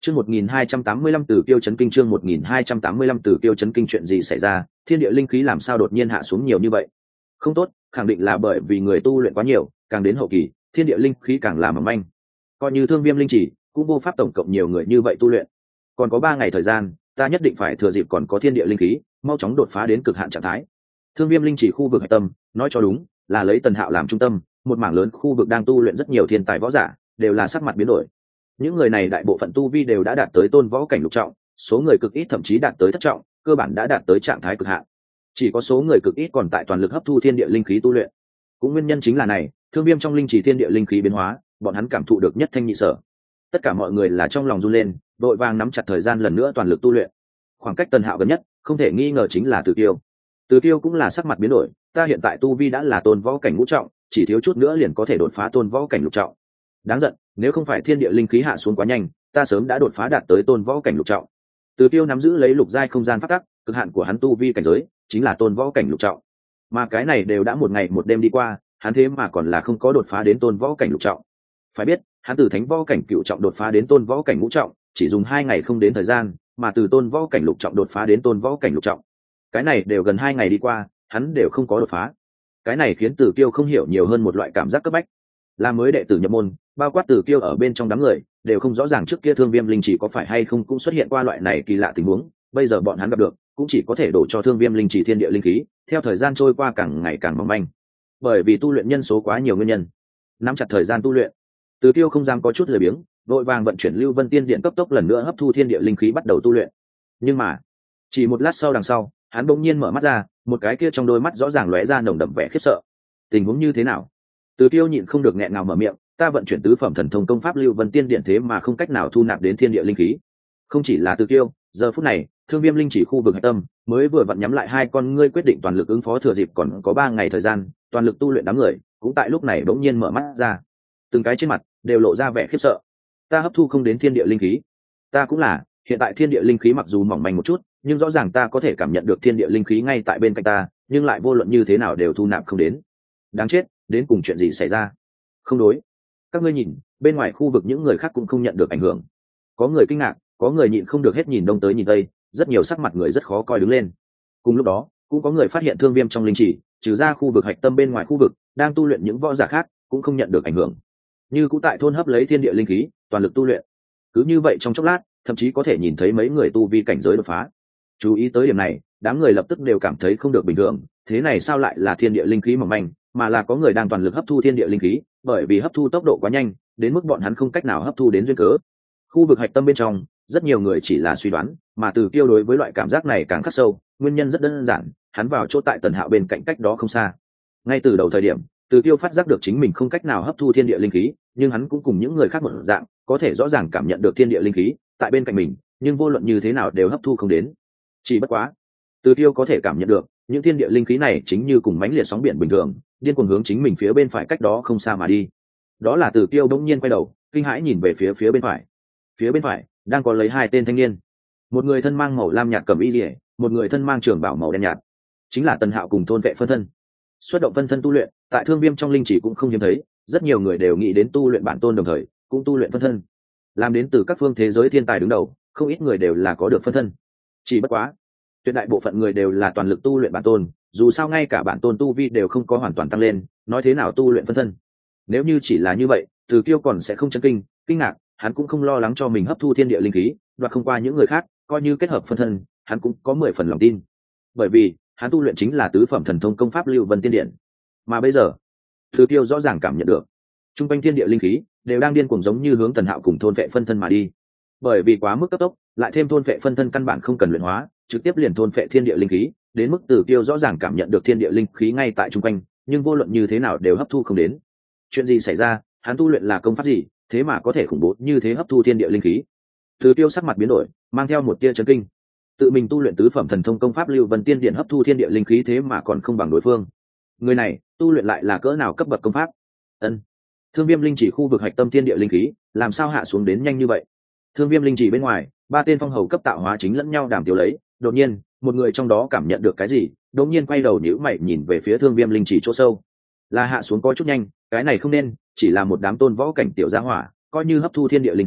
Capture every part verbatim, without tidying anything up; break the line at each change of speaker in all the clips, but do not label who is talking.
Chương một nghìn hai trăm tám mươi lăm từ Kiêu chấn kinh chương một nghìn hai trăm tám mươi lăm từ Kiêu chấn kinh chuyện gì xảy ra, thiên địa linh khí làm sao đột nhiên hạ xuống nhiều như vậy? Không tốt, khẳng định là bởi vì người tu luyện quá nhiều, càng đến hậu kỳ, thiên địa linh khí càng là mỏng manh. Coi như Thương Viêm linh chỉ, cũng vô pháp tổng cộng nhiều người như vậy tu luyện. Còn có ba ngày thời gian, ta nhất định phải thừa dịp còn có thiên địa linh khí, mau chóng đột phá đến cực hạn trạng thái. Thương Viêm linh chỉ khu vực hạch tâm, nói cho đúng, là lấy Tần Hạo làm trung tâm, một mảng lớn khu vực đang tu luyện rất nhiều thiên tài võ giả, đều là sắc mặt biến đổi. Những người này đại bộ phận tu vi đều đã đạt tới tôn võ cảnh lục trọng, số người cực ít thậm chí đạt tới thất trọng, cơ bản đã đạt tới trạng thái cực hạn. Chỉ có số người cực ít còn tại toàn lực hấp thu thiên địa linh khí tu luyện. Cũng nguyên nhân chính là này, Thương Viêm trong linh chỉ thiên địa linh khí biến hóa, bọn hắn cảm thụ được nhất thanh nhị sở. Tất cả mọi người là trong lòng run lên, đội vàng nắm chặt thời gian lần nữa toàn lực tu luyện. Khoảng cách Tần Hạo gần nhất, không thể nghi ngờ chính là Từ Kiêu. Từ Kiêu cũng là sắc mặt biến đổi, ta hiện tại tu vi đã là tôn võ cảnh ngũ trọng, chỉ thiếu chút nữa liền có thể đột phá tôn võ cảnh lục trọng. Đáng giận, nếu không phải thiên địa linh khí hạ xuống quá nhanh, ta sớm đã đột phá đạt tới tôn võ cảnh lục trọng. Từ Kiêu nắm giữ lấy lục giai không gian pháp tắc, cực hạn của hắn tu vi cảnh giới chính là tôn võ cảnh lục trọng. Mà cái này đều đã một ngày một đêm đi qua, hắn thế mà còn là không có đột phá đến tôn võ cảnh lục trọng. Phải biết, hắn từ thánh võ cảnh cựu trọng đột phá đến tôn võ cảnh ngũ trọng, chỉ dùng hai ngày không đến thời gian, mà từ tôn võ cảnh lục trọng đột phá đến tôn võ cảnh lục trọng. Cái này đều gần hai ngày đi qua, hắn đều không có đột phá. Cái này khiến Từ Kiêu không hiểu nhiều hơn một loại cảm giác cấp bách. Là mới đệ tử nhập môn, bao quát Từ Kiêu ở bên trong đám người, đều không rõ ràng trước kia Thương Viêm linh chỉ có phải hay không cũng xuất hiện qua loại này kỳ lạ tình huống, bây giờ bọn hắn gặp được, cũng chỉ có thể đổ cho Thương Viêm linh chỉ thiên địa linh khí, theo thời gian trôi qua càng ngày càng mỏng manh. Bởi vì tu luyện nhân số quá nhiều nguyên nhân, nắm chặt thời gian tu luyện, Từ Kiêu không dám có chút lười biếng, vội vàng vận chuyển Lưu Vân Tiên Điện cấp tốc lần nữa hấp thu thiên địa linh khí bắt đầu tu luyện. Nhưng mà, chỉ một lát sau đằng sau, hắn bỗng nhiên mở mắt ra, một cái kia trong đôi mắt rõ ràng lóe ra nồng đậm vẻ khiếp sợ. Tình huống như thế nào? Từ Kiêu nhịn không được nghẹn ngào mở miệng, ta vận chuyển tứ phẩm thần thông công pháp Lưu Vân Tiên Điện thế mà không cách nào thu nạp đến thiên địa linh khí. Không chỉ là Từ Kiêu, giờ phút này, Thương Viêm linh chỉ khu vực hạch tâm mới vừa vặn nhắm lại hai con ngươi quyết định toàn lực ứng phó thừa dịp còn có ba ngày thời gian, toàn lực tu luyện đám người, cũng tại lúc này bỗng nhiên mở mắt ra. Từng cái trên mặt đều lộ ra vẻ khiếp sợ. Ta hấp thu không đến thiên địa linh khí. Ta cũng là, hiện tại thiên địa linh khí mặc dù mỏng manh một chút, nhưng rõ ràng ta có thể cảm nhận được thiên địa linh khí ngay tại bên cạnh ta, nhưng lại vô luận như thế nào đều thu nạp không đến. Đáng chết, đến cùng chuyện gì xảy ra? Không đối. Các ngươi nhìn, bên ngoài khu vực những người khác cũng không nhận được ảnh hưởng. Có người kinh ngạc, có người nhịn không được hết nhìn đông tới nhìn tây, rất nhiều sắc mặt người rất khó coi đứng lên. Cùng lúc đó, cũng có người phát hiện Thương Viêm trong linh chỉ, trừ ra khu vực hạch tâm bên ngoài khu vực, đang tu luyện những võ giả khác cũng không nhận được ảnh hưởng. Như cũ tại thôn hấp lấy thiên địa linh khí, toàn lực tu luyện. Cứ như vậy trong chốc lát, thậm chí có thể nhìn thấy mấy người tu vi cảnh giới đột phá. Chú ý tới điểm này, đám người lập tức đều cảm thấy không được bình thường, thế này sao lại là thiên địa linh khí mỏng manh, mà là có người đang toàn lực hấp thu thiên địa linh khí, bởi vì hấp thu tốc độ quá nhanh, đến mức bọn hắn không cách nào hấp thu đến duyên cớ. Khu vực hạch tâm bên trong, rất nhiều người chỉ là suy đoán, mà Từ Kiêu đối với loại cảm giác này càng khắc sâu, nguyên nhân rất đơn giản, hắn vào chỗ tại Tần Hạo bên cạnh cách đó không xa. Ngay từ đầu thời điểm, Từ Kiêu phát giác được chính mình không cách nào hấp thu thiên địa linh khí, nhưng hắn cũng cùng những người khác một dạng, có thể rõ ràng cảm nhận được thiên địa linh khí tại bên cạnh mình, nhưng vô luận như thế nào đều hấp thu không đến. Chỉ bất quá, Từ Kiêu có thể cảm nhận được, những thiên địa linh khí này chính như cùng mãnh liệt sóng biển bình thường, điên cuồng hướng chính mình phía bên phải cách đó không xa mà đi. Đó là Từ Kiêu bỗng nhiên quay đầu, kinh hãi nhìn về phía phía bên phải. Phía bên phải đang có lấy hai tên thanh niên, một người thân mang màu lam nhạt cẩm y liễu, một người thân mang trường bào màu đen nhạt, chính là Tần Hạo cùng thôn vệ phân thân. Xuất động phân thân tu luyện, tại Thương Viêm trong linh chỉ cũng không hiếm thấy, rất nhiều người đều nghĩ đến tu luyện bản tôn đồng thời cũng tu luyện phân thân. Làm đến từ các phương thế giới thiên tài đứng đầu, không ít người đều là có được phân thân. Chỉ bất quá, tuyệt đại bộ phận người đều là toàn lực tu luyện bản tôn, dù sao ngay cả bản tôn tu vi đều không có hoàn toàn tăng lên, nói thế nào tu luyện phân thân. Nếu như chỉ là như vậy, Từ Kiêu còn sẽ không chấn kinh, kinh ngạc, hắn cũng không lo lắng cho mình hấp thu thiên địa linh khí, đoạt không qua những người khác, coi như kết hợp phân thân, hắn cũng có mười phần lòng tin. Bởi vì, hắn tu luyện chính là tứ phẩm thần thông công pháp Lưu Vân Tiên Điện. Mà bây giờ, Từ Kiêu rõ ràng cảm nhận được, trung quanh thiên địa linh khí đều đang điên cuồng giống như hướng Tần Hạo cùng thôn vệ phân thân mà đi. Bởi vì quá mức cấp tốc, lại thêm thôn vệ phân thân căn bản không cần luyện hóa, trực tiếp liền thôn vệ thiên địa linh khí, đến mức Từ Kiêu rõ ràng cảm nhận được thiên địa linh khí ngay tại trung quanh, nhưng vô luận như thế nào đều hấp thu không đến. Chuyện gì xảy ra? Hắn tu luyện là công pháp gì, thế mà có thể khủng bố như thế hấp thu thiên địa linh khí? Từ Kiêu sắc mặt biến đổi, mang theo một tia chấn kinh. Tự mình tu luyện tứ phẩm thần thông công pháp Lưu Vân Tiên Điện hấp thu thiên địa linh khí thế mà còn không bằng đối phương. Người này, tu luyện lại là cỡ nào cấp bậc công pháp? Ân. Thương Viêm linh chỉ khu vực hạch tâm thiên địa linh khí, làm sao hạ xuống đến nhanh như vậy? Thương Viêm linh chỉ bên ngoài, ba tên phong hầu cấp tạo hóa chính lẫn nhau đàm tiếu lấy, đột nhiên, một người trong đó cảm nhận được cái gì, đột nhiên quay đầu nhíu mày nhìn về phía Thương Viêm linh chỉ chỗ sâu. Là hạ xuống có chút nhanh, cái này không nên, chỉ là một đám tôn võ cảnh tiểu gia hỏa, coi như hấp thu thiên địa linh khí,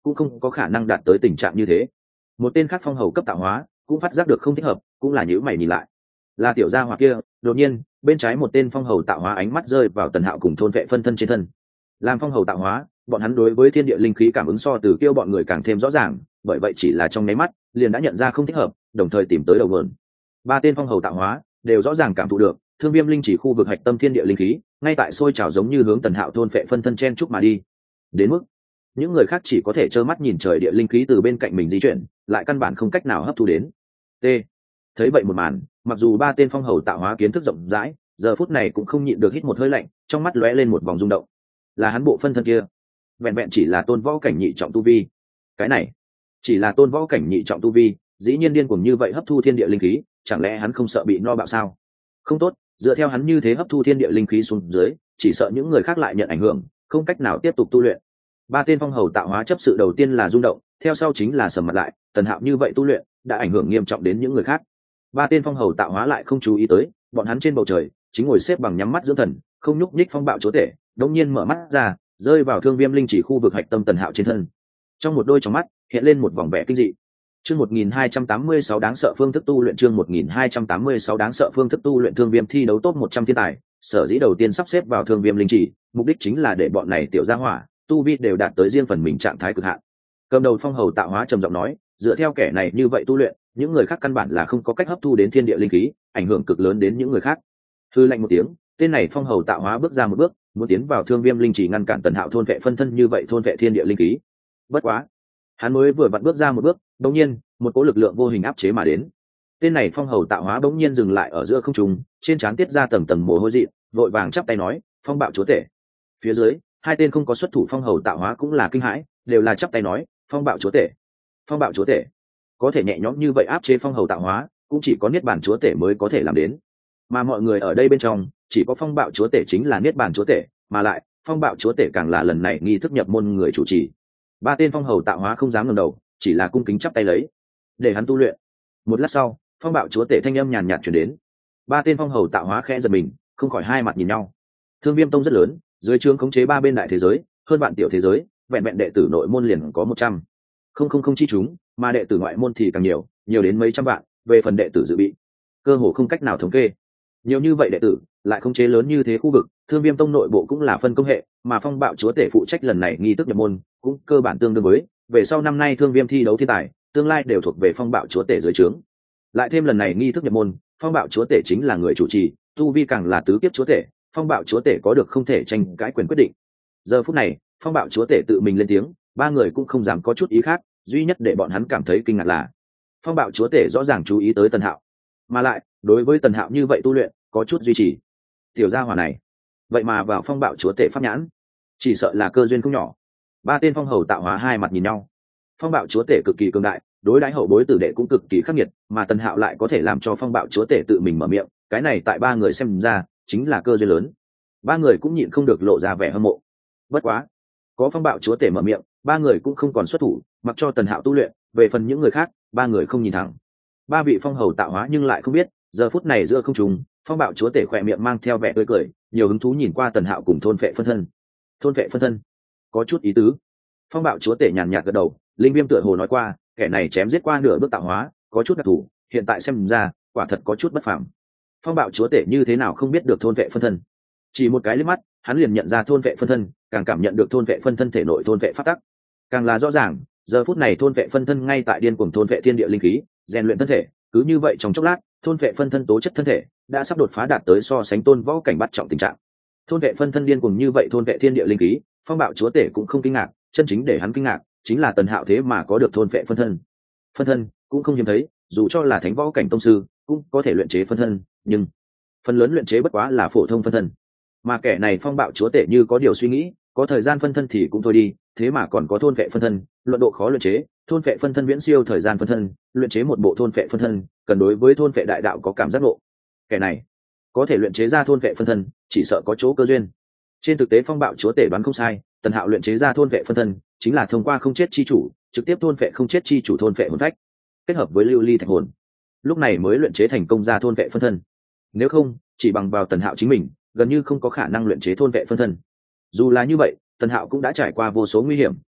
cũng không có khả năng đạt tới tình trạng như thế. Một tên khác phong hầu cấp tạo hóa cũng phát giác được không thích hợp, cũng là nhíu mày nhìn lại. Là tiểu gia hỏa kia. Đột nhiên bên trái một tên phong hầu tạo hóa ánh mắt rơi vào Tần Hạo cùng thôn vệ phân thân trên thân. Làm phong hầu tạo hóa, bọn hắn đối với thiên địa linh khí cảm ứng so từ kêu bọn người càng thêm rõ ràng, bởi vậy chỉ là trong nháy mắt liền đã nhận ra không thích hợp, đồng thời tìm tới đầu nguồn. Ba tên phong hầu tạo hóa đều rõ ràng cảm thụ được thương viêm linh chỉ khu vực hạch tâm thiên địa linh khí ngay tại sôi trào, giống như hướng Tần Hạo thôn vệ phân thân chen chúc mà đi. Đến mức những người khác chỉ có thể trơ mắt nhìn trời địa linh khí từ bên cạnh mình di chuyển, lại căn bản không cách nào hấp thu đến. T. Thấy vậy một màn, mặc dù ba tên phong hầu tạo hóa kiến thức rộng rãi, giờ phút này cũng không nhịn được hít một hơi lạnh, trong mắt lóe lên một vòng rung động. Là hắn bộ phân thân kia, vẹn vẹn chỉ là tôn võ cảnh nhị trọng tu vi. Cái này chỉ là tôn võ cảnh nhị trọng tu vi, dĩ nhiên điên cuồng như vậy hấp thu thiên địa linh khí, chẳng lẽ hắn không sợ bị no bạo sao? Không tốt, dựa theo hắn như thế hấp thu thiên địa linh khí xuống dưới, chỉ sợ những người khác lại nhận ảnh hưởng, không cách nào tiếp tục tu luyện. Ba tên phong hầu tạo hóa chấp sự đầu tiên là rung động, theo sau chính là sầm mặt lại. Tần Hạo như vậy tu luyện đã ảnh hưởng nghiêm trọng đến những người khác. Ba tên phong hầu tạo hóa lại không chú ý tới, bọn hắn trên bầu trời chính ngồi xếp bằng nhắm mắt dưỡng thần, không nhúc nhích phong bạo chúa tể đột nhiên mở mắt ra, rơi vào thương viêm linh chỉ khu vực hạch tâm Tần Hạo trên thân. Trong một đôi trong mắt hiện lên một vòng vẻ kinh dị. Chương một nghìn hai trăm tám mươi sáu đáng sợ phương thức tu luyện, chương một nghìn hai trăm tám mươi sáu đáng sợ phương thức tu luyện. Thương viêm thi đấu top một trăm thiên tài, sở dĩ đầu tiên sắp xếp vào thương viêm linh chỉ, mục đích chính là để bọn này tiểu gia hỏa tu vi đều đạt tới riêng phần mình trạng thái cực hạn. Cầm đầu phong hầu tạo hóa trầm giọng nói, dựa theo kẻ này như vậy tu luyện, những người khác căn bản là không có cách hấp thu đến thiên địa linh khí, ảnh hưởng cực lớn đến những người khác. Hư lạnh một tiếng, tên này phong hầu tạo hóa bước ra một bước, muốn tiến vào thương viêm linh chỉ ngăn cản Tần Hạo thôn vệ phân thân như vậy thôn vệ thiên địa linh khí. Bất quá, hắn mới vừa vặn bước ra một bước, đột nhiên một cỗ lực lượng vô hình áp chế mà đến. Tên này phong hầu tạo hóa bỗng nhiên dừng lại ở giữa không trung, trên trán tiết ra tầng tầng mồ hôi dị, vội vàng chắp tay nói, phong bạo chúa tể. Phía dưới hai tên không có xuất thủ phong hầu tạo hóa cũng là kinh hãi, đều là chắp tay nói, phong bạo chúa tể. Phong bạo chúa tể có thể nhẹ nhõm như vậy áp chế phong hầu tạo hóa, cũng chỉ có niết bàn chúa tể mới có thể làm đến. Mà mọi người ở đây bên trong, chỉ có phong bạo chúa tể chính là niết bàn chúa tể, mà lại phong bạo chúa tể càng là lần này nghi thức nhập môn người chủ trì. Ba tên phong hầu tạo hóa không dám ngẩng đầu, chỉ là cung kính chắp tay lấy, để hắn tu luyện. Một lát sau, phong bạo chúa tể thanh âm nhàn nhạt truyền đến. Ba tên phong hầu tạo hóa khẽ giật mình, không khỏi hai mặt nhìn nhau. Thương Viêm Tông rất lớn, dưới trướng khống chế ba bên đại thế giới, hơn vạn tiểu thế giới, vẹn vẹn đệ tử nội môn liền có một trăm không không không chi chúng, mà đệ tử ngoại môn thì càng nhiều, nhiều đến mấy trăm vạn. Về phần đệ tử dự bị, cơ hồ không cách nào thống kê. Nhiều như vậy đệ tử lại khống chế lớn như thế khu vực, Thương Viêm Tông nội bộ cũng là phân công hệ, mà phong bạo chúa tể phụ trách lần này nghi thức nhập môn, cũng cơ bản tương đương với về sau năm nay Thương Viêm thi đấu thiên tài, tương lai đều thuộc về phong bạo chúa tể dưới trướng. Lại thêm lần này nghi thức nhập môn, phong bạo chúa tể chính là người chủ trì, tu vi càng là tứ kiếp chúa tể, phong bạo chúa tể có được không thể tranh cãi quyền quyết định. Giờ phút này, phong bạo chúa tể tự mình lên tiếng, ba người cũng không dám có chút ý khác, duy nhất để bọn hắn cảm thấy kinh ngạc là phong bạo chúa tể rõ ràng chú ý tới Tần Hạo, mà lại đối với Tần Hạo như vậy tu luyện có chút duy trì. Tiểu gia hỏa này vậy mà vào phong bạo chúa tể pháp nhãn, chỉ sợ là cơ duyên không nhỏ. Ba tên phong hầu tạo hóa hai mặt nhìn nhau. Phong bạo chúa tể cực kỳ cường đại, đối đãi hậu bối tử đệ cũng cực kỳ khắc nghiệt, mà Tần Hạo lại có thể làm cho phong bạo chúa tể tự mình mở miệng, cái này tại ba người xem ra chính là cơ duyên lớn. Ba người cũng nhịn không được lộ ra vẻ hâm mộ. Bất quá, có phong bạo chúa tể mở miệng, ba người cũng không còn xuất thủ, mặc cho Tần Hạo tu luyện. Về phần những người khác, ba người không nhìn thẳng. Ba vị phong hầu tạo hóa nhưng lại không biết, giờ phút này giữa không trung, phong bạo chúa tể khỏe miệng mang theo vẻ tươi cười, nhiều hứng thú nhìn qua Tần Hạo cùng thôn vệ phân thân. Thôn vệ phân thân có chút ý tứ. Phong bạo chúa tể nhàn nhạt gật đầu, linh viêm tựa hồ nói qua, kẻ này chém giết qua nửa bước tạo hóa, có chút đặc thù, hiện tại xem ra quả thật có chút bất phàm. Phong bạo chúa tể như thế nào không biết được thôn vệ phân thân? Chỉ một cái liếc mắt, hắn liền nhận ra thôn vệ phân thân, càng cảm nhận được thôn vệ phân thân thể nội thôn vệ phát tắc, càng là rõ ràng. Giờ phút này thôn vệ phân thân ngay tại điên cuồng thôn vệ thiên địa linh khí, rèn luyện thân thể. Cứ như vậy trong chốc lát, thôn vệ phân thân tố chất thân thể đã sắp đột phá đạt tới so sánh tôn võ cảnh bắt trọng tình trạng. Thôn vệ phân thân điên cuồng như vậy thôn vệ thiên địa linh khí, phong bạo chúa tể cũng không kinh ngạc, chân chính để hắn kinh ngạc chính là Tần Hạo thế mà có được thôn vệ phân thân. Phân thân cũng không hiếm thấy, dù cho là thánh võ cảnh tông sư cũng có thể luyện chế phân thân, nhưng phần lớn luyện chế bất quá là phổ thông phân thân. Mà kẻ này phong bạo chúa tể như có điều suy nghĩ, có thời gian phân thân thì cũng thôi đi, thế mà còn có thôn vệ phân thân, luận độ khó luyện chế, thôn vệ phân thân viễn siêu thời gian phân thân, luyện chế một bộ thôn vệ phân thân, cần đối với thôn vệ đại đạo có cảm giác ngộ. Kẻ này có thể luyện chế ra thôn vệ phân thân, chỉ sợ có chỗ cơ duyên. Trên thực tế phong bạo chúa tể đoán không sai, Tần Hạo luyện chế ra thôn vệ phân thân, chính là thông qua không chết chi chủ, trực tiếp thôn vệ không chết chi chủ thôn vệ hồn phách, kết hợp với lưu ly thạch hồn, lúc này mới luyện chế thành công ra thôn vệ phân thân. Nếu không, chỉ bằng vào Tần Hạo chính mình, gần như không có khả năng luyện chế thôn vệ phân thân. Dù là như vậy, Tần Hạo cũng đã trải qua vô số nguy hiểm,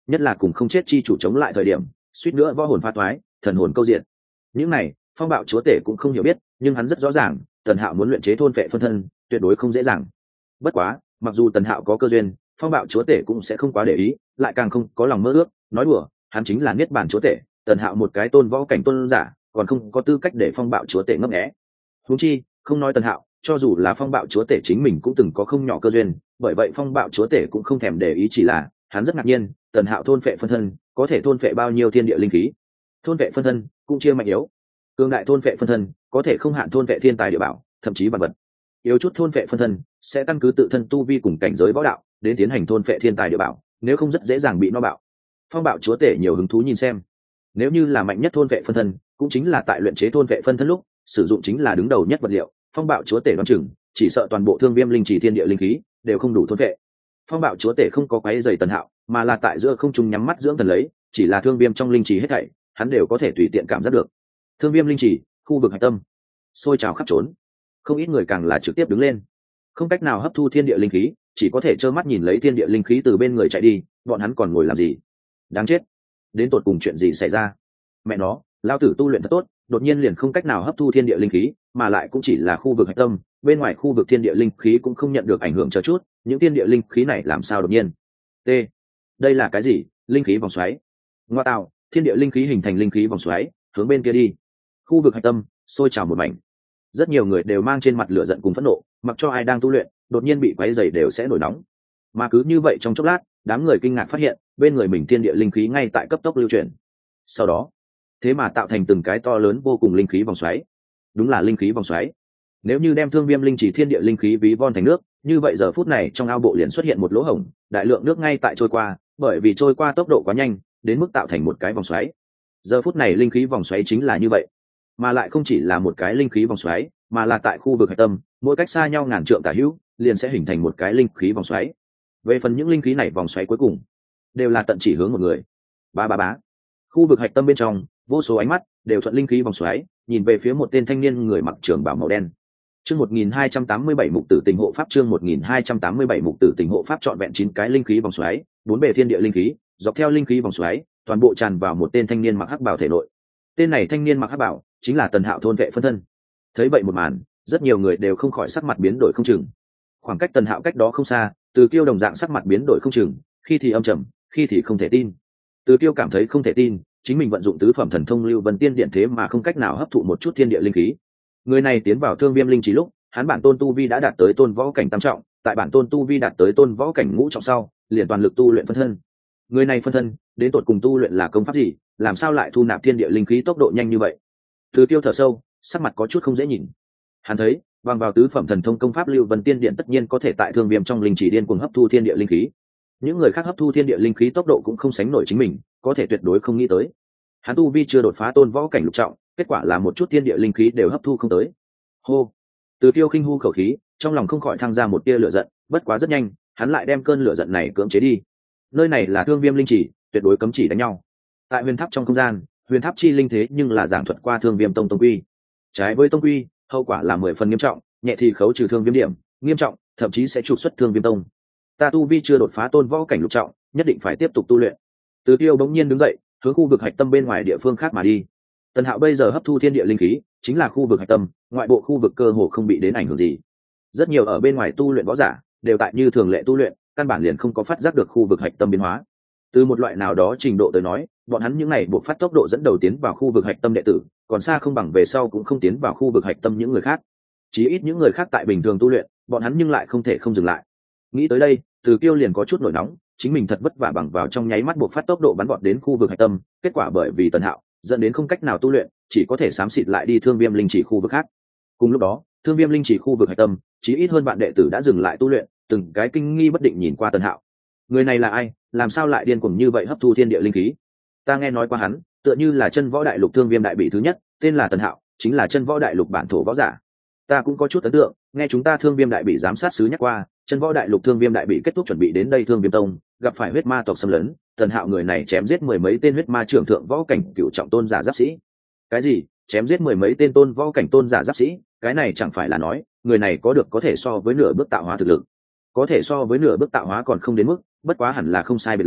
nhất là cùng không chết chi chủ chống lại thời điểm suýt nữa võ hồn pha toái, thần hồn câu diện. Những này phong bạo chúa tể cũng không hiểu biết, nhưng hắn rất rõ ràng Tần Hạo muốn luyện chế thôn vệ phân thân tuyệt đối không dễ dàng. Bất quá mặc dù Tần Hạo có cơ duyên, phong bạo chúa tể cũng sẽ không quá để ý, lại càng không có lòng mơ ước. Nói đùa, hắn chính là niết bàn chúa tể, Tần Hạo một cái tôn võ cảnh tôn giả còn không có tư cách để phong bạo chúa tể ngấp nghé. Huống chi không nói Tần Hạo, cho dù là phong bạo chúa tể chính mình cũng từng có không nhỏ cơ duyên, bởi vậy phong bạo chúa tể cũng không thèm để ý, chỉ là hắn rất ngạc nhiên Tần Hạo thôn phệ phân thân có thể thôn phệ bao nhiêu thiên địa linh khí. Thôn phệ phân thân cũng chia mạnh yếu, cường đại thôn phệ phân thân có thể không hạn thôn phệ thiên tài địa bảo, thậm chí vật vật. Yếu chút thôn phệ phân thân sẽ căn cứ tự thân tu vi cùng cảnh giới võ đạo đến tiến hành thôn phệ thiên tài địa bảo, nếu không rất dễ dàng bị no bạo. Phong bạo chúa tể nhiều hứng thú nhìn xem, nếu như là mạnh nhất thôn vệ phân thân cũng chính là tại luyện chế thôn vệ phân thân lúc sử dụng chính là đứng đầu nhất vật liệu, phong bạo chúa tể đoán chừng chỉ sợ toàn bộ thương viêm linh chỉ thiên địa linh khí đều không đủ thôn vệ. Phong bạo chúa tể không có quấy giày Tần Hạo, mà là tại giữa không trung nhắm mắt dưỡng thần lấy, chỉ là thương viêm trong linh trì hết thảy hắn đều có thể tùy tiện cảm giác được. Thương viêm linh trì, khu vực hạch tâm, sôi trào khắp trốn, không ít người càng là trực tiếp đứng lên, không cách nào hấp thu thiên địa linh khí, chỉ có thể trơ mắt nhìn lấy thiên địa linh khí từ bên người chạy đi, bọn hắn còn ngồi làm gì? Đáng chết, đến tột cùng chuyện gì xảy ra? Mẹ nó, lao tử tu luyện thật tốt, đột nhiên liền không cách nào hấp thu thiên địa linh khí, mà lại cũng chỉ là khu vực hạch tâm, bên ngoài khu vực thiên địa linh khí cũng không nhận được ảnh hưởng, chờ chút, những thiên địa linh khí này làm sao đột nhiên? T, đây là cái gì? Linh khí vòng xoáy. Ngoa tạo, thiên địa linh khí hình thành linh khí vòng xoáy, hướng bên kia đi. Khu vực hạch tâm sôi trào một mảnh, rất nhiều người đều mang trên mặt lửa giận cùng phẫn nộ, mặc cho ai đang tu luyện đột nhiên bị quấy rầy đều sẽ nổi nóng. Mà cứ như vậy trong chốc lát, đám người kinh ngạc phát hiện bên người mình thiên địa linh khí ngay tại cấp tốc lưu chuyển, sau đó thế mà tạo thành từng cái to lớn vô cùng linh khí vòng xoáy. Đúng là linh khí vòng xoáy. Nếu như đem thương viêm linh chỉ thiên địa linh khí ví von thành nước, như vậy giờ phút này trong ao bộ liền xuất hiện một lỗ hổng, đại lượng nước ngay tại trôi qua, bởi vì trôi qua tốc độ quá nhanh đến mức tạo thành một cái vòng xoáy. Giờ phút này linh khí vòng xoáy chính là như vậy, mà lại không chỉ là một cái linh khí vòng xoáy, mà là tại khu vực hạch tâm, mỗi cách xa nhau ngàn trượng tả hữu liền sẽ hình thành một cái linh khí vòng xoáy. Về phần những linh khí này vòng xoáy cuối cùng đều là tận chỉ hướng một người. Ba ba bá, khu vực hạch tâm bên trong vô số ánh mắt đều thuận linh khí vòng xoáy nhìn về phía một tên thanh niên người mặc trường bào màu đen. Chương một nghìn hai trăm tám mươi bảy mục tử tình hộ pháp, chương một nghìn hai trăm tám mươi bảy mục tử tình hộ pháp, trọn vẹn chín cái linh khí vòng xoáy, bốn bề thiên địa linh khí dọc theo linh khí vòng xoáy toàn bộ tràn vào một tên thanh niên mặc hắc bào thể nội. Tên này thanh niên mặc hắc bào chính là Tần Hạo thôn vệ phân thân. Thấy vậy một màn, rất nhiều người đều không khỏi sắc mặt biến đổi không chừng. Khoảng cách Tần Hạo cách đó không xa, Từ Kiêu đồng dạng sắc mặt biến đổi không chừng, khi thì âm trầm, khi thì không thể tin. Từ Kiêu cảm thấy không thể tin, chính mình vận dụng tứ phẩm thần thông Lưu Vân Tiên Điện thế mà không cách nào hấp thụ một chút thiên địa linh khí. Người này tiến vào Thương Viêm linh chỉ lúc, hắn bản tôn tu vi đã đạt tới tôn võ cảnh tam trọng, tại bản tôn tu vi đạt tới tôn võ cảnh ngũ trọng sau, liền toàn lực tu luyện phân thân. Người này phân thân, đến tột cùng tu luyện là công pháp gì, làm sao lại thu nạp thiên địa linh khí tốc độ nhanh như vậy? Từ Kiêu thở sâu, sắc mặt có chút không dễ nhìn. Hắn thấy, bằng vào tứ phẩm thần thông công pháp Lưu Vân Tiên Điện tất nhiên có thể tại Thương Viêm trong linh chỉ điên cuồng hấp thu thiên địa linh khí. Những người khác hấp thu thiên địa linh khí tốc độ cũng không sánh nổi chính mình, có thể tuyệt đối không nghĩ tới. Hắn tu vi chưa đột phá tôn võ cảnh lục trọng, kết quả là một chút thiên địa linh khí đều hấp thu không tới. Hô, Từ Kiêu khinh hu khẩu khí, trong lòng không khỏi thăng ra một tia lửa giận, bất quá rất nhanh, hắn lại đem cơn lửa giận này cưỡng chế đi. Nơi này là Thương Viêm linh chỉ, tuyệt đối cấm chỉ đánh nhau. Tại Huyền Tháp trong không gian, Huyền Tháp chi linh thế nhưng là giảng thuật qua Thương Viêm tông tông quy. Trái với tông quy, hậu quả là mười phần nghiêm trọng, nhẹ thì khấu trừ Thương Viêm điểm, nghiêm trọng, thậm chí sẽ trục xuất Thương Viêm tông. Ta tu vi chưa đột phá tôn võ cảnh lục trọng, nhất định phải tiếp tục tu luyện. Từ Tiêu bỗng nhiên đứng dậy, hướng khu vực hạch tâm bên ngoài địa phương khác mà đi. Tần Hạo bây giờ hấp thu thiên địa linh khí, chính là khu vực hạch tâm, ngoại bộ khu vực cơ hồ không bị đến ảnh hưởng gì. Rất nhiều ở bên ngoài tu luyện võ giả, đều tại như thường lệ tu luyện, căn bản liền không có phát giác được khu vực hạch tâm biến hóa. Từ một loại nào đó trình độ tới nói, bọn hắn những này buộc phát tốc độ dẫn đầu tiến vào khu vực hạch tâm đệ tử, còn xa không bằng về sau cũng không tiến vào khu vực hạch tâm những người khác. Chí ít những người khác tại bình thường tu luyện, bọn hắn nhưng lại không thể không dừng lại. Nghĩ tới đây, Từ Kiêu liền có chút nổi nóng, chính mình thật vất vả bằng vào trong nháy mắt buộc phát tốc độ bắn vọt đến khu vực hạch tâm, kết quả bởi vì Tần Hạo dẫn đến không cách nào tu luyện, chỉ có thể xám xịt lại đi Thương Viêm linh chỉ khu vực khác. Cùng lúc đó, Thương Viêm linh chỉ khu vực hạch tâm, chí ít hơn bạn đệ tử đã dừng lại tu luyện, từng cái kinh nghi bất định nhìn qua Tần Hạo. Người này là ai, làm sao lại điên cuồng như vậy hấp thu thiên địa linh khí? Ta nghe nói qua hắn, tựa như là chân võ đại lục Thương Viêm đại bị thứ nhất, tên là Tần Hạo, chính là chân võ đại lục bản thổ võ giả. Ta cũng có chút ấn tượng, nghe chúng ta Thương Viêm đại bị giám sát sứ nhắc qua, chân võ đại lục Thương Viêm đại bị kết thúc chuẩn bị đến đây Thương Viêm tông, gặp phải huyết ma tộc xâm lấn, Tần Hạo người này chém giết mười mấy tên huyết ma trưởng thượng võ cảnh cựu trọng tôn giả giáp sĩ. Cái gì? Chém giết mười mấy tên tôn võ cảnh tôn giả giáp sĩ? Cái này chẳng phải là nói, người này có được có thể so với nửa bước tạo hóa thực lực. Có thể so với nửa bước tạo hóa còn không đến mức, bất quá hẳn là không sai biệt lắm,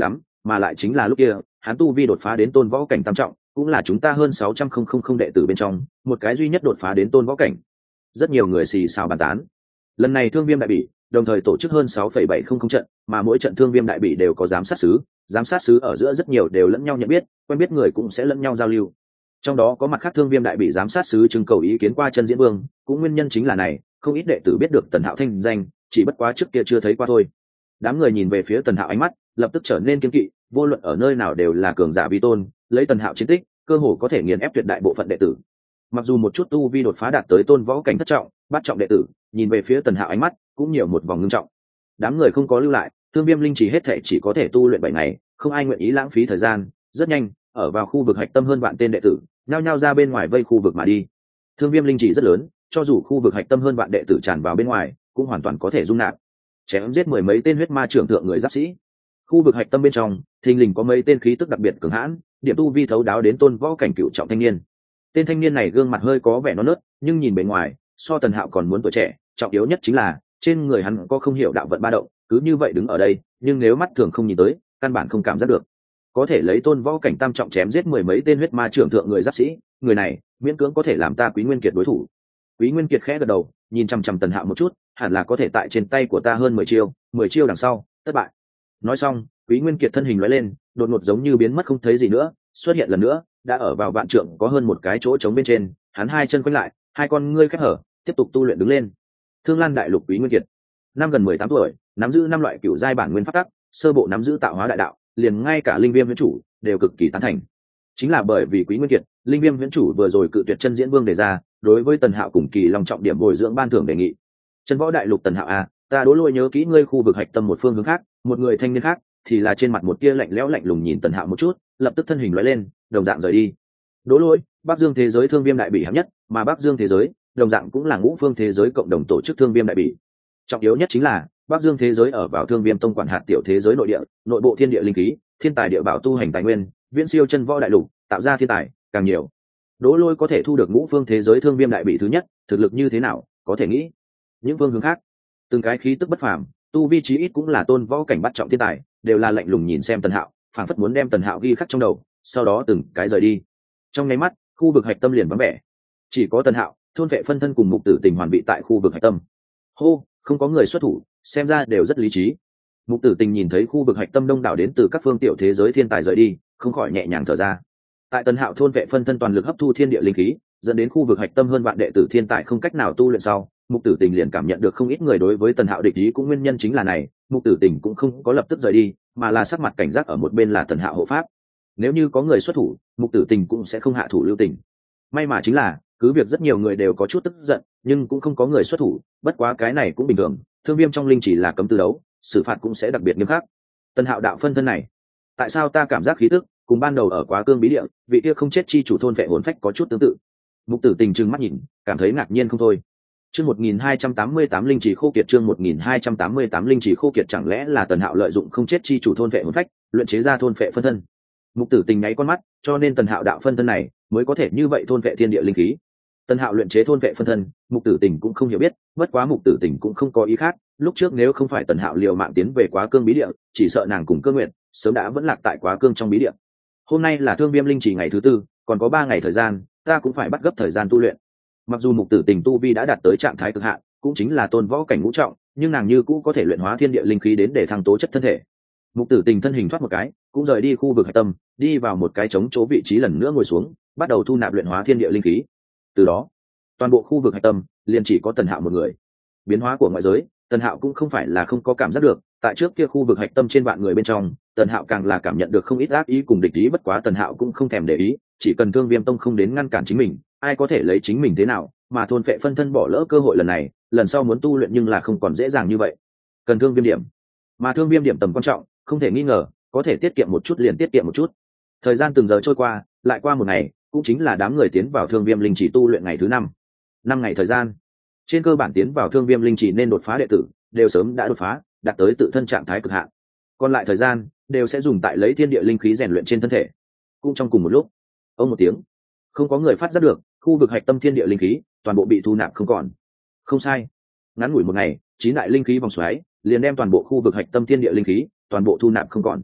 mà lại chính là lúc kia hắn tu vi đột phá đến tôn võ cảnh tam trọng, cũng là chúng ta hơn sáu trăm không không không đệ tử bên trong một cái duy nhất đột phá đến tôn võ cảnh. Rất nhiều người xì xào bàn tán. Lần này thương viêm đại bỉ đồng thời tổ chức hơn sáu phẩy bảy không không trận, mà mỗi trận thương viêm đại bỉ đều có giám sát sứ, giám sát sứ ở giữa rất nhiều đều lẫn nhau nhận biết, quen biết người cũng sẽ lẫn nhau giao lưu. Trong đó có mặt khác thương viêm đại bỉ giám sát sứ trưng cầu ý kiến qua chân diễn vương, cũng nguyên nhân chính là này, không ít đệ tử biết được Tần Hạo thanh danh, chỉ bất quá trước kia chưa thấy qua thôi. Đám người nhìn về phía Tần Hạo ánh mắt lập tức trở nên kiên kỵ, vô luận ở nơi nào đều là cường giả vi tôn, lấy Tần Hạo chiến tích cơ hồ có thể nghiền ép tuyệt đại bộ phận đệ tử. Mặc dù một chút tu vi đột phá đạt tới tôn võ cảnh thất trọng bát trọng đệ tử nhìn về phía Tần Hạo ánh mắt cũng nhiều một vòng ngưng trọng. Đám người không có lưu lại, thương viêm linh chỉ hết thể chỉ có thể tu luyện bảy ngày, không ai nguyện ý lãng phí thời gian. Rất nhanh ở vào khu vực hạch tâm hơn vạn tên đệ tử nhao nhao ra bên ngoài vây khu vực mà đi. Thương viêm linh chỉ rất lớn, cho dù khu vực hạch tâm hơn vạn đệ tử tràn vào bên ngoài cũng hoàn toàn có thể dung nạp, chém giết mười mấy tên huyết ma trưởng thượng người giáp sĩ. Khu vực hạch tâm bên trong thình lình có mấy tên khí tức đặc biệt cường hãn, điểm tu vi thấu đáo đến tôn võ cảnh cựu trọng thanh niên. Tên thanh niên này gương mặt hơi có vẻ non nớt, nhưng nhìn bề ngoài so Tần Hạo còn muốn tuổi trẻ, trọng yếu nhất chính là trên người hắn có không hiểu đạo vận ba động, cứ như vậy đứng ở đây nhưng nếu mắt thường không nhìn tới căn bản không cảm giác được. Có thể lấy tôn võ cảnh tam trọng chém giết mười mấy tên huyết ma trưởng thượng người giáp sĩ, người này miễn cưỡng có thể làm ta Quý Nguyên Kiệt đối thủ. Quý Nguyên Kiệt khẽ gật đầu, nhìn chằm chằm Tần Hạo một chút, hẳn là có thể tại trên tay của ta hơn mười chiêu, mười chiêu đằng sau thất bại. Nói xong Quý Nguyên Kiệt thân hình lóe lên, đột ngột giống như biến mất không thấy gì nữa, xuất hiện lần nữa đã ở vào vạn trượng có hơn một cái chỗ trống bên trên, hắn hai chân quanh lại, hai con ngươi khép hở, tiếp tục tu luyện đứng lên. Thương Lan Đại Lục Quý Nguyên Kiệt, năm gần mười tám tuổi, nắm giữ năm loại cửu giai bản nguyên pháp tắc, sơ bộ nắm giữ tạo hóa đại đạo, liền ngay cả linh viêm huyễn chủ đều cực kỳ tán thành. Chính là bởi vì Quý Nguyên Kiệt, linh viêm huyễn chủ vừa rồi cự tuyệt chân diễn vương đề ra, đối với Tần Hạo cùng kỳ long trọng điểm bồi dưỡng ban thưởng đề nghị. Chân võ đại lục Tần Hạo à, ta Đỗ Lôi nhớ kỹ ngươi khu vực hạch tâm một phương hướng khác, một người thanh niên khác thì là trên mặt một tia lạnh lẽo lạnh lùng nhìn Tần Hạo một chút, lập tức thân hình lóe lên, đồng dạng rời đi. Đỗ Lôi, Bắc Dương thế giới thương viêm đại bỉ hạng nhất, mà Bắc Dương thế giới đồng dạng cũng là ngũ phương thế giới cộng đồng tổ chức thương viêm đại bỉ. Trọng yếu nhất chính là Bắc Dương thế giới ở vào thương viêm tông quản hạt tiểu thế giới nội địa, nội bộ thiên địa linh khí, thiên tài địa bảo tu hành tài nguyên, viễn siêu chân võ đại lục, tạo ra thiên tài càng nhiều. Đỗ Lôi có thể thu được ngũ phương thế giới thương viêm đại bỉ thứ nhất, thực lực như thế nào, có thể nghĩ. Những phương hướng khác, từng cái khí tức bất phàm, tu vi chí ít cũng là tôn võ cảnh bắt trọng thiên tài, đều là lạnh lùng nhìn xem Tần Hạo, phảng phất muốn đem Tần Hạo ghi khắc trong đầu, sau đó từng cái rời đi. Trong nháy mắt, khu vực hạch tâm liền vắng vẻ, chỉ có Tần Hạo, thôn vệ phân thân cùng mục tử tình hoàn bị tại khu vực hạch tâm. Hô, không có người xuất thủ, xem ra đều rất lý trí. Mục tử tình nhìn thấy khu vực hạch tâm đông đảo đến từ các phương tiểu thế giới thiên tài rời đi, không khỏi nhẹ nhàng thở ra. Tại Tần Hạo thôn vệ phân thân toàn lực hấp thu thiên địa linh khí, dẫn đến khu vực hạch tâm hơn vạn đệ tử thiên tài không cách nào tu luyện sau, mục tử tình liền cảm nhận được không ít người đối với Tần Hạo địch ý, cũng nguyên nhân chính là này, mục tử tình cũng không có lập tức rời đi, mà là sắc mặt cảnh giác ở một bên là Tần Hạo hộ pháp. Nếu như có người xuất thủ, mục tử tình cũng sẽ không hạ thủ lưu tình. May mà chính là cứ việc rất nhiều người đều có chút tức giận, nhưng cũng không có người xuất thủ, bất quá cái này cũng bình thường, thương viêm trong linh chỉ là cấm tư đấu, xử phạt cũng sẽ đặc biệt nghiêm khắc. Tần Hạo đạo phân thân này, tại sao ta cảm giác khí tức cùng ban đầu ở Quá Cương bí địa vị kia không chết chi chủ thôn vệ hồn phách có chút tương tự? Mục tử tình trừng mắt nhìn, cảm thấy ngạc nhiên không thôi. Chương một nghìn hai trăm tám mươi tám linh chỉ khô kiệt, chương một nghìn hai trăm tám mươi tám linh chỉ khô kiệt, chẳng lẽ là Tần Hạo lợi dụng không chết chi chủ thôn vệ hồn phách, luyện chế ra thôn vệ phân thân? Mục tử tình nháy con mắt, cho nên Tần Hạo đạo phân thân này mới có thể như vậy thôn vệ thiên địa linh khí. Tần Hạo luyện chế thôn vệ phân thân, mục tử tình cũng không hiểu biết, bất quá mục tử tình cũng không có ý khác, lúc trước nếu không phải Tần Hạo liều mạng tiến về Quá Cương bí địa, chỉ sợ nàng cùng Cơ Nguyện sớm đã vẫn lạc tại Quá Cương trong bí địa. Hôm nay là thương viêm linh chỉ ngày thứ tư, còn có ba ngày thời gian, ta cũng phải bắt gấp thời gian tu luyện. Mặc dù mục tử tình tu vi đã đạt tới trạng thái cực hạn, cũng chính là tôn võ cảnh ngũ trọng, nhưng nàng như cũ có thể luyện hóa thiên địa linh khí đến để thăng tố chất thân thể. Mục tử tình thân hình thoát một cái, cũng rời đi khu vực hạch tâm, đi vào một cái trống chỗ vị trí lần nữa ngồi xuống, bắt đầu thu nạp luyện hóa thiên địa linh khí. Từ đó, toàn bộ khu vực hạch tâm liền chỉ có Tần Hạo một người. Biến hóa của ngoại giới, Tần Hạo cũng không phải là không có cảm giác được, tại trước kia khu vực hạch tâm trên vạn người bên trong, Tần Hạo càng là cảm nhận được không ít ác ý cùng địch ý, bất quá Tần Hạo cũng không thèm để ý, chỉ cần Thương Viêm Tông không đến ngăn cản chính mình, ai có thể lấy chính mình thế nào, mà thôn phệ phân thân bỏ lỡ cơ hội lần này, lần sau muốn tu luyện nhưng là không còn dễ dàng như vậy. Cần Thương Viêm điểm, mà Thương Viêm điểm tầm quan trọng, không thể nghi ngờ, có thể tiết kiệm một chút liền tiết kiệm một chút. Thời gian từng giờ trôi qua, lại qua một ngày, cũng chính là đám người tiến vào Thương Viêm linh chỉ tu luyện ngày thứ năm. Năm ngày thời gian, trên cơ bản tiến vào Thương Viêm linh chỉ nên đột phá đệ tử, đều sớm đã đột phá, đạt tới tự thân trạng thái cực hạn. Còn lại thời gian đều sẽ dùng tại lấy thiên địa linh khí rèn luyện trên thân thể. Cũng trong cùng một lúc, ông một tiếng, không có người phát giác được, khu vực hạch tâm thiên địa linh khí toàn bộ bị thu nạp không còn. Không sai, ngắn ngủi một ngày, chín đại linh khí vòng xoáy liền đem toàn bộ khu vực hạch tâm thiên địa linh khí toàn bộ thu nạp không còn.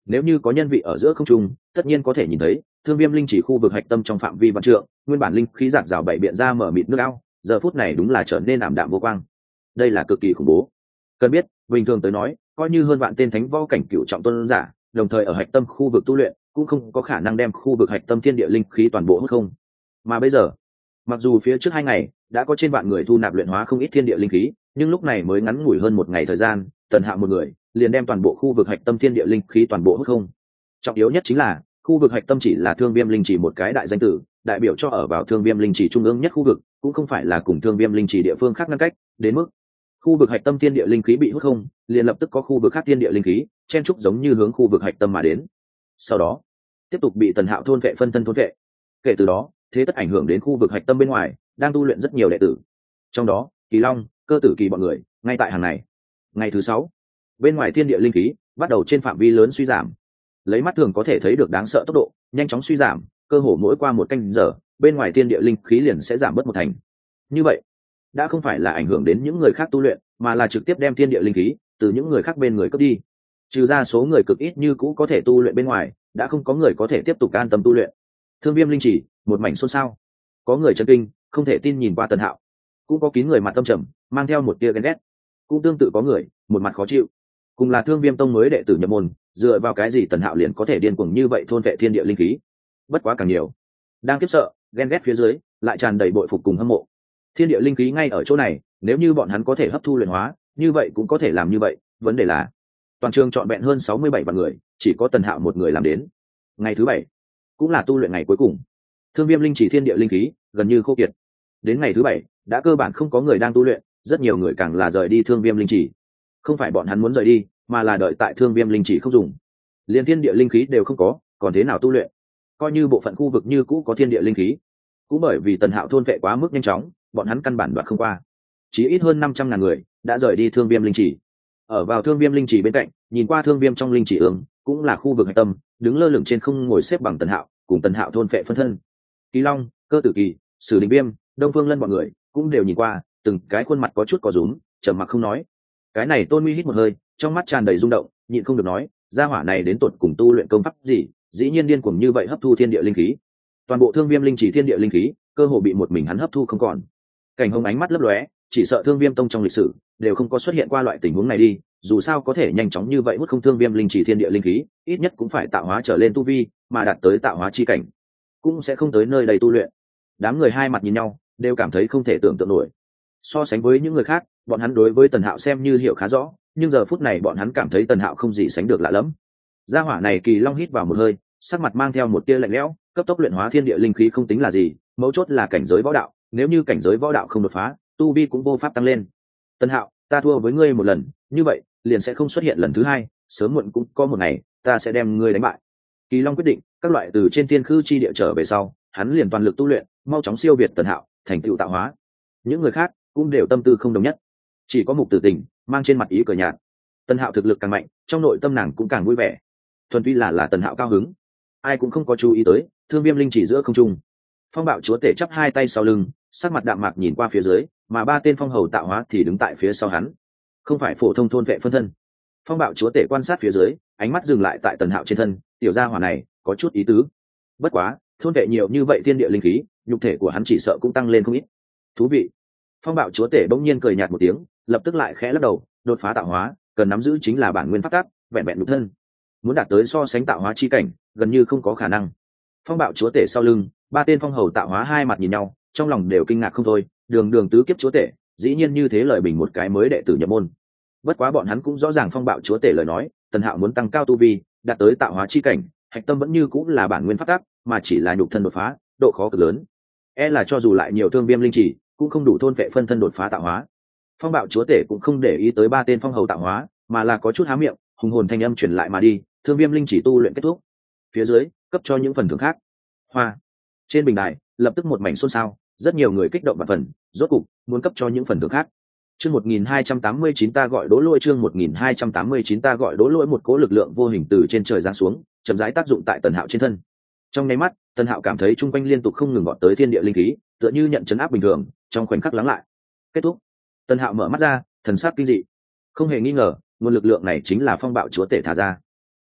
nếu như có nhân vị ở giữa không trung, tất nhiên có thể nhìn thấy thương viêm linh chỉ khu vực hạch tâm trong phạm vi vạn trượng, nguyên bản linh khí giạt rào bảy biện ra mở mịt nước ao, giờ phút này đúng là trở nên ảm đạm vô quang. Đây là cực kỳ khủng bố. Cần biết, bình thường tới nói, coi như hơn vạn tên thánh võ cảnh cựu trọng tôn giả, đồng thời ở hạch tâm khu vực tu luyện, cũng không có khả năng đem khu vực hạch tâm thiên địa linh khí toàn bộ hút không. Mà bây giờ, mặc dù phía trước hai ngày đã có trên vạn người thu nạp luyện hóa không ít thiên địa linh khí, nhưng lúc này mới ngắn ngủi hơn một ngày thời gian, Tần Hạo một người liền đem toàn bộ khu vực hạch tâm thiên địa linh khí toàn bộ hút không. Trọng yếu nhất chính là khu vực hạch tâm chỉ là thương viêm linh chỉ một cái đại danh tử, đại biểu cho ở vào thương viêm linh chỉ trung ương nhất khu vực, cũng không phải là cùng thương viêm linh chỉ địa phương khác ngăn cách, đến mức khu vực hạch tâm thiên địa linh khí bị hút không, liền lập tức có khu vực khác thiên địa linh khí chen trúc giống như hướng khu vực hạch tâm mà đến. Sau đó, tiếp tục bị Tần Hạo thôn vệ phân thân thôn vệ. Kể từ đó, thế tất ảnh hưởng đến khu vực hạch tâm bên ngoài đang tu luyện rất nhiều đệ tử. Trong đó, Kỳ Long, Cơ Tử Kỳ bọn người, ngay tại hàng này. Ngày thứ sáu, bên ngoài thiên địa linh khí bắt đầu trên phạm vi lớn suy giảm. Lấy mắt thường có thể thấy được đáng sợ tốc độ, nhanh chóng suy giảm, cơ hồ mỗi qua một canh giờ, bên ngoài thiên địa linh khí liền sẽ giảm bớt một thành. Như vậy, đã không phải là ảnh hưởng đến những người khác tu luyện, mà là trực tiếp đem thiên địa linh khí từ những người khác bên người cướp đi. Trừ ra số người cực ít như cũ có thể tu luyện bên ngoài, đã không có người có thể tiếp tục an tâm tu luyện. Thương viêm linh chỉ, một mảnh xôn xao. Có người chấn kinh, không thể tin nhìn qua Tần Hạo. Cũng có kín người mặt tâm trầm, mang theo một tia ghen ghét. Cũng tương tự có người, một mặt khó chịu. Cùng là Thương Viêm tông mới đệ tử nhập môn, dựa vào cái gì Tần Hạo liền có thể điên cuồng như vậy thôn vệ thiên địa linh khí? Bất quá càng nhiều, đang kiếp sợ, ghen ghét phía dưới, lại tràn đầy bội phục cùng hâm mộ. Thiên địa linh khí ngay ở chỗ này, nếu như bọn hắn có thể hấp thu luyện hóa, như vậy cũng có thể làm như vậy, vấn đề là toàn trường trọn vẹn hơn sáu mươi bảy vạn người, chỉ có Tần Hạo một người làm đến. Ngày thứ bảy, cũng là tu luyện ngày cuối cùng. Thương viêm linh chỉ thiên địa linh khí gần như khô kiệt. Đến ngày thứ bảy, đã cơ bản không có người đang tu luyện, rất nhiều người càng là rời đi thương viêm linh chỉ. Không phải bọn hắn muốn rời đi, mà là đợi tại thương viêm linh chỉ không dùng. Liên thiên địa linh khí đều không có, còn thế nào tu luyện? Coi như bộ phận khu vực như cũ có thiên địa linh khí, cũng bởi vì Tần Hạo thôn vệ quá mức nhanh chóng, bọn hắn căn bản đoạt không qua. Chỉ ít hơn năm trăm ngàn người đã rời đi thương viêm linh chỉ. Ở vào thương viêm linh chỉ bên cạnh, nhìn qua thương viêm trong linh chỉ ương, cũng là khu vực hạch tâm, đứng lơ lửng trên không ngồi xếp bằng Tần Hạo, cùng Tần Hạo thôn vệ phân thân. Kỳ Long, Cơ Tử Kỳ, Sử Đình Viêm, Đông Phương Lân bọn người cũng đều nhìn qua, từng cái khuôn mặt có chút có rúm, trầm mặc không nói. Cái này Tôn Nguy hít một hơi, trong mắt tràn đầy rung động, nhịn không được nói, gia hỏa này đến tột cùng tu luyện công pháp gì, dĩ nhiên điên cuồng như vậy hấp thu thiên địa linh khí. Toàn bộ thương viêm linh chỉ thiên địa linh khí, cơ hồ bị một mình hắn hấp thu không còn. Cảnh Hồng ánh mắt lấp lóe, chỉ sợ thương viêm tông trong lịch sử đều không có xuất hiện qua loại tình huống này đi, dù sao có thể nhanh chóng như vậy hút không thương viêm linh chỉ thiên địa linh khí, ít nhất cũng phải tạo hóa trở lên tu vi, mà đạt tới tạo hóa chi cảnh, cũng sẽ không tới nơi đầy tu luyện. Đám người hai mặt nhìn nhau, đều cảm thấy không thể tưởng tượng nổi. So sánh với những người khác, bọn hắn đối với Tần Hạo xem như hiểu khá rõ, nhưng giờ phút này bọn hắn cảm thấy Tần Hạo không gì sánh được lạ lẫm. Gia hỏa này Kỳ Long hít vào một hơi, sắc mặt mang theo một tia lạnh lẽo, cấp tốc luyện hóa thiên địa linh khí không tính là gì, mấu chốt là cảnh giới võ đạo, nếu như cảnh giới võ đạo không đột phá, tu vi cũng vô pháp tăng lên. Tần Hạo, ta thua với ngươi một lần, như vậy liền sẽ không xuất hiện lần thứ hai, sớm muộn cũng có một ngày ta sẽ đem ngươi đánh bại. Kỳ Long quyết định, các loại từ trên thiên khư chi địa trở về sau, hắn liền toàn lực tu luyện, mau chóng siêu việt Tần Hạo, thành tựu tạo hóa. Những người khác cũng đều tâm tư không đồng nhất, chỉ có Mục Tử Tình mang trên mặt ý cười nhạt. Tần Hạo thực lực càng mạnh, trong nội tâm nàng cũng càng vui vẻ. Thuần túy là là Tần Hạo cao hứng. Ai cũng không có chú ý tới, thương viêm linh chỉ giữa không trung, Phong Bạo chúa tể chắp hai tay sau lưng, sắc mặt đạm mạc nhìn qua phía dưới, mà ba tên phong hầu tạo hóa thì đứng tại phía sau hắn. Không phải phổ thông thôn vệ phân thân. Phong Bạo chúa tể quan sát phía dưới, ánh mắt dừng lại tại Tần Hạo trên thân, tiểu gia hỏa này có chút ý tứ. Bất quá, thôn vệ nhiều như vậy thiên địa linh khí, nhục thể của hắn chỉ sợ cũng tăng lên không ít. Thú vị. Phong Bạo chúa tể bỗng nhiên cười nhạt một tiếng, lập tức lại khẽ lắc đầu, đột phá tạo hóa, cần nắm giữ chính là bản nguyên pháp tắc, vẹn vẹn nhục thân. Muốn đạt tới so sánh tạo hóa chi cảnh, gần như không có khả năng. Phong Bạo chúa tể sau lưng, ba tên phong hầu tạo hóa hai mặt nhìn nhau, trong lòng đều kinh ngạc không thôi, đường đường tứ kiếp chúa tể, dĩ nhiên như thế lời bình một cái mới đệ tử nhập môn. Bất quá bọn hắn cũng rõ ràng Phong Bạo chúa tể lời nói, Tần Hạo muốn tăng cao tu vi, đạt tới tạo hóa chi cảnh, hạch tâm vẫn như cũng là bản nguyên pháp tắc, mà chỉ là nhục thân đột phá, độ khó cực lớn. E là cho dù lại nhiều thương viêm linh chỉ, cũng không đủ thôn vệ phân thân đột phá tạo hóa. Phong Bạo chúa tể cũng không để ý tới ba tên phong hầu tạo hóa, mà là có chút há miệng, hùng hồn thanh âm truyền lại mà đi, thương viêm linh chỉ tu luyện kết thúc. Phía dưới, cấp cho những phần thưởng khác. Hoa. Trên bình đài, lập tức một mảnh xôn xao, rất nhiều người kích động và phần, rốt cục muốn cấp cho những phần thưởng khác. Chương một nghìn hai trăm tám mươi chín ta gọi Đỗ Lỗi, chương một nghìn hai trăm tám mươi chín ta gọi Đỗ Lỗi, một cỗ lực lượng vô hình từ trên trời giáng xuống, chậm rãi tác dụng tại Tần Hạo trên thân. Trong nháy mắt, Tần Hạo cảm thấy trung quanh liên tục không ngừng vọt tới thiên địa linh khí, tựa như nhận trấn áp bình thường, trong khoảnh khắc lắng lại. Kết thúc. Tần Hạo mở mắt ra, thần sắc kinh dị. Không hề nghi ngờ, nguồn lực lượng này chính là Phong Bạo chúa tể thả ra.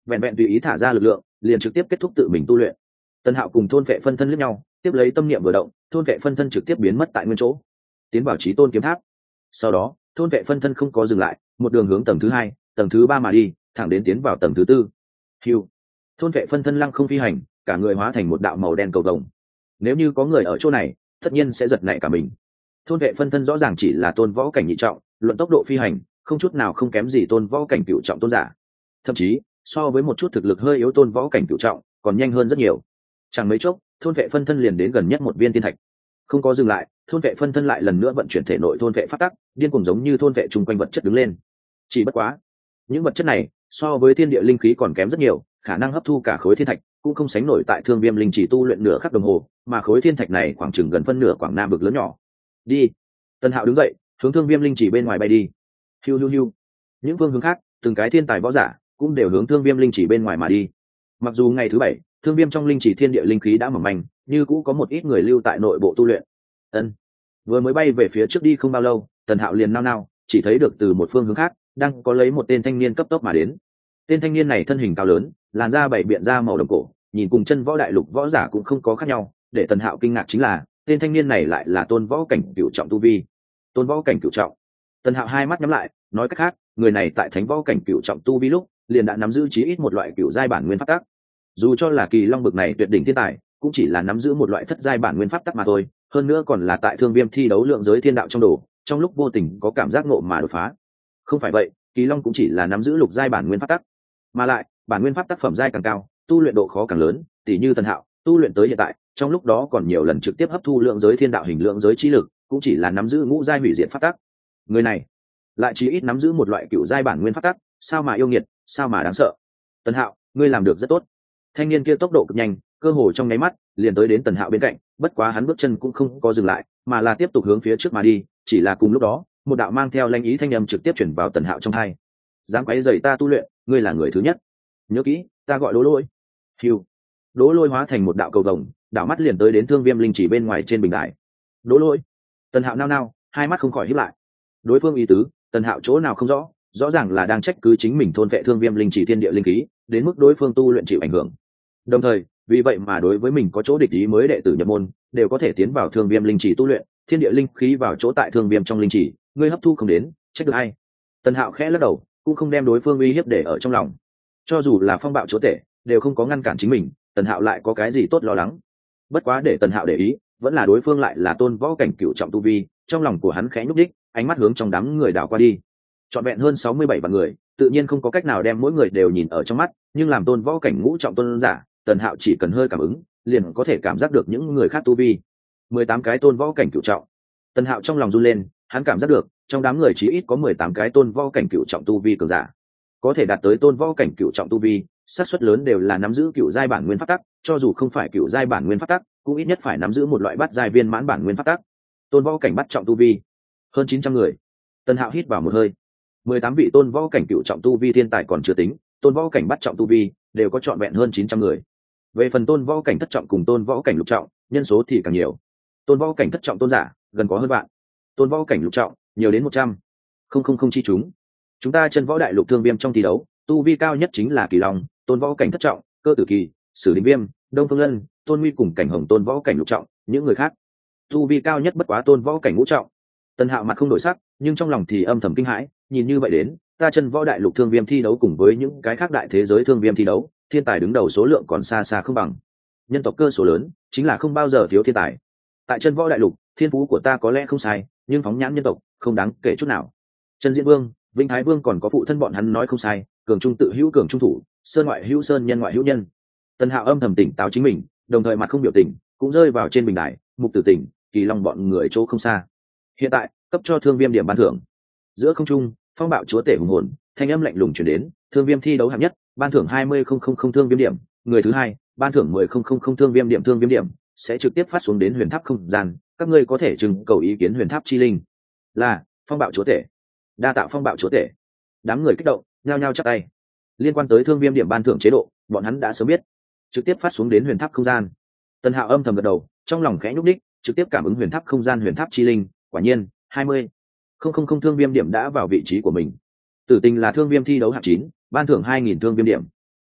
vẹn vẹn tùy ý thả ra lực lượng liền trực tiếp kết thúc tự mình tu luyện. Tần Hạo cùng thôn vệ phân thân liếc nhau, tiếp lấy tâm niệm vừa động, thôn vệ phân thân trực tiếp biến mất tại nguyên chỗ, tiến vào chí tôn kiếm tháp. Sau đó thôn vệ phân thân không có dừng lại, một đường hướng tầng thứ hai, tầng thứ ba mà đi, thẳng đến tiến vào tầng thứ tư. Hưu, thôn vệ phân thân lăng không phi hành, cả người hóa thành một đạo màu đen cầu vồng. Nếu như có người ở chỗ này tất nhiên sẽ giật nảy cả mình. Thôn vệ phân thân rõ ràng chỉ là tôn võ cảnh nhị trọng, luận tốc độ phi hành không chút nào không kém gì tôn võ cảnh cựu trọng tôn giả, thậm chí so với một chút thực lực hơi yếu tôn võ cảnh cựu trọng còn nhanh hơn rất nhiều. Chẳng mấy chốc thôn vệ phân thân liền đến gần nhất một viên thiên thạch. Không có dừng lại, thôn vệ phân thân lại lần nữa vận chuyển thể nội thôn vệ phát tắc, điên cuồng giống như thôn vệ chung quanh vật chất đứng lên. Chỉ bất quá những vật chất này so với thiên địa linh khí còn kém rất nhiều, khả năng hấp thu cả khối thiên thạch cũng không sánh nổi tại thương viêm linh chỉ tu luyện nửa khắc đồng hồ, mà khối thiên thạch này khoảng chừng gần phân nửa quảng nam vực lớn nhỏ. Đi. Tần Hạo đứng dậy hướng thương viêm linh chỉ bên ngoài bay đi. Hiu hiu hiu. Những phương hướng khác từng cái thiên tài võ giả cũng đều hướng thương viêm linh chỉ bên ngoài mà đi. Mặc dù ngày thứ bảy thương viêm trong linh chỉ thiên địa linh khí đã mỏng manh, như cũ có một ít người lưu tại nội bộ tu luyện. Ân. Vừa mới bay về phía trước đi không bao lâu, Tần Hạo liền nao nao chỉ thấy được từ một phương hướng khác đang có lấy một tên thanh niên cấp tốc mà đến. Tên thanh niên này thân hình cao lớn, làn da bảy biện da màu đồng cổ, nhìn cùng chân võ đại lục võ giả cũng không có khác nhau. Để Tần Hạo kinh ngạc chính là tên thanh niên này lại là tôn võ cảnh cửu trọng tu vi. Tôn võ cảnh cửu trọng. Tần Hạo hai mắt nhắm lại, nói cách khác người này tại thánh võ cảnh cửu trọng tu vi lúc liền đã nắm giữ chí ít một loại cửu giai bản nguyên pháp tắc. Dù cho là kỳ long bực này tuyệt đỉnh thiên tài cũng chỉ là nắm giữ một loại thất giai bản nguyên pháp tắc mà thôi, hơn nữa còn là tại thương viêm thi đấu lượng giới thiên đạo trong đồ, trong lúc vô tình có cảm giác ngộ mà đột phá. Không phải vậy, kỳ long cũng chỉ là nắm giữ lục giai bản nguyên pháp tắc, mà lại bản nguyên pháp tác phẩm giai càng cao tu luyện độ khó càng lớn. Tỷ như Tần Hạo tu luyện tới hiện tại, trong lúc đó còn nhiều lần trực tiếp hấp thu lượng giới thiên đạo hình lượng giới trí lực, cũng chỉ là nắm giữ ngũ giai hủy diệt pháp tắc. Người này lại chỉ ít nắm giữ một loại cựu giai bản nguyên pháp tắc, sao mà yêu nghiệt, sao mà đáng sợ. Tần Hạo, ngươi làm được rất tốt. Thanh niên kia tốc độ cực nhanh, cơ hồ trong nháy mắt liền tới đến Tần Hạo bên cạnh, bất quá hắn bước chân cũng không có dừng lại, mà là tiếp tục hướng phía trước mà đi. Chỉ là cùng lúc đó, một đạo mang theo lanh ý thanh âm trực tiếp chuyển vào Tần Hạo trong tai. Dám quấy rầy ta tu luyện, ngươi là người thứ nhất. Nhớ kỹ, ta gọi Đỗ Lôi. Hiu. Đỗ Lôi hóa thành một đạo cầu vồng, đảo mắt liền tới đến thương viêm linh chỉ bên ngoài trên bình đài. Đỗ Lôi. Tần Hạo nao nao, hai mắt không khỏi híp lại. Đối phương ý tứ Tần Hạo chỗ nào không rõ, rõ ràng là đang trách cứ chính mình thôn vệ thương viêm linh chỉ thiên địa linh khí, đến mức đối phương tu luyện chịu ảnh hưởng. Đồng thời vì vậy mà đối với mình có chỗ địch ý mới đệ tử nhập môn đều có thể tiến vào thương viêm linh chỉ tu luyện, thiên địa linh khí vào chỗ tại thương viêm trong linh chỉ, ngươi hấp thu không đến, trách được ai? Tần Hạo khẽ lắc đầu, cũng không đem đối phương uy hiếp để ở trong lòng. Cho dù là phong bạo chúa tể đều không có ngăn cản chính mình, Tần Hạo lại có cái gì tốt lo lắng. Bất quá để Tần Hạo để ý vẫn là đối phương lại là tôn võ cảnh cựu trọng tu vi, trong lòng của hắn khẽ nhúc đích, ánh mắt hướng trong đám người đảo qua đi. Trọn vẹn hơn sáu mươi bảy vạn người, tự nhiên không có cách nào đem mỗi người đều nhìn ở trong mắt, nhưng làm tôn võ cảnh ngũ trọng tôn giả, Tần Hạo chỉ cần hơi cảm ứng liền có thể cảm giác được những người khác tu vi. Mười tám cái tôn võ cảnh cựu trọng. Tần Hạo trong lòng run lên, hắn cảm giác được trong đám người chỉ ít có mười tám cái tôn võ cảnh cựu trọng tu vi cường giả. Có thể đạt tới tôn võ cảnh cựu trọng tu vi, xác suất lớn đều là nắm giữ cựu giai bản nguyên pháp tắc, cho dù không phải cựu giai bản nguyên pháp tắc, cũng ít nhất phải nắm giữ một loại bát giai viên mãn bản nguyên pháp tắc. Tôn võ cảnh bắt trọng tu vi, hơn chín trăm người. Tần Hạo hít vào một hơi. mười tám vị tôn võ cảnh cựu trọng tu vi thiên tài còn chưa tính, tôn võ cảnh bắt trọng tu vi đều có trọn vẹn hơn chín trăm người. Về phần tôn võ cảnh thất trọng cùng tôn võ cảnh lục trọng, nhân số thì càng nhiều. Tôn võ cảnh thất trọng tôn giả gần có hơn vạn, tôn võ cảnh lục trọng nhiều đến một trăm. Không không không chi chúng. Chúng ta chân võ đại lục thương viêm trong thi đấu, tu vi cao nhất chính là Kỳ Long, tôn võ cảnh thất trọng, Cơ Tử Kỳ, Sử Đình Viêm, Đông Phương Lân, Tôn Nguy cùng Cảnh Hồng tôn võ cảnh lục trọng, những người khác tu vi cao nhất bất quá tôn võ cảnh ngũ trọng. Tần Hạo mặt không đổi sắc, nhưng trong lòng thì âm thầm kinh hãi, nhìn như vậy đến, ta chân võ đại lục thương viêm thi đấu cùng với những cái khác đại thế giới thương viêm thi đấu, thiên tài đứng đầu số lượng còn xa xa không bằng. Nhân tộc cơ số lớn, chính là không bao giờ thiếu thiên tài. Tại chân võ đại lục, thiên phú của ta có lẽ không sai, nhưng phóng nhãn nhân tộc, không đáng kể chút nào. Trần Diễn Vương, Vinh Thái Vương còn có phụ thân bọn hắn nói không sai, cường trung tự hữu cường trung thủ, sơn ngoại hữu sơn nhân ngoại hữu nhân. Tần Hạo âm thầm tỉnh táo chính mình, đồng thời mặt không biểu tình, cũng rơi vào trên bình đài, Mục Tử Tỉnh, Kỳ Long bọn người chỗ không xa. Hiện tại, cấp cho thương viêm điểm ban thưởng. Giữa không trung, phong bạo chúa tể hùng hồn, thanh âm lạnh lùng truyền đến, thương viêm thi đấu hạng nhất, ban thưởng hai mươi không không không thương viêm điểm, người thứ hai, ban thưởng mười không không không thương viêm điểm thương viêm điểm, sẽ trực tiếp phát xuống đến huyền tháp không gian, các ngươi có thể trưng cầu ý kiến huyền tháp chi linh. Là, phong bạo chúa tể. Đa tạo phong bạo chúa tể. Đám người kích động, nhao nhao chắp tay. Liên quan tới thương viêm điểm ban thưởng chế độ, bọn hắn đã sớm biết, trực tiếp phát xuống đến huyền tháp không gian. Tần Hạo âm thầm gật đầu, trong lòng khẽ nhúc đích, trực tiếp cảm ứng huyền tháp không gian huyền tháp chi linh, quả nhiên, hai mươi không không không thương viêm điểm đã vào vị trí của mình. Tử Tình là thương viêm thi đấu hạng chín, ban thưởng hai nghìn thương viêm điểm.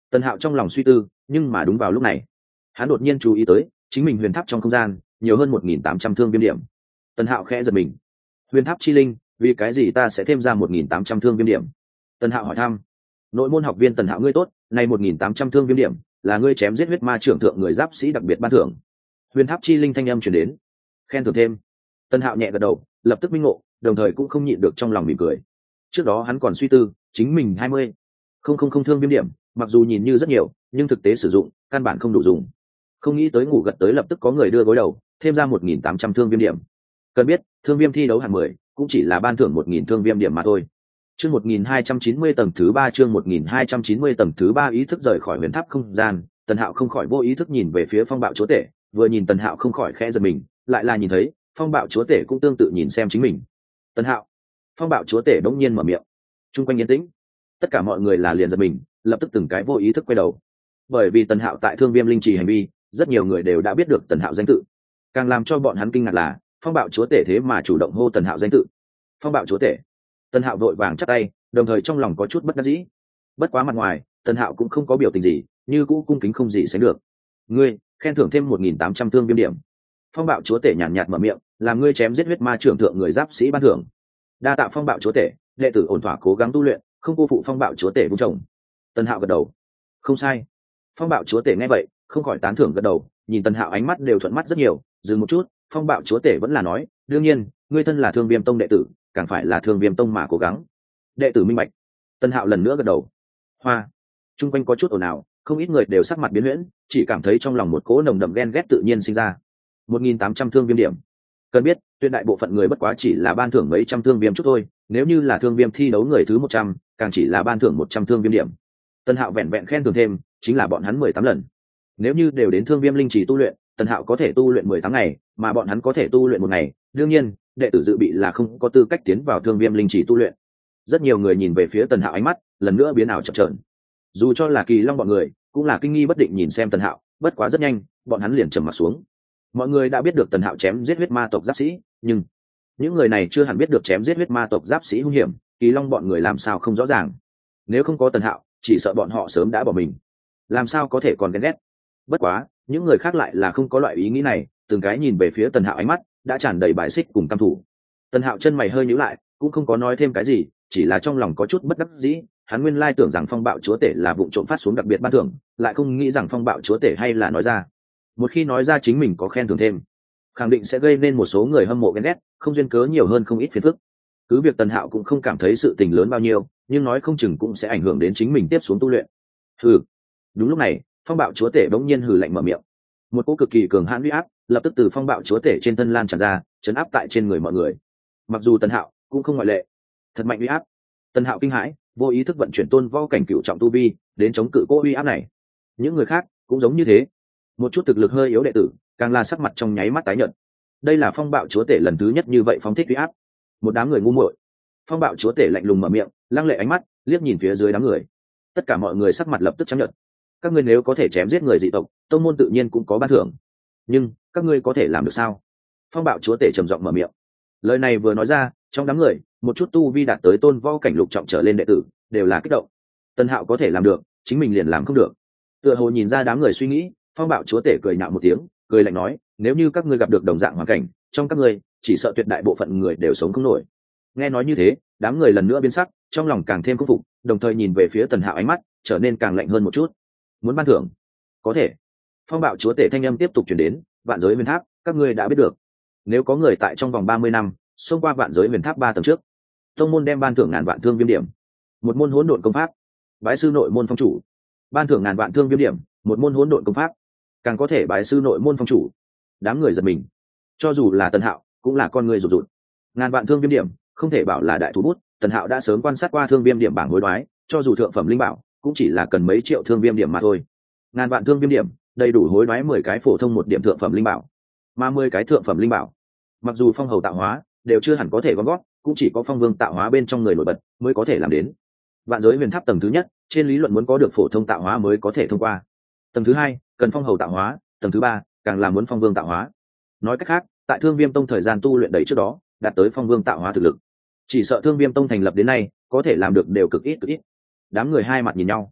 Tần Hạo trong lòng suy tư, nhưng mà đúng vào lúc này hắn đột nhiên chú ý tới chính mình huyền tháp trong không gian nhiều hơn một nghìn tám trăm thương viêm điểm. Tần Hạo khẽ giật mình. Huyền tháp chi linh, vì cái gì ta sẽ thêm ra một nghìn tám trăm thương viêm điểm? Tần Hạo hỏi thăm. Nội môn học viên Tần Hạo ngươi tốt, này một nghìn tám trăm thương viêm điểm là ngươi chém giết huyết ma trưởng thượng người giáp sĩ đặc biệt ban thưởng. Huyền tháp chi linh thanh âm truyền đến. Khen thưởng thêm. Tần Hạo nhẹ gật đầu, lập tức minh ngộ, đồng thời cũng không nhịn được trong lòng mỉm cười. Trước đó hắn còn suy tư, chính mình hai mươi không không không thương viêm điểm, mặc dù nhìn như rất nhiều, nhưng thực tế sử dụng căn bản không đủ dùng. Không nghĩ tới ngủ gật tới lập tức có người đưa gối đầu, thêm ra một nghìn tám trăm thương viêm điểm. Cần biết, thương viêm thi đấu hạng mười cũng chỉ là ban thưởng một nghìn thương viêm điểm mà thôi. Chương một nghìn hai trăm chín mươi tầng thứ ba chương một nghìn hai trăm chín mươi tầng thứ ba ý thức rời khỏi huyền tháp không gian, Tần Hạo không khỏi vô ý thức nhìn về phía Phong Bạo chúa tể, vừa nhìn Tần Hạo không khỏi khẽ giật mình, lại là nhìn thấy, Phong Bạo chúa tể cũng tương tự nhìn xem chính mình. Tần Hạo. Phong Bạo chúa tể bỗng nhiên mở miệng. Trung quanh yên tĩnh. Tất cả mọi người là liền giật mình, lập tức từng cái vô ý thức quay đầu. Bởi vì Tần Hạo tại Thương Viêm linh trì hành vi, rất nhiều người đều đã biết được Tần Hạo danh tự. Càng làm cho bọn hắn kinh ngạc là, Phong Bạo chúa tể thế mà chủ động hô Tần Hạo danh tự. Phong Bạo chúa tể. Tần Hạo vội vàng chắp tay, đồng thời trong lòng có chút bất đắc dĩ. Bất quá mặt ngoài, Tần Hạo cũng không có biểu tình gì, như cũ cung kính không gì sánh được. Ngươi, khen thưởng thêm một nghìn tám trăm thương viêm điểm. Phong Bạo chúa tể nhàn nhạt mở miệng, làm ngươi chém giết huyết ma trưởng thượng người giáp sĩ ban thưởng. Đa tạ Phong Bạo chúa tể, đệ tử ổn thỏa cố gắng tu luyện, không cô phụ Phong Bạo chúa tể vung chồng. Tần Hạo gật đầu. Không sai. Phong Bạo chúa tể nghe vậy, không khỏi tán thưởng gật đầu, nhìn Tần Hạo ánh mắt đều thuận mắt rất nhiều, dừng một chút, Phong Bạo chúa tể vẫn là nói, đương nhiên, ngươi thân là Thương Viêm tông đệ tử, càng phải là Thương Viêm tông mà cố gắng. Đệ tử minh bạch. Tần Hạo lần nữa gật đầu. Hoa. Trung quanh có chút ồn ào, không ít người đều sắc mặt biến huyễn, chỉ cảm thấy trong lòng một cỗ nồng đậm ghen ghét tự nhiên sinh ra. một nghìn tám trăm thương viêm điểm. Cần biết, tuyệt đại bộ phận người bất quá chỉ là ban thưởng mấy trăm thương viêm chút thôi, nếu như là thương viêm thi đấu người thứ một trăm, càng chỉ là ban thưởng một trăm thương viêm điểm. Tần Hạo vẹn vẹn khen thưởng thêm, chính là bọn hắn mười tám lần. Nếu như đều đến thương viêm linh trì tu luyện, Tần Hạo có thể tu luyện mười tám ngày, mà bọn hắn có thể tu luyện một ngày, đương nhiên, đệ tử dự bị là không có tư cách tiến vào thương viêm linh trì tu luyện. Rất nhiều người nhìn về phía Tần Hạo ánh mắt lần nữa biến ảo chập chờn. Dù cho là Kỳ Long bọn người, cũng là kinh nghi bất định nhìn xem Tần Hạo, bất quá rất nhanh, bọn hắn liền trầm mặt xuống. Mọi người đã biết được Tần Hạo chém giết huyết ma tộc giáp sĩ, nhưng những người này chưa hẳn biết được chém giết huyết ma tộc giáp sĩ hung hiểm, Kỳ Long bọn người làm sao không rõ ràng. Nếu không có Tần Hạo, chỉ sợ bọn họ sớm đã bỏ mình. Làm sao có thể còn ghen ghét. Bất quá, những người khác lại là không có loại ý nghĩ này, từng cái nhìn về phía Tần Hạo ánh mắt đã tràn đầy bài xích cùng căm thủ. Tần Hạo chân mày hơi nhíu lại, cũng không có nói thêm cái gì, chỉ là trong lòng có chút bất đắc dĩ, hắn nguyên lai tưởng rằng Phong Bạo chúa tể là vụ trộm phát xuống đặc biệt ban thưởng, lại không nghĩ rằng Phong Bạo chúa tể hay là nói ra. Một khi nói ra chính mình có khen thưởng thêm, khẳng định sẽ gây nên một số người hâm mộ ghen ghét, không duyên cớ nhiều hơn không ít phiền phức. Cứ việc Tần Hạo cũng không cảm thấy sự tình lớn bao nhiêu, nhưng nói không chừng cũng sẽ ảnh hưởng đến chính mình tiếp xuống tu luyện. Hừ. Đúng lúc này, Phong Bạo chúa tể bỗng nhiên hừ lạnh mở miệng. Một cỗ cực kỳ cường hãn uy áp lập tức từ Phong Bạo chúa tể trên thân lan tràn ra, chấn áp tại trên người mọi người. Mặc dù Tần Hạo cũng không ngoại lệ. Thật mạnh uy áp. Tần Hạo kinh hãi, vô ý thức vận chuyển tôn võ cảnh cựu trọng tu vi đến chống cự cỗ uy áp này. Những người khác cũng giống như thế. Một chút thực lực hơi yếu đệ tử, càng là sắc mặt trong nháy mắt tái nhợt. Đây là Phong Bạo chúa tể lần thứ nhất như vậy phóng thích uy áp. Một đám người ngu muội. Phong Bạo chúa tể lạnh lùng mở miệng, lăng lệ ánh mắt liếc nhìn phía dưới đám người. Tất cả mọi người sắc mặt lập tức trắng nhợt. Các ngươi nếu có thể chém giết người dị tộc, tông môn tự nhiên cũng có ban thưởng. Nhưng các ngươi có thể làm được sao? Phong Bạo chúa tể trầm giọng mở miệng. Lời này vừa nói ra, trong đám người, một chút tu vi đạt tới tôn võ cảnh lục trọng trở lên đệ tử, đều là kích động. Tần Hạo có thể làm được, chính mình liền làm không được. Tựa hồ nhìn ra đám người suy nghĩ, Phong Bạo chúa tể cười nhạo một tiếng, cười lạnh nói, nếu như các ngươi gặp được đồng dạng hoàn cảnh, trong các ngươi, chỉ sợ tuyệt đại bộ phận người đều sống không nổi. Nghe nói như thế, đám người lần nữa biến sắc, trong lòng càng thêm khâm phục, đồng thời nhìn về phía Tần Hạo ánh mắt trở nên càng lạnh hơn một chút. Muốn ban thưởng? Có thể. Phong Bạo chúa tể thanh âm tiếp tục truyền đến, vạn giới huyền tháp, các ngươi đã biết được. Nếu có người tại trong vòng ba mươi năm xông qua vạn giới huyền tháp ba tầng trước, tông môn đem ban thưởng ngàn vạn thương viêm điểm. Một môn hỗn độn công pháp. Bái sư nội môn phong chủ. Ban thưởng ngàn vạn thương viêm điểm, một môn hỗn độn công pháp. Càng có thể bái sư nội môn phong chủ. Đám người giật mình. Cho dù là Tần Hạo, cũng là con người rụt rụt. Ngàn vạn thương viêm điểm, không thể bảo là đại thú bút, Tần Hạo đã sớm quan sát qua thương viêm điểm bảng hối đoái, cho dù thượng phẩm linh bảo, cũng chỉ là cần mấy triệu thương viêm điểm mà thôi. Ngàn vạn thương viêm điểm, đầy đủ hối đoái mười cái phổ thông một điểm thượng phẩm linh bảo, mà mười cái thượng phẩm linh bảo, mặc dù phong hầu tạo hóa đều chưa hẳn có thể gom gót, cũng chỉ có phong vương tạo hóa bên trong người nổi bật mới có thể làm đến. Vạn giới huyền tháp tầng thứ nhất, trên lý luận muốn có được phổ thông tạo hóa mới có thể thông qua. Tầng thứ hai, cần phong hầu tạo hóa, tầng thứ ba, càng là muốn phong vương tạo hóa. Nói cách khác, tại Thương Viêm tông thời gian tu luyện đầy trước đó, đạt tới phong vương tạo hóa thực lực. Chỉ sợ Thương Viêm tông thành lập đến nay, có thể làm được đều cực ít cực ít. Đám người hai mặt nhìn nhau.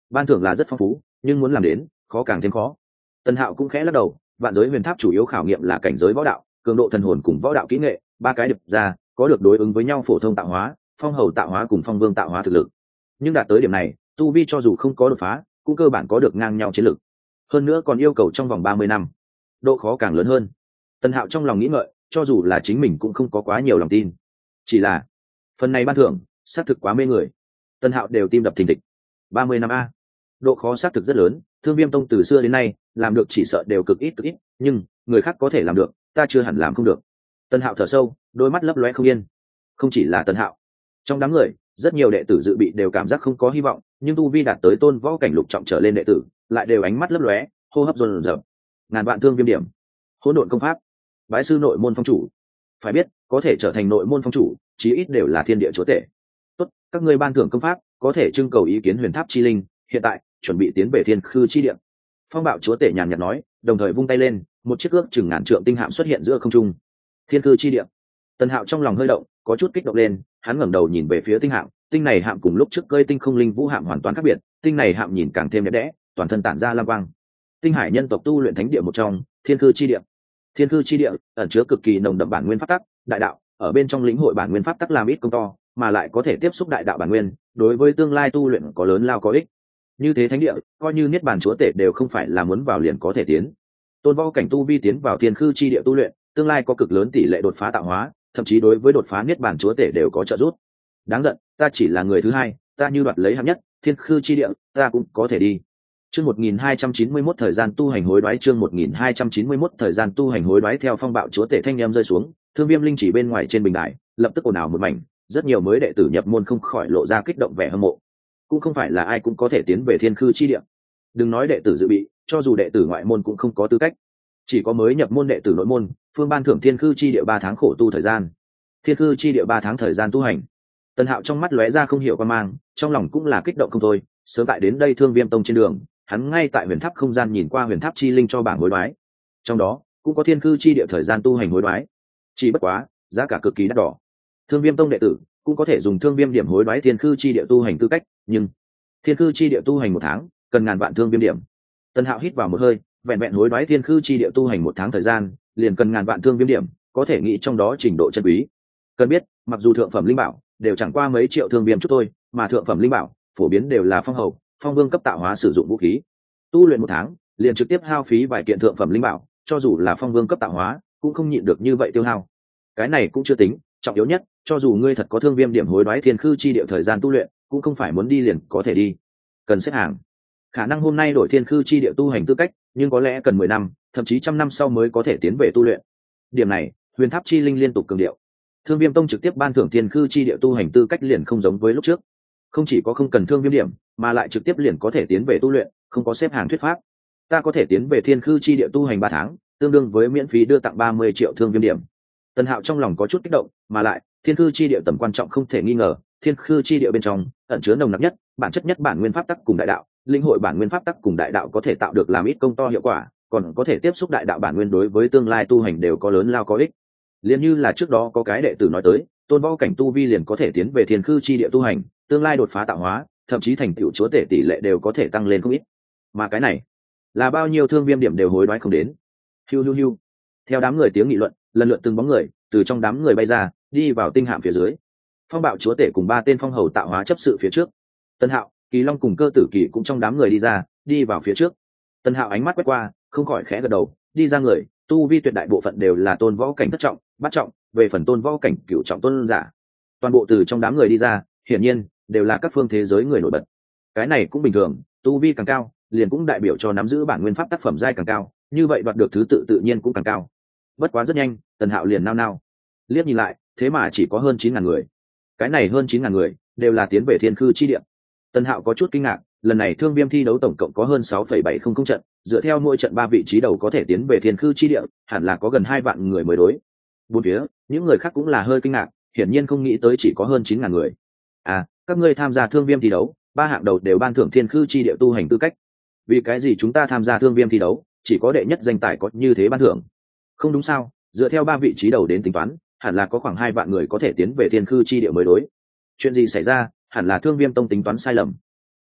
ban thưởng là rất phong phú, nhưng muốn làm đến khó càng thêm khó. Tần Hạo cũng khẽ lắc đầu, vạn giới huyền tháp chủ yếu khảo nghiệm là cảnh giới võ đạo, cường độ thần hồn cùng võ đạo kỹ nghệ, ba cái đập ra có được đối ứng với nhau phổ thông tạo hóa, phong hầu tạo hóa cùng phong vương tạo hóa thực lực. Nhưng đạt tới điểm này, tu vi cho dù không có đột phá, cũng cơ bản có được ngang nhau chiến lực. Hơn nữa còn yêu cầu trong vòng ba mươi năm, độ khó càng lớn hơn. Tần Hạo trong lòng nghĩ ngợi, cho dù là chính mình cũng không có quá nhiều lòng tin. Chỉ là phần này ban thưởng xác thực quá mê người. Tần Hạo đều tim đập thình thịch. ba mươi năm a, độ khó xác thực rất lớn. Thương Viêm Tông từ xưa đến nay làm được chỉ sợ đều cực ít cực ít, nhưng người khác có thể làm được, ta chưa hẳn làm không được. Tần Hạo thở sâu, đôi mắt lấp lóe không yên. Không chỉ là Tần Hạo, trong đám người rất nhiều đệ tử dự bị đều cảm giác không có hy vọng, nhưng tu vi đạt tới tôn võ cảnh lục trọng trở lên đệ tử lại đều ánh mắt lấp lóe, hô hấp dồn dập. Ngàn vạn thương viêm điểm, hỗn độn công pháp, bái sư nội môn phong chủ. Phải biết, có thể trở thành nội môn phong chủ, chí ít đều là thiên địa chúa tể. Tốt, các ngươi ban thưởng công pháp, có thể trưng cầu ý kiến huyền tháp chi linh, hiện tại chuẩn bị tiến về thiên khư chi địa. Phong bạo chúa tể nhàn nhạt nói, đồng thời vung tay lên, một chiếc ước chừng ngàn trượng tinh hạm xuất hiện giữa không trung. Thiên khư chi địa. Tần Hạo trong lòng hơi động, có chút kích động lên, hắn ngẩng đầu nhìn về phía tinh hạm. Tinh này hạm cùng lúc trước cơi tinh không linh vũ hạm hoàn toàn khác biệt, tinh này hạm nhìn càng thêm đẹp đẽ, toàn thân tản ra lam quang. Tinh hải nhân tộc tu luyện thánh địa một trong, thiên khư chi địa. Thiên khư chi địa ẩn chứa cực kỳ nồng đậm bản nguyên pháp tắc, đại đạo, ở bên trong lĩnh hội bản nguyên pháp tắc làm ít công to, mà lại có thể tiếp xúc đại đạo bản nguyên, đối với tương lai tu luyện có lớn lao có ích. Như thế thánh địa, coi như niết bàn chúa tể đều không phải là muốn vào liền có thể tiến. Tôn võ cảnh tu vi tiến vào thiên khư chi địa tu luyện, tương lai có cực lớn tỷ lệ đột phá tạo hóa, thậm chí đối với đột phá niết bàn chúa tể đều có trợ giúp. Đáng giận, ta chỉ là người thứ hai, ta như đoạt lấy hạng nhất, thiên khư chi địa, ta cũng có thể đi. Chương một nghìn hai trăm chín mươi mốt thời gian tu hành hối đoái chương một nghìn hai trăm chín mươi mốt thời gian tu hành hối đoái theo phong bạo chúa tể thanh em rơi xuống, Thương Viêm linh chỉ bên ngoài trên bình đài, lập tức ồn ào một mảnh, rất nhiều mới đệ tử nhập môn không khỏi lộ ra kích động vẻ hâm mộ. Cũng không phải là ai cũng có thể tiến về thiên khư chi địa. Đừng nói đệ tử dự bị, cho dù đệ tử ngoại môn cũng không có tư cách. Chỉ có mới nhập môn đệ tử nội môn, phương ban thưởng thiên khư chi địa ba tháng khổ tu thời gian. Thiên khư chi địa ba tháng thời gian tu hành. Tần Hạo trong mắt lóe ra không hiểu quan mang, trong lòng cũng là kích động không thôi, sớm tại đến đây Thương Viêm Tông trên đường, hắn ngay tại huyền tháp không gian nhìn qua huyền tháp chi linh cho bảng hối đoái, trong đó cũng có thiên khư chi địa thời gian tu hành hối đoái, chỉ bất quá giá cả cực kỳ đắt đỏ. Thương Viêm Tông đệ tử cũng có thể dùng thương viêm điểm hối đoái thiên khư chi địa tu hành tư cách, nhưng thiên khư chi địa tu hành một tháng cần ngàn vạn thương viêm điểm. Tần Hạo hít vào một hơi, vẹn vẹn hối đoái thiên khư chi địa tu hành một tháng thời gian liền cần ngàn vạn thương viêm điểm, có thể nghĩ trong đó trình độ chân quý. Cần biết, mặc dù thượng phẩm linh bảo đều chẳng qua mấy triệu thương viêm chút thôi, mà thượng phẩm linh bảo phổ biến đều là phong hầu, phong vương cấp tạo hóa sử dụng vũ khí. Tu luyện một tháng liền trực tiếp hao phí vài kiện thượng phẩm linh bảo, cho dù là phong vương cấp tạo hóa cũng không nhịn được như vậy tiêu hao. Cái này cũng chưa tính, trọng yếu nhất, cho dù ngươi thật có thương viêm điểm hối đoái thiên khư chi địa thời gian tu luyện, cũng không phải muốn đi liền có thể đi, cần xếp hàng. Khả năng hôm nay đổi thiên khư chi địa tu hành tư cách, nhưng có lẽ cần mười năm, thậm chí trăm năm sau mới có thể tiến về tu luyện. Điểm này, huyền tháp chi linh liên tục cường điệu. Thương Viêm Tông trực tiếp ban thưởng thiên khư chi địa tu hành tư cách liền không giống với lúc trước, không chỉ có không cần thương viêm điểm, mà lại trực tiếp liền có thể tiến về tu luyện, không có xếp hàng thuyết pháp. Ta có thể tiến về thiên khư chi địa tu hành ba tháng, tương đương với miễn phí đưa tặng ba mươi triệu thương viêm điểm. Tần Hạo trong lòng có chút kích động, mà lại thiên khư chi địa tầm quan trọng không thể nghi ngờ, thiên khư chi địa bên trong ẩn chứa nồng nặc nhất, bản chất nhất bản nguyên pháp tắc cùng đại đạo, linh hội bản nguyên pháp tắc cùng đại đạo có thể tạo được làm ít công to hiệu quả, còn có thể tiếp xúc đại đạo bản nguyên, đối với tương lai tu hành đều có lớn lao có ích. Liên như là trước đó có cái đệ tử nói tới, tôn võ cảnh tu vi liền có thể tiến về thiên khư chi địa tu hành, tương lai đột phá tạo hóa, thậm chí thành tựu chúa tể tỷ lệ đều có thể tăng lên không ít. Mà cái này là bao nhiêu thương viêm điểm đều hối đoái không đến. Hiu hiu hiu. Theo đám người tiếng nghị luận, lần lượt từng bóng người từ trong đám người bay ra, đi vào tinh hạm phía dưới. Phong bạo chúa tể cùng ba tên phong hầu tạo hóa chấp sự phía trước. Tân Hạo, Kỳ Long cùng Cơ Tử Kỳ cũng trong đám người đi ra, đi vào phía trước. Tân Hạo ánh mắt quét qua, không khỏi khẽ gật đầu, đi ra người, tu vi tuyệt đại bộ phận đều là tôn võ cảnh thất trọng, bát trọng, về phần tôn võ cảnh cửu trọng tôn giả, toàn bộ từ trong đám người đi ra, hiển nhiên đều là các phương thế giới người nổi bật. Cái này cũng bình thường, tu vi càng cao, liền cũng đại biểu cho nắm giữ bản nguyên pháp tác phẩm giai càng cao, như vậy đoạt được thứ tự tự nhiên cũng càng cao. Bất quá rất nhanh, Tần Hạo liền nao nao, liếc nhìn lại, thế mà chỉ có hơn chín ngàn người. Cái này hơn chín ngàn người đều là tiến về thiên khư chi địa. Tần Hạo có chút kinh ngạc, lần này thương viêm thi đấu tổng cộng có hơn sáu phẩy bảy không không trận, dựa theo mỗi trận ba vị trí đầu có thể tiến về thiên khư chi địa, hẳn là có gần hai vạn người mới đối. Bốn phía, những người khác cũng là hơi kinh ngạc, hiển nhiên không nghĩ tới chỉ có hơn chín ngàn người. À, các ngươi tham gia thương viêm thi đấu, ba hạng đầu đều ban thưởng thiên khư chi địa tu hành tư cách. Vì cái gì chúng ta tham gia thương viêm thi đấu, chỉ có đệ nhất danh tài có như thế ban thưởng? Không đúng sao, dựa theo ba vị trí đầu đến tính toán, hẳn là có khoảng hai vạn người có thể tiến về thiên khư chi địa mới đối. Chuyện gì xảy ra, hẳn là Thương Viêm Tông tính toán sai lầm.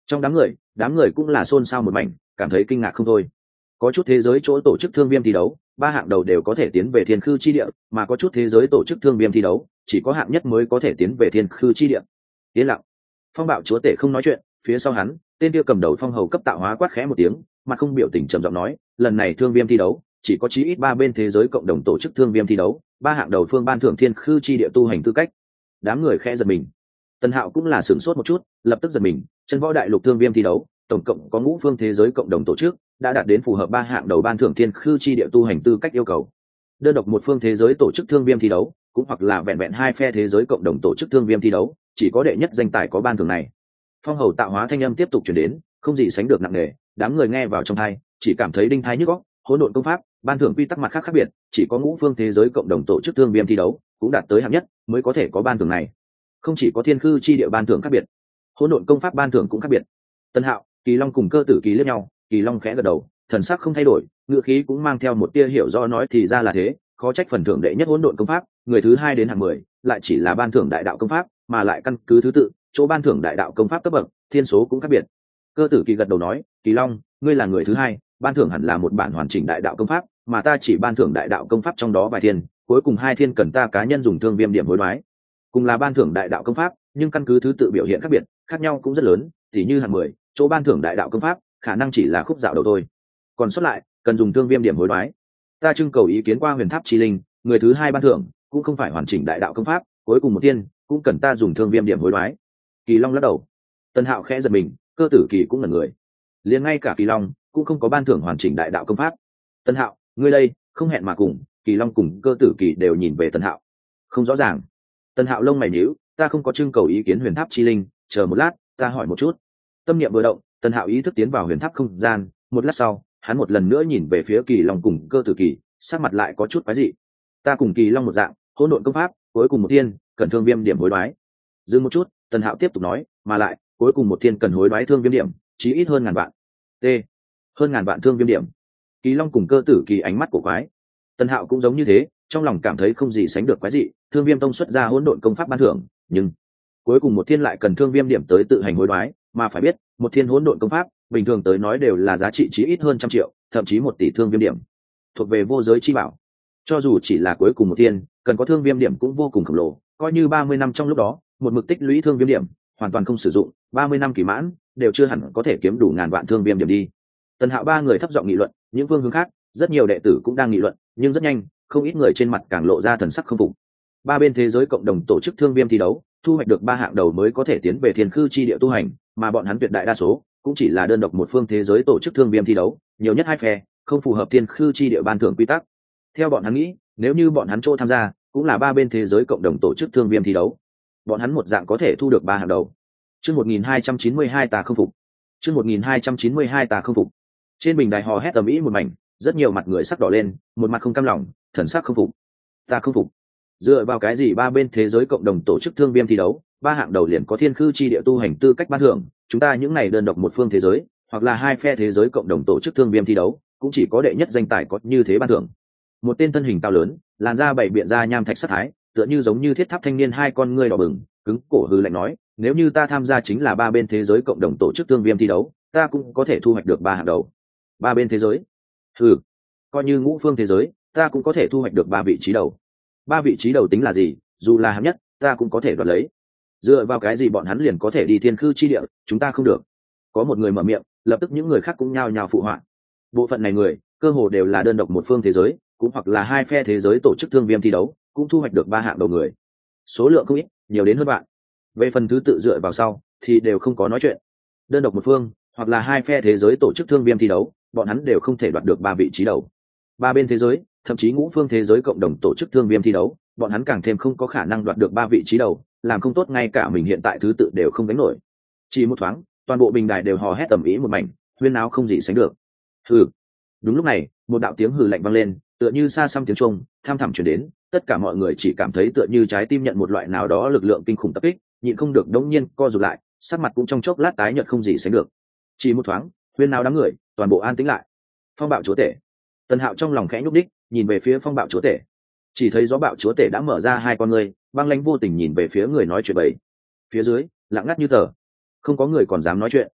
Trong đám người đám người cũng là xôn xao một mảnh, cảm thấy kinh ngạc không thôi. Có chút thế giới chỗ tổ chức thương viêm thi đấu, ba hạng đầu đều có thể tiến về thiên khư chi địa, mà có chút thế giới tổ chức thương viêm thi đấu chỉ có hạng nhất mới có thể tiến về thiên khư chi địa. Yên lặng. Phong bạo chúa tể không nói chuyện, phía sau hắn tên kia cầm đầu phong hầu cấp tạo hóa quát khẽ một tiếng, mà không biểu tình trầm giọng nói, lần này thương viêm thi đấu chỉ có chí ít ba bên thế giới cộng đồng tổ chức thương viêm thi đấu, ba hạng đầu phương ban thưởng thiên khư chi địa tu hành tư cách. Đám người khẽ giật mình. Tần Hạo cũng là sửng sốt một chút, lập tức giật mình, chân võ đại lục thương viêm thi đấu tổng cộng có ngũ phương thế giới cộng đồng tổ chức, đã đạt đến phù hợp ba hạng đầu ban thưởng thiên khư chi địa tu hành tư cách yêu cầu. Đơn độc một phương thế giới tổ chức thương viêm thi đấu, cũng hoặc là vẹn vẹn hai phe thế giới cộng đồng tổ chức thương viêm thi đấu, chỉ có đệ nhất danh tài có ban thưởng này. Phong hầu tạo hóa thanh âm tiếp tục truyền đến, không gì sánh được nặng nề, đám người nghe vào trong tai chỉ cảm thấy đinh thái nhức óc. Hỗn độn công pháp ban thưởng quy tắc mặt khác khác biệt, chỉ có ngũ phương thế giới cộng đồng tổ chức thương viêm thi đấu cũng đạt tới hạng nhất mới có thể có ban thưởng này. Không chỉ có thiên khư chi địa ban thưởng khác biệt, hỗn độn công pháp ban thưởng cũng khác biệt. Tân Hạo, Kỳ Long cùng Cơ Tử Kỳ liếc nhau, Kỳ Long khẽ gật đầu, thần sắc không thay đổi, ngữ khí cũng mang theo một tia hiểu rõ, nói thì ra là thế, khó trách phần thưởng đệ nhất hỗn độn công pháp, người thứ hai đến hạng mười, lại chỉ là ban thưởng đại đạo công pháp, mà lại căn cứ thứ tự, chỗ ban thưởng đại đạo công pháp cấp bậc, thiên số cũng khác biệt. Cơ Tử Kỳ gật đầu nói, Kỳ Long, ngươi là người thứ hai, ban thưởng hẳn là một bản hoàn chỉnh đại đạo công pháp, mà ta chỉ ban thưởng đại đạo công pháp trong đó vài thiên, cuối cùng hai thiên cần ta cá nhân dùng thương viêm điểm hối đoái. Cùng là ban thưởng đại đạo công pháp, nhưng căn cứ thứ tự biểu hiện khác biệt, khác nhau cũng rất lớn, tỉ như hạng mười, chỗ ban thưởng đại đạo công pháp, khả năng chỉ là khúc dạo đầu thôi. Còn sót lại, cần dùng thương viêm điểm hối đoái. Ta trưng cầu ý kiến qua Huyền Tháp Chi Linh, người thứ hai ban thưởng cũng không phải hoàn chỉnh đại đạo công pháp, cuối cùng một tiên cũng cần ta dùng thương viêm điểm hối đoái. Kỳ Long lắc đầu. Tân Hạo khẽ giật mình, Cơ Tử Kỳ cũng là người. Liền ngay cả Kỳ Long cũng không có ban thưởng hoàn chỉnh đại đạo công pháp. Tân Hạo, ngươi đây, không hẹn mà cùng. Kỳ Long cùng Cơ Tử Kỳ đều nhìn về Tân Hạo. Không rõ ràng. Tân Hạo lông mày nhíu, ta không có trưng cầu ý kiến Huyền Tháp Chi Linh, chờ một lát, ta hỏi một chút. Tâm niệm vừa động, Tân Hạo ý thức tiến vào huyền tháp không gian, một lát sau, hắn một lần nữa nhìn về phía Kỳ Long cùng Cơ Tử Kỳ, sắc mặt lại có chút quái dị. Ta cùng Kỳ Long một dạng, hỗn độn công pháp, cuối cùng một thiên, cần thương viêm điểm hối đoái. Dừng một chút, Tân Hạo tiếp tục nói, mà lại, cuối cùng một thiên cần hối đoái thương viêm điểm, chí ít hơn ngàn vạn. T. Hơn ngàn vạn thương viêm điểm. Kỳ Long cùng Cơ Tử Kỳ ánh mắt của quái. Tân Hạo cũng giống như thế, trong lòng cảm thấy không gì sánh được quái dị, thương viêm tông xuất ra hỗn độn công pháp ban thưởng, nhưng cuối cùng một thiên lại cần thương viêm điểm tới tự hành hối đoái, mà phải biết, một thiên hỗn độn công pháp, bình thường tới nói đều là giá trị chí ít hơn trăm triệu, thậm chí một tỷ thương viêm điểm, thuộc về vô giới chi bảo. Cho dù chỉ là cuối cùng một thiên, cần có thương viêm điểm cũng vô cùng khổng lồ, coi như ba mươi năm trong lúc đó, một mực tích lũy thương viêm điểm, hoàn toàn không sử dụng, ba mươi năm kỳ mãn, đều chưa hẳn có thể kiếm đủ ngàn vạn thương viêm điểm đi. Tần Hạo ba người thấp giọng nghị luận, những phương hướng khác, rất nhiều đệ tử cũng đang nghị luận, nhưng rất nhanh, không ít người trên mặt càng lộ ra thần sắc không phục. Ba bên thế giới cộng đồng tổ chức thương viêm thi đấu, thu hoạch được ba hạng đầu mới có thể tiến về thiên khư chi địa tu hành, mà bọn hắn tuyệt đại đa số cũng chỉ là đơn độc một phương thế giới tổ chức thương viêm thi đấu, nhiều nhất hai phe, không phù hợp thiên khư chi địa ban thưởng quy tắc. Theo bọn hắn nghĩ, nếu như bọn hắn chỗ tham gia cũng là ba bên thế giới cộng đồng tổ chức thương viêm thi đấu, bọn hắn một dạng có thể thu được ba hạng đầu. Chương một nghìn hai trăm chín mươi hai ta không phục. Chương một nghìn hai trăm chín mươi hai ta không phục. Trên bình đài hò hét ầm ĩ một mảnh, rất nhiều mặt người sắc đỏ lên, một mặt không cam lòng, thần sắc không phục. Ta không phục. Dựa vào cái gì ba bên thế giới cộng đồng tổ chức thương viêm thi đấu, ba hạng đầu liền có thiên khư chi địa tu hành tư cách ban thưởng, chúng ta những này đơn độc một phương thế giới, hoặc là hai phe thế giới cộng đồng tổ chức thương viêm thi đấu, cũng chỉ có đệ nhất danh tài có như thế ban thưởng. Một tên thân hình cao lớn, làn da bảy biện da nham thạch sắc thái, tựa như giống như thiết tháp thanh niên, hai con ngươi đỏ bừng, cứng cổ hừ lạnh nói, nếu như ta tham gia chính là ba bên thế giới cộng đồng tổ chức thương viêm thi đấu, ta cũng có thể thu hoạch được ba hạng đầu. Ba bên thế giới? Hừ, coi như ngũ phương thế giới, ta cũng có thể thu hoạch được ba vị trí đầu. Ba vị trí đầu tính là gì, dù là hạng nhất, ta cũng có thể đoạt lấy. Dựa vào cái gì bọn hắn liền có thể đi thiên khư chi địa, chúng ta không được? Có một người mở miệng, lập tức những người khác cũng nhao nhao phụ họa. Bộ phận này người, cơ hồ đều là đơn độc một phương thế giới, cũng hoặc là hai phe thế giới tổ chức thương viêm thi đấu, cũng thu hoạch được ba hạng đầu người. Số lượng không ít, nhiều đến hơn bạn. Về phần thứ tự dựa vào sau, thì đều không có nói chuyện. Đơn độc một phương, hoặc là hai phe thế giới tổ chức thương viêm thi đấu, bọn hắn đều không thể đoạt được ba vị trí đầu. Ba bên thế giới, thậm chí ngũ phương thế giới cộng đồng tổ chức thương viêm thi đấu, bọn hắn càng thêm không có khả năng đoạt được ba vị trí đầu, làm không tốt ngay cả mình hiện tại thứ tự đều không đánh nổi. Chỉ một thoáng, toàn bộ bình đài đều hò hét tầm ý một mảnh, huyên náo không gì sánh được. Hừ. Đúng lúc này, một đạo tiếng hừ lạnh vang lên, tựa như xa xăm tiếng chuông, tham thẳm truyền đến, tất cả mọi người chỉ cảm thấy tựa như trái tim nhận một loại nào đó lực lượng kinh khủng tập kích, nhịn không được đống nhiên co rụt lại, sắc mặt cũng trong chốc lát tái nhợt không gì sánh được. Chỉ một thoáng, huyên náo đám người, toàn bộ an tĩnh lại. Phong bạo chúa tể. Tần Hạo trong lòng khẽ nhúc đích, nhìn về phía phong bạo chúa tể, chỉ thấy gió bạo chúa tể đã mở ra hai con ngươi, băng lãnh vô tình nhìn về phía người nói chuyện bậy. Phía dưới lặng ngắt như tờ, không có người còn dám nói chuyện.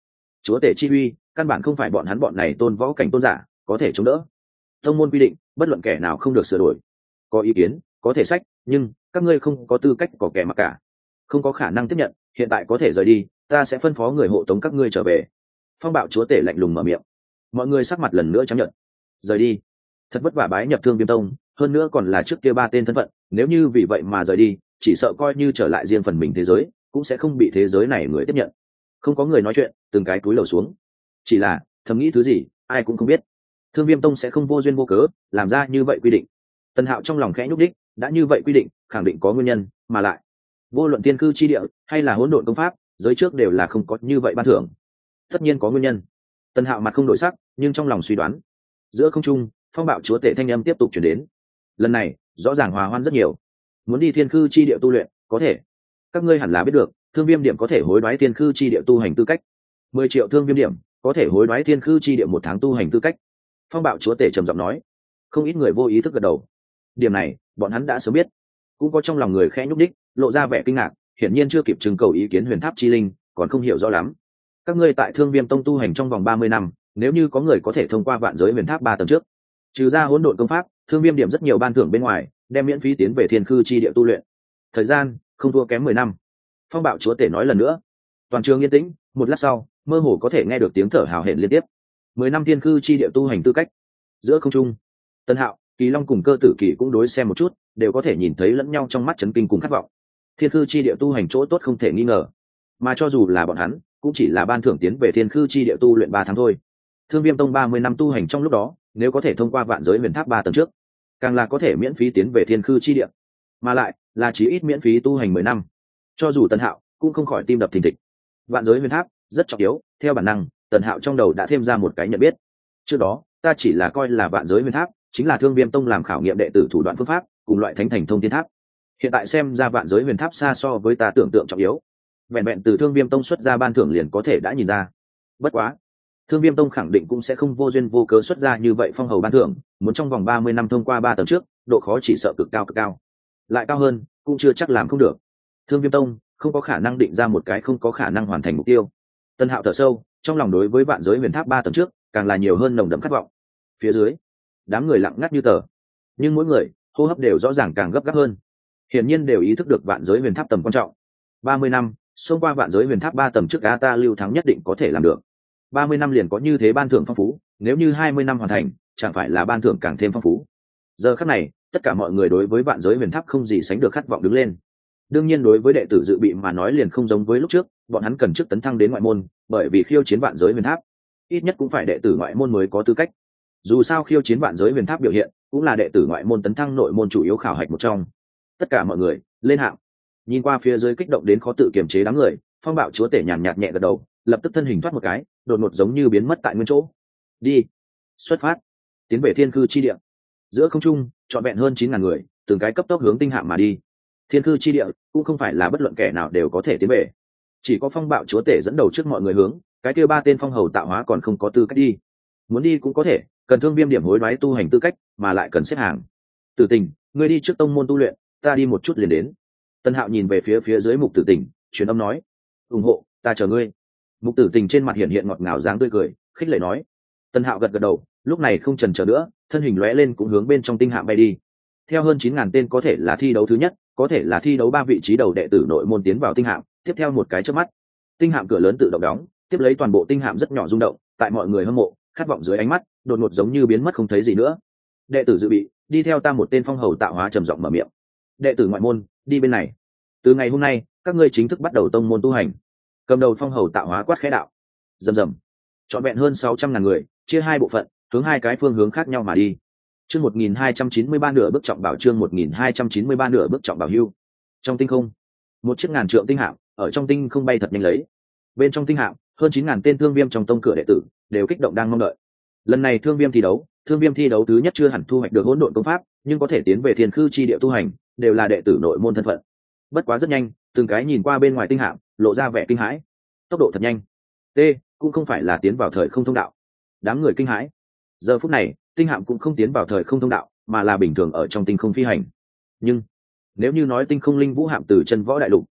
chúa tể chi uy căn bản không phải bọn hắn bọn này tôn võ cảnh tôn giả có thể chống đỡ. Tông môn quy định bất luận kẻ nào không được sửa đổi. Có ý kiến có thể sách, nhưng các ngươi không có tư cách có kẻ mặc cả, không có khả năng tiếp nhận. Hiện tại có thể rời đi, ta sẽ phân phó người hộ tống các ngươi trở về. Phong bạo chúa tể lạnh lùng mở miệng. Mọi người sắc mặt lần nữa chấp nhận. Rời đi. Thật vất vả bái nhập Thương Viêm Tông, hơn nữa còn là trước kia ba tên thân phận, nếu như vì vậy mà rời đi, chỉ sợ coi như trở lại riêng phần mình thế giới, cũng sẽ không bị thế giới này người tiếp nhận. Không có người nói chuyện, từng cái cúi đầu xuống. Chỉ là thầm nghĩ thứ gì, ai cũng không biết. Thương Viêm Tông sẽ không vô duyên vô cớ làm ra như vậy quy định. Tần Hạo trong lòng khẽ nhúc đích, đã như vậy quy định, khẳng định có nguyên nhân, mà lại, vô luận tiên cư chi địa hay là hỗn độn công pháp, giới trước đều là không có như vậy ban thưởng. Tất nhiên có nguyên nhân. Tần Hạo mặt không đổi sắc, nhưng trong lòng suy đoán. Giữa không trung, phong bạo chúa tể thanh âm tiếp tục chuyển đến. Lần này, rõ ràng hòa hoan rất nhiều. Muốn đi thiên cư chi địa tu luyện, có thể. Các ngươi hẳn là biết được, thương viêm điểm có thể hối đoái thiên cư chi địa tu hành tư cách. Mười triệu thương viêm điểm, có thể hối đoái thiên cư chi địa một tháng tu hành tư cách. Phong bạo chúa tể trầm giọng nói. Không ít người vô ý thức gật đầu. Điểm này, bọn hắn đã sớm biết. Cũng có trong lòng người khẽ nhúc đích, lộ ra vẻ kinh ngạc, hiển nhiên chưa kịp trưng cầu ý kiến Huyền Tháp chi linh, còn không hiểu rõ lắm. Các ngươi tại Thương Viêm Tông tu hành trong vòng ba mươi năm, nếu như có người có thể thông qua vạn giới huyền tháp ba tầng trước, trừ ra hỗn độn công pháp, Thương Viêm điểm rất nhiều ban thưởng bên ngoài, đem miễn phí tiến về thiên khư chi địa tu luyện. Thời gian không thua kém mười năm. Phong bạo chúa tể nói lần nữa. Toàn trường yên tĩnh, một lát sau, mơ hồ có thể nghe được tiếng thở hào hển liên tiếp. Mười năm thiên khư chi địa tu hành tư cách. Giữa không trung, Tân Hạo, Kỳ Long cùng Cơ Tử Kỳ cũng đối xem một chút, đều có thể nhìn thấy lẫn nhau trong mắt chấn kinh cùng khát vọng. Thiên khư chi địa tu hành chỗ tốt không thể nghi ngờ, mà cho dù là bọn hắn, cũng chỉ là ban thưởng tiến về thiên khư chi địa tu luyện ba tháng thôi. Thương Viêm Tông ba mươi năm tu hành trong lúc đó, nếu có thể thông qua vạn giới huyền tháp ba tầng trước, càng là có thể miễn phí tiến về thiên khư chi địa, mà lại là chí ít miễn phí tu hành mười năm. Cho dù Tần Hạo cũng không khỏi tim đập thình thịch. Vạn giới huyền tháp rất trọng yếu, theo bản năng, Tần Hạo trong đầu đã thêm ra một cái nhận biết. Trước đó, ta chỉ là coi là vạn giới huyền tháp chính là Thương Viêm Tông làm khảo nghiệm đệ tử thủ đoạn phương pháp, cùng loại thánh thành thông thiên tháp. Hiện tại xem ra vạn giới huyền tháp xa so với ta tưởng tượng trọng yếu. Vẹn vẹn từ Thương Viêm Tông xuất ra ban thưởng liền có thể đã nhìn ra. Bất quá, Thương Viêm Tông khẳng định cũng sẽ không vô duyên vô cớ xuất ra như vậy phong hầu ban thưởng, muốn trong vòng ba mươi năm thông qua ba tầng trước, độ khó chỉ sợ cực cao cực cao. Lại cao hơn, cũng chưa chắc làm không được. Thương Viêm Tông không có khả năng định ra một cái không có khả năng hoàn thành mục tiêu. Tân Hạo thở sâu, trong lòng đối với vạn giới huyền tháp ba tầng trước, càng là nhiều hơn nồng đậm khát vọng. Phía dưới, đám người lặng ngắt như tờ, nhưng mỗi người hô hấp đều rõ ràng càng gấp gáp hơn. Hiển nhiên đều ý thức được vạn giới huyền tháp tầm quan trọng. ba mươi năm, xông qua vạn giới huyền tháp ba tầng trước, a ta Lưu Thắng nhất định có thể làm được. ba mươi năm liền có như thế ban thưởng phong phú, nếu như hai mươi năm hoàn thành, chẳng phải là ban thưởng càng thêm phong phú. Giờ khắc này, tất cả mọi người đối với vạn giới huyền tháp không gì sánh được khát vọng đứng lên. Đương nhiên đối với đệ tử dự bị mà nói liền không giống với lúc trước, bọn hắn cần trước tấn thăng đến ngoại môn, bởi vì khiêu chiến vạn giới huyền tháp, ít nhất cũng phải đệ tử ngoại môn mới có tư cách. Dù sao khiêu chiến vạn giới huyền tháp biểu hiện, cũng là đệ tử ngoại môn tấn thăng nội môn chủ yếu khảo hạch một trong. Tất cả mọi người lên hạng. Nhìn qua phía dưới kích động đến khó tự kiềm chế đám người, phong bạo chúa tể nhàn nhạt nhẹ gật đầu, lập tức thân hình thoát một cái, đột ngột giống như biến mất tại nguyên chỗ. Đi, xuất phát, tiến về thiên cư chi địa. Giữa không trung, trọn vẹn hơn chín ngàn người, từng cái cấp tốc hướng tinh hạm mà đi. Thiên cư chi địa cũng không phải là bất luận kẻ nào đều có thể tiến về, chỉ có phong bạo chúa tể dẫn đầu trước mọi người hướng, cái kia ba tên phong hầu tạo hóa còn không có tư cách đi. Muốn đi cũng có thể, cần Thương Viêm điểm hối đoái tu hành tư cách, mà lại cần xếp hàng. Tử Tình, ngươi đi trước tông môn tu luyện, ta đi một chút liền đến. Tân Hạo nhìn về phía phía dưới Mục Tử Tình, truyền âm nói, ủng hộ, ta chờ ngươi. Mục Tử Tình trên mặt hiện hiện ngọt ngào dáng tươi cười, khích lệ nói. Tân Hạo gật gật đầu, lúc này không chần chờ nữa, thân hình lóe lên cũng hướng bên trong tinh hạm bay đi. Theo hơn chín ngàn tên có thể là thi đấu thứ nhất, có thể là thi đấu ba vị trí đầu đệ tử nội môn tiến vào tinh hạm, tiếp theo một cái chớp mắt, tinh hạm cửa lớn tự động đóng, tiếp lấy toàn bộ tinh hạm rất nhỏ rung động, tại mọi người hâm mộ, khát vọng dưới ánh mắt, đột ngột giống như biến mất không thấy gì nữa. Đệ tử dự bị, đi theo ta. Một tên phong hầu tạo hóa trầm giọng mở miệng. Đệ tử ngoại môn, đi bên này. Từ ngày hôm nay, các ngươi chính thức bắt đầu tông môn tu hành. Cầm đầu phong hầu tạo hóa quát khẽ đạo. Rầm rầm. Trọn vẹn hơn sáu trăm ngàn người, chia hai bộ phận, hướng hai cái phương hướng khác nhau mà đi. Chương một nghìn hai trăm chín mươi ba nửa bước trọng bảo, chương một nghìn hai trăm chín mươi ba nửa bước trọng bảo hưu. Trong tinh không, một chiếc ngàn trượng tinh hạm ở trong tinh không bay thật nhanh lấy. Bên trong tinh hạm, hơn chín ngàn tên Thương Viêm trong tông cửa đệ tử đều kích động đang mong đợi. Lần này Thương Viêm thi đấu, Thương Viêm thi đấu thứ nhất chưa hẳn thu hoạch được hỗn độn công pháp, nhưng có thể tiến về thiên khư chi địa tu hành, đều là đệ tử nội môn thân phận. Bất quá rất nhanh, từng cái nhìn qua bên ngoài tinh hạm, lộ ra vẻ kinh hãi. Tốc độ thật nhanh. T, cũng không phải là tiến vào thời không thông đạo. Đám người kinh hãi. Giờ phút này, tinh hạm cũng không tiến vào thời không thông đạo, mà là bình thường ở trong tinh không phi hành. Nhưng nếu như nói tinh không linh vũ hạm từ chân võ đại lục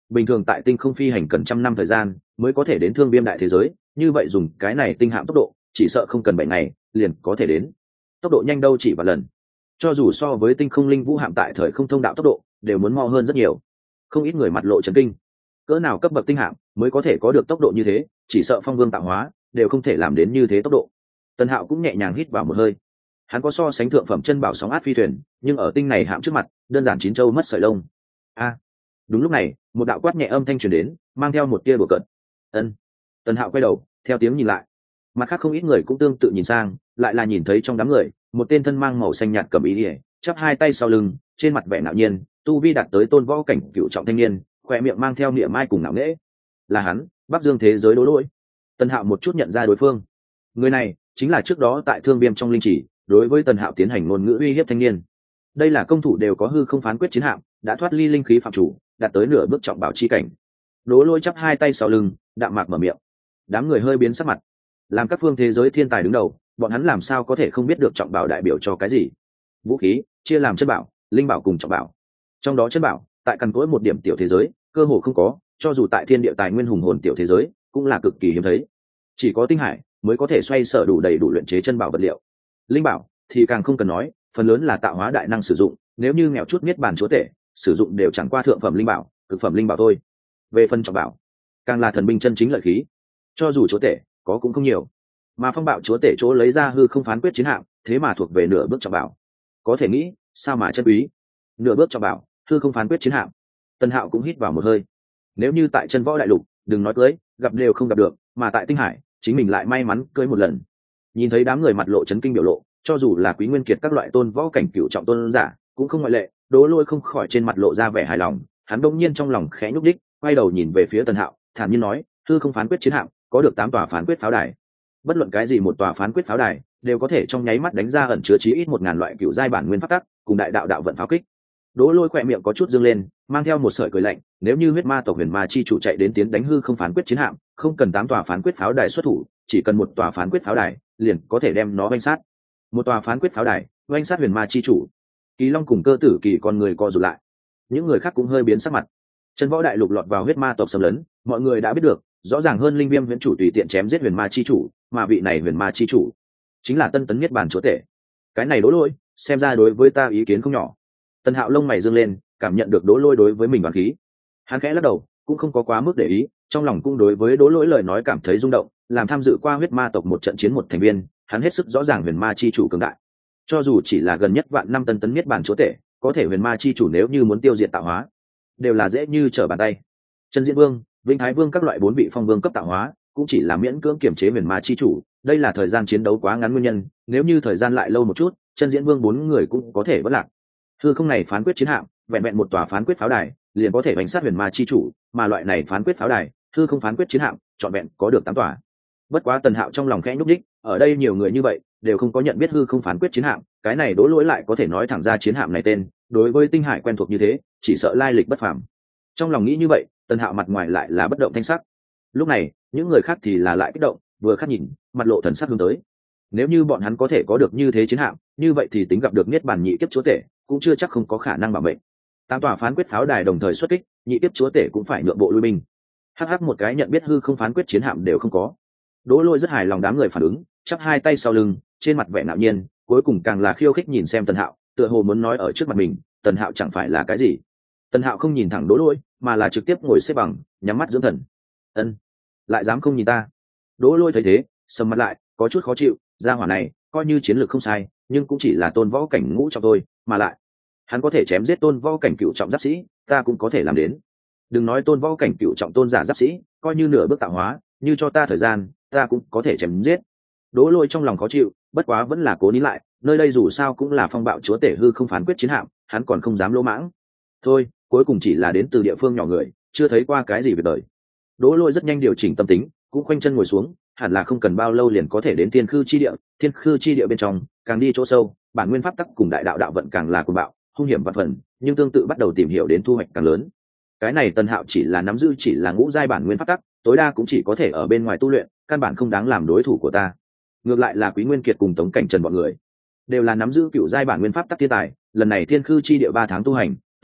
bình thường tại tinh không phi hành cần trăm năm thời gian mới có thể đến thương viêm đại thế giới, như vậy dùng cái này tinh hạm tốc độ chỉ sợ không cần bảy ngày liền có thể đến. Tốc độ nhanh đâu chỉ vài lần, cho dù so với tinh không linh vũ hạm tại thời không thông đạo tốc độ đều muốn mau hơn rất nhiều. Không ít người mặt lộ chấn kinh, cỡ nào cấp bậc tinh hạm mới có thể có được tốc độ như thế, chỉ sợ phong vương tạo hóa đều không thể làm đến như thế tốc độ. Tần Hạo cũng nhẹ nhàng hít vào một hơi, hắn có so sánh thượng phẩm chân bảo sóng át phi thuyền, nhưng ở tinh này hạm trước mặt đơn giản chín châu mất sợi lông. A, đúng lúc này một đạo quát nhẹ âm thanh truyền đến, mang theo một tia đùa cợt. Ân. Tần Hạo quay đầu theo tiếng nhìn lại, mặt khác không ít người cũng tương tự nhìn sang, lại là nhìn thấy trong đám người một tên thân mang màu xanh nhạt cầm ý ỉa, chắp hai tay sau lưng, trên mặt vẻ ngạo nhiên, tu vi đạt tới tôn võ cảnh cựu trọng thanh niên, khỏe miệng mang theo niệm mai cùng ngạo nghễ. Là hắn, Bắc Dương thế giới Đỗ Lỗi. Tần Hạo một chút nhận ra đối phương, người này chính là trước đó tại thương viêm trong linh chỉ đối với Tần Hạo tiến hành ngôn ngữ uy hiếp thanh niên. Đây là công thủ đều có hư không phán quyết chiến hạm, đã thoát ly linh khí phạm chủ, đạt tới nửa bước trọng bảo chi cảnh. Đỗ Lỗi chắp hai tay sau lưng, đạm mạc mở miệng. Đám người hơi biến sắc mặt, làm các phương thế giới thiên tài đứng đầu, bọn hắn làm sao có thể không biết được trọng bảo đại biểu cho cái gì. Vũ khí chia làm chân bảo, linh bảo cùng trọng bảo. Trong đó chân bảo tại căn cỗi một điểm tiểu thế giới cơ hồ không có, cho dù tại thiên địa tài nguyên hùng hồn tiểu thế giới cũng là cực kỳ hiếm thấy, chỉ có tinh hải mới có thể xoay sở đủ đầy đủ luyện chế chân bảo vật liệu. Linh bảo thì càng không cần nói, phần lớn là tạo hóa đại năng sử dụng, nếu như nghèo chút miết bàn chúa tể sử dụng đều chẳng qua thượng phẩm linh bảo, cực phẩm linh bảo thôi. Về phần trọng bảo, càng là thần binh chân chính lợi khí, cho dù chúa tể có cũng không nhiều, mà phong bạo chúa tể chỗ lấy ra hư không phán quyết chiến hạm thế mà thuộc về nửa bước trọng bảo, có thể nghĩ sao mà chân quý. Nửa bước trọng bảo, hư không phán quyết chiến hạm. Tần Hạo cũng hít vào một hơi, nếu như tại chân võ đại lục đừng nói cưới gặp đều không gặp được, mà tại tinh hải chính mình lại may mắn cưới một lần. Nhìn thấy đám người mặt lộ chấn kinh biểu lộ, cho dù là Quý Nguyên Kiệt các loại tôn võ cảnh cửu trọng tôn giả cũng không ngoại lệ. Đỗ Lôi không khỏi trên mặt lộ ra vẻ hài lòng, hắn đông nhiên trong lòng khẽ nhúc đích, quay đầu nhìn về phía Tần Hạo, thản nhiên nói, hư không phán quyết chiến hạm có được tám tòa phán quyết pháo đài, bất luận cái gì một tòa phán quyết pháo đài đều có thể trong nháy mắt đánh ra ẩn chứa chí ít một ngàn loại cựu giai bản nguyên pháp tắc cùng đại đạo đạo vận pháo kích. Đỗ Lôi khỏe miệng có chút dương lên, mang theo một sợi cười lạnh, nếu như huyết ma tộc huyền ma chi chủ chạy đến tiến đánh hư không phán quyết chiến hạm, không cần tám tòa phán quyết pháo đài xuất thủ, chỉ cần một tòa phán quyết pháo đài liền có thể đem nó oanh sát. Một tòa phán quyết pháo đài oanh sát huyền ma chi chủ. Kỳ Long cùng Cơ Tử Kỳ con người co rụt lại, những người khác cũng hơi biến sắc mặt. Chân võ đại lục lọt vào huyết ma tộc xâm lấn, mọi người đã biết được, rõ ràng hơn linh viêm viễn chủ tùy tiện chém giết huyền ma chi chủ, mà vị này huyền ma chi chủ chính là tân tấn niết bàn chúa tể. Cái này Đỗ Lôi xem ra đối với ta ý kiến không nhỏ. Tần Hạo lông mày dương lên, cảm nhận được Đỗ Lôi đối với mình đoán khí, hắn khẽ lắc đầu, cũng không có quá mức để ý, trong lòng cũng đối với Đỗ Lôi lời nói cảm thấy rung động. Làm tham dự qua huyết ma tộc một trận chiến một thành viên, hắn hết sức rõ ràng huyền ma chi chủ cường đại. Cho dù chỉ là gần nhất vạn năm tân tấn niết bàn chúa tể, có thể huyền ma chi chủ nếu như muốn tiêu diệt tạo hóa, đều là dễ như trở bàn tay. Chân Diễn Vương, Vĩnh Thái Vương các loại bốn vị phong vương cấp tạo hóa cũng chỉ là miễn cưỡng kiểm chế huyền ma chi chủ, đây là thời gian chiến đấu quá ngắn nguyên nhân, nếu như thời gian lại lâu một chút, Chân Diễn Vương bốn người cũng có thể vất lạc. Hư không này phán quyết chiến hạm, vẹn vẹn một tòa phán quyết pháo đài liền có thể đánh sát huyền ma chi chủ, mà loại này phán quyết pháo đài, hư không phán quyết chiến hạm, trọn vẹn có được tám tòa. Bất quá Tần Hạo trong lòng khẽ nhúc nhích, ở đây nhiều người như vậy đều không có nhận biết hư không phán quyết chiến hạm, cái này Đỗ Lỗi lại có thể nói thẳng ra chiến hạm này tên, đối với tinh hải quen thuộc như thế, chỉ sợ lai lịch bất phàm. Trong lòng nghĩ như vậy, Tần Hạo mặt ngoài lại là bất động thanh sắc. Lúc này những người khác thì là lại kích động, vừa khát nhìn, mặt lộ thần sắc hướng tới. Nếu như bọn hắn có thể có được như thế chiến hạm, như vậy thì tính gặp được niết bàn nhị kiếp chúa tể cũng chưa chắc không có khả năng bảo mệnh. Tám tòa phán quyết pháo đài đồng thời xuất kích, nhị kiếp chúa tể cũng phải nhượng bộ lui binh. Hắc hắc một cái nhận biết hư không phán quyết chiến hạm đều không có. Đỗ Lôi rất hài lòng đám người phản ứng, chắp hai tay sau lưng, trên mặt vẻ ngạo nhiên, cuối cùng càng là khiêu khích nhìn xem Tần Hạo, tựa hồ muốn nói ở trước mặt mình, Tần Hạo chẳng phải là cái gì. Tần Hạo không nhìn thẳng Đỗ Lôi, mà là trực tiếp ngồi xếp bằng, nhắm mắt dưỡng thần. Ân, lại dám không nhìn ta? Đỗ Lôi thấy thế, sầm mặt lại, có chút khó chịu, gia hỏa này coi như chiến lược không sai, nhưng cũng chỉ là tôn võ cảnh ngũ trọng thôi, mà lại hắn có thể chém giết tôn võ cảnh cựu trọng giáp sĩ, ta cũng có thể làm đến. Đừng nói tôn võ cảnh cựu trọng tôn giả giáp sĩ, coi như nửa bước tạo hóa, như cho ta thời gian, ta cũng có thể chém giết. Đỗ Lôi trong lòng khó chịu, bất quá vẫn là cố nín lại, nơi đây dù sao cũng là phong bạo chúa tể hư không phán quyết chiến hạm, hắn còn không dám lỗ mãng. Thôi, cuối cùng chỉ là đến từ địa phương nhỏ người, chưa thấy qua cái gì về đời. Đỗ Lôi rất nhanh điều chỉnh tâm tính, cũng khoanh chân ngồi xuống, hẳn là không cần bao lâu liền có thể đến thiên khư chi địa. Thiên khư chi địa bên trong, càng đi chỗ sâu, bản nguyên pháp tắc cùng đại đạo đạo vận càng là cuồng bạo, hung hiểm vạn phần, nhưng tương tự bắt đầu tìm hiểu đến thu hoạch càng lớn. Cái này Tần Hạo chỉ là nắm giữ chỉ là ngũ giai bản nguyên pháp tắc, tối đa cũng chỉ có thể ở bên ngoài tu luyện, căn bản không đáng làm đối thủ của ta. Ngược lại là Quý Nguyên Kiệt cùng Tống Cảnh Trần bọn người, đều là nắm giữ cựu giai bản nguyên pháp tắc thiên tài, lần này thiên khư chi địa ba tháng tu hành,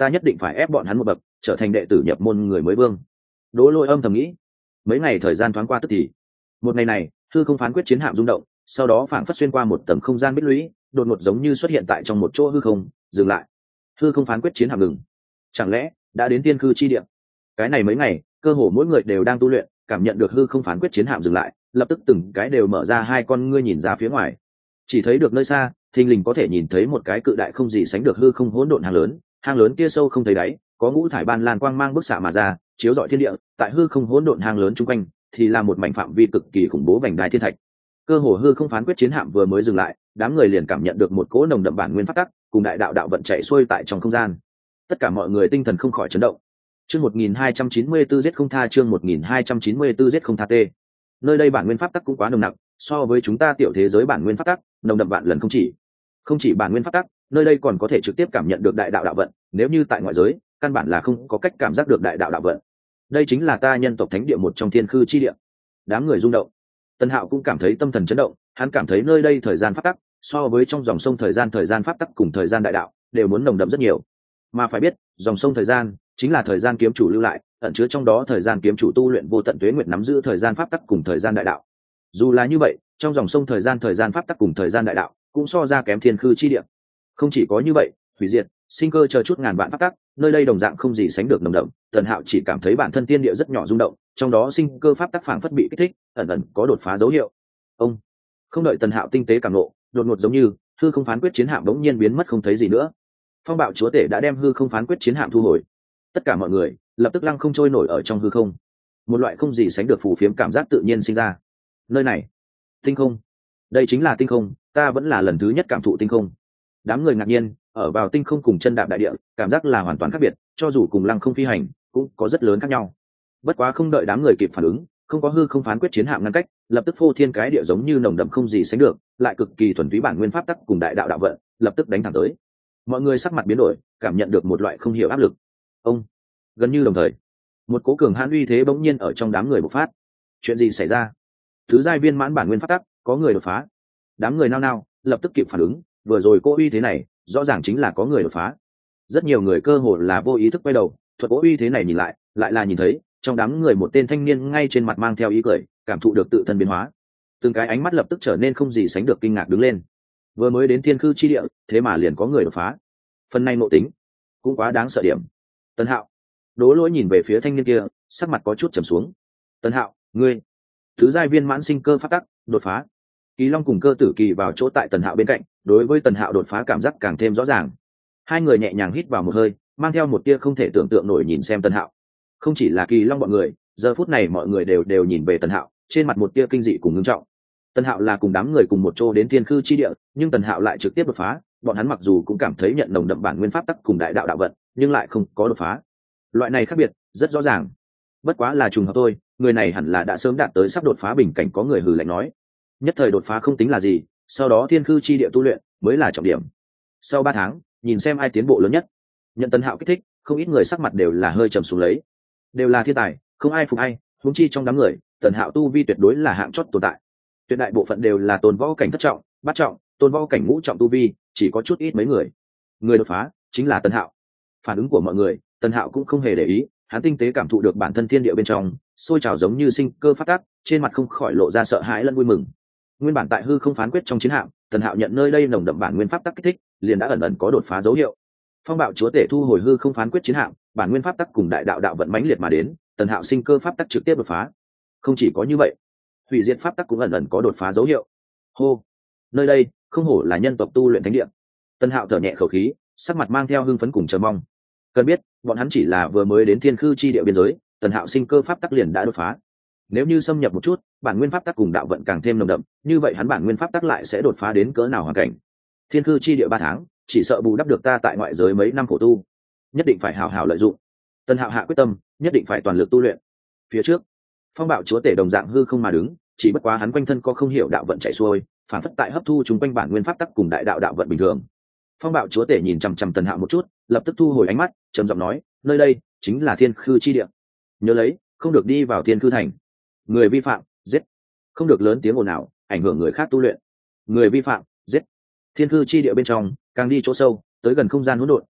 ta nhất định phải ép bọn hắn một bậc, trở thành đệ tử nhập môn người mới vương. Đỗ Lôi âm thầm nghĩ. Mấy ngày thời gian thoáng qua tức thì, một ngày này hư không phán quyết chiến hạm rung động, sau đó phảng phất xuyên qua một tầng không gian bích lũy, đột ngột giống như xuất hiện tại trong một chỗ hư không, dừng lại. Hư không phán quyết chiến hạm ngừng. Chẳng lẽ đã đến tiên cư chi địa? Cái này mấy ngày cơ hồ mỗi người đều đang tu luyện, cảm nhận được hư không phán quyết chiến hạm dừng lại, lập tức từng cái đều mở ra hai con ngươi nhìn ra phía ngoài. Chỉ thấy được nơi xa, thình lình có thể nhìn thấy một cái cự đại không gì sánh được hư không hỗn độn hang lớn, hang lớn kia sâu không thấy đáy, có ngũ thải ban lan quang mang bức xạ mà ra, chiếu rọi thiên địa. Tại hư không hỗn độn hang lớn chung quanh thì là một mảnh phạm vi cực kỳ khủng bố vành đai thiên thạch. Cơ hồ hư không phán quyết chiến hạm vừa mới dừng lại, đám người liền cảm nhận được một cỗ nồng đậm bản nguyên pháp tắc cùng đại đạo đạo vận chạy xuôi tại trong không gian. Tất cả mọi người tinh thần không khỏi chấn động. Chương một nghìn hai trăm chín mươi tư giết không tha, chương một nghìn hai trăm chín mươi tư giết không tha t. Nơi đây bản nguyên pháp tắc cũng quá nồng nặc, so với chúng ta tiểu thế giới bản nguyên pháp tắc, nồng đậm vạn lần không chỉ. Không chỉ bản nguyên pháp tắc, nơi đây còn có thể trực tiếp cảm nhận được đại đạo đạo vận, nếu như tại ngoại giới, căn bản là không có cách cảm giác được đại đạo đạo vận. Đây chính là ta nhân tộc thánh địa một trong thiên khư chi địa. Đám người rung động. Tân Hạo cũng cảm thấy tâm thần chấn động, hắn cảm thấy nơi đây thời gian pháp tắc, so với trong dòng sông thời gian thời gian pháp tắc cùng thời gian đại đạo, đều muốn nồng đậm rất nhiều. Mà phải biết, dòng sông thời gian chính là thời gian kiếm chủ lưu lại, ẩn chứa trong đó thời gian kiếm chủ tu luyện vô tận tuế nguyệt nắm giữ thời gian pháp tắc cùng thời gian đại đạo. Dù là như vậy, trong dòng sông thời gian thời gian pháp tắc cùng thời gian đại đạo cũng so ra kém thiên khư chi địa. Không chỉ có như vậy, hủy diệt, sinh cơ chờ chút ngàn vạn pháp tắc, nơi đây đồng dạng không gì sánh được nồng đậm. Tần Hạo chỉ cảm thấy bản thân tiên địa rất nhỏ rung động, trong đó sinh cơ pháp tắc phảng phất bị kích thích, ẩn ẩn có đột phá dấu hiệu. Ông không đợi Tần Hạo tinh tế cảm ngộ, đột ngột giống như hư không phán quyết chiến hạm bỗng nhiên biến mất không thấy gì nữa. Phong bạo chúa tể đã đem hư không phán quyết chiến hạm thu hồi. Tất cả mọi người lập tức lăng không trôi nổi ở trong hư không. Một loại không gì sánh được phù phiếm cảm giác tự nhiên sinh ra. Nơi này, tinh không. Đây chính là tinh không, ta vẫn là lần thứ nhất cảm thụ tinh không. Đám người ngạc nhiên, ở vào tinh không cùng chân đạp đại địa, cảm giác là hoàn toàn khác biệt, cho dù cùng lăng không phi hành, cũng có rất lớn khác nhau. Bất quá không đợi đám người kịp phản ứng, không có hư không phán quyết chiến hạm ngăn cách, lập tức phô thiên cái địa giống như nồng đậm không gì sánh được, lại cực kỳ thuần túy bản nguyên pháp tắc cùng đại đạo đạo vận, lập tức đánh thẳng tới. Mọi người sắc mặt biến đổi, cảm nhận được một loại không hiểu áp lực. Ông gần như đồng thời, một cố cường hãn uy thế bỗng nhiên ở trong đám người bộc phát. Chuyện gì xảy ra? Thứ giai viên mãn bản nguyên pháp tắc, có người đột phá. Đám người nao nao, lập tức kịp phản ứng, vừa rồi cố uy thế này, rõ ràng chính là có người đột phá. Rất nhiều người cơ hồ là vô ý thức quay đầu, thuật cố uy thế này nhìn lại, lại là nhìn thấy trong đám người một tên thanh niên ngay trên mặt mang theo ý cười, cảm thụ được tự thân biến hóa. Từng cái ánh mắt lập tức trở nên không gì sánh được kinh ngạc đứng lên. Vừa mới đến thiên khư chi địa, thế mà liền có người đột phá. Phần này nội tính cũng quá đáng sợ điểm. Tân Hạo, Đỗ Lỗi nhìn về phía thanh niên kia, sắc mặt có chút trầm xuống. Tân Hạo, ngươi thứ giai viên mãn sinh cơ phát tắc đột phá. Kỳ Long cùng Cơ Tử Kỳ vào chỗ tại Tần Hạo bên cạnh, đối với Tần Hạo đột phá cảm giác càng thêm rõ ràng. Hai người nhẹ nhàng hít vào một hơi, mang theo một tia không thể tưởng tượng nổi nhìn xem Tần Hạo. Không chỉ là Kỳ Long bọn người, giờ phút này mọi người đều đều nhìn về Tần Hạo, trên mặt một tia kinh dị cùng ngưng trọng. Tần Hạo là cùng đám người cùng một chỗ đến thiên khư chi địa, nhưng Tần Hạo lại trực tiếp đột phá, bọn hắn mặc dù cũng cảm thấy nhận nồng đậm bản nguyên pháp tắc cùng đại đạo đạo vận, nhưng lại không có đột phá. Loại này khác biệt rất rõ ràng. Bất quá là trùng hợp thôi, người này hẳn là đã sớm đạt tới sắp đột phá bình cảnh, có người hừ lạnh nói. Nhất thời đột phá không tính là gì, sau đó thiên khư chi địa tu luyện mới là trọng điểm. Sau ba tháng, nhìn xem ai tiến bộ lớn nhất. Nhận Tần Hạo kích thích, không ít người sắc mặt đều là hơi trầm xuống lấy. Đều là thiên tài, không ai phục ai, huống chi trong đám người, Tần Hạo tu vi tuyệt đối là hạng chót tồn tại. Tuyệt đại bộ phận đều là tôn võ cảnh thất trọng, bát trọng, tôn võ cảnh ngũ trọng tu vi, chỉ có chút ít mấy người. Người đột phá chính là Tần Hạo. Phản ứng của mọi người, Tần Hạo cũng không hề để ý, hắn tinh tế cảm thụ được bản thân thiên địa bên trong, sôi trào giống như sinh cơ phát tác, trên mặt không khỏi lộ ra sợ hãi lẫn vui mừng. Nguyên bản tại hư không phán quyết trong chiến hạm, Tần Hạo nhận nơi đây nồng đậm bản nguyên pháp tắc kích thích, liền đã ẩn ẩn có đột phá dấu hiệu. Phong bạo chúa tể thu hồi hư không phán quyết chiến hạm, bản nguyên pháp tắc cùng đại đạo đạo vận mãnh liệt mà đến, Tần Hạo sinh cơ pháp tắc trực tiếp đột phá. Không chỉ có như vậy, hủy diệt pháp tắc cũng ẩn ẩn có đột phá dấu hiệu. Hô, nơi đây không hổ là nhân tộc tu luyện thánh địa. Tần Hạo thở nhẹ khẩu khí, sắc mặt mang theo hưng phấn cùng chờ mong. Cần biết, bọn hắn chỉ là vừa mới đến thiên khư chi địa biên giới, Tần Hạo sinh cơ pháp tắc liền đã đột phá. Nếu như xâm nhập một chút, bản nguyên pháp tắc cùng đạo vận càng thêm nồng đậm, như vậy hắn bản nguyên pháp tắc lại sẽ đột phá đến cỡ nào hoàn cảnh. Thiên khư chi địa ba tháng, chỉ sợ bù đắp được ta tại ngoại giới mấy năm khổ tu, nhất định phải hào hào lợi dụng. Tần Hạo hạ quyết tâm, nhất định phải toàn lực tu luyện. Phía trước, phong bạo chúa tể đồng dạng hư không mà đứng, chỉ bất quá hắn quanh thân có không hiểu đạo vận chạy xuôi, phản phất tại hấp thu chúng quanh bản nguyên pháp tắc cùng đại đạo đạo vận bình thường. Phong bạo chúa tể nhìn chằm chằm Tần Hạo một chút, lập tức thu hồi ánh mắt, trầm giọng nói, nơi đây chính là thiên khư chi địa, nhớ lấy, không được đi vào thiên khư thành. Người vi phạm, giết. Không được lớn tiếng ồn ào, ảnh hưởng người khác tu luyện. Người vi phạm, giết. Thiên khư chi địa bên trong, càng đi chỗ sâu, tới gần không gian hỗn độn,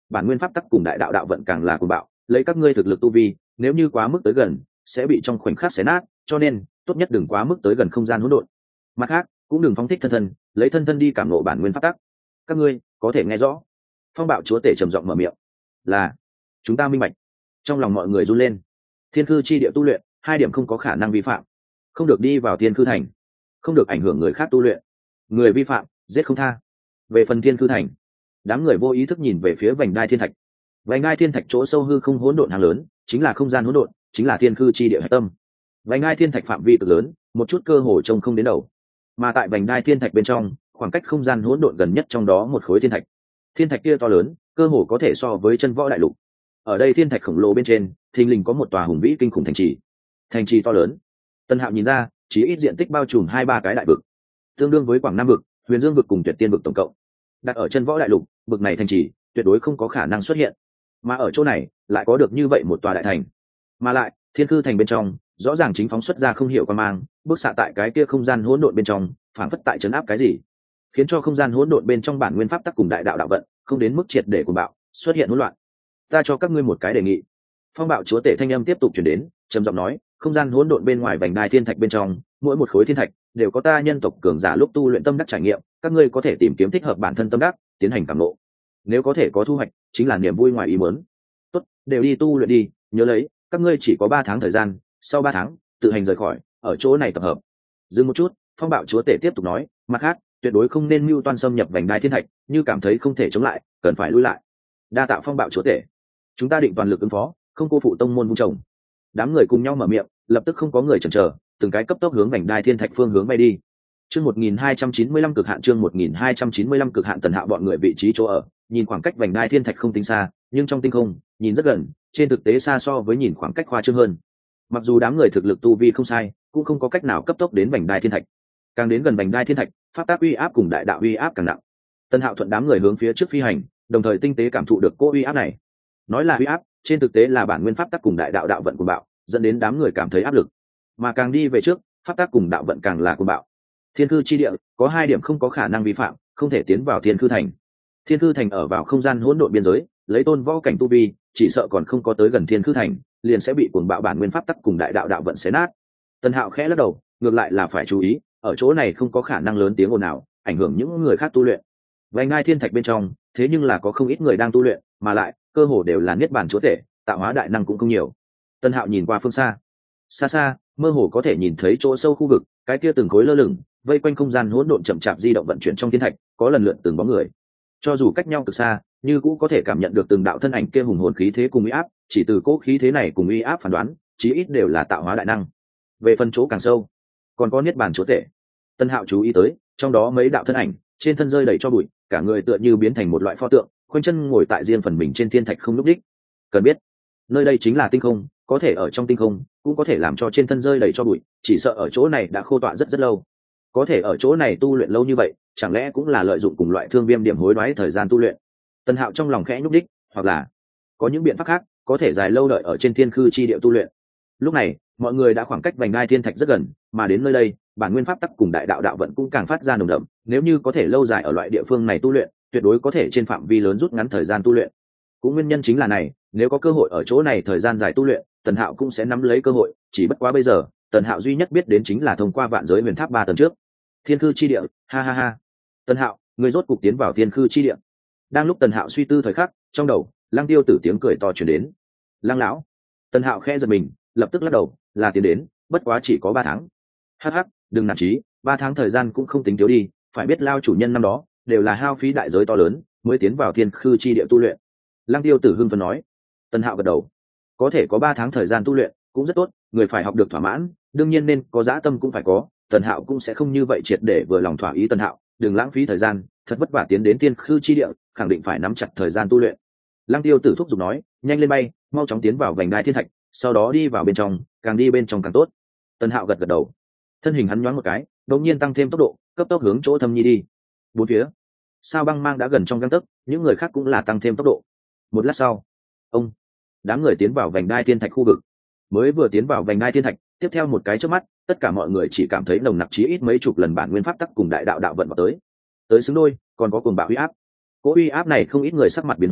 bản nguyên pháp tắc cùng đại đạo đạo vận càng là cuồng bạo, lấy các ngươi thực lực tu vi, nếu như quá mức tới gần sẽ bị trong khoảnh khắc xé nát, cho nên tốt nhất đừng quá mức tới gần không gian hỗn độn. Mặt khác cũng đừng phóng thích thân thân, lấy thân thân đi cảm ngộ bản nguyên pháp tắc. Các ngươi có thể nghe rõ? Phong bạo chúa tể trầm giọng mở miệng. Là, chúng ta minh bạch. Trong lòng mọi người run lên. Thiên Cư chi địa tu luyện, hai điểm không có khả năng vi phạm: không được đi vào Thiên Cư thành, không được ảnh hưởng người khác tu luyện. Người vi phạm giết không tha. Về phần Thiên Cư thành, đám người vô ý thức nhìn về phía vành đai thiên thạch. Vành đai thiên thạch chỗ sâu hư không hỗn độn hàng lớn, chính là không gian hỗn độn, chính là Thiên Cư chi địa hạch tâm. Vành đai thiên thạch phạm vi cực lớn, một chút cơ hồ trông không đến đầu. Mà tại vành đai thiên thạch bên trong, khoảng cách không gian hỗn độn gần nhất trong đó một khối thiên thạch. Thiên thạch kia to lớn, cơ hồ có thể so với chân võ đại lục. Ở đây thiên thạch khổng lồ bên trên, thình lình có một tòa hùng vĩ kinh khủng thành trì. Thành trì to lớn, Tân Hạo nhìn ra, chỉ ít diện tích bao trùm hai ba cái đại vực, tương đương với Quảng Nam vực, Huyền Dương vực cùng Tuyệt Tiên vực tổng cộng. Đặt ở chân võ đại lục, vực này thành trì tuyệt đối không có khả năng xuất hiện. Mà ở chỗ này, lại có được như vậy một tòa đại thành. Mà lại, Thiên Cư thành bên trong, rõ ràng chính phóng xuất ra không hiểu quan mang, bước xạ tại cái kia không gian hỗn độn bên trong, phản phất tại trấn áp cái gì, khiến cho không gian hỗn độn bên trong bản nguyên pháp tắc cùng đại đạo đạo vận không đến mức triệt để cuồng bạo, xuất hiện hỗn loạn. Ta cho các ngươi một cái đề nghị. Phong bạo chúa tể thanh âm tiếp tục truyền đến, trầm giọng nói, không gian hỗn độn bên ngoài vành đai thiên thạch bên trong, mỗi một khối thiên thạch đều có ta nhân tộc cường giả lúc tu luyện tâm đắc trải nghiệm, các ngươi có thể tìm kiếm thích hợp bản thân tâm đắc, tiến hành cảm ngộ. Nếu có thể có thu hoạch, chính là niềm vui ngoài ý muốn. Tốt, đều đi tu luyện đi, nhớ lấy, các ngươi chỉ có ba tháng thời gian, sau ba tháng, tự hành rời khỏi, ở chỗ này tập hợp. Dừng một chút, phong bạo chúa tể tiếp tục nói, mặt khác, tuyệt đối không nên mưu toan xâm nhập vành đai thiên thạch, như cảm thấy không thể chống lại, cần phải lui lại. Đa tạ phong bạo chúa tể, chúng ta định toàn lực ứng phó, không cô phụ tông môn vung trồng. Đám người cùng nhau mở miệng, lập tức không có người chần chờ, từng cái cấp tốc hướng vành đai thiên thạch phương hướng bay đi. Chương một nghìn hai trăm chín mươi lăm cực hạn, chương một nghìn hai trăm chín mươi lăm cực hạn. Tần Hạo bọn người vị trí chỗ ở, nhìn khoảng cách vành đai thiên thạch không tính xa, nhưng trong tinh không, nhìn rất gần, trên thực tế xa so với nhìn khoảng cách khoa trương hơn. Mặc dù đám người thực lực tu vi không sai, cũng không có cách nào cấp tốc đến vành đai thiên thạch. Càng đến gần vành đai thiên thạch, pháp tác uy áp cùng đại đạo uy áp càng nặng. Tần Hạo thuận đám người hướng phía trước phi hành, đồng thời tinh tế cảm thụ được cô uy áp này. Nói là uy áp, trên thực tế là bản nguyên pháp tác cùng đại đạo đạo vận cuồng bạo, dẫn đến đám người cảm thấy áp lực. Mà càng đi về trước, pháp tác cùng đạo vận càng là cuồng bạo. Thiên Cư chi địa có hai điểm không có khả năng vi phạm, không thể tiến vào Thiên Cư thành. Thiên Cư thành ở vào không gian hỗn độn biên giới, lấy tôn võ cảnh tu vi, chỉ sợ còn không có tới gần Thiên Cư thành, liền sẽ bị cuồng bạo bản nguyên pháp tắc cùng đại đạo đạo vận xé nát. Tần Hạo khẽ lắc đầu, ngược lại là phải chú ý, ở chỗ này không có khả năng lớn tiếng ồn ào, ảnh hưởng những người khác tu luyện. Vành đai thiên thạch bên trong, thế nhưng là có không ít người đang tu luyện, mà lại cơ hồ đều là niết bàn chúa tể, tạo hóa đại năng cũng không nhiều. Tần Hạo nhìn qua phương xa, xa xa, mơ hồ có thể nhìn thấy chỗ sâu khu vực, cái kia từng khối lơ lửng, vây quanh không gian hỗn độn chậm chạp di động vận chuyển trong thiên thạch, có lần lượt từng bóng người. Cho dù cách nhau từ xa, như cũ có thể cảm nhận được từng đạo thân ảnh kia hùng hồn khí thế cùng uy áp, chỉ từ cố khí thế này cùng uy áp phán đoán, chí ít đều là tạo hóa đại năng. Về phần chỗ càng sâu, còn có niết bàn chúa tể. Tân Hạo chú ý tới, trong đó mấy đạo thân ảnh, trên thân rơi đầy cho bụi, cả người tựa như biến thành một loại pho tượng, khoanh chân ngồi tại riêng phần mình trên thiên thạch không lúc đích. Cần biết, nơi đây chính là tinh không, có thể ở trong tinh không, cũng có thể làm cho trên thân rơi đầy cho bụi, chỉ sợ ở chỗ này đã khô tọa rất rất lâu. Có thể ở chỗ này tu luyện lâu như vậy, chẳng lẽ cũng là lợi dụng cùng loại thương viêm điểm hối đoái thời gian tu luyện. Tân Hạo trong lòng khẽ nhúc đích, hoặc là có những biện pháp khác, có thể dài lâu đợi ở trên thiên khư chi địa tu luyện. Lúc này, mọi người đã khoảng cách vành đai thiên thạch rất gần, mà đến nơi đây, bản nguyên pháp tắc cùng đại đạo đạo vận cũng càng phát ra nồng đậm, nếu như có thể lâu dài ở loại địa phương này tu luyện, tuyệt đối có thể trên phạm vi lớn rút ngắn thời gian tu luyện. Cũng nguyên nhân chính là này, nếu có cơ hội ở chỗ này thời gian dài tu luyện, Tần Hạo cũng sẽ nắm lấy cơ hội, chỉ bất quá bây giờ, Tần Hạo duy nhất biết đến chính là thông qua vạn giới huyền tháp ba tầng trước. Thiên khư chi địa, ha ha ha. Tần Hạo, người rốt cục tiến vào thiên khư chi địa. Đang lúc Tần Hạo suy tư thời khắc, trong đầu, Lăng Tiêu Tử tiếng cười to truyền đến. Lăng lão. Tần Hạo khẽ giật mình, lập tức lắc đầu, là tiến đến, bất quá chỉ có ba tháng. Hắc hắc, đừng nản chí, ba tháng thời gian cũng không tính thiếu đi, phải biết lao chủ nhân năm đó đều là hao phí đại giới to lớn mới tiến vào thiên khư chi địa tu luyện. Lăng Tiêu Tử hưng phấn nói. Tần Hạo gật đầu, có thể có ba tháng thời gian tu luyện cũng rất tốt, người phải học được thỏa mãn, đương nhiên nên có dã tâm cũng phải có. Tần Hạo cũng sẽ không như vậy triệt để vừa lòng thỏa ý Tần Hạo, đừng lãng phí thời gian, thật vất vả tiến đến thiên khư chi địa, khẳng định phải nắm chặt thời gian tu luyện. Lăng Tiêu Tử thúc giục nói, nhanh lên bay, mau chóng tiến vào vành đai thiên thạch, sau đó đi vào bên trong, càng đi bên trong càng tốt. Tần Hạo gật gật đầu, thân hình hắn nhoáng một cái, đột nhiên tăng thêm tốc độ, cấp tốc hướng chỗ Thâm Nhi đi. Bốn phía, sao băng mang đã gần trong gang tấc, những người khác cũng là tăng thêm tốc độ. Một lát sau, ông, đám người tiến vào vành đai thiên thạch khu vực. Mới vừa tiến vào vành đai thiên thạch, tiếp theo một cái chớp mắt, tất cả mọi người chỉ cảm thấy nồng nặc chí ít mấy chục lần bản nguyên pháp tắc cùng đại đạo đạo vận vào tới. Tới xứng đôi, còn có cuồng bạo uy áp. Cỗ uy áp này không ít người sắc mặt biến hóa,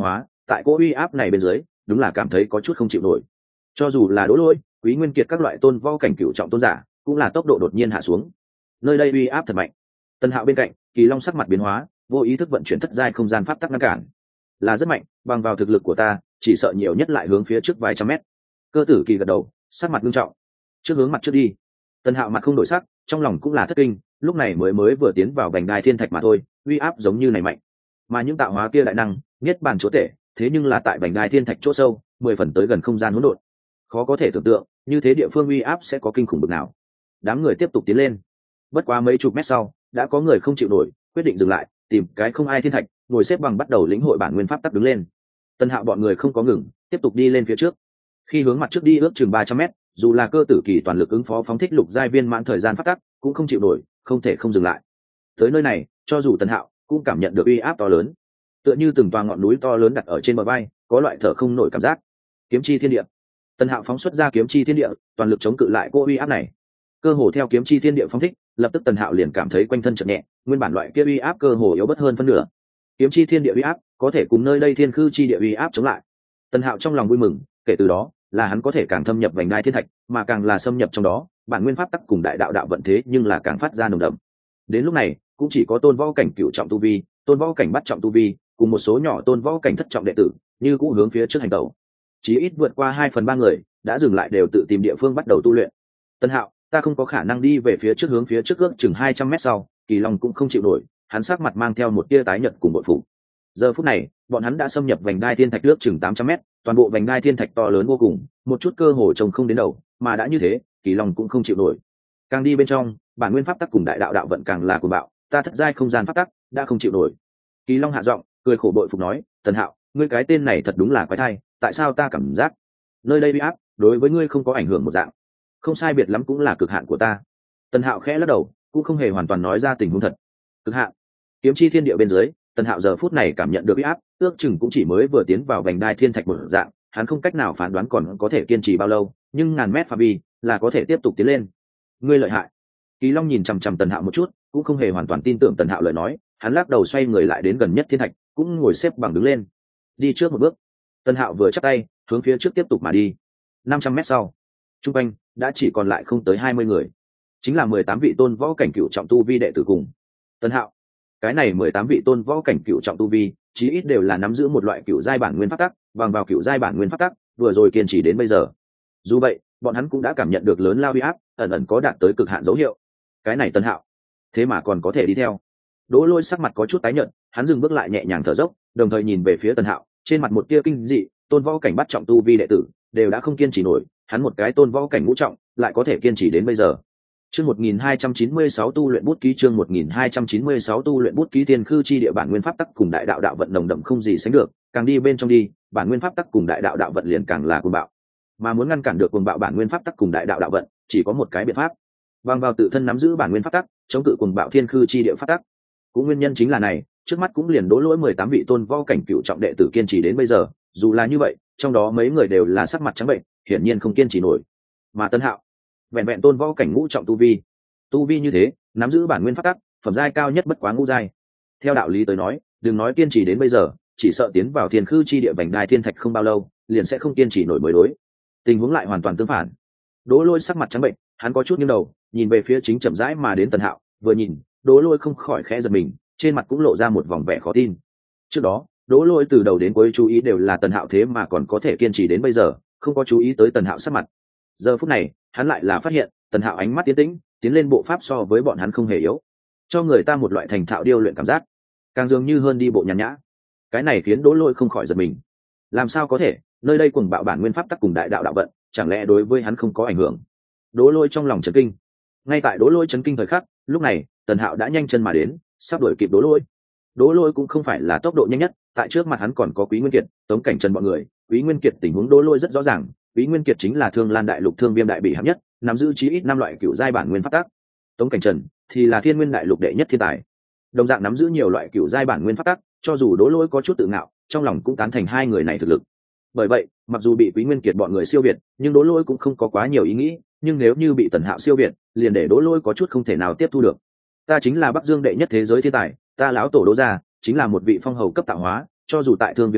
tại cỗ uy áp này bên dưới đúng là cảm thấy có chút không chịu nổi. Cho dù là Đỗ Lỗi, Quý Nguyên Kiệt các loại tôn võ cảnh cựu trọng tôn giả cũng là tốc độ đột nhiên hạ xuống. Nơi đây uy áp thật mạnh. Tân Hạo bên cạnh, Kỳ Long sắc mặt biến hóa, vô ý thức vận chuyển thất giai không gian pháp tắc ngăn cản. Là rất mạnh, bằng vào thực lực của ta, chỉ sợ nhiều nhất lại hướng phía trước vài trăm mét. Cơ Tử Kỳ gật đầu, sắc mặt nghiêm trọng. Trước hướng mặt trước đi. Tân Hạo mặt không đổi sắc, trong lòng cũng là thất kinh, lúc này mới mới vừa tiến vào vành đai thiên thạch mà thôi, uy áp giống như này mạnh. Mà những tạo hóa kia đại năng, nhất bản chúa tể, thế nhưng là tại vành đai thiên thạch chỗ sâu, mười phần tới gần không gian hỗn độn. Khó có thể tưởng tượng, như thế địa phương uy áp sẽ có kinh khủng bực nào. Đám người tiếp tục tiến lên. Bất quá mấy chục mét sau, đã có người không chịu nổi, quyết định dừng lại, tìm cái không ai thiên thạch, ngồi xếp bằng bắt đầu lĩnh hội bản nguyên pháp tắc đứng lên. Tân Hạo bọn người không có ngừng, tiếp tục đi lên phía trước. Khi hướng mặt trước đi ước chừng ba trăm mét, dù là Cơ Tử Kỳ toàn lực ứng phó phóng thích lục giai viên mãn thời gian pháp tắc, cũng không chịu nổi, không thể không dừng lại. Tới nơi này, cho dù Tân Hạo cũng cảm nhận được uy áp to lớn, tựa như từng toa ngọn núi to lớn đặt ở trên bờ vai, có loại thở không nổi cảm giác. Kiếm chi thiên địa. Tân Hạo phóng xuất ra kiếm chi thiên địa, toàn lực chống cự lại cô uy áp này. Cơ hồ theo kiếm chi thiên địa phóng thích, lập tức Tân Hạo liền cảm thấy quanh thân chợt nhẹ, nguyên bản loại kia uy áp cơ hồ yếu bất hơn phân nửa. Kiếm chi thiên địa uy áp có thể cùng nơi đây thiên khư chi địa uy áp chống lại. Tân Hạo trong lòng vui mừng, kể từ đó là hắn có thể càng thâm nhập vành đai thiên thạch, mà càng là xâm nhập trong đó, bản nguyên pháp tắc cùng đại đạo đạo vận thế nhưng là càng phát ra nồng đậm. Đến lúc này, cũng chỉ có tôn võ cảnh cửu trọng tu vi, tôn võ cảnh bắt trọng tu vi, cùng một số nhỏ tôn võ cảnh thất trọng đệ tử, như cũ hướng phía trước hành tẩu. Chí ít vượt qua hai phần ba người, đã dừng lại đều tự tìm địa phương bắt đầu tu luyện. Tân Hạo, ta không có khả năng đi về phía trước, hướng phía trước ước chừng hai trăm mét sau, Kỳ Long cũng không chịu nổi, hắn sắc mặt mang theo một tia tái nhợt cùng bội phục. Giờ phút này, bọn hắn đã xâm nhập vành đai thiên thạch ước chừng tám trăm mét, toàn bộ vành đai thiên thạch to lớn vô cùng, một chút cơ hồ trông không đến đầu, mà đã như thế, Kỳ Long cũng không chịu nổi. Càng đi bên trong, bản nguyên pháp tắc cùng đại đạo đạo vận càng là cuồng bạo, ta thất giai không gian pháp tắc đã không chịu nổi. Kỳ Long hạ giọng, cười khổ bội phục nói, Tần Hạo, ngươi cái tên này thật đúng là quái thai, tại sao ta cảm giác nơi đây bị áp đối với ngươi không có ảnh hưởng một dạng? Không sai biệt lắm cũng là cực hạn của ta. Tần Hạo khẽ lắc đầu, cũng không hề hoàn toàn nói ra tình huống thật. Cực hạn. Kiếm chi thiên địa bên dưới, Tần Hạo giờ phút này cảm nhận được uy áp, ước chừng cũng chỉ mới vừa tiến vào vành đai thiên thạch một dạng, hắn không cách nào phán đoán còn có thể kiên trì bao lâu, nhưng ngàn mét phạm vi là có thể tiếp tục tiến lên. Ngươi lợi hại. Kỳ Long nhìn chằm chằm Tần Hạo một chút, cũng không hề hoàn toàn tin tưởng Tần Hạo lời nói, hắn lắc đầu xoay người lại đến gần nhất thiên thạch, cũng ngồi xếp bằng đứng lên. Đi trước một bước. Tần Hạo vừa chắp tay, hướng phía trước tiếp tục mà đi. năm trăm mét sau, trung quanh đã chỉ còn lại không tới hai mươi người, chính là mười tám vị tôn võ cảnh cựu trọng tu vi đệ tử cùng Tần Hạo. Cái này mười tám vị tôn võ cảnh cựu trọng tu vi, chí ít đều là nắm giữ một loại cựu giai bản nguyên pháp tắc, bằng vào cựu giai bản nguyên pháp tắc, vừa rồi kiên trì đến bây giờ. Dù vậy, bọn hắn cũng đã cảm nhận được lớn lao uy áp, ẩn ẩn có đạt tới cực hạn dấu hiệu. Cái này Tần Hạo, thế mà còn có thể đi theo. Đỗ Lôi sắc mặt có chút tái nhợt, hắn dừng bước lại nhẹ nhàng thở dốc, đồng thời nhìn về phía Tần Hạo, trên mặt một tia kinh dị, tôn võ cảnh bắt trọng tu vi đệ tử đều đã không kiên trì nổi, hắn một cái tôn võ cảnh ngũ trọng lại có thể kiên trì đến bây giờ. Chương một nghìn hai trăm chín mươi sáu tu luyện bút ký, chương một nghìn hai trăm chín mươi sáu tu luyện bút ký. Thiên khư chi địa bản nguyên pháp tắc cùng đại đạo đạo vận nồng đậm không gì sánh được, càng đi bên trong đi, bản nguyên pháp tắc cùng đại đạo đạo vận liền càng là cuồng bạo. Mà muốn ngăn cản được cuồng bạo bản nguyên pháp tắc cùng đại đạo đạo vận, chỉ có một cái biện pháp, bằng vào tự thân nắm giữ bản nguyên pháp tắc, chống cự cuồng bạo thiên khư chi địa pháp tắc. Cũng nguyên nhân chính là này, trước mắt cũng liền Đỗ Lỗi mười tám vị tôn võ cảnh cựu trọng đệ tử kiên trì đến bây giờ, dù là như vậy, trong đó mấy người đều là sắc mặt trắng bệnh, hiển nhiên không kiên trì nổi. Mà Tân Hạo, vẹn vẹn tôn võ cảnh ngũ trọng tu vi, tu vi như thế, nắm giữ bản nguyên pháp tắc, phẩm giai cao nhất bất quá ngũ giai. Theo đạo lý tới nói, đừng nói kiên trì đến bây giờ, chỉ sợ tiến vào thiên khư chi địa vành đai thiên thạch không bao lâu, liền sẽ không kiên trì nổi mới đối. Tình huống lại hoàn toàn tương phản. Đỗ Lôi sắc mặt trắng bệnh, hắn có chút nghiêng đầu, nhìn về phía chính chậm rãi mà đến Tần Hạo, vừa nhìn, Đỗ Lôi không khỏi khẽ giật mình, trên mặt cũng lộ ra một vòng vẻ khó tin. Trước đó, Đỗ Lôi từ đầu đến cuối chú ý đều là Tần Hạo, thế mà còn có thể kiên trì đến bây giờ, không có chú ý tới Tần Hạo sắc mặt. Giờ phút này, hắn lại là phát hiện, Tần Hạo ánh mắt tiến tĩnh, tiến lên bộ pháp so với bọn hắn không hề yếu, cho người ta một loại thành thạo điêu luyện cảm giác, càng dường như hơn đi bộ nhàn nhã. Cái này khiến Đỗ Lôi không khỏi giật mình. Làm sao có thể, nơi đây cuồng bạo bản nguyên pháp tắc cùng đại đạo đạo vận, chẳng lẽ đối với hắn không có ảnh hưởng? Đỗ Lôi trong lòng chấn kinh. Ngay tại Đỗ Lôi chấn kinh thời khắc, lúc này, Tần Hạo đã nhanh chân mà đến, sắp đuổi kịp Đỗ Lôi. Đỗ Lôi cũng không phải là tốc độ nhanh nhất, tại trước mặt hắn còn có Quý Nguyên Kiệt, Tống Cảnh Trần bọn người. Quý Nguyên Kiệt tình huống Đỗ Lôi rất rõ ràng, Quý Nguyên Kiệt chính là Thương Lan Đại Lục Thương Viêm đại bị hạng nhất, nắm giữ chí ít năm loại cựu giai bản nguyên pháp tắc. Tống Cảnh Trần thì là Thiên Nguyên Đại Lục đệ nhất thiên tài, đồng dạng nắm giữ nhiều loại cựu giai bản nguyên pháp tắc, cho dù Đỗ Lôi có chút tự ngạo, trong lòng cũng tán thành hai người này thực lực. Bởi vậy, mặc dù bị Quý Nguyên Kiệt bọn người siêu việt, nhưng Đỗ Lôi cũng không có quá nhiều ý nghĩ, nhưng nếu như bị Tần Hạo siêu việt, liền để Đỗ Lôi có chút không thể nào tiếp thu được. Ta chính là Bắc Dương đệ nhất thế giới thiên tài, ta lão tổ Đỗ gia chính là một vị phong hầu cấp tạo hóa, cho dù tại Thương Viêm Tông,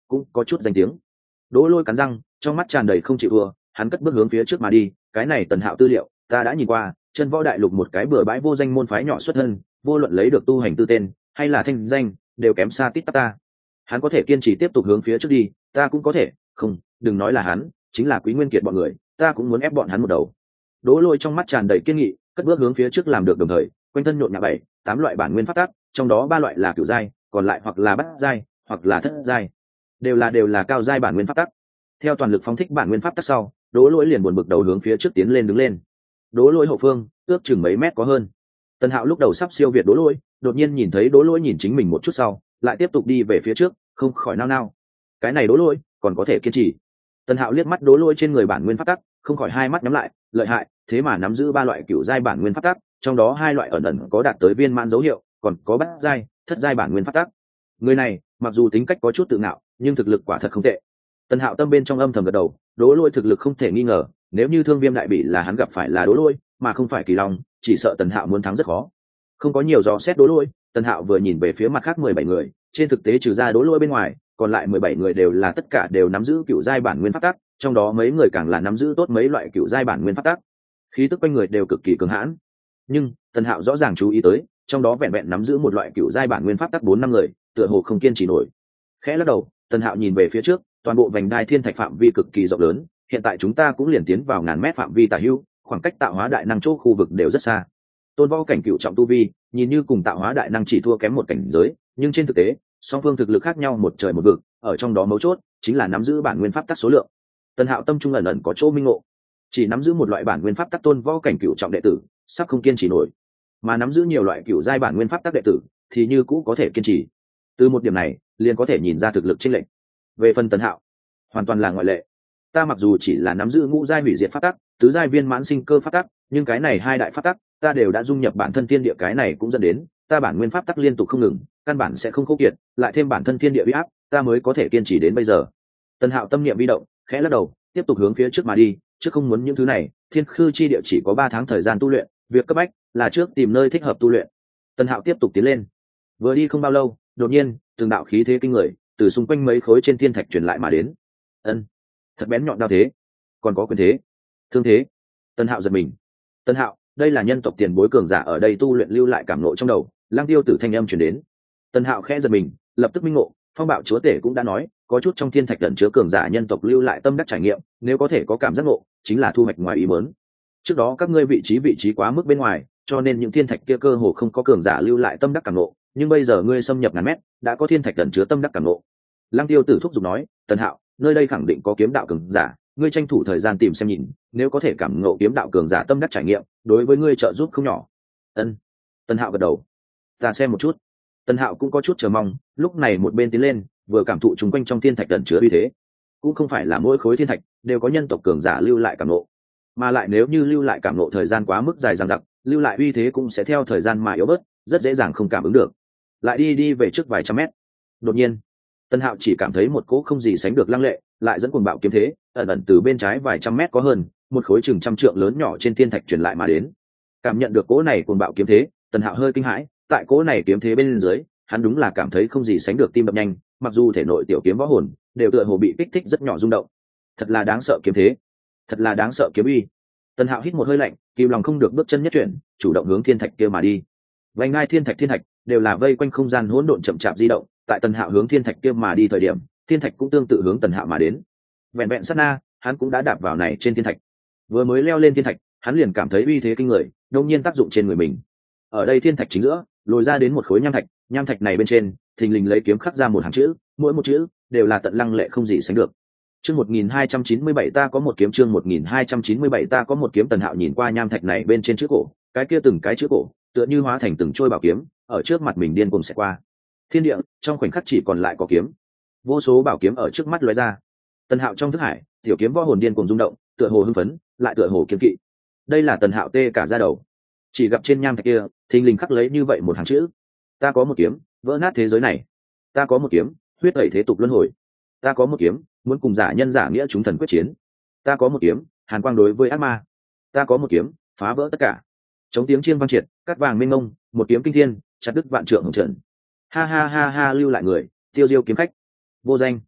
cũng có chút danh tiếng. Đỗ Lôi cắn răng, trong mắt tràn đầy không chịu thua, hắn cất bước hướng phía trước mà đi. Cái này Tần Hạo tư liệu ta đã nhìn qua, chân võ đại lục một cái bừa bãi vô danh môn phái nhỏ xuất thân, vô luận lấy được tu hành tư tên hay là thanh danh đều kém xa tít tắp ta. Hắn có thể kiên trì tiếp tục hướng phía trước đi, ta cũng có thể. Không, đừng nói là hắn, chính là Quý Nguyên Kiệt bọn người, ta cũng muốn ép bọn hắn một đầu. Đỗ Lôi trong mắt tràn đầy kiên nghị, cất bước hướng phía trước làm được, đồng thời quanh thân nhộn nhạo bảy tám loại bản nguyên pháp tắc, trong đó ba loại là cửu giai, còn lại hoặc là bát giai hoặc là thất giai, đều là đều là cao giai bản nguyên pháp tắc. Theo toàn lực phóng thích bản nguyên pháp tắc sau, Đỗ Lôi liền buồn bực đầu hướng phía trước tiến lên đứng lên. Đỗ Lôi hậu phương ước chừng mấy mét có hơn. Tần Hạo lúc đầu sắp siêu việt Đỗ Lôi, đột nhiên nhìn thấy Đỗ Lôi nhìn chính mình một chút sau, lại tiếp tục đi về phía trước, không khỏi nao nao. Cái này Đỗ Lôi còn có thể kiên trì. Tần Hạo liếc mắt Đỗ Lôi trên người bản nguyên pháp tắc, không khỏi hai mắt nhắm lại, lợi hại, thế mà nắm giữ ba loại cửu giai bản nguyên pháp tắc, trong đó hai loại ẩn ẩn có đạt tới viên mãn dấu hiệu, còn có bát giai, thất giai bản nguyên pháp tắc. Người này, mặc dù tính cách có chút tự ngạo, nhưng thực lực quả thật không tệ. Tần Hạo tâm bên trong âm thầm gật đầu, Đỗ Lôi thực lực không thể nghi ngờ, nếu như Thương Viêm đại bị là hắn gặp phải là Đỗ Lôi, mà không phải Kỳ Long, chỉ sợ Tần Hạo muốn thắng rất khó. Không có nhiều dò xét Đỗ Lôi, Tần Hạo vừa nhìn về phía mặt khác mười bảy người, trên thực tế trừ ra Đỗ Lôi bên ngoài, còn lại mười bảy người đều là tất cả đều nắm giữ cựu giai bản nguyên pháp tắc, trong đó mấy người càng là nắm giữ tốt mấy loại cựu giai bản nguyên pháp tắc. Khí tức quanh người đều cực kỳ cường hãn. Nhưng, Tần Hạo rõ ràng chú ý tới, trong đó vẹn vẹn nắm giữ một loại cựu giai bản nguyên pháp tắc bốn năm người, tựa hồ không kiên trì nổi. Khẽ lắc đầu, Tần Hạo nhìn về phía trước, toàn bộ vành đai thiên thạch phạm vi cực kỳ rộng lớn, hiện tại chúng ta cũng liền tiến vào ngàn mét phạm vi tả hữu, khoảng cách tạo hóa đại năng chỗ khu vực đều rất xa. Tôn võ cảnh cựu trọng tu vi, nhìn như cùng tạo hóa đại năng chỉ thua kém một cảnh giới, nhưng trên thực tế, song phương thực lực khác nhau một trời một vực, ở trong đó mấu chốt chính là nắm giữ bản nguyên pháp tắc số lượng. Tần Hạo tâm trung ẩn ẩn có chỗ minh ngộ, chỉ nắm giữ một loại bản nguyên pháp tắc tôn võ cảnh cựu trọng đệ tử, sắp không kiên trì nổi, mà nắm giữ nhiều loại cựu giai bản nguyên pháp tắc đệ tử, thì như cũ có thể kiên trì. Từ một điểm này, liền có thể nhìn ra thực lực chênh lệch. Về phần Tần Hạo, hoàn toàn là ngoại lệ. Ta mặc dù chỉ là nắm giữ ngũ giai hủy diệt pháp tắc, tứ giai viên mãn sinh cơ pháp tắc, nhưng cái này hai đại pháp tắc, ta đều đã dung nhập bản thân thiên địa, cái này cũng dẫn đến ta bản nguyên pháp tắc liên tục không ngừng, căn bản sẽ không khô kiệt, lại thêm bản thân thiên địa uy áp, ta mới có thể kiên trì đến bây giờ. Tần Hạo tâm niệm vi động, khẽ lắc đầu, tiếp tục hướng phía trước mà đi, trước không muốn những thứ này, Thiên Khư chi địa chỉ có ba tháng thời gian tu luyện, việc cấp bách là trước tìm nơi thích hợp tu luyện. Tần Hạo tiếp tục tiến lên. Vừa đi không bao lâu, đột nhiên, từng đạo khí thế kinh người từ xung quanh mấy khối trên thiên thạch truyền lại mà đến. Ân, thật bén nhọn đao thế, còn có quyền thế, thương thế. Tần Hạo giật mình. Tần Hạo, đây là nhân tộc tiền bối cường giả ở đây tu luyện lưu lại cảm ngộ trong đầu, Lang Tiêu Tử thanh âm truyền đến. Tần Hạo khẽ giật mình, lập tức minh ngộ, Phong Bạo Chúa Tể cũng đã nói, có chút trong thiên thạch ẩn chứa cường giả nhân tộc lưu lại tâm đắc trải nghiệm, nếu có thể có cảm giác ngộ, chính là thu hoạch ngoài ý muốn. Trước đó các ngươi vị trí vị trí quá mức bên ngoài, cho nên những thiên thạch kia cơ hồ không có cường giả lưu lại tâm đắc cảm ngộ, nhưng bây giờ ngươi xâm nhập ngàn mét, đã có thiên thạch ẩn chứa tâm đắc cảm ngộ. Lang Tiêu Tử thúc giục nói, Tần Hạo, nơi đây khẳng định có kiếm đạo cường giả, ngươi tranh thủ thời gian tìm xem nhìn, nếu có thể cảm ngộ kiếm đạo cường giả tâm đắc trải nghiệm, đối với ngươi trợ giúp không nhỏ. Ân. Tần Hạo gật đầu. Ta xem một chút. Tần Hạo cũng có chút chờ mong, lúc này một bên tiến lên, vừa cảm thụ chung quanh trong thiên thạch ẩn chứa uy thế. Cũng không phải là mỗi khối thiên thạch đều có nhân tộc cường giả lưu lại cảm ngộ, mà lại nếu như lưu lại cảm ngộ thời gian quá mức dài dằng dặc, lưu lại uy thế cũng sẽ theo thời gian mà yếu bớt, rất dễ dàng không cảm ứng được. Lại đi đi về trước vài trăm mét. Đột nhiên, Tần Hạo chỉ cảm thấy một cỗ không gì sánh được lăng lệ, lại dẫn cuồng bạo kiếm thế, ẩn ẩn từ bên trái vài trăm mét có hơn, một khối chừng trăm trượng lớn nhỏ trên thiên thạch truyền lại mà đến. Cảm nhận được cỗ này cuồng bạo kiếm thế, Tần Hạo hơi kinh hãi, tại cỗ này kiếm thế bên dưới, hắn đúng là cảm thấy không gì sánh được tim đập nhanh, mặc dù thể nội tiểu kiếm võ hồn đều tựa hồ bị kích thích rất nhỏ rung động. Thật là đáng sợ kiếm thế, thật là đáng sợ kiếm uy. Tần Hạo hít một hơi lạnh, kìm lòng không được bước chân nhất chuyển, chủ động hướng thiên thạch kia mà đi. Vành ngai thiên thạch thiên thạch đều là vây quanh không gian hỗn độn chậm chạp di động, tại Tần Hạo hướng thiên thạch kia mà đi thời điểm, thiên thạch cũng tương tự hướng Tần Hạo mà đến. Vẹn vẹn sát na, hắn cũng đã đạp vào này trên thiên thạch. Vừa mới leo lên thiên thạch, hắn liền cảm thấy uy thế kinh người, đột nhiên tác dụng trên người mình. Ở đây thiên thạch chính giữa, lồi ra đến một khối nham thạch, nham thạch này bên trên, thình lình lấy kiếm khắc ra một hàng chữ, mỗi một chữ đều là tận lăng lệ không gì sánh được. Chương một nghìn hai trăm chín mươi bảy ta có một kiếm, chương một nghìn hai trăm chín mươi bảy ta có một kiếm. Tần Hạo nhìn qua nham thạch này bên trên chữ cổ, cái kia từng cái chữ cổ, tựa như hóa thành từng trôi bảo kiếm, ở trước mặt mình điên cuồng xẹt qua. Thiên địa trong khoảnh khắc chỉ còn lại có kiếm, vô số bảo kiếm ở trước mắt lóe ra. Tần Hạo trong thức hải, tiểu kiếm võ hồn điên cuồng rung động, tựa hồ hưng phấn, lại tựa hồ kiên kỵ. Đây là Tần Hạo tê cả da đầu. Chỉ gặp trên nham thạch kia, thình lình khắc lấy như vậy một hàng chữ: ta có một kiếm, vỡ nát thế giới này. Ta có một kiếm, huyết tẩy thế tục luân hồi. Ta có một kiếm, muốn cùng giả nhân giả nghĩa chúng thần quyết chiến. Ta có một kiếm, hàn quang đối với ác ma. Ta có một kiếm, phá vỡ tất cả. Chống tiếng chiên vang triệt, cát vàng mênh mông, một kiếm kinh thiên, chặt đứt vạn trượng hồng trần. Ha ha ha ha, lưu lại người, tiêu diêu kiếm khách. Vô danh.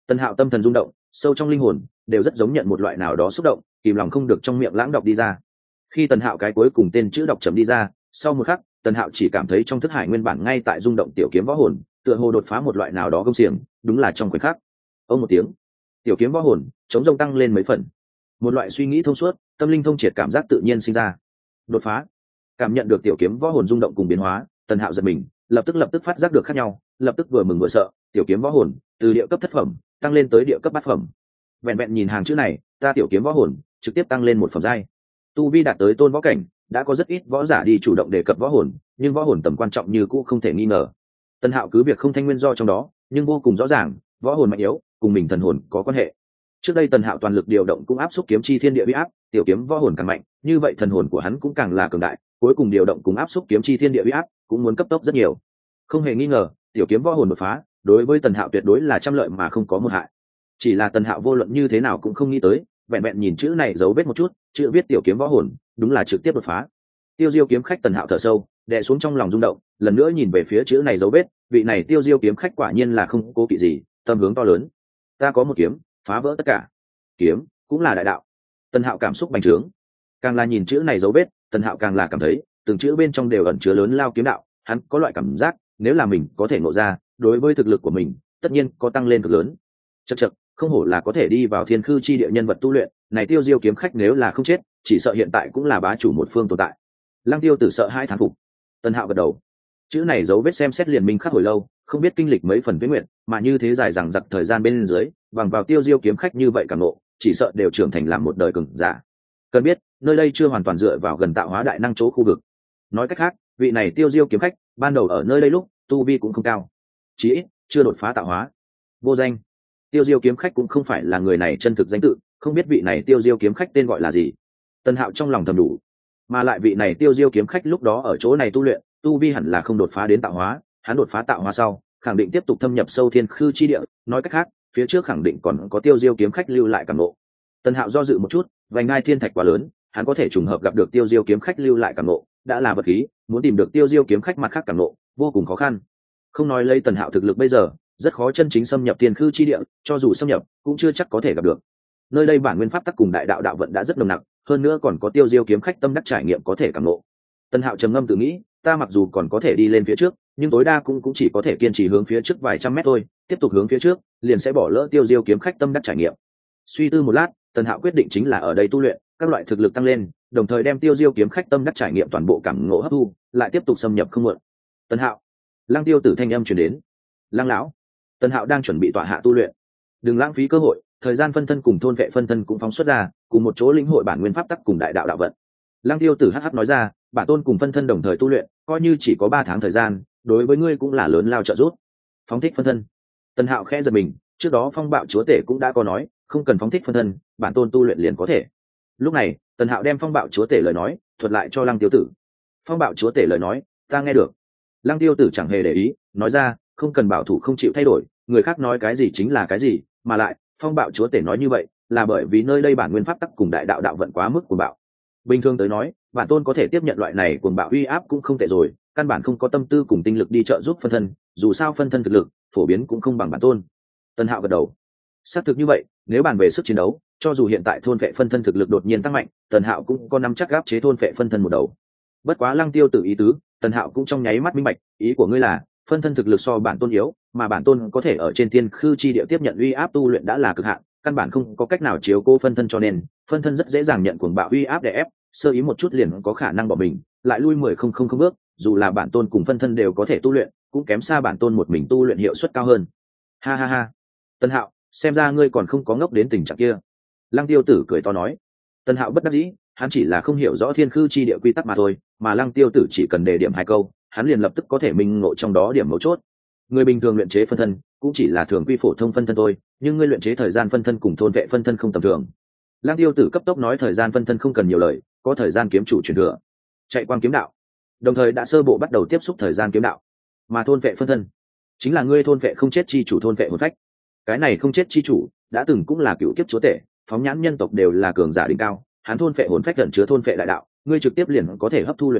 Tần Hạo tâm thần rung động, sâu trong linh hồn đều rất giống nhận một loại nào đó xúc động, kìm lòng không được trong miệng lãng đọc đi ra. Khi Tần Hạo cái cuối cùng tên chữ đọc chậm đi ra, sau một khắc, Tần Hạo chỉ cảm thấy trong thức hải nguyên bản ngay tại rung động tiểu kiếm võ hồn, tựa hồ đột phá một loại nào đó công xiềng, đúng là trong khoảnh khắc. Ông một tiếng, tiểu kiếm võ hồn chống rông tăng lên mấy phần. Một loại suy nghĩ thông suốt, tâm linh thông triệt cảm giác tự nhiên sinh ra. Đột phá. Cảm nhận được tiểu kiếm võ hồn rung động cùng biến hóa, Tần Hạo giật mình, lập tức lập tức phát giác được khác nhau, lập tức vừa mừng vừa sợ, tiểu kiếm võ hồn từ địa cấp thất phẩm tăng lên tới địa cấp bát phẩm. Vẹn vẹn nhìn hàng chữ này, ta tiểu kiếm võ hồn trực tiếp tăng lên một phẩm giai. Tu vi đạt tới tôn võ cảnh, đã có rất ít võ giả đi chủ động đề cập võ hồn, nhưng võ hồn tầm quan trọng như cũ không thể nghi ngờ. Tần Hạo cứ việc không thanh nguyên do trong đó, nhưng vô cùng rõ ràng, võ hồn mạnh yếu cùng mình thần hồn có quan hệ. Trước đây Tần Hạo toàn lực điều động cũng áp xúc kiếm chi thiên địa uy áp, tiểu kiếm võ hồn càng mạnh, như vậy thần hồn của hắn cũng càng là cường đại, cuối cùng điều động cùng áp xúc kiếm chi thiên địa uy áp, cũng muốn cấp tốc rất nhiều. Không hề nghi ngờ, tiểu kiếm võ hồn đột phá, đối với Tần Hạo tuyệt đối là trăm lợi mà không có một hại. Chỉ là Tần Hạo vô luận như thế nào cũng không nghĩ tới, vẹn vẹn nhìn chữ này dấu vết một chút, chữ viết tiểu kiếm võ hồn, đúng là trực tiếp đột phá. Tiêu Diêu kiếm khách Tần Hạo thở sâu, đè xuống trong lòng rung động, lần nữa nhìn về phía chữ này dấu vết, vị này Tiêu Diêu kiếm khách quả nhiên là không cố kỵ gì, tâm hướng to lớn. Ta có một kiếm, phá vỡ tất cả. Kiếm cũng là đại đạo. Tần Hạo cảm xúc bành trướng. Càng là nhìn chữ này dấu vết, Tần Hạo càng là cảm thấy, từng chữ bên trong đều ẩn chứa lớn lao kiếm đạo, hắn có loại cảm giác, nếu là mình có thể ngộ ra, đối với thực lực của mình, tất nhiên có tăng lên cực lớn. Chậc chậc, không hổ là có thể đi vào thiên khư chi địa nhân vật tu luyện, này Tiêu Diêu kiếm khách nếu là không chết, chỉ sợ hiện tại cũng là bá chủ một phương tồn tại. Lăng Tiêu Tử sợ hai thán phục. Tần Hạo gật đầu. Chữ này dấu vết xem xét liền minh khắc hồi lâu, không biết kinh lịch mấy phần tuyết nguyện, mà như thế dài dằng dặc thời gian bên dưới, bằng vào Tiêu Diêu kiếm khách như vậy càng ngộ, chỉ sợ đều trưởng thành làm một đời cường giả. Cần biết, nơi đây chưa hoàn toàn dựa vào gần tạo hóa đại năng chỗ khu vực. Nói cách khác, vị này Tiêu Diêu kiếm khách, ban đầu ở nơi đây lúc, tu vi cũng không cao, chí ít chưa đột phá tạo hóa. Vô danh. Tiêu Diêu kiếm khách cũng không phải là người này chân thực danh tự, không biết vị này Tiêu Diêu kiếm khách tên gọi là gì. Tần Hạo trong lòng thầm đủ, mà lại vị này Tiêu Diêu kiếm khách lúc đó ở chỗ này tu luyện, tu vi hẳn là không đột phá đến tạo hóa, hắn đột phá tạo hóa sau, khẳng định tiếp tục thâm nhập sâu thiên khư chi địa, nói cách khác, phía trước khẳng định còn có Tiêu Diêu kiếm khách lưu lại cảm ngộ. Tần Hạo do dự một chút, vành ngai thiên thạch quá lớn, hắn có thể trùng hợp gặp được Tiêu Diêu kiếm khách lưu lại cảm ngộ, đã là vật khí, muốn tìm được Tiêu Diêu kiếm khách mặt khác cảm ngộ, vô cùng khó khăn. Không nói lấy Tần Hạo thực lực bây giờ, rất khó chân chính xâm nhập thiên khư chi địa, cho dù xâm nhập, cũng chưa chắc có thể gặp được. Nơi đây bản nguyên pháp tắc cùng đại đạo đạo vận đã rất nồng nặc, hơn nữa còn có Tiêu Diêu kiếm khách tâm đắc trải nghiệm có thể cảm ngộ. Tần Hạo trầm ngâm tự nghĩ, ta mặc dù còn có thể đi lên phía trước, nhưng tối đa cũng cũng chỉ có thể kiên trì hướng phía trước vài trăm mét thôi, tiếp tục hướng phía trước, liền sẽ bỏ lỡ Tiêu Diêu kiếm khách tâm đắc trải nghiệm. Suy tư một lát, Tần Hạo quyết định chính là ở đây tu luyện, các loại thực lực tăng lên, đồng thời đem Tiêu Diêu kiếm khách tâm đắc trải nghiệm toàn bộ cảm ngộ hấp thu, lại tiếp tục xâm nhập không muộn. Tần Hạo, Lăng Tiêu Tử thanh âm truyền đến. Lăng lão. Tần Hạo đang chuẩn bị tọa hạ tu luyện, đừng lãng phí cơ hội, thời gian phân thân cùng thôn vệ phân thân cũng phóng xuất ra, cùng một chỗ lĩnh hội bản nguyên pháp tắc cùng đại đạo đạo vận. Lăng Tiêu Tử hắc hắc nói ra, bản tôn cùng phân thân đồng thời tu luyện, coi như chỉ có ba tháng thời gian, đối với ngươi cũng là lớn lao trợ giúp. Phóng thích phân thân. Tần Hạo khẽ giật mình, trước đó Phong Bạo chúa tể cũng đã có nói, không cần phóng thích phân thân, bản tôn tu luyện liền có thể. Lúc này, Tần Hạo đem Phong Bạo chúa tể lời nói thuật lại cho Lăng Tiêu Tử. Phong Bạo chúa tể lời nói, ta nghe được. Lăng Tiêu Tử chẳng hề để ý, nói ra, không cần bảo thủ không chịu thay đổi, người khác nói cái gì chính là cái gì, mà lại, Phong Bạo chúa tể nói như vậy, là bởi vì nơi đây bản nguyên pháp tắc cùng đại đạo đạo vận quá mức của bạo. Bình thường tới nói, bản tôn có thể tiếp nhận loại này cuồng bạo uy áp cũng không tệ rồi, căn bản không có tâm tư cùng tinh lực đi trợ giúp phân thân, dù sao phân thân thực lực phổ biến cũng không bằng bản tôn. Tần Hạo gật đầu. Xác thực như vậy, nếu bàn về sức chiến đấu, cho dù hiện tại thôn vệ phân thân thực lực đột nhiên tăng mạnh, Tần Hạo cũng có nắm chắc gáp chế thôn vệ phân thân một đầu. Bất quá Lăng Tiêu Tử ý tứ, Tần Hạo cũng trong nháy mắt minh bạch, ý của ngươi là, phân thân thực lực so bản tôn yếu, mà bản tôn có thể ở trên tiên khư chi địa tiếp nhận uy áp tu luyện đã là cực hạn, căn bản không có cách nào chiếu cố phân thân, cho nên phân thân rất dễ dàng nhận cuồng bạo uy áp để ép, sơ ý một chút liền có khả năng bỏ mình, lại lui mười không không không bước, dù là bản tôn cùng phân thân đều có thể tu luyện, cũng kém xa bản tôn một mình tu luyện hiệu suất cao hơn. Ha ha ha. Tần Hạo, xem ra ngươi còn không có ngốc đến tình trạng kia. Lăng Tiêu Tử cười to nói. Tần Hạo bất đắc dĩ, hắn chỉ là không hiểu rõ thiên khư chi địa quy tắc mà thôi, mà Lăng Tiêu Tử chỉ cần đề điểm hai câu, hắn liền lập tức có thể minh ngộ trong đó điểm mấu chốt. Người bình thường luyện chế phân thân cũng chỉ là thường quy phổ thông phân thân thôi, nhưng ngươi luyện chế thời gian phân thân cùng thôn vệ phân thân không tầm thường. Lăng Tiêu Tử cấp tốc nói thời gian phân thân không cần nhiều lời, có thời gian kiếm chủ truyền thừa, chạy quang kiếm đạo, đồng thời đã sơ bộ bắt đầu tiếp xúc thời gian kiếm đạo. Mà thôn vệ phân thân chính là ngươi thôn vệ không chết chi chủ thôn vệ hồn phách. Cái này không chết chi chủ đã từng cũng là cựu kiếp chúa tể, phóng nhãn nhân tộc đều là cường giả đỉnh cao, hắn thôn vệ hồn phách gần chứa thôn vệ đại đạo, ngươi trực tiếp liền có thể hấp thu luyện hóa,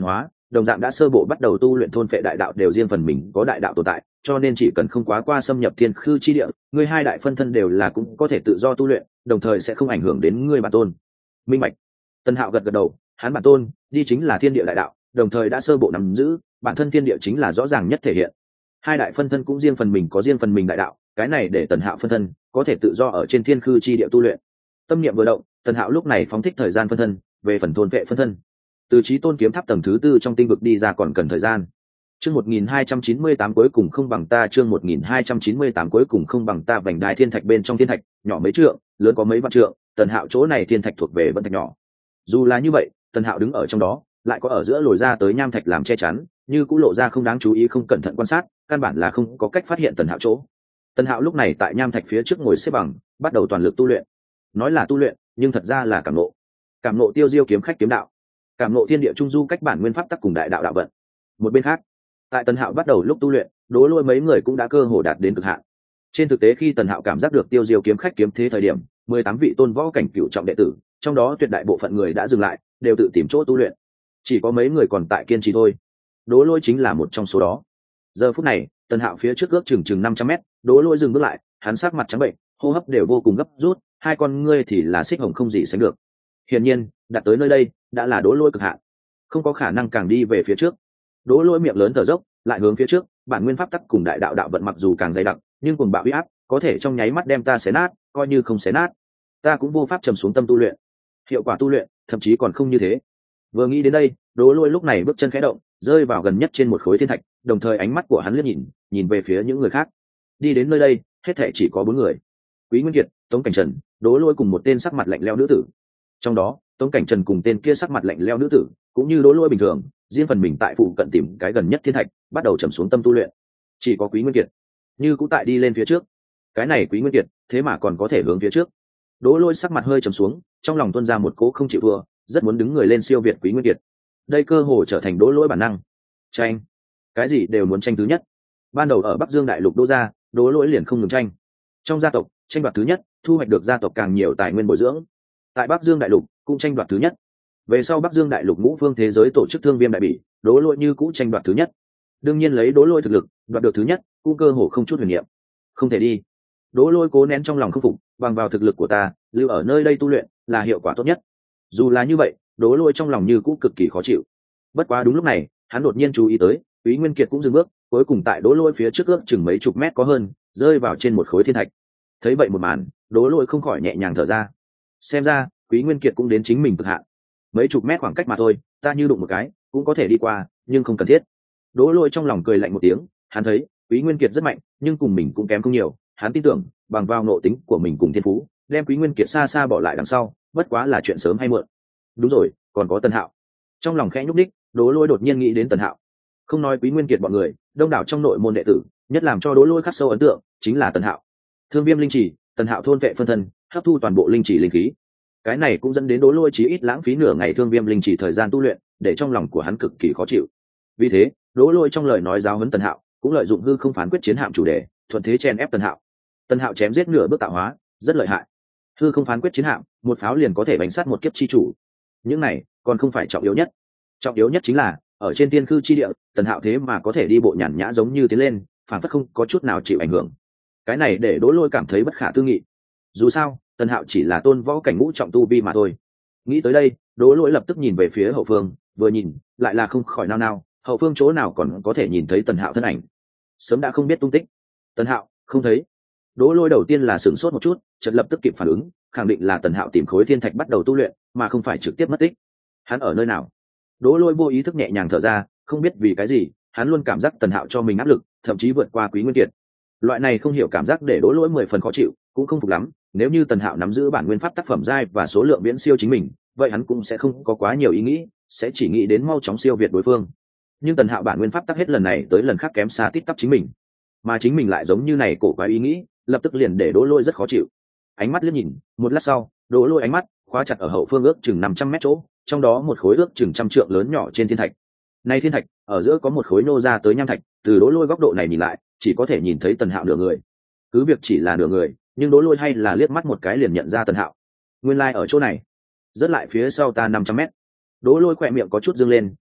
đồng dạng đã sơ bộ bắt đầu tu luyện thôn phệ đại đạo đều riêng phần mình có đại đạo tồn tại, cho nên chỉ cần không quá qua xâm nhập thiên khư chi địa, ngươi hai đại phân thân đều là cũng có thể tự do tu luyện, đồng thời sẽ không ảnh hưởng đến ngươi bản tôn. Minh bạch. Tần Hạo gật gật đầu, hắn bản tôn đi chính là thiên địa đại đạo, đồng thời đã sơ bộ nắm giữ, bản thân thiên địa chính là rõ ràng nhất thể hiện. Hai đại phân thân cũng riêng phần mình có riêng phần mình đại đạo, cái này để Tần Hạo phân thân có thể tự do ở trên thiên khư chi địa tu luyện. Tâm niệm vừa động, Tần Hạo lúc này phóng thích thời gian phân thân, về phần thôn vệ phân thân. Từ Chí Tôn kiếm tháp tầng thứ tư trong tinh vực đi ra còn cần thời gian. Chương một nghìn hai trăm chín mươi tám cuối cùng không bằng ta, chương một nghìn hai trăm chín mươi tám cuối cùng không bằng ta, vành đai thiên thạch bên trong thiên thạch, nhỏ mấy trượng, lớn có mấy vạn trượng, Tần Hạo chỗ này thiên thạch thuộc về vân thạch nhỏ. Dù là như vậy, Tần Hạo đứng ở trong đó, lại có ở giữa lồi ra tới nham thạch làm che chắn, như cũng lộ ra không đáng chú ý, không cẩn thận quan sát, căn bản là không có cách phát hiện Tần Hạo chỗ. Tần Hạo lúc này tại nham thạch phía trước ngồi xếp bằng, bắt đầu toàn lực tu luyện. Nói là tu luyện, nhưng thật ra là cảm ngộ. Cảm ngộ tiêu diêu kiếm khách kiếm đạo, cảm ngộ thiên địa trung du cách bản nguyên pháp tắc cùng đại đạo đạo vận. Một bên khác, tại Tần Hạo bắt đầu lúc tu luyện, Đỗ Lôi mấy người cũng đã cơ hồ đạt đến cực hạn. Trên thực tế khi Tần Hạo cảm giác được tiêu diêu kiếm khách kiếm thế thời điểm, mười tám vị tôn võ cảnh cửu trọng đệ tử, trong đó tuyệt đại bộ phận người đã dừng lại, đều tự tìm chỗ tu luyện. Chỉ có mấy người còn tại kiên trì thôi. Đỗ Lôi chính là một trong số đó. Giờ phút này, Tần Hạo phía trước ước chừng chừng năm trăm mét, Đỗ Lôi dừng bước lại, hắn sắc mặt trắng bệnh, hô hấp đều vô cùng gấp rút, hai con ngươi thì là xích hồng không gì sánh được. Hiển nhiên, đạt tới nơi đây, đã là Đỗ Lôi cực hạn, không có khả năng càng đi về phía trước. Đỗ Lôi miệng lớn thở dốc, lại hướng phía trước, bản nguyên pháp tắc cùng đại đạo đạo vận mặc dù càng dày đặc, nhưng cuồng bạo uy áp có thể trong nháy mắt đem ta xé nát, coi như không xé nát, ta cũng vô pháp trầm xuống tâm tu luyện. Hiệu quả tu luyện, thậm chí còn không như thế. Vừa nghĩ đến đây, Đỗ Lôi lúc này bước chân khẽ động, rơi vào gần nhất trên một khối thiên thạch, đồng thời ánh mắt của hắn liếc nhìn, nhìn về phía những người khác. Đi đến nơi đây, hết thảy chỉ có bốn người: Quý Nguyên Kiệt, Tống Cảnh Trần, Đỗ Lôi cùng một tên sắc mặt lạnh lẽo nữ tử. Trong đó, Tống Cảnh Trần cùng tên kia sắc mặt lạnh lẽo nữ tử, cũng như Đỗ Lôi bình thường, riêng phần mình tại phụ cận tìm cái gần nhất thiên thạch, bắt đầu trầm xuống tâm tu luyện. Chỉ có Quý Nguyên Kiệt, như cũng tại đi lên phía trước. Cái này Quý Nguyên Kiệt, thế mà còn có thể hướng phía trước. Đỗ Lôi sắc mặt hơi trầm xuống, trong lòng tuôn ra một cỗ không chịu thua, rất muốn đứng người lên siêu việt Quý Nguyên Kiệt. Đây cơ hồ trở thành Đỗ Lôi bản năng. Tranh, cái gì đều muốn tranh thứ nhất. Ban đầu ở Bắc Dương đại lục Đỗ gia, Đỗ Lôi liền không ngừng tranh. Trong gia tộc, tranh đoạt thứ nhất, thu hoạch được gia tộc càng nhiều tài nguyên bồi dưỡng. Tại Bắc Dương đại lục, cũng tranh đoạt thứ nhất. Về sau Bắc Dương đại lục ngũ phương thế giới tổ chức thương viêm đại bỉ, Đỗ Lôi như cũ tranh đoạt thứ nhất. Đương nhiên lấy Đỗ Lôi thực lực, đoạt được thứ nhất, cũng cơ hồ không chút huyền niệm. Không thể đi. Đỗ Lôi cố nén trong lòng không phục, bằng vào thực lực của ta, lưu ở nơi đây tu luyện là hiệu quả tốt nhất. Dù là như vậy, Đỗ Lôi trong lòng như cũ cực kỳ khó chịu. Bất quá đúng lúc này, hắn đột nhiên chú ý tới, Quý Nguyên Kiệt cũng dừng bước, cuối cùng tại Đỗ Lôi phía trước ước chừng mấy chục mét có hơn, rơi vào trên một khối thiên thạch. Thấy vậy một màn, Đỗ Lôi không khỏi nhẹ nhàng thở ra. Xem ra, Quý Nguyên Kiệt cũng đến chính mình cực hạn. Mấy chục mét khoảng cách mà thôi, ta như đụng một cái, cũng có thể đi qua, nhưng không cần thiết. Đỗ Lôi trong lòng cười lạnh một tiếng, hắn thấy, Quý Nguyên Kiệt rất mạnh, nhưng cùng mình cũng kém không nhiều, hắn tin tưởng, bằng vào nội tính của mình cùng thiên phú, đem Quý Nguyên Kiệt xa xa bỏ lại đằng sau, bất quá là chuyện sớm hay muộn. Đúng rồi, còn có Tần Hạo. Trong lòng khẽ nhúc nhích, Đỗ Lôi đột nhiên nghĩ đến Tần Hạo. Không nói Quý Nguyên Kiệt bọn người, đông đảo trong nội môn đệ tử, nhất làm cho Đỗ Lôi khắc sâu ấn tượng, chính là Tần Hạo. Thương Viêm linh chỉ, Tần Hạo thôn vệ phân thân, hấp thu toàn bộ linh chỉ linh khí. Cái này cũng dẫn đến Đỗ Lôi chí ít lãng phí nửa ngày Thương Viêm linh chỉ thời gian tu luyện, để trong lòng của hắn cực kỳ khó chịu. Vì thế, Đỗ Lôi trong lời nói giáo huấn Tần Hạo, cũng lợi dụng hư không phán quyết chiến hạm chủ đề, thuận thế chen ép Tần Hạo. Tần Hạo chém giết nửa bước tạo hóa, rất lợi hại. Hư không phán quyết chiến hạm, một pháo liền có thể bánh sát một kiếp chi chủ. Những này còn không phải trọng yếu nhất. Trọng yếu nhất chính là, ở trên tiên khư chi địa, Tần Hạo thế mà có thể đi bộ nhàn nhã giống như tiến lên, phản phất không có chút nào chịu ảnh hưởng. Cái này để Đỗ Lôi cảm thấy bất khả tư nghị. Dù sao, Tần Hạo chỉ là tôn võ cảnh ngũ trọng tu vi mà thôi. Nghĩ tới đây, Đỗ Lôi lập tức nhìn về phía hậu phương, vừa nhìn, lại là không khỏi nao nao, hậu phương chỗ nào còn có thể nhìn thấy Tần Hạo thân ảnh. Sớm đã không biết tung tích. Tần Hạo, không thấy. Đỗ Lôi đầu tiên là sửng sốt một chút, chợt lập tức kịp phản ứng, khẳng định là Tần Hạo tìm khối thiên thạch bắt đầu tu luyện, mà không phải trực tiếp mất tích. Hắn ở nơi nào? Đỗ Lôi vô ý thức nhẹ nhàng thở ra, không biết vì cái gì, hắn luôn cảm giác Tần Hạo cho mình áp lực, thậm chí vượt qua Quý Nguyên Kiệt. Loại này không hiểu cảm giác để Đỗ Lôi mười phần khó chịu, cũng không phục lắm, nếu như Tần Hạo nắm giữ bản nguyên pháp tác phẩm giai và số lượng viễn siêu chính mình, vậy hắn cũng sẽ không có quá nhiều ý nghĩ, sẽ chỉ nghĩ đến mau chóng siêu việt đối phương. Nhưng Tần Hạo bản nguyên pháp tác hết lần này tới lần khác kém xa tít tắp chính mình, mà chính mình lại giống như này cổ quái ý nghĩ, lập tức liền để Đỗ Lôi rất khó chịu. Ánh mắt liếc nhìn, một lát sau, Đỗ Lôi ánh mắt khóa chặt ở hậu phương ước chừng năm trăm mét chỗ, trong đó một khối ước chừng trăm trượng lớn nhỏ trên thiên thạch. Này thiên thạch, ở giữa có một khối nô ra tới nham thạch, từ Đỗ Lôi góc độ này nhìn lại, chỉ có thể nhìn thấy Tần Hạo nửa người. Cứ việc chỉ là nửa người, nhưng Đỗ Lôi hay là liếc mắt một cái liền nhận ra Tần Hạo. Nguyên lai like ở chỗ này, rất lại phía sau ta năm trăm mét. Đỗ Lôi khỏe miệng có chút dương lên,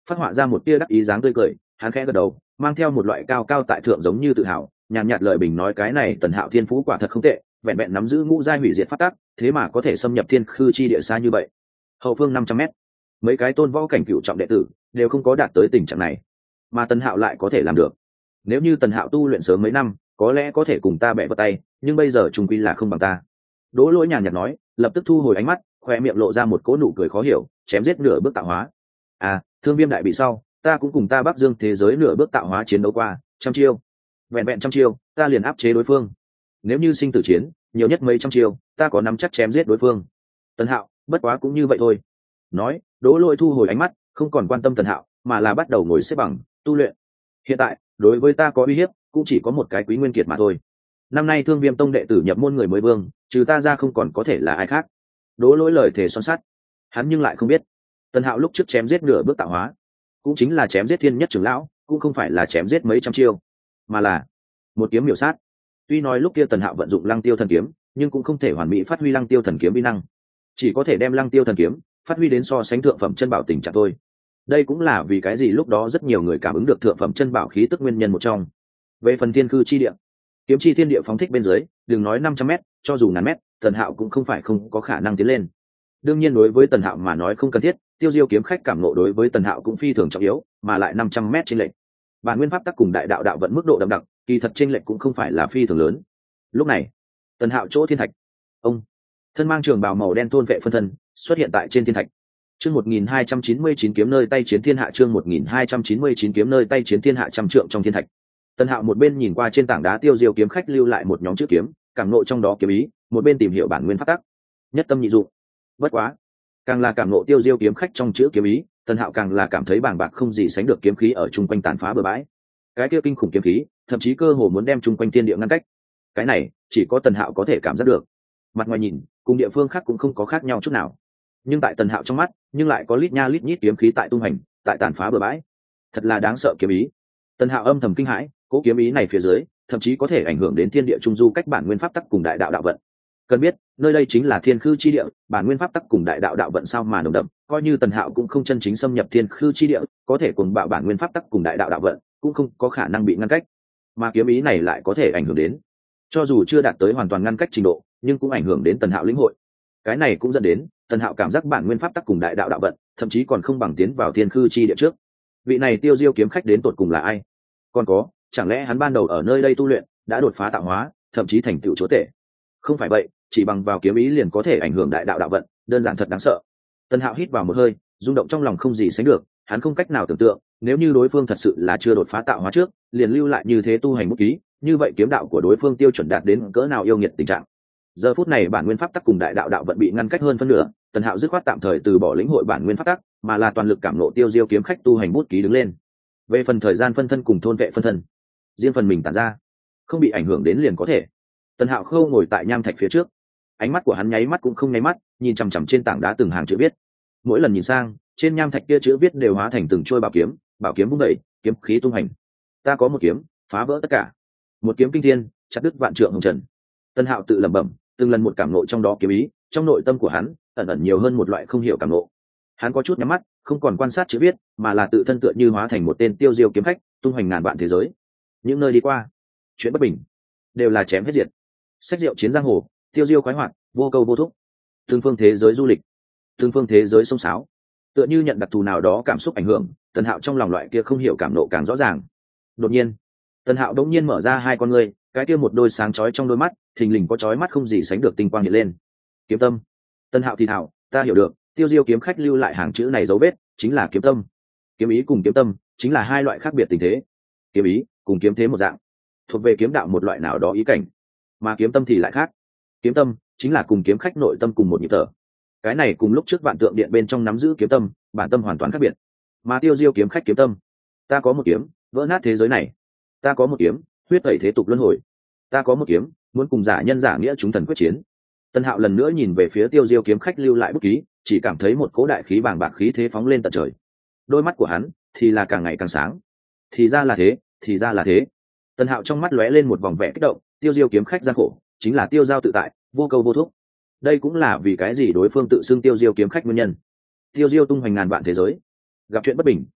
phát họa ra một tia đắc ý dáng tươi cười, hắn khẽ gật đầu, mang theo một loại cao cao tại thượng giống như tự hào, nhàn nhạt lời bình nói cái này Tần Hạo thiên phú quả thật không tệ, vẹn vẹn nắm giữ ngũ giai hủy diệt pháp tắc, thế mà có thể xâm nhập thiên khư chi địa xa như vậy. Hậu phương năm trăm mét, mấy cái tôn võ cảnh cựu trọng đệ tử đều không có đạt tới tình trạng này, mà Tần Hạo lại có thể làm được. Nếu như Tần Hạo tu luyện sớm mấy năm, có lẽ có thể cùng ta bẻ vào tay, nhưng bây giờ trùng quy là không bằng ta. Đỗ Lỗi nhàn nhạt nói, lập tức thu hồi ánh mắt, khoe miệng lộ ra một cỗ nụ cười khó hiểu, chém giết nửa bước tạo hóa. À, Thương Viêm đại bị sau, ta cũng cùng ta Bắc Dương thế giới nửa bước tạo hóa chiến đấu qua, trăm chiêu, vẹn vẹn trăm chiêu, ta liền áp chế đối phương. Nếu như sinh tử chiến, nhiều nhất mấy trăm chiêu, ta có nắm chắc chém giết đối phương. Tần Hạo, bất quá cũng như vậy thôi. Nói, Đỗ Lỗi thu hồi ánh mắt, không còn quan tâm Tần Hạo, mà là bắt đầu ngồi xếp bằng tu luyện. Hiện tại, đối với ta có uy hiếp, cũng chỉ có một cái Quý Nguyên Kiệt mà thôi. Năm nay Thương Viêm tông đệ tử nhập môn người mới vương, trừ ta ra không còn có thể là ai khác. Đỗ Lỗi lời thề son sắt. Hắn nhưng lại không biết, Tần Hạo lúc trước chém giết nửa bước tạo hóa, cũng chính là chém giết thiên nhất trưởng lão, cũng không phải là chém giết mấy trăm chiêu, mà là một kiếm miểu sát. Tuy nói lúc kia Tần Hạo vận dụng Lăng Tiêu thần kiếm, nhưng cũng không thể hoàn mỹ phát huy Lăng Tiêu thần kiếm uy năng, chỉ có thể đem Lăng Tiêu thần kiếm phát huy đến so sánh thượng phẩm chân bảo tình trạng thôi. Đây cũng là vì cái gì lúc đó rất nhiều người cảm ứng được thượng phẩm chân bảo khí tức nguyên nhân một trong. Về phần thiên cư chi địa, kiếm chi thiên địa phóng thích bên dưới, đừng nói năm trăm mét, cho dù ngàn mét, Tần Hạo cũng không phải không có khả năng tiến lên. Đương nhiên đối với Tần Hạo mà nói không cần thiết, Tiêu Diêu kiếm khách cảm ngộ đối với Tần Hạo cũng phi thường trọng yếu, mà lại năm trăm mét chênh lệch. Bản nguyên pháp tắc cùng đại đạo đạo vận mức độ đậm đặc, kỳ thật chênh lệch cũng không phải là phi thường lớn. Lúc này, Tần Hạo chỗ thiên thạch, ông thân mang trường bào màu đen thôn vệ phân thân xuất hiện tại trên thiên thạch. Chương một nghìn hai trăm chín mươi chín kiếm nơi tay chiến thiên hạ, chương một nghìn hai trăm chín mươi chín kiếm nơi tay chiến thiên hạ trăm trượng trong thiên thạch. Tần Hạo một bên nhìn qua trên tảng đá Tiêu Diêu kiếm khách lưu lại một nhóm chữ kiếm, cảm ngộ trong đó kiếm ý, một bên tìm hiểu bản nguyên pháp tắc. Nhất tâm nhị dụng. Bất quá, càng là cảm ngộ Tiêu Diêu kiếm khách trong chữ kiếm ý, Tần Hạo càng là cảm thấy bàng bạc không gì sánh được kiếm khí ở chung quanh tàn phá bừa bãi. Cái kia kinh khủng kiếm khí, thậm chí cơ hồ muốn đem chung quanh thiên địa ngăn cách. Cái này, chỉ có Tần Hạo có thể cảm giác được. Mặt ngoài nhìn, cùng địa phương khác cũng không có khác nhau chút nào. Nhưng tại Tần Hạo trong mắt, nhưng lại có lít nha lít nhít kiếm khí tại tung hành, tại tàn phá bừa bãi. Thật là đáng sợ kiếm ý. Tần Hạo âm thầm kinh hãi, cố kiếm ý này phía dưới, thậm chí có thể ảnh hưởng đến thiên địa trung du cách bản nguyên pháp tắc cùng đại đạo đạo vận. Cần biết, nơi đây chính là thiên khư chi địa, bản nguyên pháp tắc cùng đại đạo đạo vận sao mà nồng đậm, coi như Tần Hạo cũng không chân chính xâm nhập thiên khư chi địa, có thể cùng bạo bản nguyên pháp tắc cùng đại đạo đạo vận, cũng không có khả năng bị ngăn cách. Mà kiếm ý này lại có thể ảnh hưởng đến, cho dù chưa đạt tới hoàn toàn ngăn cách trình độ, nhưng cũng ảnh hưởng đến Tần Hạo lĩnh hội. Cái này cũng dẫn đến Tần Hạo cảm giác bản nguyên pháp tắc cùng đại đạo đạo vận, thậm chí còn không bằng tiến vào thiên khư chi địa trước. Vị này Tiêu Diêu kiếm khách đến tột cùng là ai? Còn có, chẳng lẽ hắn ban đầu ở nơi đây tu luyện, đã đột phá tạo hóa, thậm chí thành tựu chúa tể? Không phải vậy, chỉ bằng vào kiếm ý liền có thể ảnh hưởng đại đạo đạo vận, đơn giản thật đáng sợ. Tần Hạo hít vào một hơi, rung động trong lòng không gì sánh được, hắn không cách nào tưởng tượng, nếu như đối phương thật sự là chưa đột phá tạo hóa trước, liền lưu lại như thế tu hành bút ký, như vậy kiếm đạo của đối phương tiêu chuẩn đạt đến cỡ nào yêu nghiệt tình trạng. Giờ phút này bản nguyên pháp tắc cùng đại đạo đạo vận bị ngăn cách hơn phân nửa, Tần Hạo dứt khoát tạm thời từ bỏ lĩnh hội bản nguyên pháp tắc, mà là toàn lực cảm ngộ Tiêu Diêu kiếm khách tu hành bút ký đứng lên. Về phần thời gian phân thân cùng thôn vệ phân thân, riêng phần mình tản ra, không bị ảnh hưởng đến liền có thể. Tần Hạo khâu ngồi tại nham thạch phía trước, ánh mắt của hắn nháy mắt cũng không nháy mắt, nhìn chằm chằm trên tảng đá từng hàng chữ viết. Mỗi lần nhìn sang, trên nham thạch kia chữ viết đều hóa thành từng trôi bảo kiếm, bảo kiếm vung đẩy, kiếm khí tung hành. Ta có một kiếm, phá vỡ tất cả. Một kiếm kinh thiên, chặt đứt vạn trượng hồng trần. Tần Hạo tự lẩm bẩm, từng lần một cảm ngộ trong đó kiếm ý, trong nội tâm của hắn ẩn ẩn nhiều hơn một loại không hiểu cảm ngộ. Hắn có chút nhắm mắt, không còn quan sát chữ viết, mà là tự thân tựa như hóa thành một tên Tiêu Diêu kiếm khách, tung hoành ngàn vạn thế giới. Những nơi đi qua, chuyện bất bình, đều là chém hết diệt. Sách rượu chiến giang hồ, tiêu diêu khoái hoạt, vô câu vô thúc. Từng phương thế giới du lịch, từng phương thế giới sông sáo, tựa như nhận đặc thù nào đó cảm xúc ảnh hưởng, Tần Hạo trong lòng loại kia không hiểu cảm nộ càng rõ ràng. Đột nhiên, Tần Hạo đống nhiên mở ra hai con ngươi, cái kia một đôi sáng chói trong đôi mắt, thình lình có chói mắt không gì sánh được tinh quang hiện lên. Kiếm tâm. Tần Hạo thì thào, ta hiểu được, Tiêu Diêu kiếm khách lưu lại hàng chữ này dấu vết, chính là kiếm tâm. Kiếm ý cùng kiếm tâm, chính là hai loại khác biệt tình thế. Kiếm ý cùng kiếm thế một dạng, thuộc về kiếm đạo một loại nào đó ý cảnh, mà kiếm tâm thì lại khác. Kiếm tâm chính là cùng kiếm khách nội tâm cùng một nhịp thở. Cái này cùng lúc trước Vạn Tượng Điện bên trong nắm giữ kiếm tâm, bản tâm hoàn toàn khác biệt. Mà Tiêu Diêu kiếm khách kiếm tâm, ta có một kiếm, vỡ nát thế giới này. Ta có một kiếm, huyết tẩy thế tục luân hồi. Ta có một kiếm, muốn cùng giả nhân giả nghĩa chúng thần quyết chiến. Tân Hạo lần nữa nhìn về phía Tiêu Diêu kiếm khách lưu lại bút ký, chỉ cảm thấy một cỗ đại khí bàng bạc khí thế phóng lên tận trời. Đôi mắt của hắn thì là càng ngày càng sáng. Thì ra là thế, thì ra là thế. Tân Hạo trong mắt lóe lên một vòng vẻ kích động, Tiêu Diêu kiếm khách gian khổ, chính là tiêu giao tự tại, vô câu vô thúc. Đây cũng là vì cái gì đối phương tự xưng Tiêu Diêu kiếm khách nguyên nhân. Tiêu Diêu tung hoành ngàn vạn thế giới, gặp chuyện bất bình,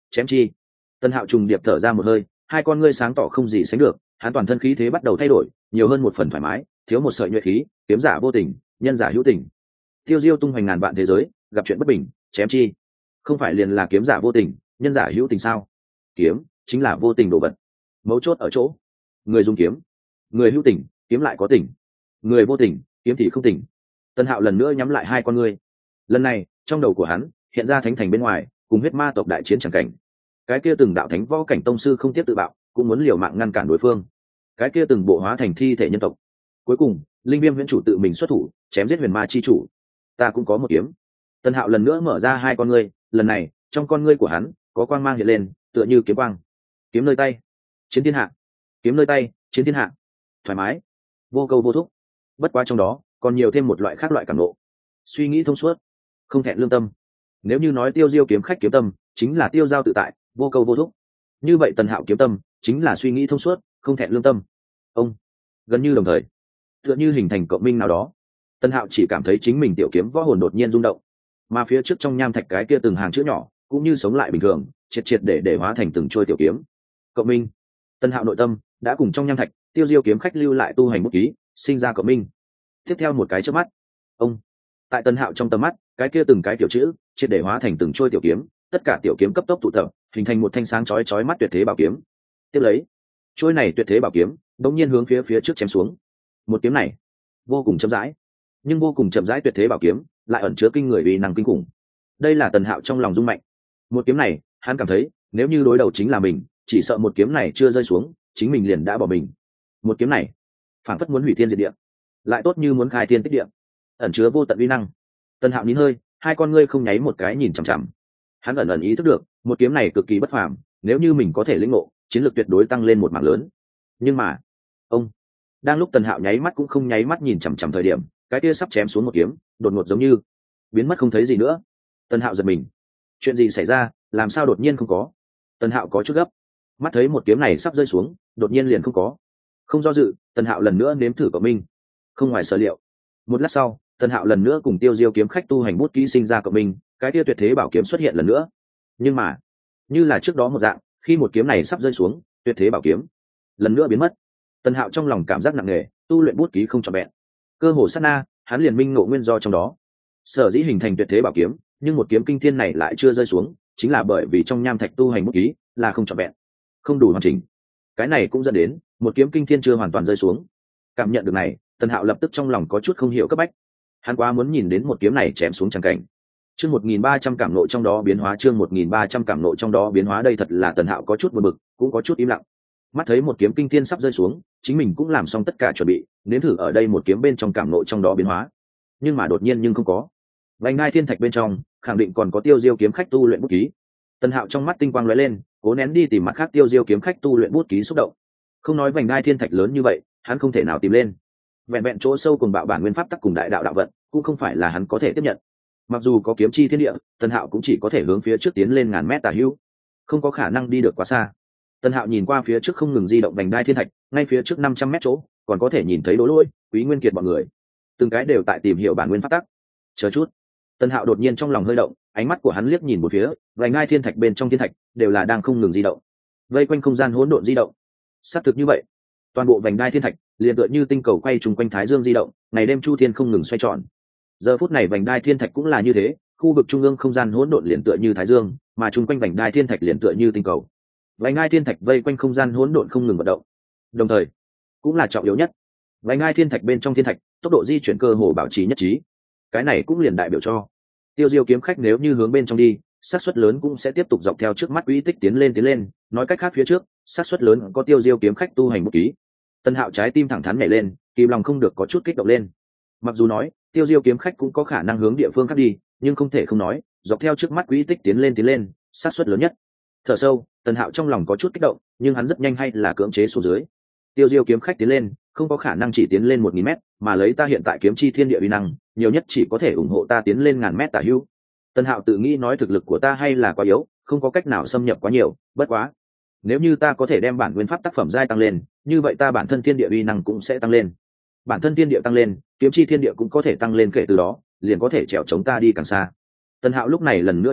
chém chi. Tân Hạo trùng điệp thở ra một hơi, hai con ngươi sáng tỏ không gì sánh được, hắn toàn thân khí thế bắt đầu thay đổi, nhiều hơn một phần thoải mái, thiếu một sợi nhuệ khí, kiếm giả vô tình, nhân giả hữu tình. Tiêu diêu tung hoành ngàn vạn thế giới, gặp chuyện bất bình, chém chi. Không phải liền là kiếm giả vô tình, nhân giả hữu tình sao? Kiếm chính là vô tình đồ vật. Mấu chốt ở chỗ, người dùng kiếm, người hữu tình, kiếm lại có tình. Người vô tình, kiếm thì không tình. Tân Hạo lần nữa nhắm lại hai con ngươi. Lần này, trong đầu của hắn hiện ra thánh thành bên ngoài, cùng huyết ma tộc đại chiến chẳng cảnh. Cái kia từng đạo thánh võ cảnh tông sư không tiếp tự bạo, cũng muốn liều mạng ngăn cản đối phương. Cái kia từng bộ hóa thành thi thể nhân tộc. Cuối cùng, linh viêm huyễn chủ tự mình xuất thủ, chém giết huyền ma chi chủ. Ta cũng có một kiếm. Tân Hạo lần nữa mở ra hai con ngươi, lần này, trong con ngươi của hắn có quang mang hiện lên, tựa như kiếm quang. Kiếm nơi tay, chiến thiên hạ. Kiếm nơi tay, chiến thiên hạ. Thoải mái, vô câu vô thúc. Bất quá trong đó, còn nhiều thêm một loại khác loại cảm ngộ. Suy nghĩ thông suốt, không thẹn lương tâm. Nếu như nói Tiêu Diêu kiếm khách kiếm tâm chính là tiêu giao tự tại, vô câu vô thúc, như vậy Tần Hạo kiếm tâm chính là suy nghĩ thông suốt, không thẹn lương tâm. Ông gần như đồng thời, tựa như hình thành cộng minh nào đó, Tần Hạo chỉ cảm thấy chính mình tiểu kiếm võ hồn đột nhiên rung động, mà phía trước trong nham thạch cái kia từng hàng chữ nhỏ cũng như sống lại bình thường, triệt triệt để để hóa thành từng trôi tiểu kiếm. Cộng minh. Tần Hạo nội tâm đã cùng trong nham thạch Tiêu Diêu kiếm khách lưu lại tu hành bút ký, sinh ra cộng minh. Tiếp theo một cái chớp mắt, ông tại Tần Hạo trong tầm mắt, cái kia từng cái tiểu chữ triệt để hóa thành từng trôi tiểu kiếm, tất cả tiểu kiếm cấp tốc tụ tập, hình thành một thanh sáng chói chói mắt tuyệt thế bảo kiếm. Tiếp lấy, trôi này tuyệt thế bảo kiếm đột nhiên hướng phía phía trước chém xuống. Một kiếm này vô cùng chậm rãi, nhưng vô cùng chậm rãi tuyệt thế bảo kiếm lại ẩn chứa kinh người uy năng kinh khủng. Đây là Tần Hạo trong lòng rung mạnh. Một kiếm này, hắn cảm thấy, nếu như đối đầu chính là mình, chỉ sợ một kiếm này chưa rơi xuống, chính mình liền đã bỏ mình. Một kiếm này, phảng phất muốn hủy thiên diệt địa, lại tốt như muốn khai thiên tích địa, ẩn chứa vô tận uy năng. Tần Hạo nín hơi, hai con ngươi không nháy một cái nhìn chằm chằm. Hắn ẩn ẩn ý thức được, một kiếm này cực kỳ bất phàm, nếu như mình có thể lĩnh ngộ, chiến lược tuyệt đối tăng lên một mảng lớn. Nhưng mà, ông, đang lúc Tần Hạo nháy mắt cũng không nháy mắt nhìn chằm chằm thời điểm, cái kia sắp chém xuống một kiếm, đột ngột giống như biến mất không thấy gì nữa. Tần Hạo giật mình. Chuyện gì xảy ra, làm sao đột nhiên không có? Tần Hạo có chút gấp. Mắt thấy một kiếm này sắp rơi xuống, đột nhiên liền không có. Không do dự, Tần Hạo lần nữa nếm thử cộng minh. Không ngoài sở liệu. Một lát sau, Tần Hạo lần nữa cùng Tiêu Diêu kiếm khách tu hành bút kỹ sinh ra cộng minh, cái kia tuyệt thế bảo kiếm xuất hiện lần nữa. Nhưng mà, như là trước đó một dạng, khi một kiếm này sắp rơi xuống, tuyệt thế bảo kiếm lần nữa biến mất. Tần Hạo trong lòng cảm giác nặng nề, tu luyện bút kỹ không trọn vẹn. Cơ hồ sát na, hắn liền minh ngộ nguyên do trong đó. Sở dĩ hình thành tuyệt thế bảo kiếm, nhưng một kiếm kinh thiên này lại chưa rơi xuống, chính là bởi vì trong nham thạch tu hành bút kỹ là không trọn vẹn, không đủ hoàn chỉnh. Cái này cũng dẫn đến một kiếm kinh thiên chưa hoàn toàn rơi xuống. Cảm nhận được này, Tần Hạo lập tức trong lòng có chút không hiểu cấp bách. Hắn quá muốn nhìn đến một kiếm này chém xuống chẳng cảnh. Chương một nghìn ba trăm cảm nộ trong đó biến hóa, chương một nghìn ba trăm cảm nộ trong đó biến hóa, đây thật là Tần Hạo có chút buồn bực, cũng có chút im lặng. Mắt thấy một kiếm kinh thiên sắp rơi xuống, chính mình cũng làm xong tất cả chuẩn bị, nếm thử ở đây một kiếm bên trong cảm nộ trong đó biến hóa. Nhưng mà đột nhiên nhưng không có. Vành Ngai Thiên Thạch bên trong, khẳng định còn có Tiêu Diêu kiếm khách tu luyện bút ký. Tần Hạo trong mắt tinh quang lóe lên, cố nén đi tìm mặt khác Tiêu Diêu kiếm khách tu luyện bút ký xúc động. Không nói Vành Ngai Thiên Thạch lớn như vậy, hắn không thể nào tìm lên. Vẹn vẹn chỗ sâu cùng bạo bản nguyên pháp tắc cùng đại đạo đạo vận, cũng không phải là hắn có thể tiếp nhận. Mặc dù có kiếm chi thiên địa, Tần Hạo cũng chỉ có thể hướng phía trước tiến lên ngàn mét tả hữu, không có khả năng đi được quá xa. Tần Hạo nhìn qua phía trước không ngừng di động Vành Đai Thiên Thạch, ngay phía trước năm trăm mét chỗ, còn có thể nhìn thấy Đỗ Lỗi, Quý Nguyên Kiệt bọn người, từng cái đều tại tìm hiểu bản nguyên pháp tắc. Chờ chút, Tần Hạo đột nhiên trong lòng hơi động, ánh mắt của hắn liếc nhìn một phía, Vành Đai Thiên Thạch bên trong thiên thạch đều là đang không ngừng di động, vây quanh không gian hỗn độn di động. Xác thực như vậy, toàn bộ Vành Đai Thiên Thạch liền tựa như tinh cầu quay trùng quanh Thái Dương di động, ngày đêm chu thiên không ngừng xoay tròn. Giờ phút này Vành Đai Thiên Thạch cũng là như thế, khu vực trung ương không gian hỗn độn liền tựa như Thái Dương, mà chung quanh Vành Đai Thiên Thạch liền tựa như tinh cầu. Vành Ngai Thiên Thạch vây quanh không gian hỗn độn không ngừng vận động, đồng thời cũng là trọng yếu nhất, Vành Ngai Thiên Thạch bên trong thiên thạch tốc độ di chuyển cơ hồ bảo trì nhất trí. Cái này cũng liền đại biểu cho Tiêu Diêu kiếm khách nếu như hướng bên trong đi, xác suất lớn cũng sẽ tiếp tục dọc theo trước mắt quỹ tích tiến lên tiến lên, nói cách khác phía trước xác suất lớn có Tiêu Diêu kiếm khách tu hành một ký. Tân Hạo trái tim thẳng thắn nhảy lên, kìm lòng không được có chút kích động lên. Mặc dù nói Tiêu Diêu kiếm khách cũng có khả năng hướng địa phương khác đi, nhưng không thể không nói dọc theo trước mắt quỹ tích tiến lên tiến lên, xác suất lớn nhất. Thở sâu, Tần Hạo trong lòng có chút kích động, nhưng hắn rất nhanh hay là cưỡng chế xuống dưới. Tiêu Diêu kiếm khách tiến lên, không có khả năng chỉ tiến lên một nghìn mét, mà lấy ta hiện tại kiếm chi thiên địa uy năng, nhiều nhất chỉ có thể ủng hộ ta tiến lên ngàn mét tả hữu. Tần Hạo tự nghĩ nói thực lực của ta hay là quá yếu, không có cách nào xâm nhập quá nhiều, bất quá, nếu như ta có thể đem bản nguyên pháp tác phẩm giai tăng lên, như vậy ta bản thân thiên địa uy năng cũng sẽ tăng lên. Bản thân thiên địa tăng lên, kiếm chi thiên địa cũng có thể tăng lên, kể từ đó, liền có thể trèo chống ta đi càng xa. Tần Hạo lúc này lần nữa nhắm mắt,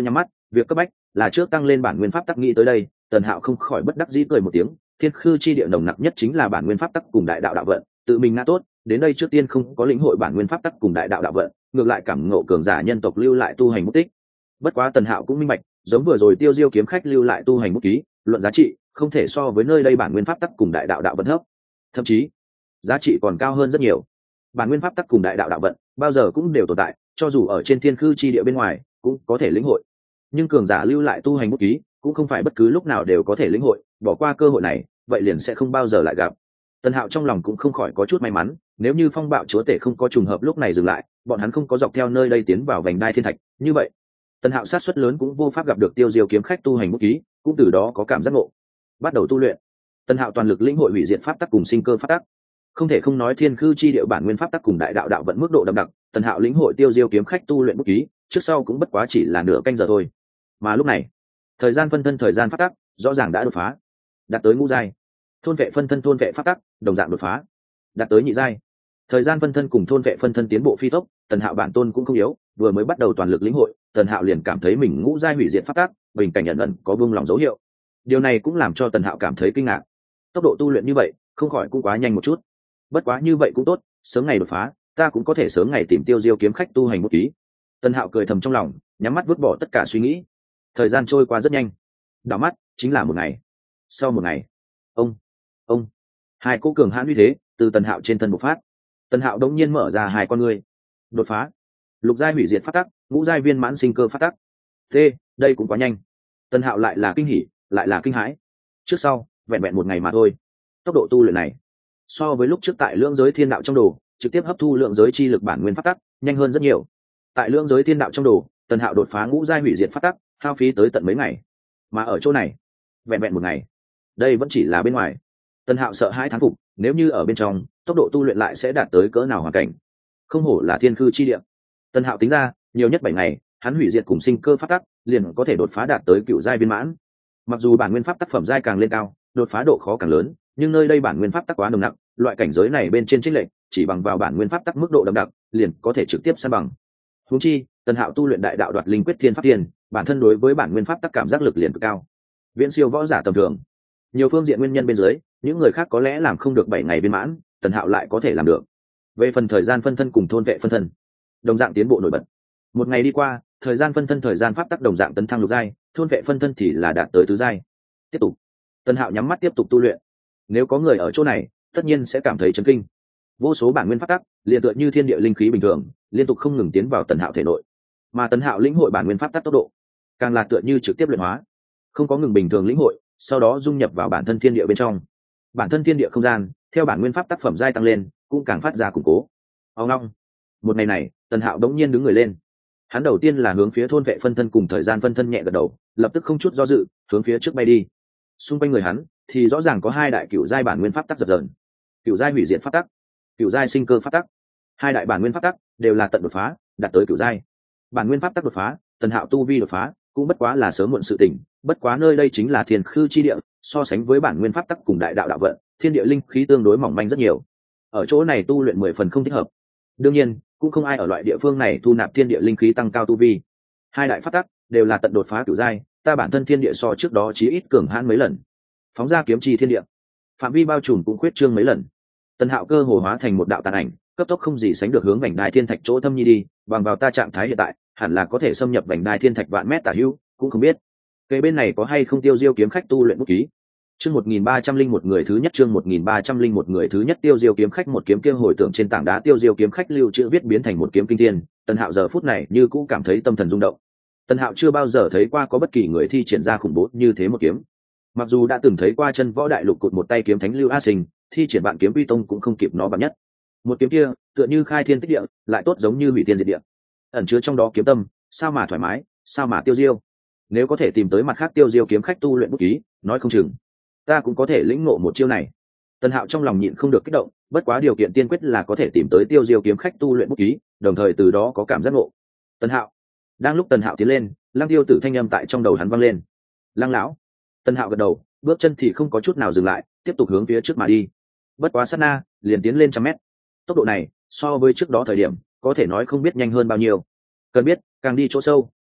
việc cấp bách là trước tăng lên bản nguyên pháp tắc. Nghĩ tới đây, Tần Hạo không khỏi bất đắc dĩ cười một tiếng. Thiên khư chi địa nồng nặc nhất chính là bản nguyên pháp tắc cùng đại đạo đạo vận, tự mình ngã tốt, đến đây trước tiên không có lĩnh hội bản nguyên pháp tắc cùng đại đạo đạo vận, ngược lại cảm ngộ cường giả nhân tộc lưu lại tu hành mục tích. Bất quá Tần Hạo cũng minh bạch, giống vừa rồi Tiêu Diêu kiếm khách lưu lại tu hành bút ký, luận giá trị không thể so với nơi đây bản nguyên pháp tắc cùng đại đạo đạo vận thấp, thậm chí giá trị còn cao hơn rất nhiều. Bản nguyên pháp tắc cùng đại đạo đạo vận bao giờ cũng đều tồn tại, cho dù ở trên thiên khư chi địa bên ngoài cũng có thể lĩnh hội, nhưng cường giả lưu lại tu hành bút ký cũng không phải bất cứ lúc nào đều có thể lĩnh hội, bỏ qua cơ hội này vậy liền sẽ không bao giờ lại gặp. Tần Hạo trong lòng cũng không khỏi có chút may mắn, nếu như phong bạo chúa tể không có trùng hợp lúc này dừng lại, bọn hắn không có dọc theo nơi đây tiến vào vành đai thiên thạch, như vậy Tần Hạo sát suất lớn cũng vô pháp gặp được Tiêu Diêu kiếm khách tu hành bút ký, cũng từ đó có cảm giác ngộ, bắt đầu tu luyện. Tần Hạo toàn lực lĩnh hội hủy diệt pháp tắc cùng sinh cơ pháp tắc, không thể không nói thiên khư chi địa bản nguyên pháp tắc cùng đại đạo đạo vận mức độ đậm đặc. Tần Hạo lĩnh hội Tiêu Diêu kiếm khách tu luyện bút ký, trước sau cũng bất quá chỉ là nửa canh giờ thôi. Mà lúc này, thời gian phân thân thời gian pháp tắc rõ ràng đã đột phá, đạt tới ngũ giai. Thôn vệ phân thân thôn vệ pháp tắc đồng dạng đột phá, đạt tới nhị giai. Thời gian phân thân cùng thôn vệ phân thân tiến bộ phi tốc, Tần Hạo bản tôn cũng không yếu, vừa mới bắt đầu toàn lực lĩnh hội, Tần Hạo liền cảm thấy mình ngũ giai hủy diệt pháp tắc, bình cảnh ẩn ẩn có buông lỏng dấu hiệu. Điều này cũng làm cho Tần Hạo cảm thấy kinh ngạc. Tốc độ tu luyện như vậy, không khỏi cũng quá nhanh một chút. Bất quá như vậy cũng tốt, sớm ngày đột phá, ta cũng có thể sớm ngày tìm Tiêu Diêu kiếm khách tu hành một ký. Tần Hạo cười thầm trong lòng, nhắm mắt vứt bỏ tất cả suy nghĩ. Thời gian trôi qua rất nhanh, đảo mắt chính là một ngày. Sau một ngày, ông, ông, hai cỗ cường hãn uy thế từ Tần Hạo trên thân bộc phát. Tần Hạo đống nhiên mở ra hai con ngươi, đột phá lục giai hủy diệt pháp tắc, ngũ giai viên mãn sinh cơ pháp tắc. T, đây cũng quá nhanh. Tần Hạo lại là kinh hỉ, lại là kinh hãi. Trước sau vẹn vẹn một ngày mà thôi, tốc độ tu luyện này so với lúc trước tại lưỡng giới thiên đạo trong đồ trực tiếp hấp thu lượng giới chi lực bản nguyên pháp tắc nhanh hơn rất nhiều. Tại lưỡng giới thiên đạo trong đồ, Tần Hạo đột phá ngũ giai hủy diệt pháp tắc hao phí tới tận mấy ngày, mà ở chỗ này vẹn vẹn một ngày. Đây vẫn chỉ là bên ngoài. Tần Hạo sợ hãi thán phục, nếu như ở bên trong, tốc độ tu luyện lại sẽ đạt tới cỡ nào hoàn cảnh. Không hổ là thiên khư chi địa. Tần Hạo tính ra, nhiều nhất bảy ngày, hắn hủy diệt cùng sinh cơ pháp tắc liền có thể đột phá đạt tới cựu giai viên mãn. Mặc dù bản nguyên pháp tác phẩm giai càng lên cao, đột phá độ khó càng lớn, nhưng nơi đây bản nguyên pháp tắc quá nồng nặc, loại cảnh giới này bên trên chênh lệch, chỉ bằng vào bản nguyên pháp tắc mức độ đậm đặc, liền có thể trực tiếp san bằng. Huống chi, Tần Hạo tu luyện đại đạo đoạt linh quyết thiên pháp thiên, bản thân đối với bản nguyên pháp tắc cảm giác lực liền cực cao, viễn siêu võ giả tầm thường. Nhiều phương diện nguyên nhân bên dưới, những người khác có lẽ làm không được bảy ngày viên mãn, Tần Hạo lại có thể làm được. Về phần thời gian phân thân cùng thôn vệ phân thân, đồng dạng tiến bộ nổi bật. Một ngày đi qua, thời gian phân thân thời gian pháp tắc đồng dạng tấn thăng lục giai, thôn vệ phân thân thì là đạt tới tứ giai. Tiếp tục, Tần Hạo nhắm mắt tiếp tục tu luyện. Nếu có người ở chỗ này, tất nhiên sẽ cảm thấy chấn kinh. Vô số bản nguyên pháp tắc, liền tựa như thiên địa linh khí bình thường, liên tục không ngừng tiến vào Tần Hạo thể nội. Mà Tần Hạo lĩnh hội bản nguyên pháp tắc tốc độ, càng là tựa như trực tiếp luyện hóa, không có ngừng bình thường lĩnh hội, sau đó dung nhập vào bản thân thiên địa bên trong. Bản thân thiên địa không gian, theo bản nguyên pháp tác phẩm giai tăng lên, cũng càng phát ra củng cố. Ông long, một ngày này, Tần Hạo đống nhiên đứng người lên. Hắn đầu tiên là hướng phía thôn vệ phân thân cùng thời gian phân thân nhẹ gật đầu, lập tức không chút do dự, hướng phía trước bay đi. Xung quanh người hắn thì rõ ràng có hai đại cựu giai bản nguyên pháp tắc dập dờn. Cựu giai hủy diệt pháp tắc, cựu giai sinh cơ pháp tắc. Hai đại bản nguyên pháp tắc đều là tận đột phá, đạt tới cựu giai. Bản nguyên pháp tắc đột phá, Tần Hạo tu vi đột phá, cũng bất quá là sớm muộn sự tình, bất quá nơi đây chính là thiên khư chi địa, so sánh với bản nguyên pháp tắc cùng đại đạo đạo vận, thiên địa linh khí tương đối mỏng manh rất nhiều. Ở chỗ này tu luyện mười phần không thích hợp. Đương nhiên, cũng không ai ở loại địa phương này thu nạp thiên địa linh khí tăng cao tu vi. Hai đại pháp tắc đều là tận đột phá cửu giai, ta bản thân thiên địa so trước đó chí ít cường hãn mấy lần. Phóng ra kiếm chi thiên địa, phạm vi bao trùm cũng khuyết trương mấy lần. Tần Hạo cơ hồ hóa thành một đạo tàn ảnh, cấp tốc không gì sánh được hướng vành đai thiên thạch chỗ thâm nhi đi, bằng vào ta trạng thái hiện tại, hẳn là có thể xâm nhập vành đai thiên thạch vạn mét tả hữu, cũng không biết cây bên này có hay không Tiêu Diêu kiếm khách tu luyện bút ký. Chương một nghìn ba trăm linh một người thứ nhất, chương một nghìn ba trăm linh một người thứ nhất. Tiêu Diêu kiếm khách một kiếm kia hồi tưởng trên tảng đá Tiêu Diêu kiếm khách lưu chữ viết biến thành một kiếm kinh thiên, Tần Hạo giờ phút này như cũ cảm thấy tâm thần rung động. Tần Hạo chưa bao giờ thấy qua có bất kỳ người thi triển ra khủng bố như thế một kiếm. Mặc dù đã từng thấy qua chân võ đại lục cụt một tay kiếm thánh Lưu A Sinh, thi triển bạn kiếm uy tông cũng không kịp nó bằng nhất. Một kiếm kia, tựa như khai thiên tích địa, lại tốt giống như hủy thiên diệt địa. Ẩn chứa trong đó kiếm tâm, sao mà thoải mái, sao mà tiêu diêu. Nếu có thể tìm tới mặt khác Tiêu Diêu kiếm khách tu luyện bút ký, nói không chừng ta cũng có thể lĩnh ngộ một chiêu này. Tần Hạo trong lòng nhịn không được kích động, bất quá điều kiện tiên quyết là có thể tìm tới Tiêu Diêu kiếm khách tu luyện bút ký, đồng thời từ đó có cảm giác ngộ. Tần Hạo, đang lúc Tần Hạo tiến lên, Lăng Tiêu Tử thanh âm tại trong đầu hắn vang lên. Lăng lão. Tần Hạo gật đầu, bước chân thì không có chút nào dừng lại, tiếp tục hướng phía trước mà đi. Bất quá sát na, liền tiến lên trăm mét. Tốc độ này, so với trước đó thời điểm, có thể nói không biết nhanh hơn bao nhiêu. Cần biết, càng đi chỗ sâu,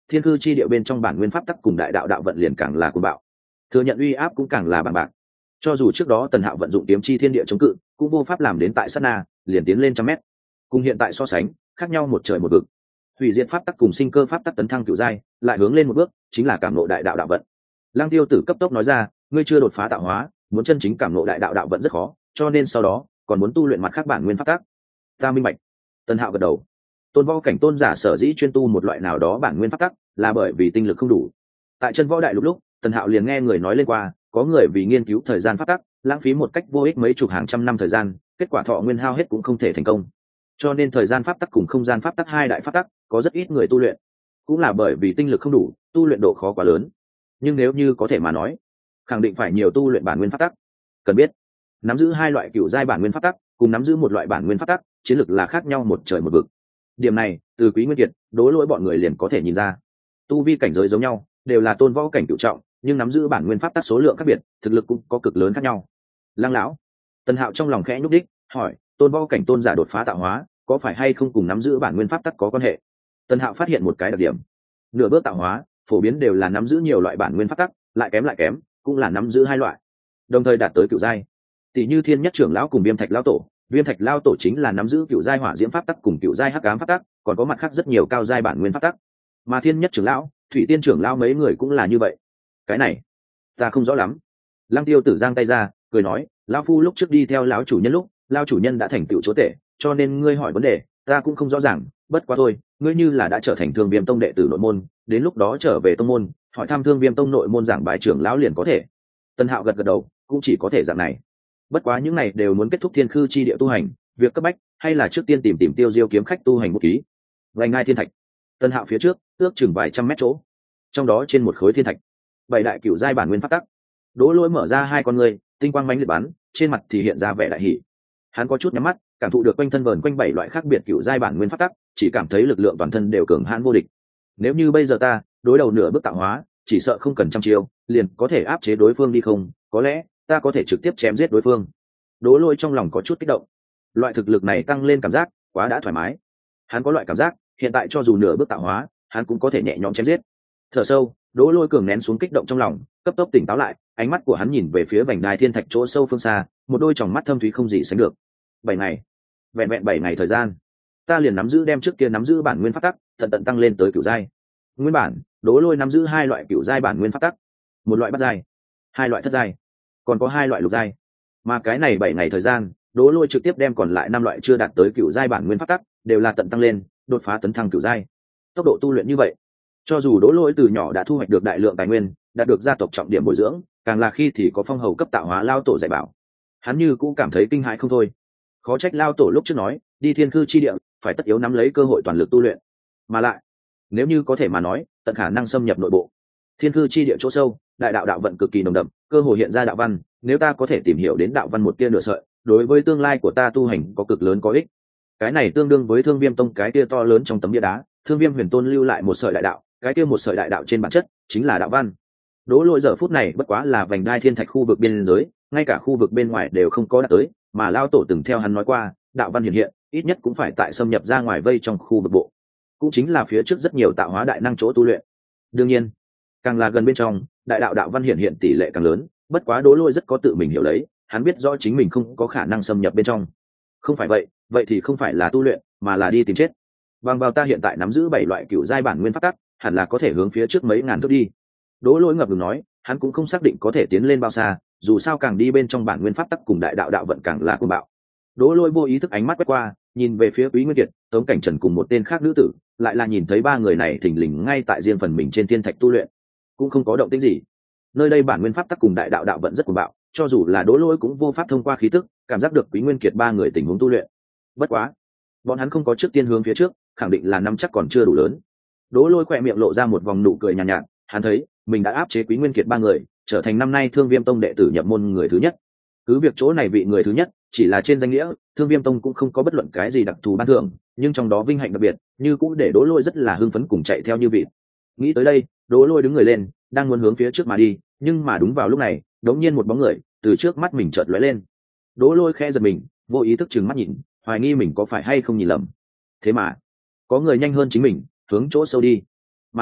thiên cư chi địa bên trong bản nguyên pháp tắc cùng đại đạo đạo vận liền càng là cuồng bạo, thừa nhận uy áp cũng càng là bằng bạc. Cho dù trước đó Tần Hạo vận dụng kiếm chi thiên địa chống cự, cũng vô pháp làm đến tại sát na liền tiến lên trăm mét. Cùng hiện tại so sánh, khác nhau một trời một vực. Hủy diệt pháp tắc cùng sinh cơ pháp tắc tấn thăng cửu giai, lại hướng lên một bước, chính là cảm ngộ đại đạo đạo vận. Lăng Tiêu Tử cấp tốc nói ra, ngươi chưa đột phá tạo hóa, muốn chân chính cảm ngộ đại đạo đạo vận rất khó, cho nên sau đó còn muốn tu luyện mặt khác bản nguyên pháp tắc. Ta minh bạch. Tần Hạo gật đầu. Tôn võ cảnh tôn giả sở dĩ chuyên tu một loại nào đó bản nguyên pháp tắc, là bởi vì tinh lực không đủ. Tại chân võ đại lục lúc, Tần Hạo liền nghe người nói lên qua, có người vì nghiên cứu thời gian pháp tắc, lãng phí một cách vô ích mấy chục hàng trăm năm thời gian, kết quả thọ nguyên hao hết cũng không thể thành công. Cho nên thời gian pháp tắc cùng không gian pháp tắc hai đại pháp tắc, có rất ít người tu luyện, cũng là bởi vì tinh lực không đủ, tu luyện độ khó quá lớn. Nhưng nếu như có thể mà nói, khẳng định phải nhiều tu luyện bản nguyên pháp tắc. Cần biết, nắm giữ hai loại cựu giai bản nguyên pháp tắc, cùng nắm giữ một loại bản nguyên pháp tắc, chiến lược là khác nhau một trời một vực. Điểm này, từ Quý Nguyên Kiệt, Đỗ Lỗi bọn người liền có thể nhìn ra. Tu vi cảnh giới giống nhau, đều là tôn võ cảnh cửu trọng, nhưng nắm giữ bản nguyên pháp tắc số lượng khác biệt, thực lực cũng có cực lớn khác nhau. Lăng lão, Tần Hạo trong lòng khẽ nhúc đích, hỏi, tôn võ cảnh tôn giả đột phá tạo hóa, có phải hay không cùng nắm giữ bản nguyên pháp tắc có quan hệ? Tần Hạo phát hiện một cái đặc điểm, nửa bước tạo hóa, phổ biến đều là nắm giữ nhiều loại bản nguyên pháp tắc, lại kém lại kém, cũng là nắm giữ hai loại, đồng thời đạt tới cửu giai. Tỷ như Thiên Nhất trưởng lão cùng Viêm Thạch lão tổ, Viêm Thạch lão tổ chính là nắm giữ cửu giai hỏa diễm pháp tắc cùng cửu giai hắc ám pháp tắc, còn có mặt khác rất nhiều cao giai bản nguyên pháp tắc. Mà Thiên Nhất trưởng lão, Thủy Tiên trưởng lão mấy người cũng là như vậy. Cái này, ta không rõ lắm. Lăng Tiêu Tử giang tay ra, cười nói, lão phu lúc trước đi theo lão chủ nhân lúc, lão chủ nhân đã thành tựu chúa tể, cho nên ngươi hỏi vấn đề, ta cũng không rõ ràng, bất quá thôi, ngươi như là đã trở thành Thương Viêm tông đệ tử nội môn, đến lúc đó trở về tông môn, hỏi thăm Thương Viêm tông nội môn giảng bài trưởng lão liền có thể. Tân Hạo gật gật đầu, cũng chỉ có thể dạng này. Bất quá những này đều muốn kết thúc thiên khư chi địa tu hành, việc cấp bách hay là trước tiên tìm tìm Tiêu Diêu kiếm khách tu hành một ký. Vành ngai thiên thạch, Tân Hạo phía trước, ước chừng vài trăm mét chỗ, trong đó trên một khối thiên thạch, bảy đại cửu giai bản nguyên pháp tắc. Đỗ Lỗi mở ra hai con ngươi, tinh quang mãnh liệt bắn, trên mặt thì hiện ra vẻ đại hỉ. Hắn có chút nhắm mắt, cảm thụ được quanh thân vờn quanh bảy loại khác biệt cửu giai bản nguyên pháp tắc, chỉ cảm thấy lực lượng toàn thân đều cường hãn vô địch. Nếu như bây giờ ta đối đầu nửa bước tạo hóa, chỉ sợ không cần trăm chiêu, liền có thể áp chế đối phương đi không, có lẽ ta có thể trực tiếp chém giết đối phương. Đỗ Lỗi trong lòng có chút kích động. Loại thực lực này tăng lên cảm giác quá đã thoải mái. Hắn có loại cảm giác, hiện tại cho dù nửa bước tạo hóa, hắn cũng có thể nhẹ nhõm chém giết. Thở sâu, Đỗ Lỗi cường nén xuống kích động trong lòng, cấp tốc tỉnh táo lại, ánh mắt của hắn nhìn về phía vành đai thiên thạch chỗ sâu phương xa, một đôi tròng mắt thâm thúy không gì sánh được. Bảy ngày, vẹn vẹn bảy ngày thời gian, ta liền nắm giữ đem trước kia nắm giữ bản nguyên pháp tắc, tận tận tăng lên tới cửu giai. Nguyên bản, Đỗ Lỗi nắm giữ hai loại cửu giai bản nguyên pháp tắc, một loại bát giai, hai loại thất giai, còn có hai loại lục giai. Mà cái này bảy ngày thời gian, Đỗ Lỗi trực tiếp đem còn lại năm loại chưa đạt tới cửu giai bản nguyên pháp tắc, đều là tận tăng lên, đột phá tấn thăng cửu giai. Tốc độ tu luyện như vậy, cho dù Đỗ Lỗi từ nhỏ đã thu hoạch được đại lượng tài nguyên, đạt được gia tộc trọng điểm bồi dưỡng, càng là khi thì có phong hầu cấp tạo hóa lao tổ dạy bảo, hắn như cũng cảm thấy kinh hãi không thôi. Khó trách lao tổ lúc trước nói, đi thiên cư chi địa, phải tất yếu nắm lấy cơ hội toàn lực tu luyện. Mà lại, nếu như có thể mà nói, tận khả năng xâm nhập nội bộ. Thiên cư chi địa chỗ sâu, đại đạo đạo vận cực kỳ nồng đậm, cơ hội hiện ra đạo văn, nếu ta có thể tìm hiểu đến đạo văn một tia nửa sợi, đối với tương lai của ta tu hành có cực lớn có ích. Cái này tương đương với Thương Viêm tông cái kia to lớn trong tấm bia đá, Thương Viêm Huyền Tôn lưu lại một sợi đại đạo, cái kia một sợi đại đạo trên bản chất chính là đạo văn. Đỗ Lỗi giờ phút này bất quá là vành đai thiên thạch khu vực biên giới, ngay cả khu vực bên ngoài đều không có đạt tới, mà lao tổ từng theo hắn nói qua, đạo văn hiện hiện, ít nhất cũng phải tại xâm nhập ra ngoài vây trong khu vực bộ, cũng chính là phía trước rất nhiều tạo hóa đại năng chỗ tu luyện. Đương nhiên, càng là gần bên trong, đại đạo đạo văn hiện hiện tỷ lệ càng lớn, bất quá Đỗ Lỗi rất có tự mình hiểu lấy, hắn biết rõ chính mình không có khả năng xâm nhập bên trong. Không phải vậy, vậy thì không phải là tu luyện, mà là đi tìm chết. Bằng vào ta hiện tại nắm giữ bảy loại cửu giai bản nguyên pháp tắc, hẳn là có thể hướng phía trước mấy ngàn thước đi. Đỗ Lỗi ngập ngừng nói, hắn cũng không xác định có thể tiến lên bao xa, dù sao càng đi bên trong bản nguyên pháp tắc cùng đại đạo đạo vận càng là cuồng bạo. Đỗ Lỗi vô ý thức ánh mắt quét qua, nhìn về phía Quý Nguyên Kiệt, Tống Cảnh Trần cùng một tên khác nữ tử, lại là nhìn thấy ba người này thình lình ngay tại riêng phần mình trên thiên thạch tu luyện, cũng không có động tĩnh gì. Nơi đây bản nguyên pháp tắc cùng đại đạo đạo vận rất cuồng bạo, cho dù là Đỗ Lỗi cũng vô pháp thông qua khí tức cảm giác được Quý Nguyên Kiệt ba người tình huống tu luyện. Bất quá, bọn hắn không có trước tiên hướng phía trước, khẳng định là năm chắc còn chưa đủ lớn. Đỗ Lỗi khỏe miệng lộ ra một vòng nụ cười nhàn nhạt, nhạt, hắn thấy mình đã áp chế Quý Nguyên Kiệt ba người, trở thành năm nay Thương Viêm tông đệ tử nhập môn người thứ nhất. Cứ việc chỗ này vị người thứ nhất chỉ là trên danh nghĩa, Thương Viêm tông cũng không có bất luận cái gì đặc thù ban thưởng, nhưng trong đó vinh hạnh đặc biệt, như cũng để Đỗ Lỗi rất là hưng phấn cùng chạy theo như vịt. Nghĩ tới đây, Đỗ Lỗi đứng người lên, đang muốn hướng phía trước mà đi, nhưng mà đúng vào lúc này, đột nhiên một bóng người từ trước mắt mình chợt lóe lên. Đỗ Lỗi khẽ giật mình, vô ý thức trừng mắt nhìn, hoài nghi mình có phải hay không nhìn lầm. Thế mà, có người nhanh hơn chính mình, hướng chỗ sâu đi, mà lại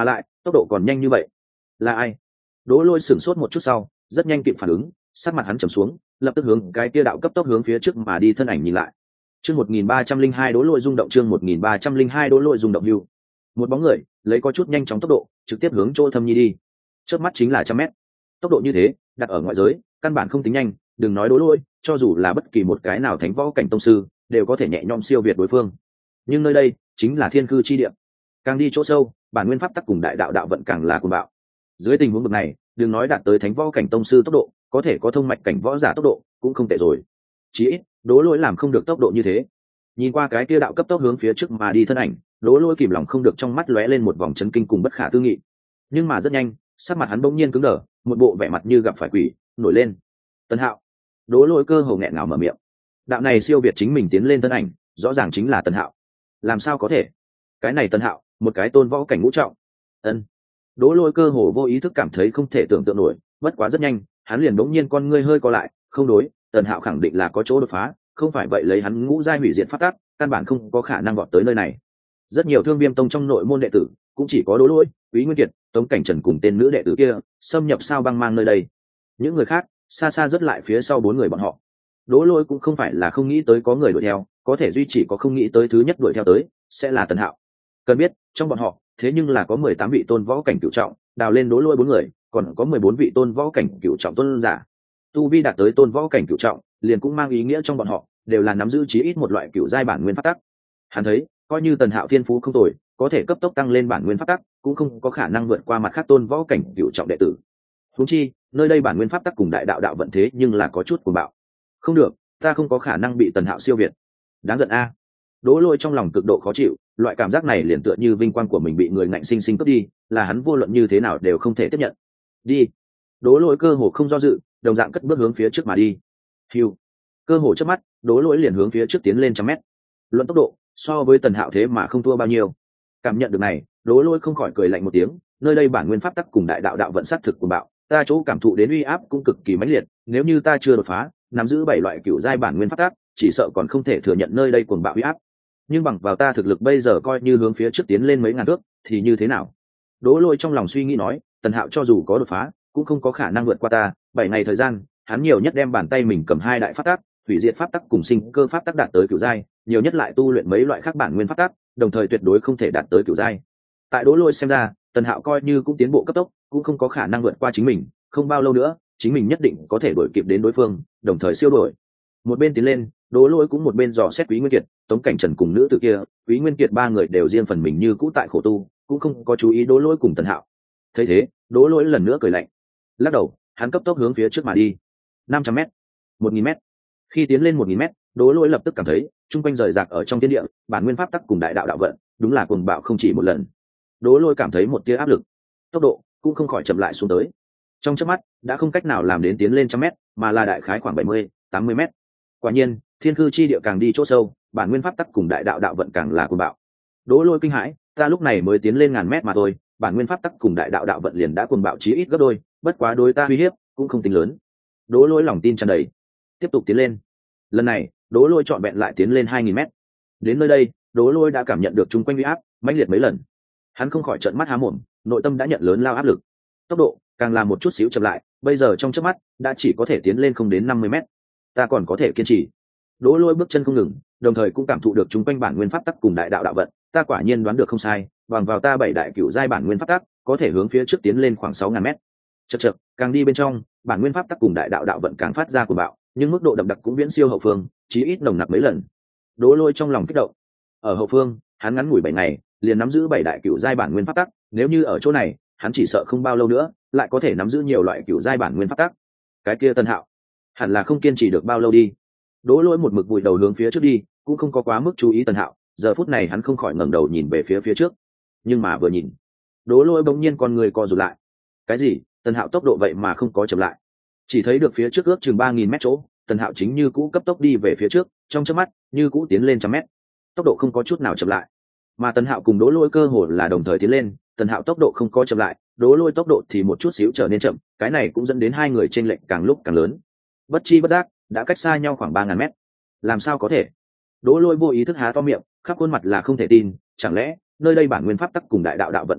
tốc độ còn nhanh như vậy, là ai? Đỗ Lôi sửng sốt một chút sau rất nhanh kịp phản ứng, sắc mặt hắn trầm xuống, lập tức hướng cái kia đạo cấp tốc hướng phía trước mà đi thân ảnh nhìn lại. Chương một nghìn ba trăm linh hai Đỗ Lôi rung động, chương một nghìn ba trăm linh hai Đỗ Lôi rung động lưu. Một bóng người lấy có chút nhanh chóng tốc độ trực tiếp hướng chỗ Thâm Nhi đi, chớp mắt chính là trăm mét. Tốc độ như thế đặt ở ngoại giới căn bản không tính nhanh, đừng nói Đỗ Lôi, cho dù là bất kỳ một cái nào thánh võ cảnh tông sư đều có thể nhẹ nhõm siêu việt đối phương. Nhưng nơi đây chính là thiên cư chi địa, càng đi chỗ sâu bản nguyên pháp tắc cùng đại đạo đạo vận càng là cuồng bạo. Dưới tình huống bậc này đừng nói đạt tới thánh võ cảnh tông sư tốc độ, có thể có thông mạch cảnh võ giả tốc độ cũng không tệ rồi. Chỉ ít Đỗ Lôi làm không được tốc độ như thế. Nhìn qua cái kia đạo cấp tốc hướng phía trước mà đi thân ảnh, Đỗ Lôi kìm lòng không được trong mắt lóe lên một vòng chấn kinh cùng bất khả tư nghị. Nhưng mà rất nhanh sắc mặt hắn bỗng nhiên cứng đờ, một bộ vẻ mặt như gặp phải quỷ nổi lên. Tần Hạo. Đỗ Lôi cơ hồ nghẹn ngào mở miệng. Đạo này siêu việt chính mình tiến lên thân ảnh rõ ràng chính là Tần Hạo. Làm sao có thể? Cái này Tần Hạo một cái tôn võ cảnh ngũ trọng. Ân. Đỗ Lôi cơ hồ vô ý thức cảm thấy không thể tưởng tượng nổi, bất quá rất nhanh hắn liền bỗng nhiên con ngươi hơi co lại, không đối, Tần Hạo khẳng định là có chỗ đột phá, không phải vậy lấy hắn ngũ giai hủy diệt pháp tắc căn bản không có khả năng vọt tới nơi này. Rất nhiều Thương Viêm tông trong nội môn đệ tử cũng chỉ có Đỗ Lôi, Úy Nguyên Kiệt, Tống Cảnh Trần cùng tên nữ đệ tử kia xâm nhập sao băng mang nơi đây. Những người khác xa xa rất lại phía sau bốn người bọn họ. Đỗ Lôi cũng không phải là không nghĩ tới có người đuổi theo, có thể duy chỉ có không nghĩ tới thứ nhất đuổi theo tới sẽ là Tần Hạo. Cần biết trong bọn họ thế nhưng là có mười tám vị tôn võ cảnh cửu trọng đào lên Đỗ Lôi bốn người, còn có mười bốn vị tôn võ cảnh cửu trọng tôn giả. Tu vi đạt tới tôn võ cảnh cửu trọng liền cũng mang ý nghĩa trong bọn họ đều là nắm giữ chí ít một loại cửu giai bản nguyên pháp tắc. Hắn thấy coi như Tần Hạo thiên phú không tồi, có thể cấp tốc tăng lên bản nguyên pháp tắc cũng không có khả năng vượt qua mặt khác tôn võ cảnh cửu trọng đệ tử. Huống chi nơi đây bản nguyên pháp tắc cùng đại đạo đạo vận thế nhưng là có chút cuồng bạo. Không được, ta không có khả năng bị Tần Hạo siêu việt. Đáng giận a. Đỗ Lôi trong lòng cực độ khó chịu, loại cảm giác này liền tựa như vinh quang của mình bị người ngạnh sinh sinh cướp đi, là hắn vô luận như thế nào đều không thể tiếp nhận. Đi. Đỗ Lôi cơ hồ không do dự, đồng dạng cất bước hướng phía trước mà đi. Hưu. Cơ hồ chớp mắt, Đỗ Lôi liền hướng phía trước tiến lên trăm mét. Luận tốc độ, so với Tần Hạo thế mà không thua bao nhiêu. Cảm nhận được này, Đỗ Lôi không khỏi cười lạnh một tiếng, nơi đây bản nguyên pháp tắc cùng đại đạo đạo vận sát thực của bạo, ta chỗ cảm thụ đến uy áp cũng cực kỳ mãnh liệt, nếu như ta chưa đột phá, nắm giữ bảy loại cửu giai bản nguyên pháp tắc, chỉ sợ còn không thể thừa nhận nơi đây cuồng bạo uy áp. Nhưng bằng vào ta thực lực bây giờ coi như hướng phía trước tiến lên mấy ngàn thước thì như thế nào? Đỗ Lôi trong lòng suy nghĩ nói, Tần Hạo cho dù có đột phá cũng không có khả năng vượt qua ta. Bảy ngày thời gian hắn nhiều nhất đem bàn tay mình cầm hai đại pháp tắc, hủy diệt pháp tắc cùng sinh cơ pháp tắc đạt tới cửu giai, nhiều nhất lại tu luyện mấy loại khác bản nguyên pháp tắc, đồng thời tuyệt đối không thể đạt tới cửu giai. Tại Đỗ Lôi xem ra, Tần Hạo coi như cũng tiến bộ cấp tốc cũng không có khả năng vượt qua chính mình, không bao lâu nữa chính mình nhất định có thể đuổi kịp đến đối phương, đồng thời siêu đuổi. Một bên tiến lên, Đỗ Lôi cũng một bên dò xét Quý Nguyên Kiệt, Tống Cảnh Trần cùng nữ tử kia. Quý Nguyên Kiệt ba người đều riêng phần mình như cũ tại khổ tu, cũng không có chú ý Đỗ Lôi cùng Tần Hạo. Thấy thế, Đỗ Lôi lần nữa cười lạnh, lắc đầu, hắn cấp tốc hướng phía trước mà đi. năm trăm mét, một nghìn mét. Khi tiến lên một nghìn mét, Đỗ Lôi lập tức cảm thấy trung quanh rời rạc ở trong thiên địa, bản nguyên pháp tắc cùng đại đạo đạo vận, đúng là cuồng bạo không chỉ một lần. Đỗ Lôi cảm thấy một tia áp lực, tốc độ cũng không khỏi chậm lại xuống tới. Trong chớp mắt, đã không cách nào làm đến tiến lên trăm mét, mà là đại khái khoảng bảy mươi, tám mươi mét. Quả nhiên, thiên cư chi địa càng đi chỗ sâu, bản nguyên pháp tắc cùng đại đạo đạo vận càng là cuồng bạo. Đỗ Lôi kinh hãi, ta lúc này mới tiến lên ngàn mét mà thôi, bản nguyên pháp tắc cùng đại đạo đạo vận liền đã cuồng bạo chí ít gấp đôi, bất quá đối ta uy hiếp cũng không tính lớn. Đỗ Lôi lòng tin tràn đầy, tiếp tục tiến lên. Lần này, Đỗ Lôi trọn vẹn lại tiến lên hai nghìn mét. Đến nơi đây, Đỗ Lôi đã cảm nhận được chung quanh uy áp mãnh liệt mấy lần. Hắn không khỏi trợn mắt há mồm, nội tâm đã nhận lớn lao áp lực. Tốc độ càng làm một chút xíu chậm lại, bây giờ trong chớp mắt đã chỉ có thể tiến lên không đến năm mươi mét. Ta còn có thể kiên trì. Đỗ Lôi bước chân không ngừng, đồng thời cũng cảm thụ được chung quanh bản nguyên pháp tắc cùng đại đạo đạo vận, ta quả nhiên đoán được không sai, bằng vào ta bảy đại cửu giai bản nguyên pháp tắc, có thể hướng phía trước tiến lên khoảng sáu ngàn mét. Chậc chậc, càng đi bên trong, bản nguyên pháp tắc cùng đại đạo đạo vận càng phát ra cuồng bạo, nhưng mức độ đậm đặc cũng viễn siêu hậu phương, chí ít nồng nặc mấy lần. Đỗ Lôi trong lòng kích động. Ở hậu phương, hắn ngắn ngủi bảy ngày, liền nắm giữ bảy đại cửu giai bản nguyên pháp tắc, nếu như ở chỗ này, hắn chỉ sợ không bao lâu nữa, lại có thể nắm giữ nhiều loại cửu giai bản nguyên pháp tắc. Cái kia Tần Hạo, hẳn là không kiên trì được bao lâu đi. Đỗ Lôi một mực vùi đầu hướng phía trước đi, cũng không có quá mức chú ý Tần Hạo, giờ phút này hắn không khỏi ngẩng đầu nhìn về phía phía trước. Nhưng mà vừa nhìn, Đỗ Lôi bỗng nhiên con người co rụt lại. Cái gì? Tần Hạo tốc độ vậy mà không có chậm lại. Chỉ thấy được phía trước ước chừng ba nghìn mét chỗ, Tần Hạo chính như cũ cấp tốc đi về phía trước, trong chớp mắt, như cũ tiến lên trăm mét. Tốc độ không có chút nào chậm lại. Mà Tần Hạo cùng Đỗ Lôi cơ hồ là đồng thời tiến lên, Tần Hạo tốc độ không có chậm lại, Đỗ Lôi tốc độ thì một chút xíu trở nên chậm, cái này cũng dẫn đến hai người chênh lệch càng lúc càng lớn. Bất chi bất giác, đã cách xa nhau khoảng ba ngàn mét. Làm sao có thể? Đỗ Lôi vô ý thức há to miệng, khắp khuôn mặt là không thể tin, chẳng lẽ nơi đây bản nguyên pháp tắc cùng đại đạo đạo vận cuồng bạo,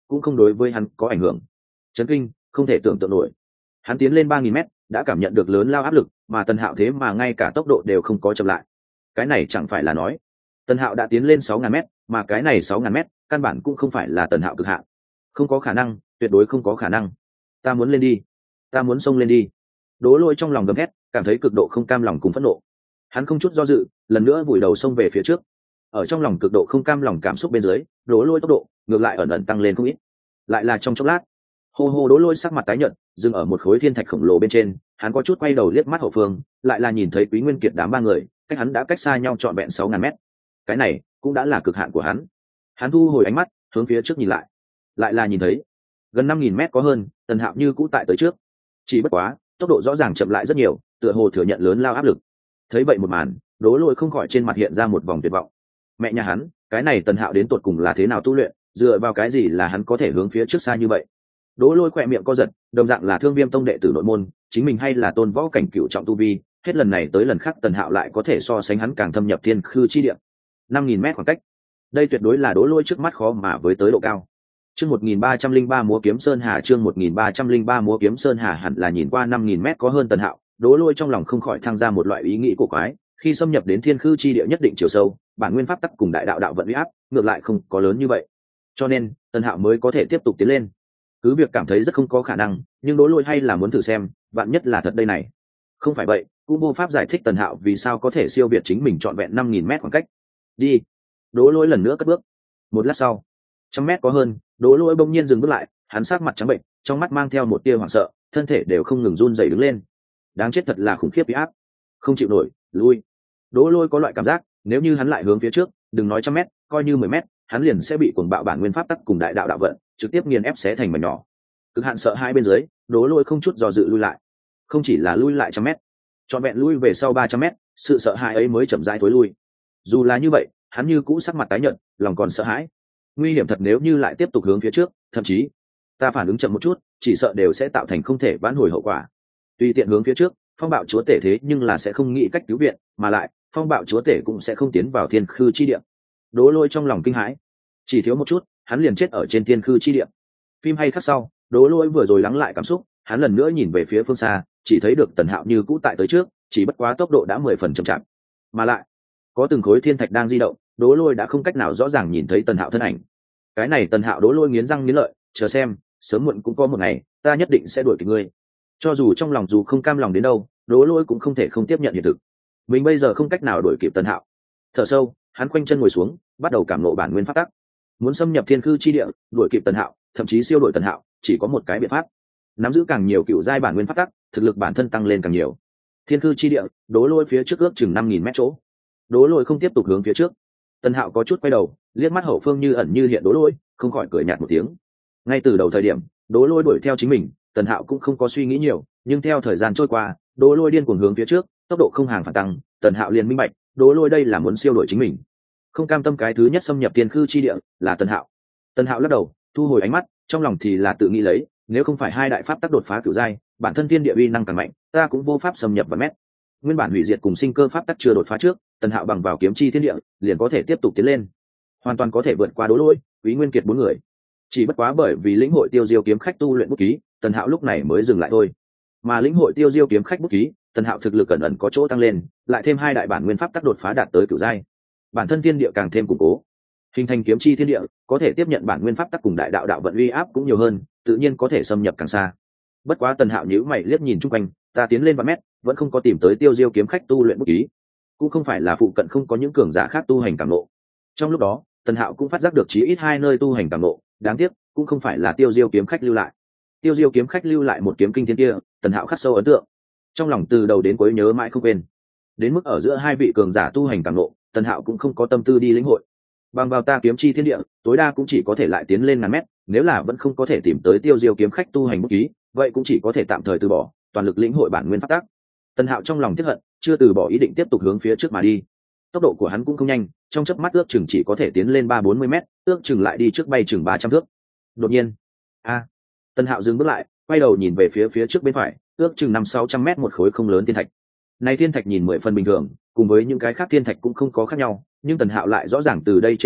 cũng không đối với hắn có ảnh hưởng. Chấn kinh, không thể tưởng tượng nổi. Hắn tiến lên ba nghìn mét, đã cảm nhận được lớn lao áp lực, mà Tần Hạo thế mà ngay cả tốc độ đều không có chậm lại. Cái này chẳng phải là nói, Tần Hạo đã tiến lên sáu nghìn mét, mà cái này sáu nghìn mét, căn bản cũng không phải là Tần Hạo cực hạn. Không có khả năng, tuyệt đối không có khả năng. Ta muốn lên đi, ta muốn xông lên đi. Đỗ Lôi trong lòng gầm thét, cảm thấy cực độ không cam lòng cùng phẫn nộ. Hắn không chút do dự, lần nữa vùi đầu xông về phía trước. Ở trong lòng cực độ không cam lòng cảm xúc bên dưới, Đỗ Lôi tốc độ ngược lại ẩn ẩn tăng lên không ít. Lại là trong chốc lát, hô hô Đỗ Lôi sắc mặt tái nhợt, dừng ở một khối thiên thạch khổng lồ bên trên, hắn có chút quay đầu liếc mắt hậu phương, lại là nhìn thấy Quý Nguyên Kiệt đám ba người, cách hắn đã cách xa nhau trọn vẹn sáu nghìn mét. Cái này cũng đã là cực hạn của hắn. Hắn thu hồi ánh mắt, hướng phía trước nhìn lại, lại là nhìn thấy gần năm nghìn mét có hơn, Tần Hạo như cũ tại tới trước. Chỉ bất quá, tốc độ rõ ràng chậm lại rất nhiều, tựa hồ thừa nhận lớn lao áp lực. Thấy vậy một màn, Đỗ Lôi không khỏi trên mặt hiện ra một vòng tuyệt vọng. Mẹ nhà hắn, cái này Tần Hạo đến tột cùng là thế nào tu luyện, dựa vào cái gì là hắn có thể hướng phía trước xa như vậy? Đỗ Lôi khỏe miệng co giật, đồng dạng là Thương Viêm Tông đệ tử nội môn, chính mình hay là tôn võ cảnh cửu trọng tu vi, hết lần này tới lần khác Tần Hạo lại có thể so sánh hắn càng thâm nhập thiên khư chi địa. năm nghìn mét khoảng cách, đây tuyệt đối là Đỗ Lôi trước mắt khó mà với tới độ cao. Chương một nghìn ba trăm lẻ ba múa kiếm sơn hà, chương một nghìn ba trăm lẻ ba múa kiếm sơn hà, hẳn là nhìn qua năm nghìn mét có hơn Tần Hạo, Đỗ Lôi trong lòng không khỏi thăng ra một loại ý nghĩ cổ quái, khi xâm nhập đến thiên khư chi địa nhất định chiều sâu, bản nguyên pháp tắc cùng đại đạo đạo vận uy áp, ngược lại không có lớn như vậy. Cho nên, Tần Hạo mới có thể tiếp tục tiến lên. Cứ việc cảm thấy rất không có khả năng, nhưng Đỗ Lôi hay là muốn thử xem, vạn nhất là thật đây này. Không phải vậy, cũng vô pháp giải thích Tần Hạo vì sao có thể siêu việt chính mình trọn vẹn năm nghìn mét khoảng cách. Đi. Đỗ Lôi lần nữa cất bước. Một lát sau, trăm mét có hơn, Đỗ Lôi bỗng nhiên dừng bước lại, hắn sắc mặt trắng bệnh, trong mắt mang theo một tia hoảng sợ, thân thể đều không ngừng run rẩy đứng lên. Đáng chết thật là khủng khiếp uy áp. Không chịu nổi, lui. Đỗ Lôi có loại cảm giác, nếu như hắn lại hướng phía trước, đừng nói trăm mét, coi như mười mét, hắn liền sẽ bị cuồng bạo bản nguyên pháp tắc cùng đại đạo đạo vận trực tiếp nghiền ép xé thành mảnh nhỏ. Cực hạn sợ hai bên dưới, Đỗ Lôi không chút do dự lui lại. Không chỉ là lui lại trăm mét, trọn vẹn lui về sau ba trăm mét, sự sợ hãi ấy mới chậm rãi thối lui. Dù là như vậy, hắn như cũ sắc mặt tái nhợt, lòng còn sợ hãi. Nguy hiểm thật, nếu như lại tiếp tục hướng phía trước, thậm chí ta phản ứng chậm một chút, chỉ sợ đều sẽ tạo thành không thể vãn hồi hậu quả. Tùy tiện hướng phía trước, phong bạo chúa tể thế nhưng là sẽ không nghĩ cách cứu viện, mà lại phong bạo chúa tể cũng sẽ không tiến vào thiên khư chi địa. Đỗ Lôi trong lòng kinh hãi, chỉ thiếu một chút, hắn liền chết ở trên thiên khư chi địa. Phim hay khắc sau, Đỗ Lôi vừa rồi lắng lại cảm xúc, hắn lần nữa nhìn về phía phương xa, chỉ thấy được Tần Hạo như cũ tại tới trước, chỉ bất quá tốc độ đã mười phần chậm chạp, mà lại có từng khối thiên thạch đang di động, Đỗ Lôi đã không cách nào rõ ràng nhìn thấy Tần Hạo thân ảnh. Cái này Tần Hạo, Đỗ Lôi nghiến răng nghiến lợi, chờ xem, sớm muộn cũng có một ngày, ta nhất định sẽ đuổi kịp ngươi. Cho dù trong lòng dù không cam lòng đến đâu, Đỗ Lôi cũng không thể không tiếp nhận hiện thực. Mình bây giờ không cách nào đuổi kịp Tần Hạo. Thở sâu, hắn khoanh chân ngồi xuống, bắt đầu cảm ngộ bản nguyên pháp tắc. Muốn xâm nhập thiên khư chi địa, đuổi kịp Tần Hạo, thậm chí siêu đuổi Tần Hạo, chỉ có một cái biện pháp: nắm giữ càng nhiều cựu giai bản nguyên pháp tắc, thực lực bản thân tăng lên càng nhiều. Thiên khư chi địa, Đỗ Lôi phía trước ước chừng năm nghìn mét chỗ. Đỗ Lôi không tiếp tục hướng phía trước. Tần Hạo có chút quay đầu, liếc mắt hậu phương như ẩn như hiện Đỗ Lôi, không khỏi cười nhạt một tiếng. Ngay từ đầu thời điểm, Đỗ Lôi đuổi theo chính mình, Tần Hạo cũng không có suy nghĩ nhiều, nhưng theo thời gian trôi qua, Đỗ Lôi điên cuồng hướng phía trước, tốc độ không hàng phản tăng, Tần Hạo liền minh bạch, Đỗ Lôi đây là muốn siêu đuổi chính mình. Không cam tâm cái thứ nhất xâm nhập thiên khư chi địa là Tần Hạo. Tần Hạo lắc đầu, thu hồi ánh mắt, trong lòng thì là tự nghĩ lấy, nếu không phải hai đại pháp tắc đột phá cửu giai, bản thân thiên địa uy năng càng mạnh, ta cũng vô pháp xâm nhập vào mét. Nguyên bản hủy diệt cùng sinh cơ pháp tắc chưa đột phá trước, Tần Hạo bằng vào kiếm chi thiên địa, liền có thể tiếp tục tiến lên, hoàn toàn có thể vượt qua Đỗ Lôi, Quý Nguyên Kiệt bốn người. Chỉ bất quá bởi vì lĩnh hội tiêu diêu kiếm khách tu luyện bút ký, Tần Hạo lúc này mới dừng lại thôi. Mà lĩnh hội tiêu diêu kiếm khách bút ký, Tần Hạo thực lực cẩn ẩn có chỗ tăng lên, lại thêm hai đại bản nguyên pháp tắc đột phá đạt tới cửu giai, bản thân thiên địa càng thêm củng cố, hình thành kiếm chi thiên địa, có thể tiếp nhận bản nguyên pháp tắc cùng đại đạo đạo vận uy áp cũng nhiều hơn, tự nhiên có thể xâm nhập càng xa. Bất quá Tần Hạo nhíu mày liếc nhìn chung quanh, ta tiến lên vạn mét, vẫn không có tìm tới tiêu diêu kiếm khách tu luyện bút ký, cũng không phải là phụ cận không có những cường giả khác tu hành cảm ngộ. Trong lúc đó, Tần Hạo cũng phát giác được chí ít hai nơi tu hành cảm ngộ, đáng tiếc cũng không phải là tiêu diêu kiếm khách lưu lại. Tiêu diêu kiếm khách lưu lại một kiếm kinh thiên kia, Tần Hạo khắc sâu ấn tượng, trong lòng từ đầu đến cuối nhớ mãi không quên. Đến mức ở giữa hai vị cường giả tu hành cảm ngộ, Tần Hạo cũng không có tâm tư đi lĩnh hội. Bằng vào ta kiếm chi thiên địa, tối đa cũng chỉ có thể lại tiến lên ngàn mét, nếu là vẫn không có thể tìm tới tiêu diêu kiếm khách tu hành bút ký, vậy cũng chỉ có thể tạm thời từ bỏ, toàn lực lĩnh hội bản nguyên pháp tắc. Tần Hạo trong lòng tiếc hận, chưa từ bỏ ý định tiếp tục hướng phía trước mà đi. Tốc độ của hắn cũng không nhanh, trong chớp mắt ước chừng chỉ có thể tiến lên ba bốn mươi mét, ước chừng lại đi trước bay chừng ba trăm thước. Đột nhiên, a, Tần Hạo dừng bước lại, quay đầu nhìn về phía phía trước bên phải, ước chừng năm sáu trăm mét một khối không lớn thiên thạch. Này thiên thạch nhìn mười phần bình thường, cùng với những cái khác thiên thạch cũng không có khác nhau, nhưng Tần Hạo lại rõ ràng từ đây trên thiên thạch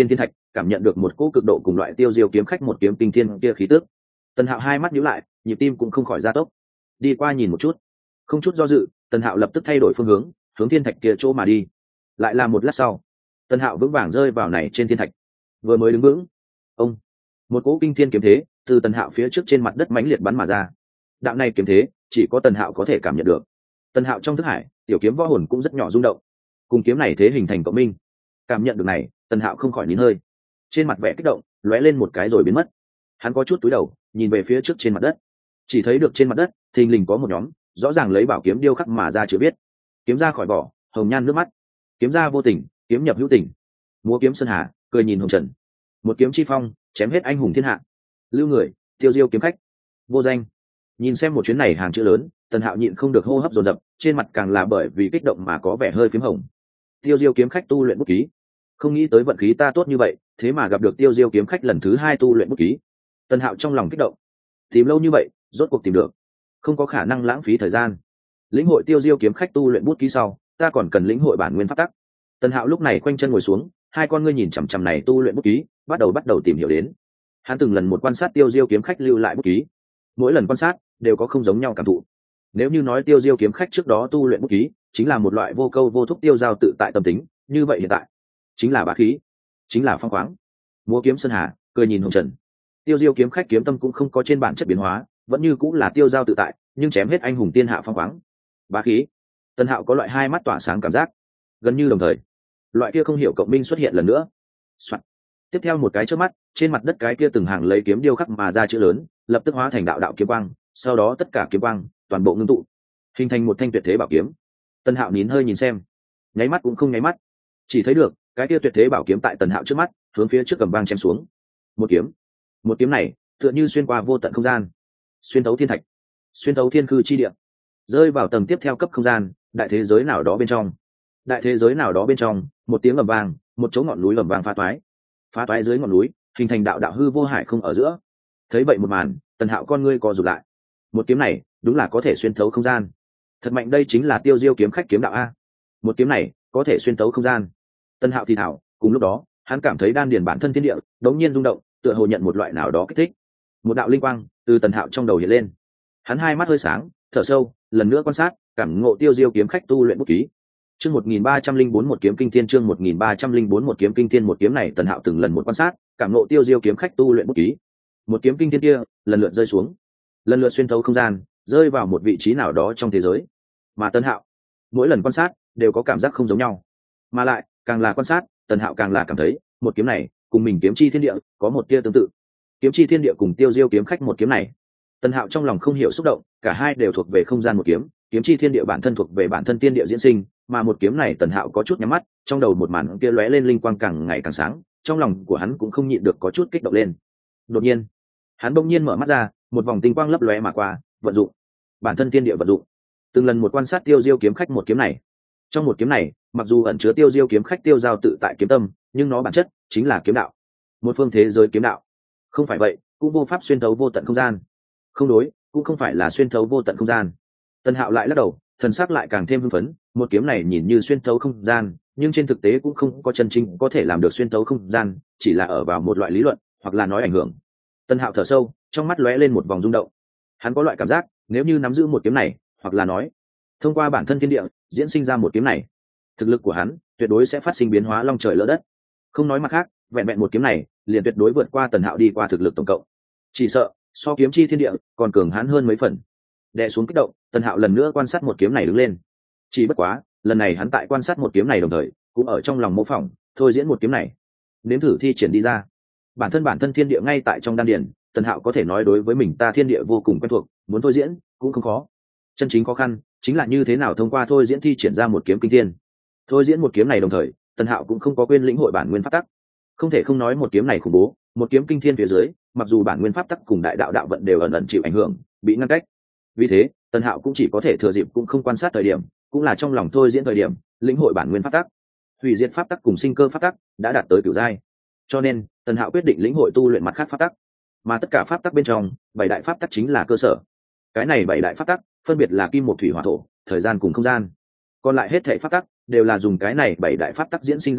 cảm nhận được một cỗ cực độ cùng loại tiêu diêu kiếm khách một kiếm kinh thiên kia khí tức. Tần Hạo hai mắt nhíu lại, nhịp tim cũng không khỏi gia tốc. Đi qua nhìn một chút. Không chút do dự, Tần Hạo lập tức thay đổi phương hướng, hướng thiên thạch kia chỗ mà đi. Lại là một lát sau, Tần Hạo vững vàng rơi vào này trên thiên thạch. Vừa mới đứng vững, ông, một cỗ kinh thiên kiếm thế từ Tần Hạo phía trước trên mặt đất mãnh liệt bắn mà ra. Đạo này kiếm thế, chỉ có Tần Hạo có thể cảm nhận được. Tần Hạo trong thức hải, tiểu kiếm võ hồn cũng rất nhỏ rung động. Cùng kiếm này thế hình thành cộng minh. Cảm nhận được này, Tần Hạo không khỏi nín hơi. Trên mặt vẻ kích động, lóe lên một cái rồi biến mất. Hắn có chút túi đầu, nhìn về phía trước trên mặt đất. Chỉ thấy được trên mặt đất, thình lình có một nhóm, rõ ràng lấy bảo kiếm điêu khắc mà ra chưa biết. Kiếm ra khỏi vỏ, hồng nhan nước mắt. Kiếm ra vô tình, kiếm nhập hữu tình. Múa kiếm sơn hà, cười nhìn hồng trần. Một kiếm chi phong, chém hết anh hùng thiên hạ. Lưu người, tiêu diêu kiếm khách. Vô danh. Nhìn xem một chuyến này hàng chữ lớn, Tần Hạo nhịn không được hô hấp dồn dập, trên mặt càng là bởi vì kích động mà có vẻ hơi phím hồng. Tiêu diêu kiếm khách tu luyện bút ký. Không nghĩ tới vận khí ta tốt như vậy, thế mà gặp được tiêu diêu kiếm khách lần thứ hai tu luyện bút ký. Tần Hạo trong lòng kích động. Tìm lâu như vậy, rốt cuộc tìm được. Không có khả năng lãng phí thời gian. Lĩnh hội tiêu diêu kiếm khách tu luyện bút ký sau, ta còn cần lĩnh hội bản nguyên pháp tắc. Tần Hạo lúc này khoanh chân ngồi xuống, hai con ngươi nhìn chằm chằm này tu luyện bút ký, bắt đầu bắt đầu tìm hiểu đến. Hắn từng lần một quan sát tiêu diêu kiếm khách lưu lại bút ký, mỗi lần quan sát đều có không giống nhau cảm thụ. Nếu như nói tiêu diêu kiếm khách trước đó tu luyện bút ký chính là một loại vô câu vô thúc tiêu giao tự tại tâm tính, như vậy hiện tại chính là bá khí, chính là phong khoáng. Múa kiếm sơn hà, cười nhìn hồng trần. Tiêu diêu kiếm khách kiếm tâm cũng không có trên bản chất biến hóa, vẫn như cũng là tiêu giao tự tại, nhưng chém hết anh hùng tiên hạ phong khoáng. Bá khí. Tần Hạo có loại hai mắt tỏa sáng cảm giác, gần như đồng thời, loại kia không hiểu cộng minh xuất hiện lần nữa. Soạn. Tiếp theo một cái chớp mắt, trên mặt đất cái kia từng hàng lấy kiếm điêu khắc mà ra chữ lớn, lập tức hóa thành đạo đạo kiếm quang, sau đó tất cả kiếm quang toàn bộ ngưng tụ, hình thành một thanh tuyệt thế bảo kiếm. Tần Hạo nín hơi nhìn xem, nháy mắt cũng không nháy mắt, chỉ thấy được cái kia tuyệt thế bảo kiếm tại Tần Hạo trước mắt, hướng phía trước cầm vang chém xuống. Một kiếm, một kiếm này tựa như xuyên qua vô tận không gian, xuyên thấu thiên thạch, xuyên thấu thiên cư chi địa, rơi vào tầng tiếp theo cấp không gian, đại thế giới nào đó bên trong. Đại thế giới nào đó bên trong, một tiếng ầm vang, một chỗ ngọn núi ầm vang phá toái. Phá toái dưới ngọn núi, hình thành đạo đạo hư vô hải không ở giữa. Thấy vậy một màn, Tần Hạo con ngươi co rụt lại. Một kiếm này, đúng là có thể xuyên thấu không gian. Thật mạnh, đây chính là tiêu diêu kiếm khách kiếm đạo a. Một kiếm này, có thể xuyên thấu không gian. Tần Hạo thì thảo, cùng lúc đó, hắn cảm thấy đan điền bản thân thiên địa đống nhiên rung động, tựa hồ nhận một loại nào đó kích thích. Một đạo linh quang từ Tần Hạo trong đầu hiện lên. Hắn hai mắt hơi sáng, thở sâu, lần nữa quan sát, cảm ngộ tiêu diêu kiếm khách tu luyện bút ký. Chương một nghìn ba trăm linh bốn một kiếm kinh thiên, chương một nghìn ba trăm linh bốn một kiếm kinh thiên. Một kiếm này Tần Hạo từng lần một quan sát, cảm ngộ tiêu diêu kiếm khách tu luyện bút ký. Một kiếm kinh thiên kia, lần lượt rơi xuống, lần lượt xuyên thấu không gian, rơi vào một vị trí nào đó trong thế giới. Mà Tần Hạo, mỗi lần quan sát đều có cảm giác không giống nhau, mà lại, càng là quan sát, Tần Hạo càng là cảm thấy, một kiếm này cùng mình kiếm chi thiên địa có một tia tương tự. Kiếm chi thiên địa cùng tiêu diêu kiếm khách một kiếm này, Tần Hạo trong lòng không hiểu xúc động, cả hai đều thuộc về không gian một kiếm, kiếm chi thiên địa bản thân thuộc về bản thân tiên địa diễn sinh, mà một kiếm này Tần Hạo có chút nhắm mắt, trong đầu một màn kia lóe lên linh quang càng ngày càng sáng, trong lòng của hắn cũng không nhịn được có chút kích động lên. Đột nhiên, hắn bỗng nhiên mở mắt ra, một vòng tinh quang lấp lóe mà qua, vận dụng bản thân tiên địa vận dụng. Từng lần một quan sát tiêu diêu kiếm khách một kiếm này. Trong một kiếm này, mặc dù ẩn chứa tiêu diêu kiếm khách tiêu giao tự tại kiếm tâm, nhưng nó bản chất chính là kiếm đạo, một phương thế giới kiếm đạo. Không phải vậy, cũng vô pháp xuyên thấu vô tận không gian. Không đối, cũng không phải là xuyên thấu vô tận không gian. Tần Hạo lại lắc đầu, thần sắc lại càng thêm hưng phấn, một kiếm này nhìn như xuyên thấu không gian, nhưng trên thực tế cũng không có chân chính có thể làm được xuyên thấu không gian, chỉ là ở vào một loại lý luận, hoặc là nói ảnh hưởng. Tần Hạo thở sâu, trong mắt lóe lên một vòng rung động. Hắn có loại cảm giác, nếu như nắm giữ một kiếm này, hoặc là nói, thông qua bản thân thiên địa diễn sinh ra một kiếm này, thực lực của hắn tuyệt đối sẽ phát sinh biến hóa long trời lỡ đất. Không nói mặt khác, vẹn vẹn một kiếm này, liền tuyệt đối vượt qua Tần Hạo đi qua thực lực tổng cộng. Chỉ sợ, so kiếm chi thiên địa còn cường hãn hơn mấy phần. Đè xuống kích động, Tần Hạo lần nữa quan sát một kiếm này đứng lên. Chỉ bất quá, lần này hắn tại quan sát một kiếm này đồng thời, cũng ở trong lòng mô phỏng, thôi diễn một kiếm này, nếm thử thi triển đi ra. Bản thân bản thân thiên địa ngay tại trong đan điền, Tần Hạo có thể nói đối với mình ta thiên địa vô cùng quen thuộc, muốn thôi diễn cũng không khó. Chân chính khó khăn chính là như thế nào thông qua thôi diễn thi triển ra một kiếm kinh thiên. Thôi diễn một kiếm này đồng thời, Tần Hạo cũng không có quên lĩnh hội bản nguyên pháp tắc. Không thể không nói một kiếm này khủng bố, một kiếm kinh thiên phía dưới, mặc dù bản nguyên pháp tắc cùng đại đạo đạo vận đều ẩn ẩn chịu ảnh hưởng, bị ngăn cách. Vì thế, Tần Hạo cũng chỉ có thể thừa dịp cũng không quan sát thời điểm, cũng là trong lòng thôi diễn thời điểm, lĩnh hội bản nguyên pháp tắc. Hủy diệt pháp tắc cùng sinh cơ pháp tắc đã đạt tới cửu giai. Cho nên, Tần Hạo quyết định lĩnh hội tu luyện mặt khác pháp tắc. Mà tất cả pháp tắc bên trong, bảy đại pháp tắc chính là cơ sở. Cái này bảy đại pháp tắc, phân biệt là kim một thủy hỏa thổ, thời gian cùng không gian. Còn lại hết thảy pháp tắc đều là dùng cái này bảy đại pháp tắc diễn sinh ra tới,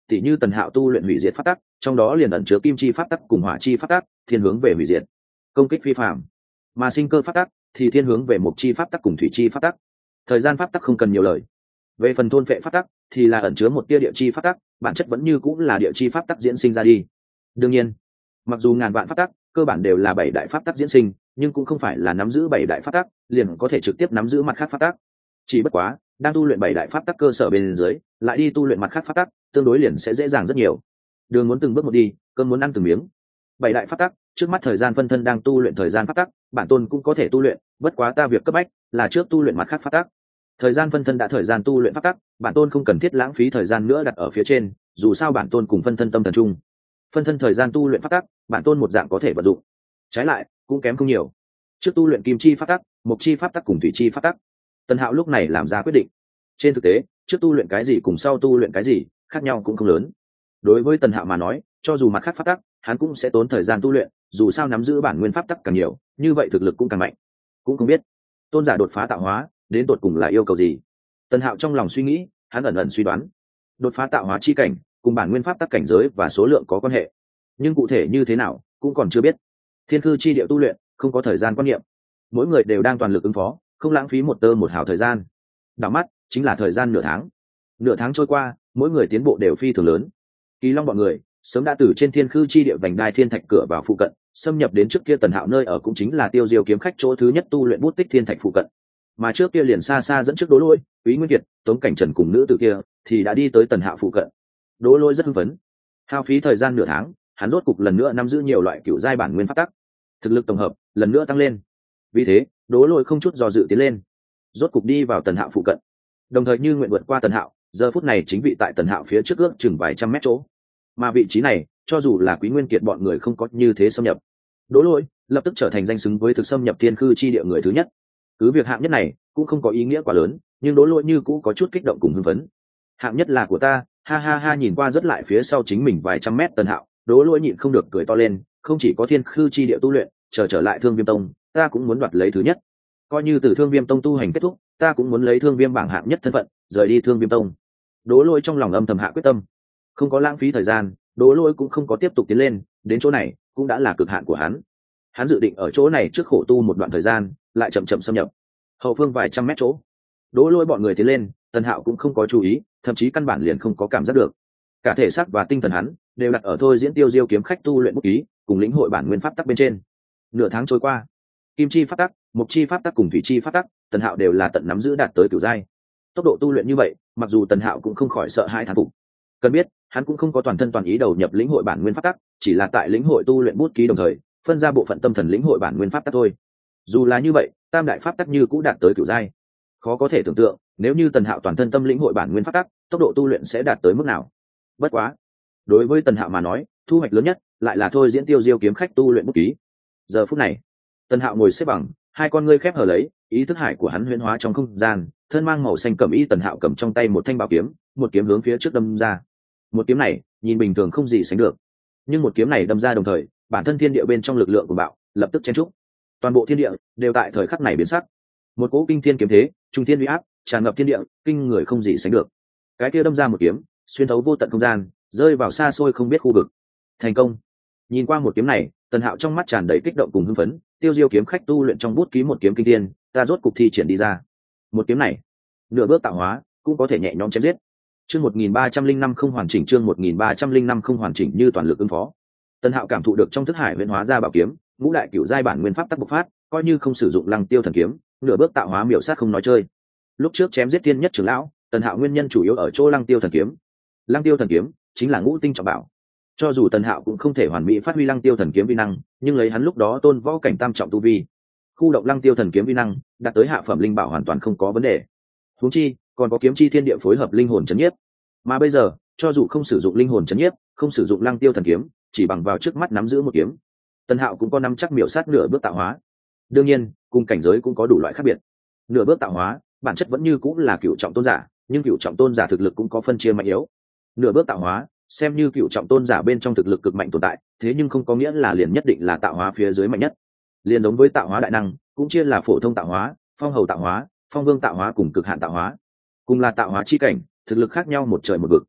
tỉ như Tần Hạo tu luyện hủy diệt pháp tắc, trong đó liền ẩn chứa kim chi pháp tắc cùng hỏa chi pháp tắc, thiên hướng về hủy diệt, công kích phi phàm. Mà sinh cơ pháp tắc thì thiên hướng về mộc chi pháp tắc cùng thủy chi pháp tắc. Thời gian pháp tắc không cần nhiều lời. Về phần thôn phệ pháp tắc thì là ẩn chứa một tia địa chi pháp tắc, bản chất vẫn như cũng là địa chi pháp tắc diễn sinh ra đi. Đương nhiên, mặc dù ngàn vạn pháp tắc cơ bản đều là bảy đại pháp tắc diễn sinh, nhưng cũng không phải là nắm giữ bảy đại pháp tắc liền có thể trực tiếp nắm giữ mặt khác pháp tắc. Chỉ bất quá, đang tu luyện bảy đại pháp tắc cơ sở bên dưới, lại đi tu luyện mặt khác pháp tắc, tương đối liền sẽ dễ dàng rất nhiều. Đường muốn từng bước một đi, cơm muốn ăn từng miếng. Bảy đại pháp tắc, trước mắt thời gian phân thân đang tu luyện thời gian pháp tắc, bản tôn cũng có thể tu luyện, bất quá ta việc cấp bách là trước tu luyện mặt khác pháp tắc. Thời gian phân thân đã thời gian tu luyện pháp tắc, bản tôn không cần thiết lãng phí thời gian nữa đặt ở phía trên, dù sao bản tôn cùng phân thân tâm thần chung. Phân thân thời gian tu luyện pháp tắc, bản tôn một dạng có thể vận dụng. Trái lại, cũng kém không nhiều. Trước tu luyện kim chi pháp tắc, mộc chi pháp tắc cùng thủy chi pháp tắc. Tần Hạo lúc này làm ra quyết định. Trên thực tế, trước tu luyện cái gì cùng sau tu luyện cái gì, khác nhau cũng không lớn. Đối với Tần Hạo mà nói, cho dù mặt khác pháp tắc, hắn cũng sẽ tốn thời gian tu luyện, dù sao nắm giữ bản nguyên pháp tắc càng nhiều, như vậy thực lực cũng càng mạnh. Cũng không biết, tôn giả đột phá tạo hóa, đến tột cùng là yêu cầu gì? Tần Hạo trong lòng suy nghĩ, hắn ẩn ẩn suy đoán, đột phá tạo hóa chi cảnh, cùng bản nguyên pháp tắc cảnh giới và số lượng có quan hệ, nhưng cụ thể như thế nào, cũng còn chưa biết. Thiên Cư chi địa tu luyện, không có thời gian quan niệm, mỗi người đều đang toàn lực ứng phó, không lãng phí một tơ một hào thời gian. Đảo mắt chính là thời gian nửa tháng. Nửa tháng trôi qua, mỗi người tiến bộ đều phi thường lớn. Kỳ Long bọn người sớm đã từ trên Thiên Khư chi địa vành đai thiên thạch cửa vào phụ cận, xâm nhập đến trước kia Tần Hạo nơi ở, cũng chính là Tiêu Diêu kiếm khách chỗ thứ nhất tu luyện bút tích thiên thạch phụ cận. Mà trước kia liền xa xa dẫn trước Đỗ Lôi, Quý Nguyên Kiệt, Tống Cảnh Trần cùng nữ tử kia thì đã đi tới Tần Hạo phụ cận. Đỗ Lôi rất hưng phấn, hao phí thời gian nửa tháng, hắn rốt cục lần nữa nắm giữ nhiều loại cựu giai bản nguyên pháp tắc, thực lực tổng hợp lần nữa tăng lên. Vì thế, Đỗ Lôi không chút do dự tiến lên, rốt cục đi vào Tần Hạo phụ cận, đồng thời như nguyện vượt qua Tần Hạo, giờ phút này chính vị tại Tần Hạo phía trước ước chừng vài trăm mét chỗ. Mà vị trí này, cho dù là Quý Nguyên Kiệt bọn người không có như thế xâm nhập, Đỗ Lôi lập tức trở thành danh xứng với thực xâm nhập Thiên Khư chi địa người thứ nhất. Cứ việc hạng nhất này cũng không có ý nghĩa quá lớn, nhưng Đỗ Lôi như cũ có chút kích động cùng hưng phấn. Hạng nhất là của ta, ha ha ha. Nhìn qua rất lại phía sau chính mình vài trăm mét Tần Hạo, Đỗ Lôi nhịn không được cười to lên, không chỉ có Thiên Khư chi địa tu luyện, chờ trở, trở lại Thương Viêm Tông, ta cũng muốn đoạt lấy thứ nhất. Coi như từ Thương Viêm Tông tu hành kết thúc, ta cũng muốn lấy Thương Viêm bảng hạng nhất thân phận, rời đi Thương Viêm Tông. Đỗ Lôi trong lòng âm thầm hạ quyết tâm, không có lãng phí thời gian, Đỗ Lôi cũng không có tiếp tục tiến lên, đến chỗ này cũng đã là cực hạn của hắn. Hắn dự định ở chỗ này trước khổ tu một đoạn thời gian, lại chậm chậm xâm nhập. Hậu phương vài trăm mét chỗ, Đỗ Lôi bọn người tiến lên, Tần Hạo cũng không có chú ý, thậm chí căn bản liền không có cảm giác được. Cả thể xác và tinh thần hắn đều đặt ở thôi diễn Tiêu Diêu kiếm khách tu luyện bút ký, cùng lĩnh hội bản nguyên pháp tắc bên trên. Nửa tháng trôi qua, kim chi pháp tắc, mộc chi pháp tắc cùng thủy chi pháp tắc, Tần Hạo đều là tận nắm giữ đạt tới cửu giai. Tốc độ tu luyện như vậy, mặc dù Tần Hạo cũng không khỏi sợ hãi thán phục. Cần biết, hắn cũng không có toàn thân toàn ý đầu nhập lĩnh hội bản nguyên pháp tắc, chỉ là tại lĩnh hội tu luyện bút ký đồng thời, phân ra bộ phận tâm thần lĩnh hội bản nguyên pháp tắc thôi. Dù là như vậy, tam đại pháp tắc như cũng đạt tới cửu giai. Khó có thể tưởng tượng, nếu như Tần Hạo toàn thân tâm lĩnh hội bản nguyên pháp tắc, tốc độ tu luyện sẽ đạt tới mức nào. Bất quá, đối với Tần Hạo mà nói, thu hoạch lớn nhất lại là thôi diễn Tiêu Diêu kiếm khách tu luyện bút ký. Giờ phút này, Tần Hạo ngồi xếp bằng, hai con ngươi khép hờ lấy, ý thức hải của hắn huyễn hóa trong không gian, thân mang màu xanh cẩm y Tần Hạo cầm trong tay một thanh bảo kiếm, một kiếm hướng phía trước đâm ra. Một kiếm này, nhìn bình thường không gì sánh được, nhưng một kiếm này đâm ra đồng thời, bản thân thiên địa bên trong lực lượng của bạo lập tức chen trúc, toàn bộ thiên địa đều tại thời khắc này biến sắc. Một cỗ kinh thiên kiếm thế, trung thiên uy áp tràn ngập thiên địa, kinh người không gì sánh được. Cái kia đâm ra một kiếm, xuyên thấu vô tận không gian, rơi vào xa xôi không biết khu vực. Thành công. Nhìn qua một kiếm này, Tần Hạo trong mắt tràn đầy kích động cùng hưng phấn. Tiêu Diêu kiếm khách tu luyện trong bút ký một kiếm kinh thiên, ta rốt cục thi triển đi ra. Một kiếm này, nửa bước tạo hóa, cũng có thể nhẹ nhõm chém giết. Chương một nghìn ba trăm linh năm không hoàn chỉnh, chương một nghìn ba trăm linh năm không hoàn chỉnh như toàn lực ứng phó. Tần Hạo cảm thụ được trong thức hải huyễn hóa ra bảo kiếm, ngũ đại cửu giai bản nguyên pháp tắc bộc phát, coi như không sử dụng Lăng Tiêu thần kiếm, nửa bước tạo hóa miểu sát không nói chơi. Lúc trước chém giết thiên nhất trưởng lão, Tần Hạo nguyên nhân chủ yếu ở chỗ Lăng Tiêu thần kiếm. Lăng Tiêu thần kiếm chính là ngũ tinh trọng bảo. Cho dù Tần Hạo cũng không thể hoàn mỹ phát huy Lăng Tiêu thần kiếm vi năng, nhưng lấy hắn lúc đó tôn võ cảnh tam trọng tu vi, khu động Lăng Tiêu thần kiếm vi năng, đạt tới hạ phẩm linh bảo hoàn toàn không có vấn đề. Huống chi, còn có kiếm chi thiên địa phối hợp linh hồn chấn nhiếp. Mà bây giờ, cho dù không sử dụng linh hồn chấn nhiếp, không sử dụng Lăng Tiêu thần kiếm, chỉ bằng vào trước mắt nắm giữ một kiếm, Tần Hạo cũng có nắm chắc miểu sát nửa bước tạo hóa. Đương nhiên, cùng cảnh giới cũng có đủ loại khác biệt. Nửa bước tạo hóa, bản chất vẫn như cũng là cửu trọng tôn giả, nhưng cửu trọng tôn giả thực lực cũng có phân chia mạnh yếu. Nửa bước tạo hóa, xem như cửu trọng tôn giả bên trong thực lực cực mạnh tồn tại, thế nhưng không có nghĩa là liền nhất định là tạo hóa phía dưới mạnh nhất. Liền giống với tạo hóa đại năng, cũng chia là phổ thông tạo hóa, phong hầu tạo hóa, phong vương tạo hóa cùng cực hạn tạo hóa. Cùng là tạo hóa chi cảnh, thực lực khác nhau một trời một vực.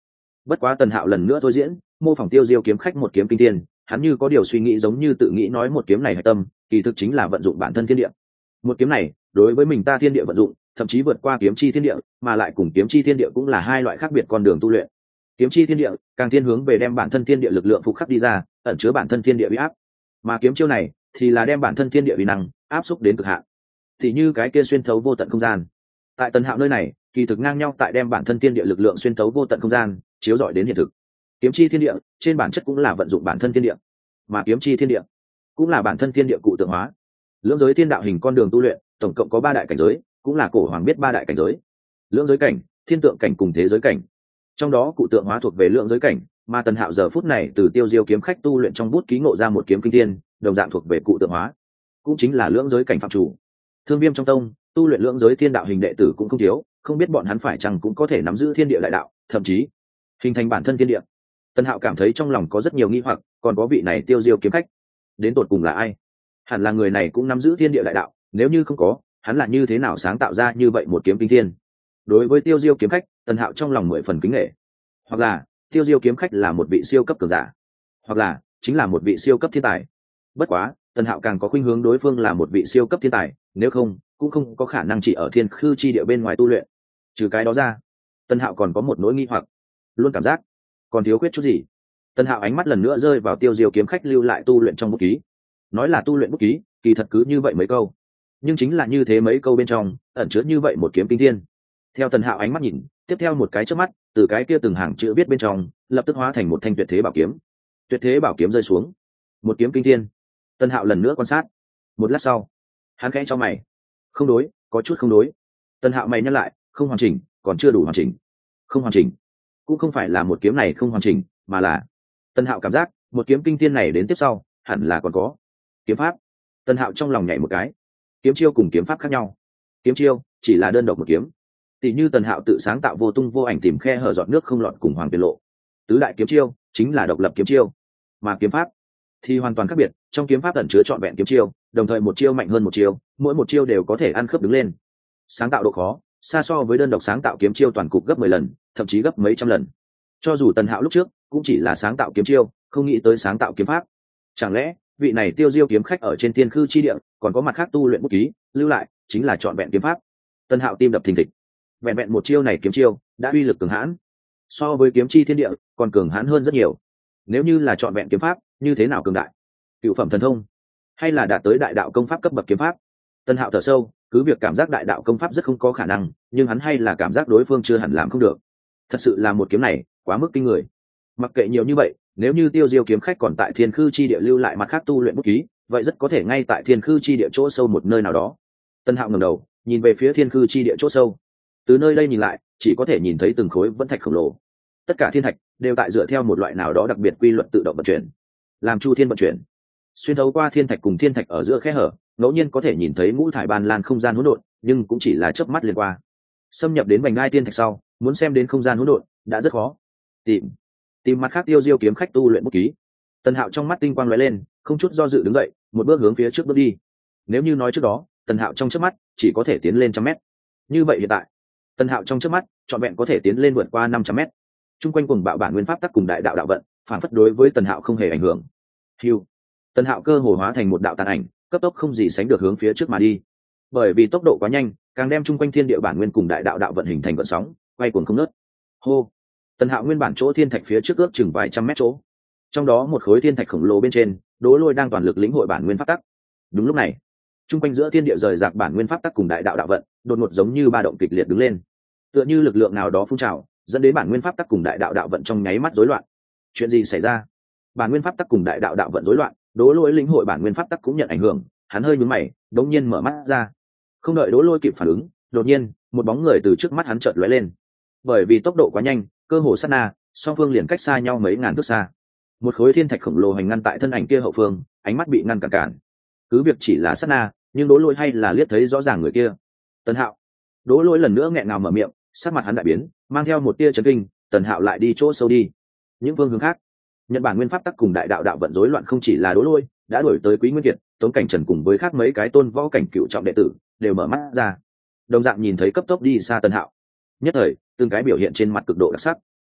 Bất quá Tần Hạo lần nữa thôi diễn, mô phỏng Tiêu Diêu kiếm khách một kiếm kinh thiên, hắn như có điều suy nghĩ giống như tự nghĩ nói một kiếm này hạch tâm, kỳ thực chính là vận dụng bản thân thiên địa. Một kiếm này, đối với mình ta thiên địa vận dụng, thậm chí vượt qua kiếm chi thiên địa, mà lại cùng kiếm chi thiên địa cũng là hai loại khác biệt con đường tu luyện. Kiếm chi thiên địa càng thiên hướng về đem bản thân thiên địa lực lượng phục khắc đi ra, ẩn chứa bản thân thiên địa uy áp, mà kiếm chiêu này thì là đem bản thân thiên địa uy năng áp xúc đến cực hạn, thì như cái kia xuyên thấu vô tận không gian. Tại Tần Hạo nơi này, kỳ thực ngang nhau tại đem bản thân thiên địa lực lượng xuyên thấu vô tận không gian, chiếu rọi đến hiện thực. Kiếm chi thiên địa trên bản chất cũng là vận dụng bản thân thiên địa, mà kiếm chi thiên địa cũng là bản thân thiên địa cụ tượng hóa. Lưỡng giới thiên đạo hình con đường tu luyện, tổng cộng có ba đại cảnh giới, cũng là cổ hoàng biết ba đại cảnh giới: lưỡng giới cảnh, thiên tượng cảnh cùng thế giới cảnh. Trong đó cụ tượng hóa thuộc về lưỡng giới cảnh, mà Tần Hạo giờ phút này từ Tiêu Diêu kiếm khách tu luyện trong bút ký ngộ ra một kiếm kinh thiên, đồng dạng thuộc về cụ tượng hóa, cũng chính là lưỡng giới cảnh phạm chủ. Thương Viêm trong tông tu luyện lưỡng giới thiên đạo hình đệ tử cũng không thiếu, không biết bọn hắn phải chăng cũng có thể nắm giữ thiên địa đại đạo, thậm chí hình thành bản thân thiên địa. Tần Hạo cảm thấy trong lòng có rất nhiều nghi hoặc, còn có vị này Tiêu Diêu kiếm khách, đến tột cùng là ai? Hẳn là người này cũng nắm giữ thiên địa đại đạo, nếu như không có, hắn là như thế nào sáng tạo ra như vậy một kiếm kinh thiên? Đối với Tiêu Diêu kiếm khách, Tần Hạo trong lòng mười phần kính nể. Hoặc là Tiêu Diêu kiếm khách là một vị siêu cấp cường giả, hoặc là chính là một vị siêu cấp thiên tài. Bất quá Tần Hạo càng có khuynh hướng đối phương là một vị siêu cấp thiên tài, nếu không cũng không có khả năng chỉ ở thiên khư chi địa bên ngoài tu luyện. Trừ cái đó ra, Tần Hạo còn có một nỗi nghi hoặc, luôn cảm giác còn thiếu khuyết chút gì. Tần Hạo ánh mắt lần nữa rơi vào Tiêu Diêu kiếm khách lưu lại tu luyện trong bút ký. Nói là tu luyện bút ký, kỳ thật cứ như vậy mấy câu, nhưng chính là như thế mấy câu bên trong ẩn chứa như vậy một kiếm kinh thiên. Theo Tần Hạo ánh mắt nhìn, tiếp theo một cái chớp mắt, từ cái kia từng hàng chữ viết bên trong lập tức hóa thành một thanh tuyệt thế bảo kiếm. Tuyệt thế bảo kiếm rơi xuống, một kiếm kinh thiên. Tần Hạo lần nữa quan sát, một lát sau hắn khẽ cho mày, không đối, có chút không đối. Tần Hạo mày nhắc lại, không hoàn chỉnh, còn chưa đủ hoàn chỉnh. Không hoàn chỉnh cũng không phải là một kiếm này không hoàn chỉnh, mà là Tần Hạo cảm giác một kiếm kinh thiên này đến tiếp sau hẳn là còn có kiếm pháp. Tần Hạo trong lòng nhảy một cái, kiếm chiêu cùng kiếm pháp khác nhau. Kiếm chiêu chỉ là đơn độc một kiếm, tỷ như Tần Hạo tự sáng tạo vô tung vô ảnh tìm khe hở giọt nước không lọt cùng hoàng tiền lộ. Tứ đại kiếm chiêu chính là độc lập kiếm chiêu, mà kiếm pháp thì hoàn toàn khác biệt. Trong kiếm pháp ẩn chứa trọn vẹn kiếm chiêu, đồng thời một chiêu mạnh hơn một chiêu, mỗi một chiêu đều có thể ăn khớp đứng lên. Sáng tạo độ khó xa so với đơn độc sáng tạo kiếm chiêu toàn cục gấp mười lần, thậm chí gấp mấy trăm lần. Cho dù Tần Hạo lúc trước cũng chỉ là sáng tạo kiếm chiêu, không nghĩ tới sáng tạo kiếm pháp. Chẳng lẽ vị này Tiêu Diêu kiếm khách ở trên thiên khư chi địa còn có mặt khác tu luyện bút ký lưu lại chính là trọn vẹn kiếm pháp? Tần Hạo tim đập thình thịch. Vẹn vẹn một chiêu này kiếm chiêu đã uy lực cường hãn, so với kiếm chi thiên địa còn cường hãn hơn rất nhiều. Nếu như là trọn vẹn kiếm pháp, như thế nào cường đại? Cựu phẩm thần thông, hay là đạt tới đại đạo công pháp cấp bậc kiếm pháp? Tần Hạo thở sâu, cứ việc cảm giác đại đạo công pháp rất không có khả năng, nhưng hắn hay là cảm giác đối phương chưa hẳn làm không được. Thật sự là một kiếm này quá mức kinh người. Mặc kệ nhiều như vậy, nếu như Tiêu Diêu kiếm khách còn tại thiên khư chi địa lưu lại mặt khác tu luyện bút ký, vậy rất có thể ngay tại thiên khư chi địa chỗ sâu một nơi nào đó. Tần Hạo ngẩng đầu nhìn về phía thiên khư chi địa chỗ sâu. Từ nơi đây nhìn lại, chỉ có thể nhìn thấy từng khối vẫn thạch khổng lồ. Tất cả thiên thạch đều tại dựa theo một loại nào đó đặc biệt quy luật tự động vận chuyển, làm chu thiên vận chuyển. Xuyên thấu qua thiên thạch cùng thiên thạch ở giữa khe hở, ngẫu nhiên có thể nhìn thấy ngũ thải ban lan không gian hỗn độn, nhưng cũng chỉ là chớp mắt liền qua. Xâm nhập đến vành đai thiên thạch sau, muốn xem đến không gian hỗn độn đã rất khó. Tìm, tìm mặt khác Tiêu Diêu kiếm khách tu luyện bút ký. Tần Hạo trong mắt tinh quang lóe lên, không chút do dự đứng dậy, một bước hướng phía trước bước đi. Nếu như nói trước đó, Tần Hạo trong chớp mắt chỉ có thể tiến lên trăm mét, như vậy hiện tại Tần Hạo trong chớp mắt trọn vẹn có thể tiến lên vượt qua năm trăm mét. Trung quanh cuồng bạo bản nguyên pháp tắc cùng đại đạo đạo vận, phản phất đối với Tần Hạo không hề ảnh hưởng. Hưu, Tần Hạo cơ hồ hóa thành một đạo tàn ảnh, cấp tốc không gì sánh được hướng phía trước mà đi. Bởi vì tốc độ quá nhanh, càng đem trung quanh thiên địa bản nguyên cùng đại đạo đạo vận hình thành vận sóng, quay cuồng không ngớt. Hô, Tần Hạo nguyên bản chỗ thiên thạch phía trước ước chừng vài trăm mét chỗ, trong đó một khối thiên thạch khổng lồ bên trên, Đỗ Lôi đang toàn lực lĩnh hội bản nguyên pháp tắc. Đúng lúc này, trung quanh giữa thiên địa rời rạc bản nguyên pháp tắc cùng đại đạo đạo vận, đột ngột giống như ba động kịch liệt đứng lên, tựa như lực lượng nào đó phun trào, dẫn đến bản nguyên pháp tắc cùng đại đạo đạo vận trong nháy mắt rối loạn. Chuyện gì xảy ra? Bản nguyên pháp tắc cùng đại đạo đạo vận rối loạn, Đỗ Lôi lĩnh hội bản nguyên pháp tắc cũng nhận ảnh hưởng, hắn hơi nhướng mày, đột nhiên mở mắt ra. Không đợi Đỗ Lôi kịp phản ứng, đột nhiên, một bóng người từ trước mắt hắn chợt lóe lên. Bởi vì tốc độ quá nhanh, cơ hồ sát na, song phương liền cách xa nhau mấy ngàn thước xa. Một khối thiên thạch khổng lồ hành ngăn tại thân ảnh kia hậu phương, ánh mắt bị ngăn cản cản. Cứ việc chỉ là sát na, nhưng Đỗ Lôi hay là liếc thấy rõ ràng người kia. Tần Hạo. Đỗ Lôi lần nữa nghẹn ngào mở miệng, sắc mặt hắn đại biến, mang theo một tia chấn kinh. Tần Hạo lại đi chỗ sâu đi. Những phương hướng khác, nhận bản nguyên pháp tắc cùng đại đạo đạo vận rối loạn không chỉ là Đỗ Lôi, đã đuổi tới Quý Nguyên Kiệt, Tống Cảnh Trần cùng với khác mấy cái tôn võ cảnh cựu trọng đệ tử đều mở mắt ra, đồng dạng nhìn thấy cấp tốc đi xa Tần Hạo. Nhất thời, từng cái biểu hiện trên mặt cực độ đặc sắc.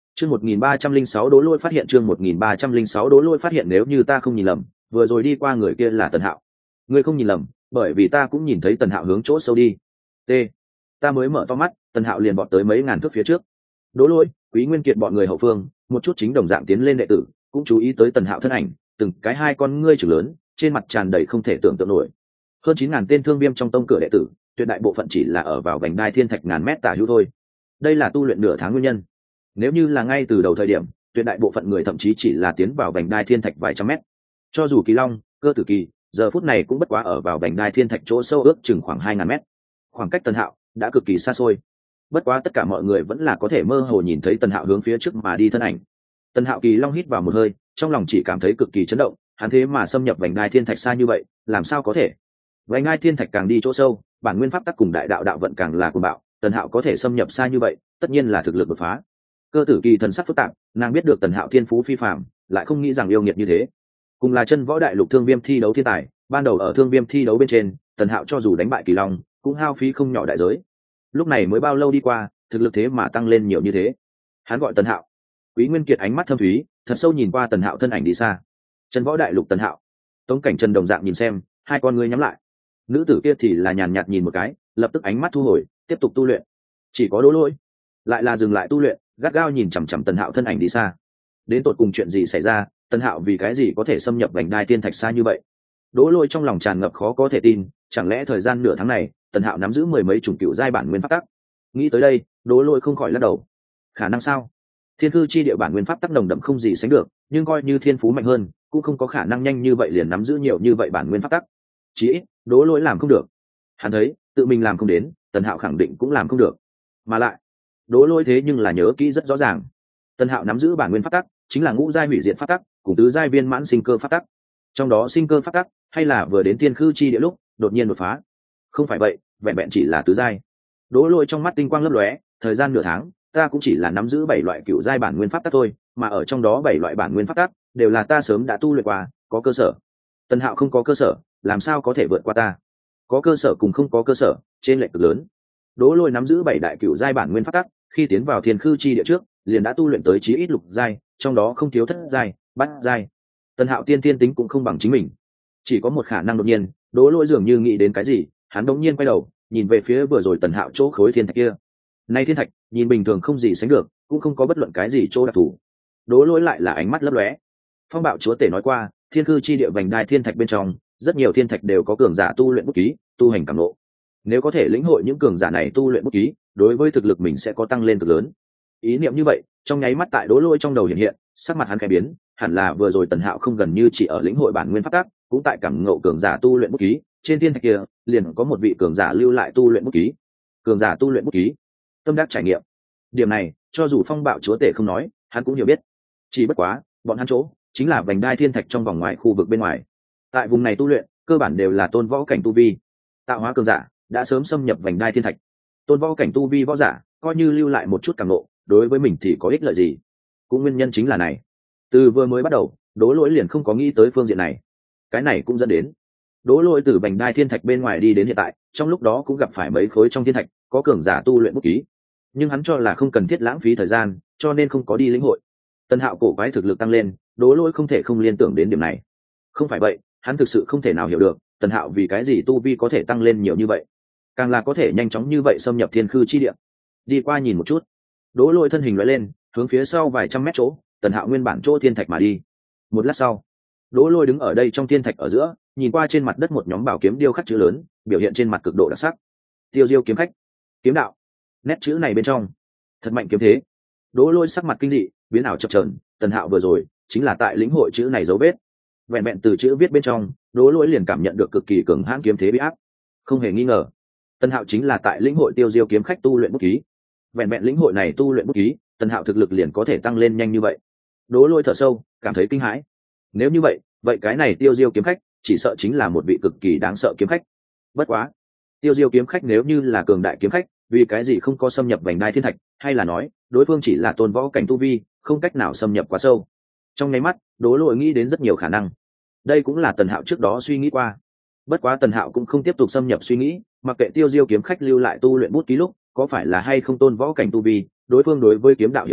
Chương một nghìn ba trăm linh sáu Đỗ Lôi phát hiện chương một nghìn ba trăm linh sáu Đỗ Lôi phát hiện nếu như ta không nhìn lầm, vừa rồi đi qua người kia là Tần Hạo. Ngươi không nhìn lầm, bởi vì ta cũng nhìn thấy Tần Hạo hướng chỗ sâu đi. T. Ta mới mở to mắt, Tần Hạo liền bọt tới mấy ngàn thước phía trước. Đỗ Lôi, Quý Nguyên Kiệt bọn người hậu phương, một chút chính đồng dạng tiến lên đệ tử, cũng chú ý tới Tần Hạo thân ảnh, từng cái hai con ngươi trừng lớn, trên mặt tràn đầy không thể tưởng tượng nổi. Hơn chín ngàn tên thương viêm trong tông cửa đệ tử, tuyệt đại bộ phận chỉ là ở vào vành đai thiên thạch ngàn mét tả hữu thôi. Đây là tu luyện nửa tháng nguyên nhân. Nếu như là ngay từ đầu thời điểm, tuyệt đại bộ phận người thậm chí chỉ là tiến vào vành đai thiên thạch vài trăm mét. Cho dù Kỳ Long, Cơ Tử Kỳ, giờ phút này cũng bất quá ở vào vành đai thiên thạch chỗ sâu ước chừng khoảng hai ngàn mét. Khoảng cách Tần Hạo đã cực kỳ xa xôi. Bất quá tất cả mọi người vẫn là có thể mơ hồ nhìn thấy Tần Hạo hướng phía trước mà đi thân ảnh. Tần Hạo Kỳ Long hít vào một hơi, trong lòng chỉ cảm thấy cực kỳ chấn động, hắn thế mà xâm nhập vành đai thiên thạch xa như vậy, làm sao có thể? Vành đai thiên thạch càng đi chỗ sâu, bản nguyên pháp tắc cùng đại đạo đạo vận càng là cuồng bạo, Tần Hạo có thể xâm nhập xa như vậy, tất nhiên là thực lực đột phá. Cơ Tử Kỳ thần sắc phức tạp, nàng biết được Tần Hạo thiên phú phi phàm, lại không nghĩ rằng yêu nghiệt như thế. Cùng là chân võ đại lục thương viêm thi đấu thiên tài, ban đầu ở thương viêm thi đấu bên trên, Tần Hạo cho dù đánh bại Kỳ Long, cũng hao phí không nhỏ đại giới. Lúc này mới bao lâu đi qua, thực lực thế mà tăng lên nhiều như thế. Hắn gọi Tần Hạo. Quý Nguyên Kiệt ánh mắt thâm thúy, thật sâu nhìn qua Tần Hạo thân ảnh đi xa. Chân võ đại lục Tần Hạo. Tống Cảnh Trần đồng dạng nhìn xem, hai con ngươi nhắm lại. Nữ tử kia thì là nhàn nhạt nhìn một cái, lập tức ánh mắt thu hồi, tiếp tục tu luyện. Chỉ có Đỗ Lôi lại là dừng lại tu luyện, gắt gao nhìn chằm chằm Tần Hạo thân ảnh đi xa. Đến tột cùng chuyện gì xảy ra, Tần Hạo vì cái gì có thể xâm nhập vành đai thiên thạch xa như vậy? Đỗ Lôi trong lòng tràn ngập khó có thể tin, chẳng lẽ thời gian nửa tháng này, Tần Hạo nắm giữ mười mấy chủng cựu giai bản nguyên pháp tắc? Nghĩ tới đây, Đỗ Lôi không khỏi lắc đầu. Khả năng sao? Thiên cư chi địa bản nguyên pháp tắc nồng đậm không gì sánh được, nhưng coi như thiên phú mạnh hơn, cũng không có khả năng nhanh như vậy liền nắm giữ nhiều như vậy bản nguyên pháp tắc. Chỉ ít, Đỗ Lôi làm không được. Hắn thấy, tự mình làm không đến, Tần Hạo khẳng định cũng làm không được. Mà lại, Đỗ Lôi thế nhưng là nhớ kỹ rất rõ ràng. Tần Hạo nắm giữ bản nguyên pháp tắc, chính là ngũ giai hủy diệt pháp tắc, cùng tứ giai viên mãn sinh cơ pháp tắc. Trong đó sinh cơ pháp tắc, hay là vừa đến thiên cư chi địa lúc, đột nhiên đột phá. Không phải vậy, vẹn vẹn chỉ là tứ giai. Đỗ Lôi trong mắt tinh quang lấp lóe, thời gian nửa tháng, ta cũng chỉ là nắm giữ bảy loại cựu giai bản nguyên pháp tắc thôi, mà ở trong đó bảy loại bản nguyên pháp tắc đều là ta sớm đã tu luyện qua, có cơ sở. Tần Hạo không có cơ sở, làm sao có thể vượt qua ta? Có cơ sở cùng không có cơ sở, trên lệch cực lớn. Đỗ Lôi nắm giữ bảy đại cựu giai bản nguyên pháp tắc, khi tiến vào thiên khư chi địa trước, liền đã tu luyện tới chí ít lục giai, trong đó không thiếu thất giai, bát giai. Tần Hạo tiên tiên tính cũng không bằng chính mình. Chỉ có một khả năng đột nhiên, Đỗ Lôi dường như nghĩ đến cái gì, hắn đột nhiên quay đầu, nhìn về phía vừa rồi Tần Hạo chỗ khối thiên thạch kia. Nay thiên thạch, nhìn bình thường không gì sánh được, cũng không có bất luận cái gì chỗ đặc thù. Đỗ Lôi lại là ánh mắt lấp lóe. Phong Bạo Chúa Tể nói qua, thiên cư chi địa vành đai thiên thạch bên trong, rất nhiều thiên thạch đều có cường giả tu luyện bút ký, tu hành cảm ngộ. Nếu có thể lĩnh hội những cường giả này tu luyện bút ký, đối với thực lực mình sẽ có tăng lên cực lớn. Ý niệm như vậy, trong nháy mắt tại Đỗ Lôi trong đầu hiện hiện, sắc mặt hắn khẽ biến, hẳn là vừa rồi Tần Hạo không gần như chỉ ở lĩnh hội bản nguyên pháp tắc, cũng tại cảm ngộ cường giả tu luyện bút ký, trên thiên thạch kia, liền có một vị cường giả lưu lại tu luyện bút ký. Cường giả tu luyện bút ký, tâm đắc trải nghiệm. Điểm này, cho dù Phong Bạo Chúa Tể không nói, hắn cũng hiểu biết. Chỉ bất quá, bọn hắn chỗ chính là vành đai thiên thạch trong vòng ngoài khu vực bên ngoài. Tại vùng này tu luyện, cơ bản đều là tôn võ cảnh tu vi. Tạo hóa cường giả đã sớm xâm nhập vành đai thiên thạch. Tôn võ cảnh tu vi võ giả, coi như lưu lại một chút cảm ngộ, đối với mình thì có ích lợi gì? Cũng nguyên nhân chính là này. Từ vừa mới bắt đầu, Đỗ Lỗi liền không có nghĩ tới phương diện này. Cái này cũng dẫn đến Đỗ Lỗi từ vành đai thiên thạch bên ngoài đi đến hiện tại, trong lúc đó cũng gặp phải mấy khối trong thiên thạch có cường giả tu luyện bút ký, nhưng hắn cho là không cần thiết lãng phí thời gian, cho nên không có đi lĩnh hội. Tần Hạo cổ quái thực lực tăng lên, Đỗ Lỗi không thể không liên tưởng đến điểm này. Không phải vậy, hắn thực sự không thể nào hiểu được Tần Hạo vì cái gì tu vi có thể tăng lên nhiều như vậy, càng là có thể nhanh chóng như vậy xâm nhập thiên khư chi địa. Đi qua nhìn một chút, Đỗ Lỗi thân hình lóe lên, hướng phía sau vài trăm mét chỗ, Tần Hạo nguyên bản chỗ thiên thạch mà đi. Một lát sau, Đỗ Lỗi đứng ở đây trong thiên thạch ở giữa, nhìn qua trên mặt đất một nhóm bảo kiếm điêu khắc chữ lớn, biểu hiện trên mặt cực độ đặc sắc. Tiêu Diêu kiếm khách, kiếm đạo. Nét chữ này bên trong, thật mạnh kiếm thế. Đỗ Lỗi sắc mặt kinh dị, biến ảo chập chờn, Tần Hạo vừa rồi chính là tại lĩnh hội chữ này dấu vết. Vẹn vẹn từ chữ viết bên trong, Đỗ Lỗi liền cảm nhận được cực kỳ cường hãn kiếm thế bị áp. Không hề nghi ngờ, Tần Hạo chính là tại lĩnh hội Tiêu Diêu kiếm khách tu luyện bút ký. Vẹn vẹn lĩnh hội này tu luyện bút ký, Tần Hạo thực lực liền có thể tăng lên nhanh như vậy. Đỗ Lỗi thở sâu, cảm thấy kinh hãi. Nếu như vậy, vậy cái này Tiêu Diêu kiếm khách, chỉ sợ chính là một vị cực kỳ đáng sợ kiếm khách. Bất quá, Tiêu Diêu kiếm khách nếu như là cường đại kiếm khách, vì cái gì không có xâm nhập vành đai thiên thạch, hay là nói, đối phương chỉ là tôn võ cảnh tu vi, không cách nào xâm nhập quá sâu. Trong nháy mắt, Đỗ Lỗi nghĩ đến rất nhiều khả năng. Đây cũng là Tần Hạo trước đó suy nghĩ qua. Bất quá Tần Hạo cũng không tiếp tục xâm nhập suy nghĩ, mặc kệ Tiêu Diêu kiếm khách lưu lại tu luyện bút ký lúc, có phải là hay không tôn võ cảnh tu vi, đối phương đối với kiếm đạo hiểu rõ,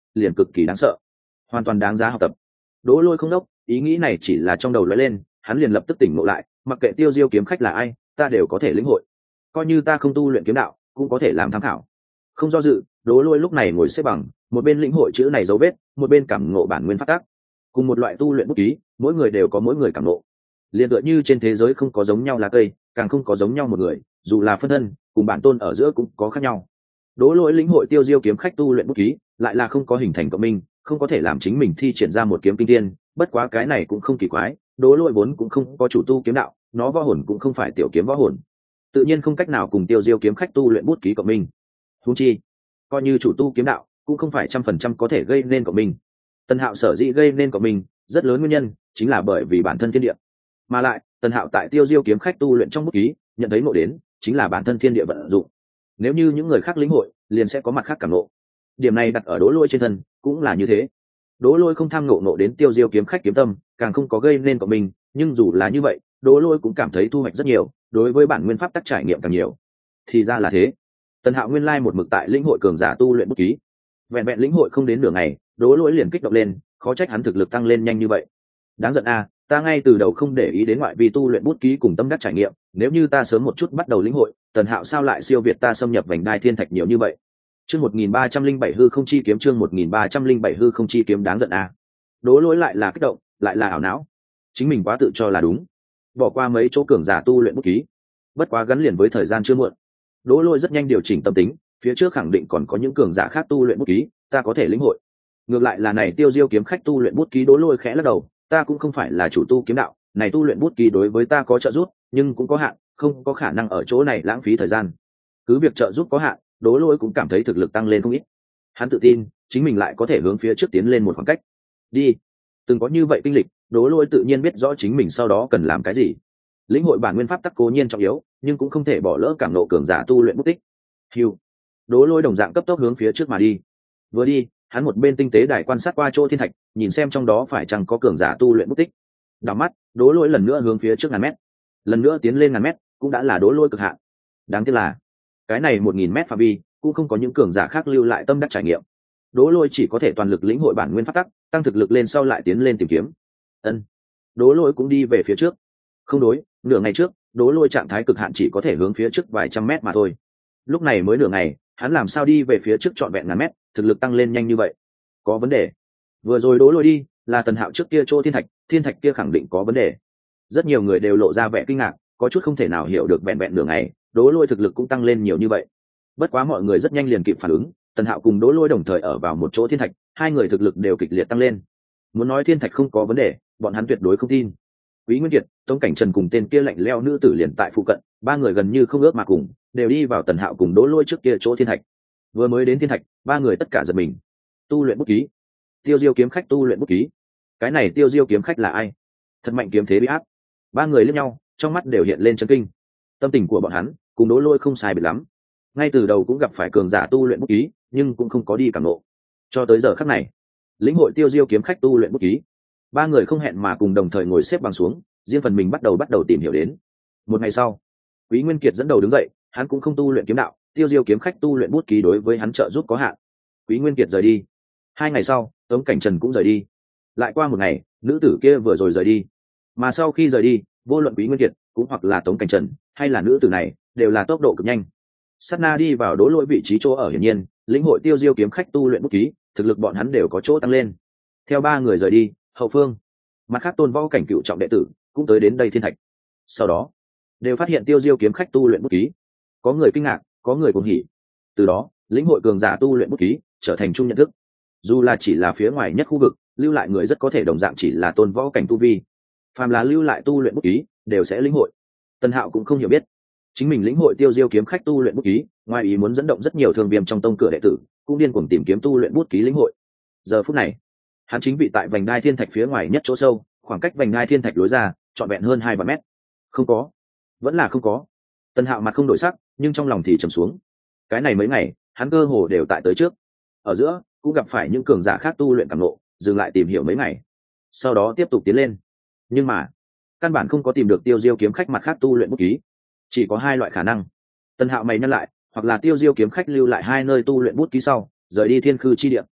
liền cực kỳ đáng sợ, hoàn toàn đáng giá học tập. Đỗ Lôi không đốc, ý nghĩ này chỉ là trong đầu lóe lên, hắn liền lập tức tỉnh ngộ lại, mặc kệ tiêu diêu kiếm khách là ai, ta đều có thể lĩnh hội, coi như ta không tu luyện kiếm đạo cũng có thể làm tham khảo. Không do dự, Đỗ Lôi lúc này ngồi xếp bằng, một bên lĩnh hội chữ này dấu vết, một bên cảm ngộ bản nguyên pháp tắc. Cùng một loại tu luyện bút ký, mỗi người đều có mỗi người cảm ngộ. Liên tựa như trên thế giới không có giống nhau lá cây, càng không có giống nhau một người, dù là phân thân, cùng bản tôn ở giữa cũng có khác nhau. Đỗ Lôi lĩnh hội tiêu diêu kiếm khách tu luyện bút ký, lại là không có hình thành cộng minh, không có thể làm chính mình thi triển ra một kiếm kinh thiên, bất quá cái này cũng không kỳ quái, Đỗ Lôi vốn cũng không có chủ tu kiếm đạo, nó võ hồn cũng không phải tiểu kiếm võ hồn, tự nhiên không cách nào cùng tiêu diêu kiếm khách tu luyện bút ký cộng minh. Huống chi, coi như chủ tu kiếm đạo, cũng không phải trăm phần trăm có thể gây nên cộng minh. Tần Hạo sở dĩ gây nên cộng minh, rất lớn nguyên nhân chính là bởi vì bản thân thiên địa, mà lại Tần Hạo tại tiêu diêu kiếm khách tu luyện trong bút ký, nhận thấy ngộ đến chính là bản thân thiên địa vận dụng. Nếu như những người khác lĩnh hội, liền sẽ có mặt khác cảm ngộ. Điểm này đặt ở Đỗ Lôi trên thân cũng là như thế. Đỗ Lôi không tham ngộ ngộ đến tiêu diêu kiếm khách kiếm tâm, càng không có gây nên cộng minh, nhưng dù là như vậy, Đỗ Lôi cũng cảm thấy thu hoạch rất nhiều, đối với bản nguyên pháp tắc trải nghiệm càng nhiều. Thì ra là thế. Tần Hạo nguyên lai một mực tại lĩnh hội cường giả tu luyện bút ký, vẹn vẹn lĩnh hội không đến nửa ngày, Đỗ Lôi liền kích động lên, khó trách hắn thực lực tăng lên nhanh như vậy. Đáng giận a, ta ngay từ đầu không để ý đến ngoại vi tu luyện bút ký cùng tâm đắc trải nghiệm, nếu như ta sớm một chút bắt đầu lĩnh hội, Tần Hạo sao lại siêu việt ta xâm nhập vành đai thiên thạch nhiều như vậy. Chương một nghìn ba trăm linh bảy hư không chi kiếm, chương một nghìn ba trăm linh bảy hư không chi kiếm, đáng giận a. Đỗ Lôi lại là kích động, lại là ảo não. Chính mình quá tự cho là đúng, bỏ qua mấy chỗ cường giả tu luyện bút ký. Bất quá gắn liền với thời gian chưa muộn, Đỗ Lôi rất nhanh điều chỉnh tâm tính, phía trước khẳng định còn có những cường giả khác tu luyện bút ký, ta có thể lĩnh hội. Ngược lại là này tiêu diêu kiếm khách tu luyện bút ký, Đỗ Lôi khẽ lắc đầu, ta cũng không phải là chủ tu kiếm đạo, này tu luyện bút ký đối với ta có trợ giúp, nhưng cũng có hạn, không có khả năng ở chỗ này lãng phí thời gian. Cứ việc trợ giúp có hạn, Đỗ Lôi cũng cảm thấy thực lực tăng lên không ít. Hắn tự tin, chính mình lại có thể hướng phía trước tiến lên một khoảng cách. Đi. Từng có như vậy kinh lịch, Đỗ Lôi tự nhiên biết rõ chính mình sau đó cần làm cái gì. Lĩnh hội bản nguyên pháp tắc cố nhiên trọng yếu, nhưng cũng không thể bỏ lỡ cảm ngộ cường giả tu luyện bút tích. Hưu. Đỗ Lôi đồng dạng cấp tốc hướng phía trước mà đi. Vừa đi, hắn một bên tinh tế đài quan sát qua chỗ thiên thạch, nhìn xem trong đó phải chăng có cường giả tu luyện bút tích. Đảo mắt, Đỗ Lôi lần nữa hướng phía trước ngàn mét, lần nữa tiến lên ngàn mét, cũng đã là Đỗ Lôi cực hạn. Đáng tiếc là cái này một nghìn mét phạm vi cũng không có những cường giả khác lưu lại tâm đắc trải nghiệm. Đỗ Lôi chỉ có thể toàn lực lĩnh hội bản nguyên pháp tắc, tăng thực lực lên sau lại tiến lên tìm kiếm. Ân. Đỗ Lôi cũng đi về phía trước. Không đối, nửa ngày trước, Đỗ Lôi trạng thái cực hạn chỉ có thể hướng phía trước vài trăm mét mà thôi. Lúc này mới nửa ngày, hắn làm sao đi về phía trước trọn vẹn ngàn mét, thực lực tăng lên nhanh như vậy? Có vấn đề. Vừa rồi Đỗ Lôi đi, là Tần Hạo trước kia chỗ thiên thạch, thiên thạch kia khẳng định có vấn đề. Rất nhiều người đều lộ ra vẻ kinh ngạc, có chút không thể nào hiểu được vẹn vẹn nửa ngày, Đỗ Lôi thực lực cũng tăng lên nhiều như vậy. Bất quá mọi người rất nhanh liền kịp phản ứng, Tần Hạo cùng Đỗ Lôi đồng thời ở vào một chỗ thiên thạch, hai người thực lực đều kịch liệt tăng lên. Muốn nói thiên thạch không có vấn đề, bọn hắn tuyệt đối không tin. Quý Nguyên Kiệt, Tống Cảnh Trần cùng tên kia lạnh lẽo nữ tử liền tại phụ cận, ba người gần như không ước mà cùng, đều đi vào Tần Hạo cùng Đỗ Lôi trước kia chỗ thiên thạch. Vừa mới đến thiên thạch, ba người tất cả giật mình. Tu luyện bút ký. Tiêu Diêu kiếm khách tu luyện bút ký. Cái này Tiêu Diêu kiếm khách là ai? Thật mạnh kiếm thế bị áp. Ba người liếc nhau, trong mắt đều hiện lên chấn kinh. Tâm tình của bọn hắn cùng Đỗ Lôi không sai biệt lắm. Ngay từ đầu cũng gặp phải cường giả tu luyện bút ký, nhưng cũng không có đi cảm ngộ. Cho tới giờ khắc này, lĩnh hội Tiêu Diêu kiếm khách tu luyện bút ký, ba người không hẹn mà cùng đồng thời ngồi xếp bằng xuống, riêng phần mình bắt đầu bắt đầu tìm hiểu đến. Một ngày sau, Quý Nguyên Kiệt dẫn đầu đứng dậy, hắn cũng không tu luyện kiếm đạo, Tiêu Diêu kiếm khách tu luyện bút ký đối với hắn trợ giúp có hạn. Quý Nguyên Kiệt rời đi. Hai ngày sau, Tống Cảnh Trần cũng rời đi. Lại qua một ngày, nữ tử kia vừa rồi rời đi. Mà sau khi rời đi, vô luận Quý Nguyên Kiệt cũng hoặc là Tống Cảnh Trần hay là nữ tử này, đều là tốc độ cực nhanh. Sát na đi vào Đỗ Lôi vị trí chỗ ở, hiển nhiên, lĩnh hội Tiêu Diêu kiếm khách tu luyện bút ký, thực lực bọn hắn đều có chỗ tăng lên. Theo ba người rời đi, hậu phương, mặt khác tôn võ cảnh cựu trọng đệ tử cũng tới đến đây thiên thạch. Sau đó, đều phát hiện Tiêu Diêu kiếm khách tu luyện bút ký. Có người kinh ngạc, có người cuồng hỉ. Từ đó, lĩnh hội cường giả tu luyện bút ký trở thành chung nhận thức. Dù là chỉ là phía ngoài nhất khu vực, lưu lại người rất có thể đồng dạng chỉ là tôn võ cảnh tu vi. Phàm là lưu lại tu luyện bút ký, đều sẽ lĩnh hội. Tần Hạo cũng không hiểu biết, chính mình lĩnh hội Tiêu Diêu kiếm khách tu luyện bút ký, ngoài ý muốn dẫn động rất nhiều thương viêm trong tông cửa đệ tử, cũng điên cuồng tìm kiếm tu luyện bút ký lĩnh hội. Giờ phút này, hắn chính vị tại vành đai thiên thạch phía ngoài nhất chỗ sâu, khoảng cách vành đai thiên thạch lối ra trọn vẹn hơn hai vạn mét. Không có, vẫn là không có. Tần Hạo mặt không đổi sắc, nhưng trong lòng thì trầm xuống. Cái này mấy ngày, hắn cơ hồ đều tại tới trước. Ở giữa, cũng gặp phải những cường giả khác tu luyện cảm ngộ, dừng lại tìm hiểu mấy ngày. Sau đó tiếp tục tiến lên. Nhưng mà, căn bản không có tìm được Tiêu Diêu kiếm khách mặt khác tu luyện bút ký. Chỉ có hai loại khả năng. Tần Hạo mày nhắc lại, hoặc là Tiêu Diêu kiếm khách lưu lại hai nơi tu luyện bút ký sau, rời đi thiên khư chi địa,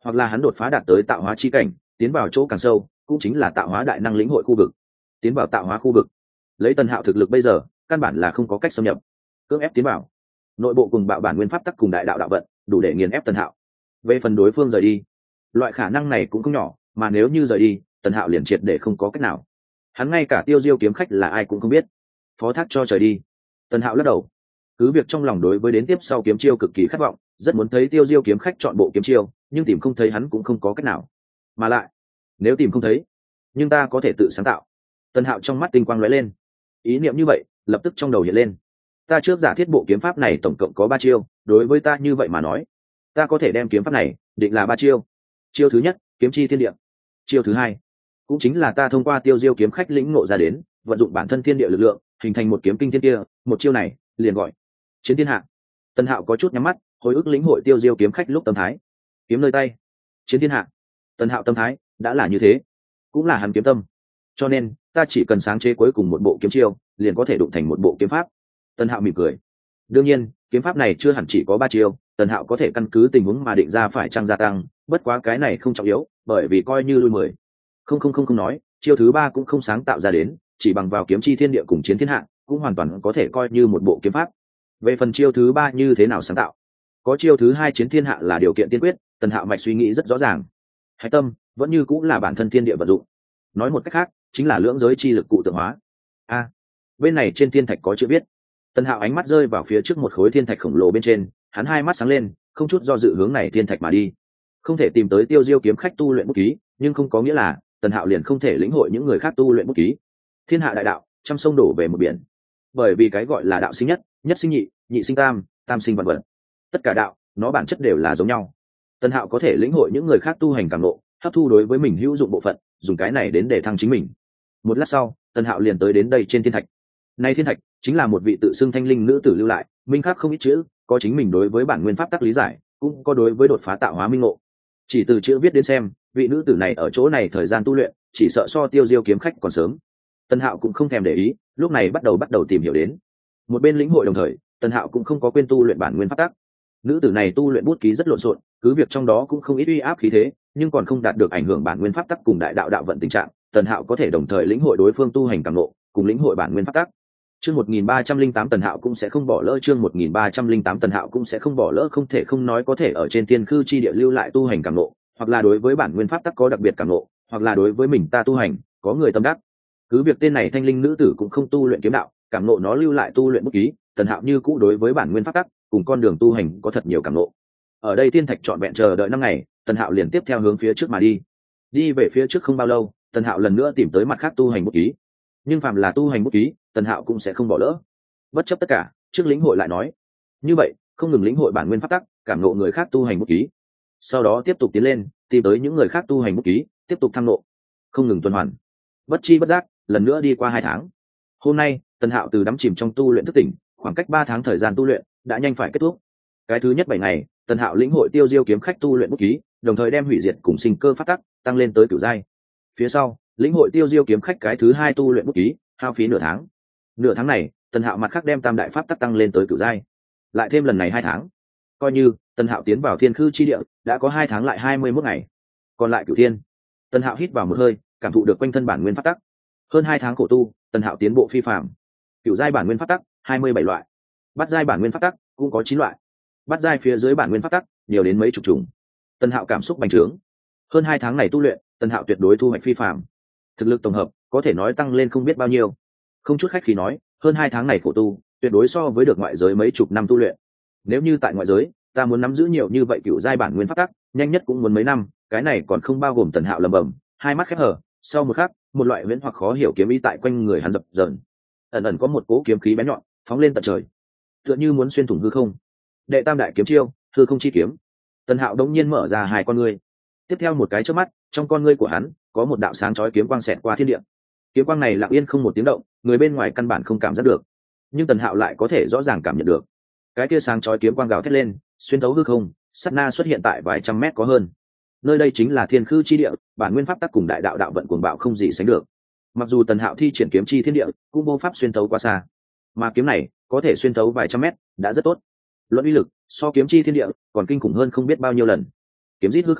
hoặc là hắn đột phá đạt tới tạo hóa chi cảnh, tiến vào chỗ càng sâu, cũng chính là tạo hóa đại năng lĩnh hội khu vực. Tiến vào tạo hóa khu vực, lấy Tần Hạo thực lực bây giờ, căn bản là không có cách xâm nhập. Cưỡng ép tiến vào, nội bộ cùng bạo bản nguyên pháp tắc cùng đại đạo đạo vận, đủ để nghiền ép Tần Hạo. Về phần đối phương rời đi, loại khả năng này cũng không nhỏ, mà nếu như rời đi, Tần Hạo liền triệt để không có cách nào. Hắn ngay cả Tiêu Diêu kiếm khách là ai cũng không biết, phó thác cho trời đi. Tần Hạo lắc đầu, cứ việc trong lòng đối với đến tiếp sau kiếm chiêu cực kỳ khát vọng, rất muốn thấy Tiêu Diêu kiếm khách chọn bộ kiếm chiêu, nhưng tìm không thấy hắn cũng không có cách nào. Mà lại, nếu tìm không thấy, nhưng ta có thể tự sáng tạo. Tần Hạo trong mắt tinh quang lóe lên, ý niệm như vậy lập tức trong đầu hiện lên. Ta trước giả thiết bộ kiếm pháp này tổng cộng có ba chiêu, đối với ta như vậy mà nói, ta có thể đem kiếm pháp này định là ba chiêu. Chiêu thứ nhất, kiếm chi thiên địa. Chiêu thứ hai, cũng chính là ta thông qua Tiêu Diêu kiếm khách lĩnh ngộ ra đến, vận dụng bản thân thiên địa lực lượng, hình thành một kiếm kinh thiên kia, một chiêu này liền gọi chiến thiên hạ. Tần Hạo có chút nhắm mắt, hồi ức lĩnh hội Tiêu Diêu kiếm khách lúc tâm thái. Kiếm nơi tay, chiến thiên hạ. Tần Hạo tâm thái đã là như thế, cũng là hắn kiếm tâm. Cho nên, ta chỉ cần sáng chế cuối cùng một bộ kiếm chiêu, liền có thể đụng thành một bộ kiếm pháp. Tần Hạo mỉm cười. Đương nhiên, kiếm pháp này chưa hẳn chỉ có ba chiêu, Tần Hạo có thể căn cứ tình huống mà định ra phải chăng gia tăng, bất quá cái này không trọng yếu, bởi vì coi như lui mười. Không không không không nói, chiêu thứ ba cũng không sáng tạo ra đến, chỉ bằng vào kiếm chi thiên địa cùng chiến thiên hạ, cũng hoàn toàn có thể coi như một bộ kiếm pháp. Về phần chiêu thứ ba như thế nào sáng tạo, có chiêu thứ hai chiến thiên hạ là điều kiện tiên quyết, Tần Hạo mạch suy nghĩ rất rõ ràng. Hải tâm vẫn như cũng là bản thân thiên địa vận dụng. Nói một cách khác, chính là lưỡng giới chi lực cụ tượng hóa. A, bên này trên thiên thạch có chữ viết. Tần Hạo ánh mắt rơi vào phía trước một khối thiên thạch khổng lồ bên trên, hắn hai mắt sáng lên, không chút do dự hướng này thiên thạch mà đi. Không thể tìm tới Tiêu Diêu kiếm khách tu luyện bút ký, nhưng không có nghĩa là Tần Hạo liền không thể lĩnh hội những người khác tu luyện bút ký. Thiên hạ đại đạo, trăm sông đổ về một biển. Bởi vì cái gọi là đạo sinh nhất, nhất sinh nhị, nhị sinh tam, tam sinh vạn vật. Tất cả đạo, nó bản chất đều là giống nhau. Tần Hạo có thể lĩnh hội những người khác tu hành càng ngộ, hấp thu đối với mình hữu dụng bộ phận, dùng cái này đến để thăng chính mình. Một lát sau, Tần Hạo liền tới đến đây trên thiên thạch. Nay thiên thạch chính là một vị tự xưng thanh linh nữ tử lưu lại, minh khắc không ít chữ, có chính mình đối với bản nguyên pháp tắc lý giải, cũng có đối với đột phá tạo hóa minh ngộ. Chỉ từ chữ viết đến xem, vị nữ tử này ở chỗ này thời gian tu luyện, chỉ sợ so Tiêu Diêu kiếm khách còn sớm. Tần Hạo cũng không thèm để ý, lúc này bắt đầu bắt đầu tìm hiểu đến. Một bên lĩnh hội đồng thời, Tần Hạo cũng không có quên tu luyện bản nguyên pháp tắc. Nữ tử này tu luyện bút ký rất lộn xộn, cứ việc trong đó cũng không ít uy áp khí thế, nhưng còn không đạt được ảnh hưởng bản nguyên pháp tắc cùng đại đạo đạo vận tình trạng. Tần Hạo có thể đồng thời lĩnh hội đối phương tu hành càng ngộ, cùng lĩnh hội bản nguyên pháp tắc. Chương một nghìn ba trăm linh tám Tần Hạo cũng sẽ không bỏ lỡ, chương một nghìn ba trăm linh tám Tần Hạo cũng sẽ không bỏ lỡ, không thể không nói có thể ở trên tiên khư chi địa lưu lại tu hành càng ngộ, hoặc là đối với bản nguyên pháp tắc có đặc biệt càng ngộ, hoặc là đối với mình ta tu hành có người tâm đắc. Cứ việc tên này thanh linh nữ tử cũng không tu luyện kiếm đạo, cảm ngộ nó lưu lại tu luyện bút ký, Tần Hạo như cũ đối với bản nguyên pháp tắc cùng con đường tu hành có thật nhiều cảm ngộ. Ở đây thiên thạch trọn vẹn chờ đợi năm ngày, Tần Hạo liền tiếp theo hướng phía trước mà đi. Đi về phía trước không bao lâu, Tần Hạo lần nữa tìm tới mặt khác tu hành bút ký. Nhưng phàm là tu hành bút ký, Tần Hạo cũng sẽ không bỏ lỡ. Bất chấp tất cả, trước lĩnh hội lại nói. Như vậy, không ngừng lĩnh hội bản nguyên pháp tắc, cảm ngộ người khác tu hành bút ký. Sau đó tiếp tục tiến lên, tìm tới những người khác tu hành bút ký, tiếp tục thăng ngộ, không ngừng tuần hoàn. Bất chi bất giác, lần nữa đi qua hai tháng. Hôm nay, Tần Hạo từ đắm chìm trong tu luyện thức tỉnh, khoảng cách ba tháng thời gian tu luyện đã nhanh phải kết thúc. Cái thứ nhất bảy ngày, Tần Hạo lĩnh hội Tiêu Diêu kiếm khách tu luyện bút ký, đồng thời đem hủy diệt cùng sinh cơ pháp tắc tăng lên tới cửu giai. Phía sau, lĩnh hội Tiêu Diêu kiếm khách cái thứ hai tu luyện bút ký, hao phí nửa tháng. Nửa tháng này, Tần Hạo mặt khác đem tam đại pháp tắc tăng lên tới cửu giai. Lại thêm lần này hai tháng, coi như Tần Hạo tiến vào thiên khư chi địa, đã có hai tháng lại hai mươi mốt ngày. Còn lại cửu thiên. Tần Hạo hít vào một hơi, cảm thụ được quanh thân bản nguyên pháp tắc. Hơn hai tháng khổ tu, Tần Hạo tiến bộ phi phàm. Cửu giai bản nguyên pháp tắc, hai mươi bảy loại. Bát giai bản nguyên pháp tắc cũng có chín loại. Bát giai phía dưới bản nguyên pháp tắc nhiều đến mấy chục chủng. Tần Hạo cảm xúc bành trướng. Hơn hai tháng này tu luyện, Tần Hạo tuyệt đối thu hoạch phi phàm. Thực lực tổng hợp có thể nói tăng lên không biết bao nhiêu. Không chút khách khí nói, hơn hai tháng này khổ tu, tuyệt đối so với được ngoại giới mấy chục năm tu luyện. Nếu như tại ngoại giới, ta muốn nắm giữ nhiều như vậy cửu giai bản nguyên pháp tắc, nhanh nhất cũng muốn mấy năm, cái này còn không bao gồm Tần Hạo lẩm bẩm, hai mắt khép hở, sau một khắc, một loại huyễn hoặc khó hiểu kiếm ý tại quanh người hắn dập dờn. Ẩn ẩn có một cỗ kiếm khí bén nhọn, phóng lên tận trời, tựa như muốn xuyên thủng hư không. Đệ tam đại kiếm chiêu, hư không chi kiếm. Tần Hạo đống nhiên mở ra hai con ngươi. Tiếp theo một cái chớp mắt, trong con ngươi của hắn có một đạo sáng chói kiếm quang xẹt qua thiên địa. Kiếm quang này lặng yên không một tiếng động, người bên ngoài căn bản không cảm giác được, nhưng Tần Hạo lại có thể rõ ràng cảm nhận được. Cái kia sáng chói kiếm quang gào thét lên, xuyên thấu hư không, sát na xuất hiện tại vài trăm mét có hơn. Nơi đây chính là thiên khư chi địa, bản nguyên pháp tắc cùng đại đạo đạo vận cuồng bạo không gì sánh được. Mặc dù Tần Hạo thi triển kiếm chi thiên địa, cũng vô pháp xuyên thấu quá xa, mà kiếm này có thể xuyên thấu vài trăm mét, đã rất tốt. Luận uy lực, so kiếm chi thiên địa còn kinh khủng hơn không biết bao nhiêu lần. Kiếm rít hư không,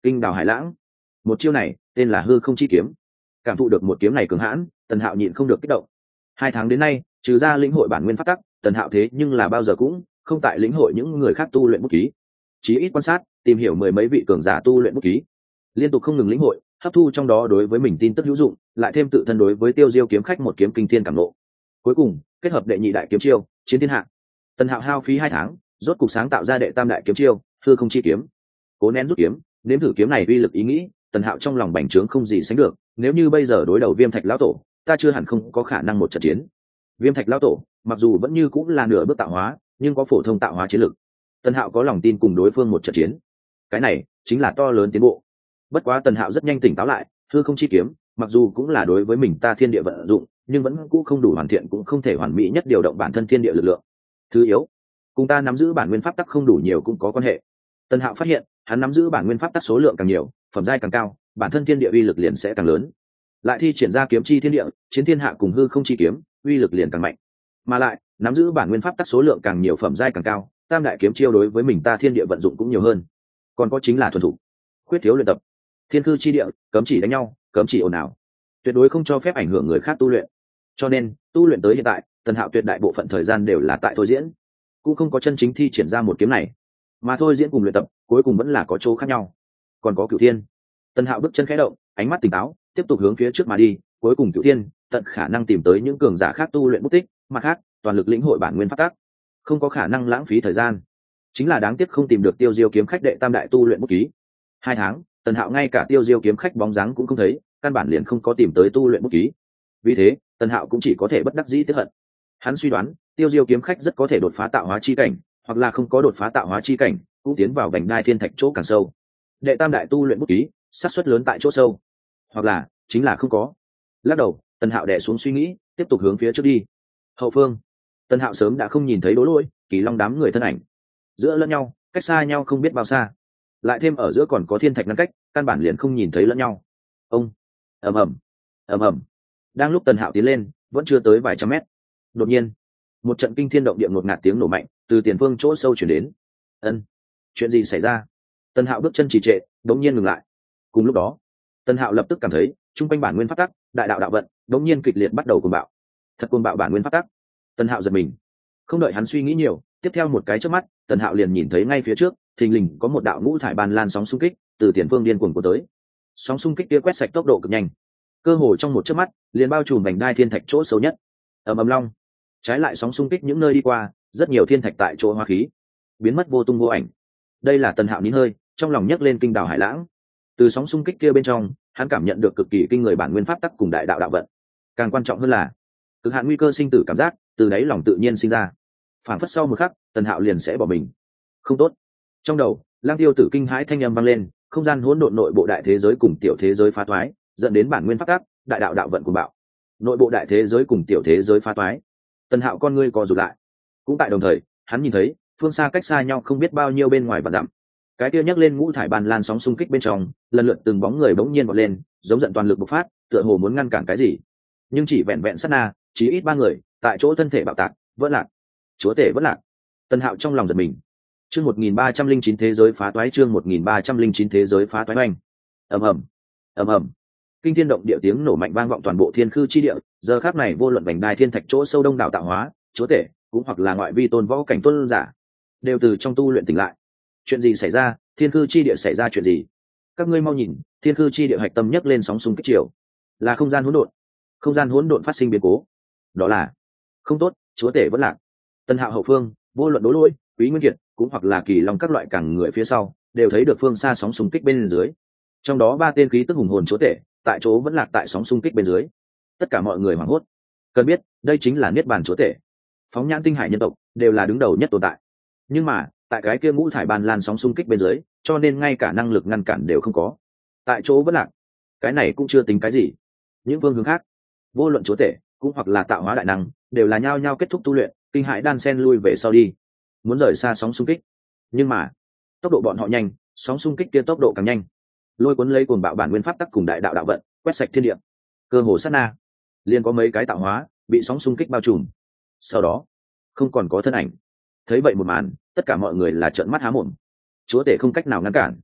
kinh đào hải lãng. Một chiêu này tên là hư không chi kiếm. Cảm thụ được một kiếm này cường hãn, Tần Hạo nhịn không được kích động. Hai tháng đến nay, trừ ra lĩnh hội bản nguyên pháp tắc, Tần Hạo thế nhưng là bao giờ cũng không tại lĩnh hội những người khác tu luyện bút ký. Chí ít quan sát, tìm hiểu mười mấy vị cường giả tu luyện bút ký, liên tục không ngừng lĩnh hội, hấp thu trong đó đối với mình tin tức hữu dụng, lại thêm tự thân đối với Tiêu Diêu kiếm khách một kiếm kinh thiên cảm ngộ. Cuối cùng, kết hợp đệ nhị đại kiếm chiêu, chiến thiên hạ. Tần Hạo hao phí hai tháng, rốt cục sáng tạo ra đệ tam đại kiếm chiêu, hư không chi kiếm. Cố nén rút kiếm, nếm thử kiếm này uy lực ý nghĩ, Tần Hạo trong lòng bành trướng không gì sánh được, nếu như bây giờ đối đầu Viêm Thạch lão tổ, ta chưa hẳn không có khả năng một trận chiến. Viêm Thạch lão tổ, mặc dù vẫn như cũng là nửa bước tạo hóa, nhưng có phổ thông tạo hóa chiến lực. Tần Hạo có lòng tin cùng đối phương một trận chiến. Cái này chính là to lớn tiến bộ. Bất quá Tần Hạo rất nhanh tỉnh táo lại, hư không chi kiếm, mặc dù cũng là đối với mình ta thiên địa vận dụng, nhưng vẫn cũ không đủ hoàn thiện, cũng không thể hoàn mỹ nhất điều động bản thân thiên địa lực lượng. Thứ yếu, cùng ta nắm giữ bản nguyên pháp tắc không đủ nhiều cũng có quan hệ. Tần Hạo phát hiện, hắn nắm giữ bản nguyên pháp tắc số lượng càng nhiều, phẩm giai càng cao, bản thân thiên địa uy lực liền sẽ càng lớn. Lại thi triển ra kiếm chi thiên địa, chiến thiên hạ cùng hư không chi kiếm, uy lực liền càng mạnh. Mà lại, nắm giữ bản nguyên pháp tắc số lượng càng nhiều, phẩm giai càng cao, tam đại kiếm chiêu đối với mình ta thiên địa vận dụng cũng nhiều hơn. Còn có chính là thuần thủ, khuyết thiếu luyện tập. Thiên cư chi địa, cấm chỉ đánh nhau, cấm chỉ ồn ào, tuyệt đối không cho phép ảnh hưởng người khác tu luyện. Cho nên, tu luyện tới hiện tại, Tần Hạo tuyệt đại bộ phận thời gian đều là tại thôi diễn, cũng không có chân chính thi triển ra một kiếm này. Mà thôi diễn cùng luyện tập, cuối cùng vẫn là có chỗ khác nhau. Còn có Cửu Thiên. Tần Hạo bước chân khẽ động, ánh mắt tỉnh táo, tiếp tục hướng phía trước mà đi, cuối cùng Cửu Thiên, tận khả năng tìm tới những cường giả khác tu luyện bút tích, mặt khác, toàn lực lĩnh hội bản nguyên pháp tắc, không có khả năng lãng phí thời gian. Chính là đáng tiếc không tìm được Tiêu Diêu kiếm khách đệ tam đại tu luyện bút ký. Hai tháng, Tần Hạo ngay cả Tiêu Diêu kiếm khách bóng dáng cũng không thấy, căn bản liền không có tìm tới tu luyện bút ký. Vì thế, Tần Hạo cũng chỉ có thể bất đắc dĩ tiếc hận. Hắn suy đoán, Tiêu Diêu kiếm khách rất có thể đột phá tạo hóa chi cảnh, hoặc là không có đột phá tạo hóa chi cảnh, cũng tiến vào vành đai thiên thạch chỗ càng sâu. Đệ tam đại tu luyện bút ký, xác suất lớn tại chỗ sâu, hoặc là chính là không có. Lắc đầu, Tần Hạo đè xuống suy nghĩ, tiếp tục hướng phía trước đi. Hậu phương, Tần Hạo sớm đã không nhìn thấy Đỗ Lỗi, Kỳ Long đám người thân ảnh. Giữa lẫn nhau, cách xa nhau không biết bao xa. Lại thêm ở giữa còn có thiên thạch ngăn cách, căn bản liền không nhìn thấy lẫn nhau. Ông, ầm ầm, ầm ầm. Đang lúc Tần Hạo tiến lên, vẫn chưa tới vài trăm mét. Đột nhiên, một trận kinh thiên động địa ngột ngạt tiếng nổ mạnh từ tiền phương chỗ sâu chuyển đến. Ân, chuyện gì xảy ra? Tần Hạo bước chân trì trệ, đống nhiên ngừng lại. Cùng lúc đó, Tần Hạo lập tức cảm thấy trung quanh bản nguyên pháp tắc, đại đạo đạo vận, đống nhiên kịch liệt bắt đầu cuồng bạo. Thật cuồng bạo bản nguyên pháp tắc. Tần Hạo giật mình, không đợi hắn suy nghĩ nhiều, tiếp theo một cái chớp mắt, Tần Hạo liền nhìn thấy ngay phía trước, thình lình có một đạo ngũ thải ban lan sóng xung kích từ tiền phương điên cuồng của tới. Sóng xung kích kia quét sạch tốc độ cực nhanh, cơ hồ trong một chớp mắt liền bao trùm vành đai thiên thạch chỗ sâu nhất. Ầm ầm long. Trái lại sóng xung kích những nơi đi qua, rất nhiều thiên thạch tại chỗ hóa khí biến mất vô tung vô ảnh. Đây là Tần Hạo nín hơi, trong lòng nhấc lên kinh đào hải lãng. Từ sóng xung kích kia bên trong, hắn cảm nhận được cực kỳ kinh người bản nguyên pháp tắc cùng đại đạo đạo vận. Càng quan trọng hơn là, cực hạn nguy cơ sinh tử cảm giác từ đáy lòng tự nhiên sinh ra. Phản phất sau một khắc, Tần Hạo liền sẽ bỏ mình. Không tốt. Trong đầu, Lang Tiêu Tử kinh hãi thanh âm vang lên, không gian hỗn độn nội bộ đại thế giới cùng tiểu thế giới phá toái, dẫn đến bản nguyên pháp tắc, đại đạo đạo vận của bạo. Nội bộ đại thế giới cùng tiểu thế giới phá toái. Tần Hạo con ngươi co rụt lại. Cũng tại đồng thời, hắn nhìn thấy, phương xa cách xa nhau không biết bao nhiêu bên ngoài vạn dặm. Cái kia nhấc lên ngũ thải bàn lan sóng xung kích bên trong, lần lượt từng bóng người bỗng nhiên vọt lên, giống giận toàn lực bộc phát, tựa hồ muốn ngăn cản cái gì. Nhưng chỉ vẹn vẹn sát na, chỉ ít ba người, tại chỗ thân thể bạo tạc, vỡ lạc. Chúa tể vỡ lạc. Tần Hạo trong lòng giật mình. Chương một nghìn ba trăm linh chín thế giới phá toái, chương một nghìn ba trăm linh chín thế giới phá toái oanh. Ầm ầm, ầm ầm. Kinh thiên động địa tiếng nổ mạnh vang vọng toàn bộ thiên khư chi địa, giờ khắc này vô luận vành đai thiên thạch chỗ sâu đông đảo tạo hóa, chúa tể, cũng hoặc là ngoại vi tôn võ cảnh tôn giả, đều từ trong tu luyện tỉnh lại. Chuyện gì xảy ra? Thiên khư chi địa xảy ra chuyện gì? Các ngươi mau nhìn, thiên khư chi địa hạch tâm nhấc lên sóng xung kích chiều, là không gian hỗn độn. Không gian hỗn độn phát sinh biến cố. Đó là không tốt, chúa tể vẫn lạc. Tần Hạo hậu phương, vô luận Đỗ Lỗi, Quý Nguyên Kiệt, cũng hoặc là Kỳ Long các loại càng người phía sau, đều thấy được phương xa sóng xung kích bên dưới. Trong đó ba tên khí tức hùng hồn chúa tể, tại chỗ vẫn lạc tại sóng xung kích bên dưới. Tất cả mọi người hoảng hốt. Cần biết, đây chính là niết bàn chúa tể. Phóng nhãn tinh hải nhân tộc, đều là đứng đầu nhất tồn tại. Nhưng mà, tại cái kia ngũ thải ban lan sóng xung kích bên dưới, cho nên ngay cả năng lực ngăn cản đều không có. Tại chỗ vẫn lạc. Cái này cũng chưa tính cái gì. Những phương hướng khác, vô luận chúa tể, cũng hoặc là tạo hóa đại năng, đều là nhao nhao kết thúc tu luyện, kinh hãi đan sen lui về sau đi, muốn rời xa sóng xung kích. Nhưng mà, tốc độ bọn họ nhanh, sóng xung kích kia tốc độ càng nhanh, lôi cuốn lấy cuồng bạo bản nguyên pháp tắc cùng đại đạo đạo vận, quét sạch thiên địa. Cơ hồ sát na, liền có mấy cái tạo hóa bị sóng xung kích bao trùm. Sau đó, không còn có thân ảnh. Thấy vậy một màn, tất cả mọi người là trợn mắt há mồm. Chúa tể không cách nào ngăn cản.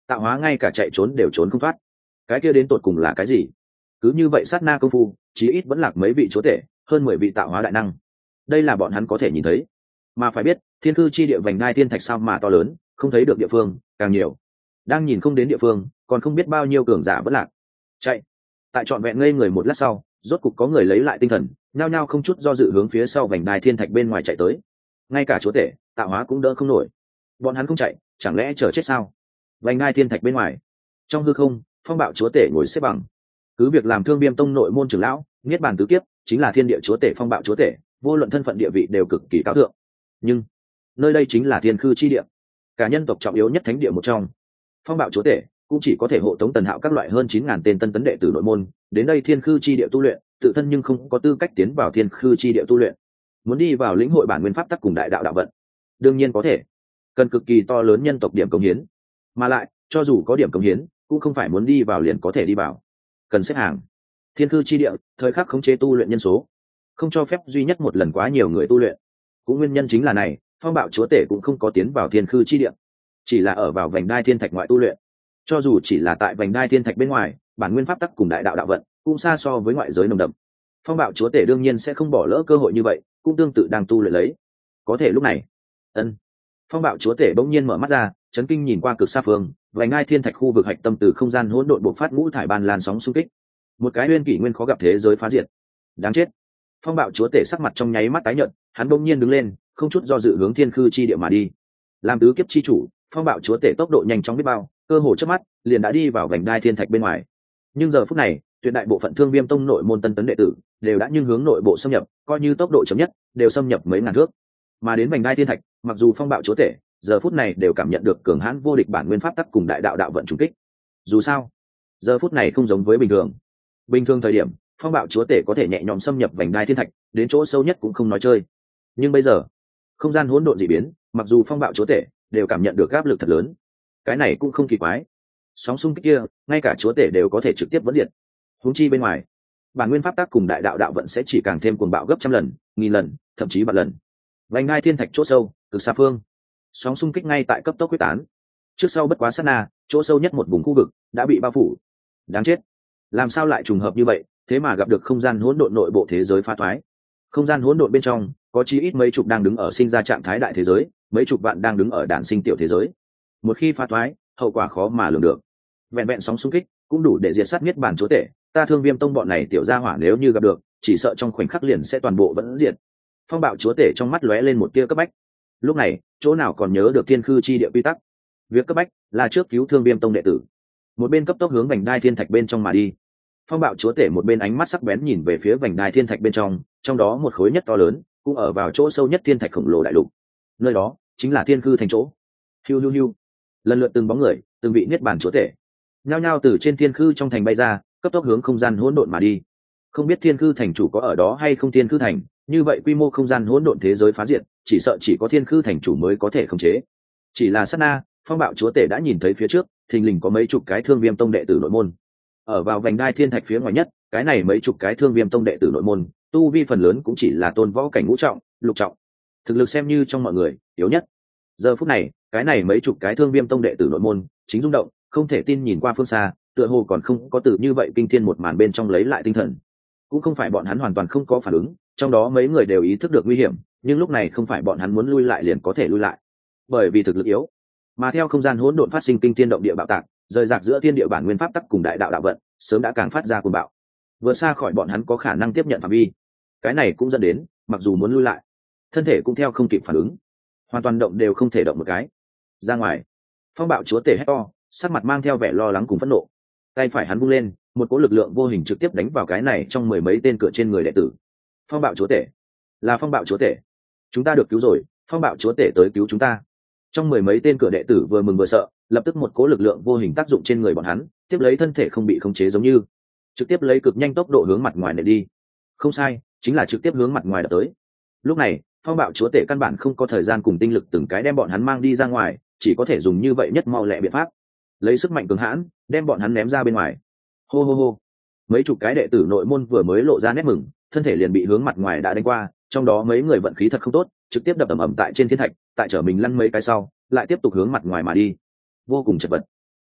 tạo hóa ngay cả chạy trốn đều trốn không thoát. Cái kia đến tột cùng là cái gì? Cứ như vậy sát na công phu, chí ít vẫn lạc mấy vị chúa tể, hơn mười vị tạo hóa đại năng. Đây là bọn hắn có thể nhìn thấy. Mà phải biết, thiên cư chi địa vành đai thiên thạch sao mà to lớn, không thấy được địa phương càng nhiều. Đang nhìn không đến địa phương, còn không biết bao nhiêu cường giả vẫn lạc. Chạy. Tại trọn vẹn ngây người một lát sau, rốt cục có người lấy lại tinh thần, nhao nhao không chút do dự hướng phía sau vành đai thiên thạch bên ngoài chạy tới. Ngay cả chúa tể, tạo hóa cũng đỡ không nổi. Bọn hắn không chạy, chẳng lẽ chờ chết sao? Vành đai thiên thạch bên ngoài, trong hư không, phong bạo chúa tể ngồi xếp bằng. Cứ việc làm Thương Viêm tông nội môn trưởng lão, niết bàn tứ kiếp, chính là thiên địa chúa tể phong bạo chúa tể, vô luận thân phận địa vị đều cực kỳ cao thượng. Nhưng nơi đây chính là thiên khư chi địa, cả nhân tộc trọng yếu nhất thánh địa một trong. Phong bạo chúa tể cũng chỉ có thể hộ tống Tần Hạo các loại hơn chín ngàn tên tân tấn đệ tử nội môn đến đây thiên khư chi địa tu luyện, tự thân nhưng không có tư cách tiến vào thiên khư chi địa tu luyện. Muốn đi vào lĩnh hội bản nguyên pháp tắc cùng đại đạo đạo vận, đương nhiên có thể, cần cực kỳ to lớn nhân tộc điểm công hiến, mà lại cho dù có điểm công hiến cũng không phải muốn đi vào liền có thể đi vào, cần xếp hàng. Thiên khư chi địa thời khắc khống chế tu luyện nhân số, không cho phép duy nhất một lần quá nhiều người tu luyện. Cũng nguyên nhân chính là này, phong bạo chúa tể cũng không có tiến vào thiên khư chi địa, chỉ là ở vào vành đai thiên thạch ngoại tu luyện. Cho dù chỉ là tại vành đai thiên thạch bên ngoài, bản nguyên pháp tắc cùng đại đạo đạo vận cũng xa so với ngoại giới nồng đậm. Phong bạo chúa tể đương nhiên sẽ không bỏ lỡ cơ hội như vậy, cũng tương tự đang tu luyện lấy. Có thể lúc này, ân phong bạo chúa tể bỗng nhiên mở mắt ra, chấn kinh nhìn qua cực xa phương, vành đai thiên thạch khu vực hạch tâm từ không gian hỗn độn bộc phát ngũ thải ban lan sóng xung kích, một cái nguyên kỷ nguyên khó gặp thế giới phá diệt. Đáng chết! Phong bạo chúa tể sắc mặt trong nháy mắt tái nhợt, hắn bỗng nhiên đứng lên, không chút do dự hướng thiên khư chi địa mà đi. Làm tứ kiếp chi chủ, phong bạo chúa tể tốc độ nhanh chóng biết bao, cơ hồ chớp mắt liền đã đi vào vành đai thiên thạch bên ngoài. Nhưng giờ phút này, tuyệt đại bộ phận Thương Viêm tông nội môn tân tấn đệ tử đều đã nhưng hướng nội bộ xâm nhập, coi như tốc độ chậm nhất đều xâm nhập mấy ngàn thước. Mà đến vành đai thiên thạch, mặc dù phong bạo chúa tể giờ phút này đều cảm nhận được cường hãn vô địch bản nguyên pháp tắc cùng đại đạo đạo vận trùng kích. Dù sao, giờ phút này không giống với bình thường. Bình thường thời điểm, phong bạo chúa tể có thể nhẹ nhõm xâm nhập vành đai thiên thạch, đến chỗ sâu nhất cũng không nói chơi. Nhưng bây giờ, không gian hỗn độn dị biến, mặc dù phong bạo chúa tể đều cảm nhận được áp lực thật lớn. Cái này cũng không kỳ quái. Sóng xung kích kia, ngay cả chúa tể đều có thể trực tiếp vẫn diệt. Huống chi bên ngoài, bản nguyên pháp tắc cùng đại đạo đạo vận sẽ chỉ càng thêm cuồng bạo gấp trăm lần, nghìn lần, thậm chí vạn lần. Vành đai thiên thạch chỗ sâu, cực xa phương, sóng xung kích ngay tại cấp tốc quyết tán. Trước sau bất quá sát na, chỗ sâu nhất một vùng khu vực đã bị bao phủ. Đáng chết! Làm sao lại trùng hợp như vậy, thế mà gặp được không gian hỗn độn nội bộ thế giới phá thoái. Không gian hỗn độn bên trong có chí ít mấy chục đang đứng ở sinh ra trạng thái đại thế giới, mấy chục vạn đang đứng ở đản sinh tiểu thế giới. Một khi phá thoái, hậu quả khó mà lường được. Vẹn vẹn sóng xung kích cũng đủ để diệt sát niết bàn chúa tể, ta Thương Viêm tông bọn này tiểu gia hỏa nếu như gặp được, chỉ sợ trong khoảnh khắc liền sẽ toàn bộ vẫn diệt. Phong bạo chúa tể trong mắt lóe lên một tia cấp bách. Lúc này, chỗ nào còn nhớ được thiên khư chi địa quy tắc? Việc cấp bách là trước cứu Thương Viêm tông đệ tử. Một bên cấp tốc hướng vành đai thiên thạch bên trong mà đi. Phong bạo chúa tể một bên ánh mắt sắc bén nhìn về phía vành đai thiên thạch bên trong, trong đó một khối nhất to lớn, cũng ở vào chỗ sâu nhất thiên thạch khổng lồ đại lục. Nơi đó chính là thiên khư thành chỗ. Hiu hiu hiu. Lần lượt từng bóng người, từng vị niết bàn chúa tể, nhao nhao từ trên thiên khư trong thành bay ra, cấp tốc hướng không gian hỗn độn mà đi. Không biết thiên khư thành chủ có ở đó hay không thiên khư thành, như vậy quy mô không gian hỗn độn thế giới phá diệt, chỉ sợ chỉ có thiên khư thành chủ mới có thể khống chế. Chỉ là sát na, phong bạo chúa tể đã nhìn thấy phía trước, thình lình có mấy chục cái Thương Viêm tông đệ tử nội môn. Ở vào vành đai thiên thạch phía ngoài nhất, cái này mấy chục cái Thương Viêm tông đệ tử nội môn, tu vi phần lớn cũng chỉ là tôn võ cảnh ngũ trọng, lục trọng. Thực lực xem như trong mọi người yếu nhất. Giờ phút này, cái này mấy chục cái Thương Viêm tông đệ tử nội môn chính rung động, không thể tin nhìn qua phương xa, tựa hồ còn không có từ như vậy kinh thiên một màn bên trong lấy lại tinh thần. Cũng không phải bọn hắn hoàn toàn không có phản ứng, trong đó mấy người đều ý thức được nguy hiểm, nhưng lúc này không phải bọn hắn muốn lui lại liền có thể lui lại, bởi vì thực lực yếu. Mà theo không gian hỗn độn phát sinh kinh thiên động địa bạo tạc, rời rạc giữa thiên địa bản nguyên pháp tắc cùng đại đạo đạo vận, sớm đã càng phát ra cuồng bạo, vượt xa khỏi bọn hắn có khả năng tiếp nhận phạm vi. Cái này cũng dẫn đến, mặc dù muốn lui lại, thân thể cũng theo không kịp phản ứng, hoàn toàn động đều không thể động một cái. Ra ngoài, phong bạo chúa tể hét to, sắc mặt mang theo vẻ lo lắng cùng phẫn nộ. Tay phải hắn vung lên, một cỗ lực lượng vô hình trực tiếp đánh vào cái này trong mười mấy tên cửa trên người đệ tử. Phong bạo chúa tể, là phong bạo chúa tể, chúng ta được cứu rồi, phong bạo chúa tể tới cứu chúng ta. Trong mười mấy tên cửa đệ tử vừa mừng vừa sợ, lập tức một cỗ lực lượng vô hình tác dụng trên người bọn hắn, tiếp lấy thân thể không bị khống chế giống như, trực tiếp lấy cực nhanh tốc độ hướng mặt ngoài này đi. Không sai, chính là trực tiếp hướng mặt ngoài đập tới. Lúc này, phong bạo chúa tể căn bản không có thời gian cùng tinh lực từng cái đem bọn hắn mang đi ra ngoài, chỉ có thể dùng như vậy nhất mau lẹ biện pháp, lấy sức mạnh cường hãn đem bọn hắn ném ra bên ngoài. Hô hô hô. Mấy chục cái đệ tử nội môn vừa mới lộ ra nét mừng, thân thể liền bị hướng mặt ngoài đã đánh qua, trong đó mấy người vận khí thật không tốt, trực tiếp đập ầm ầm tại trên thiên thạch, tại trở mình lăn mấy cái sau, lại tiếp tục hướng mặt ngoài mà đi, vô cùng chật vật.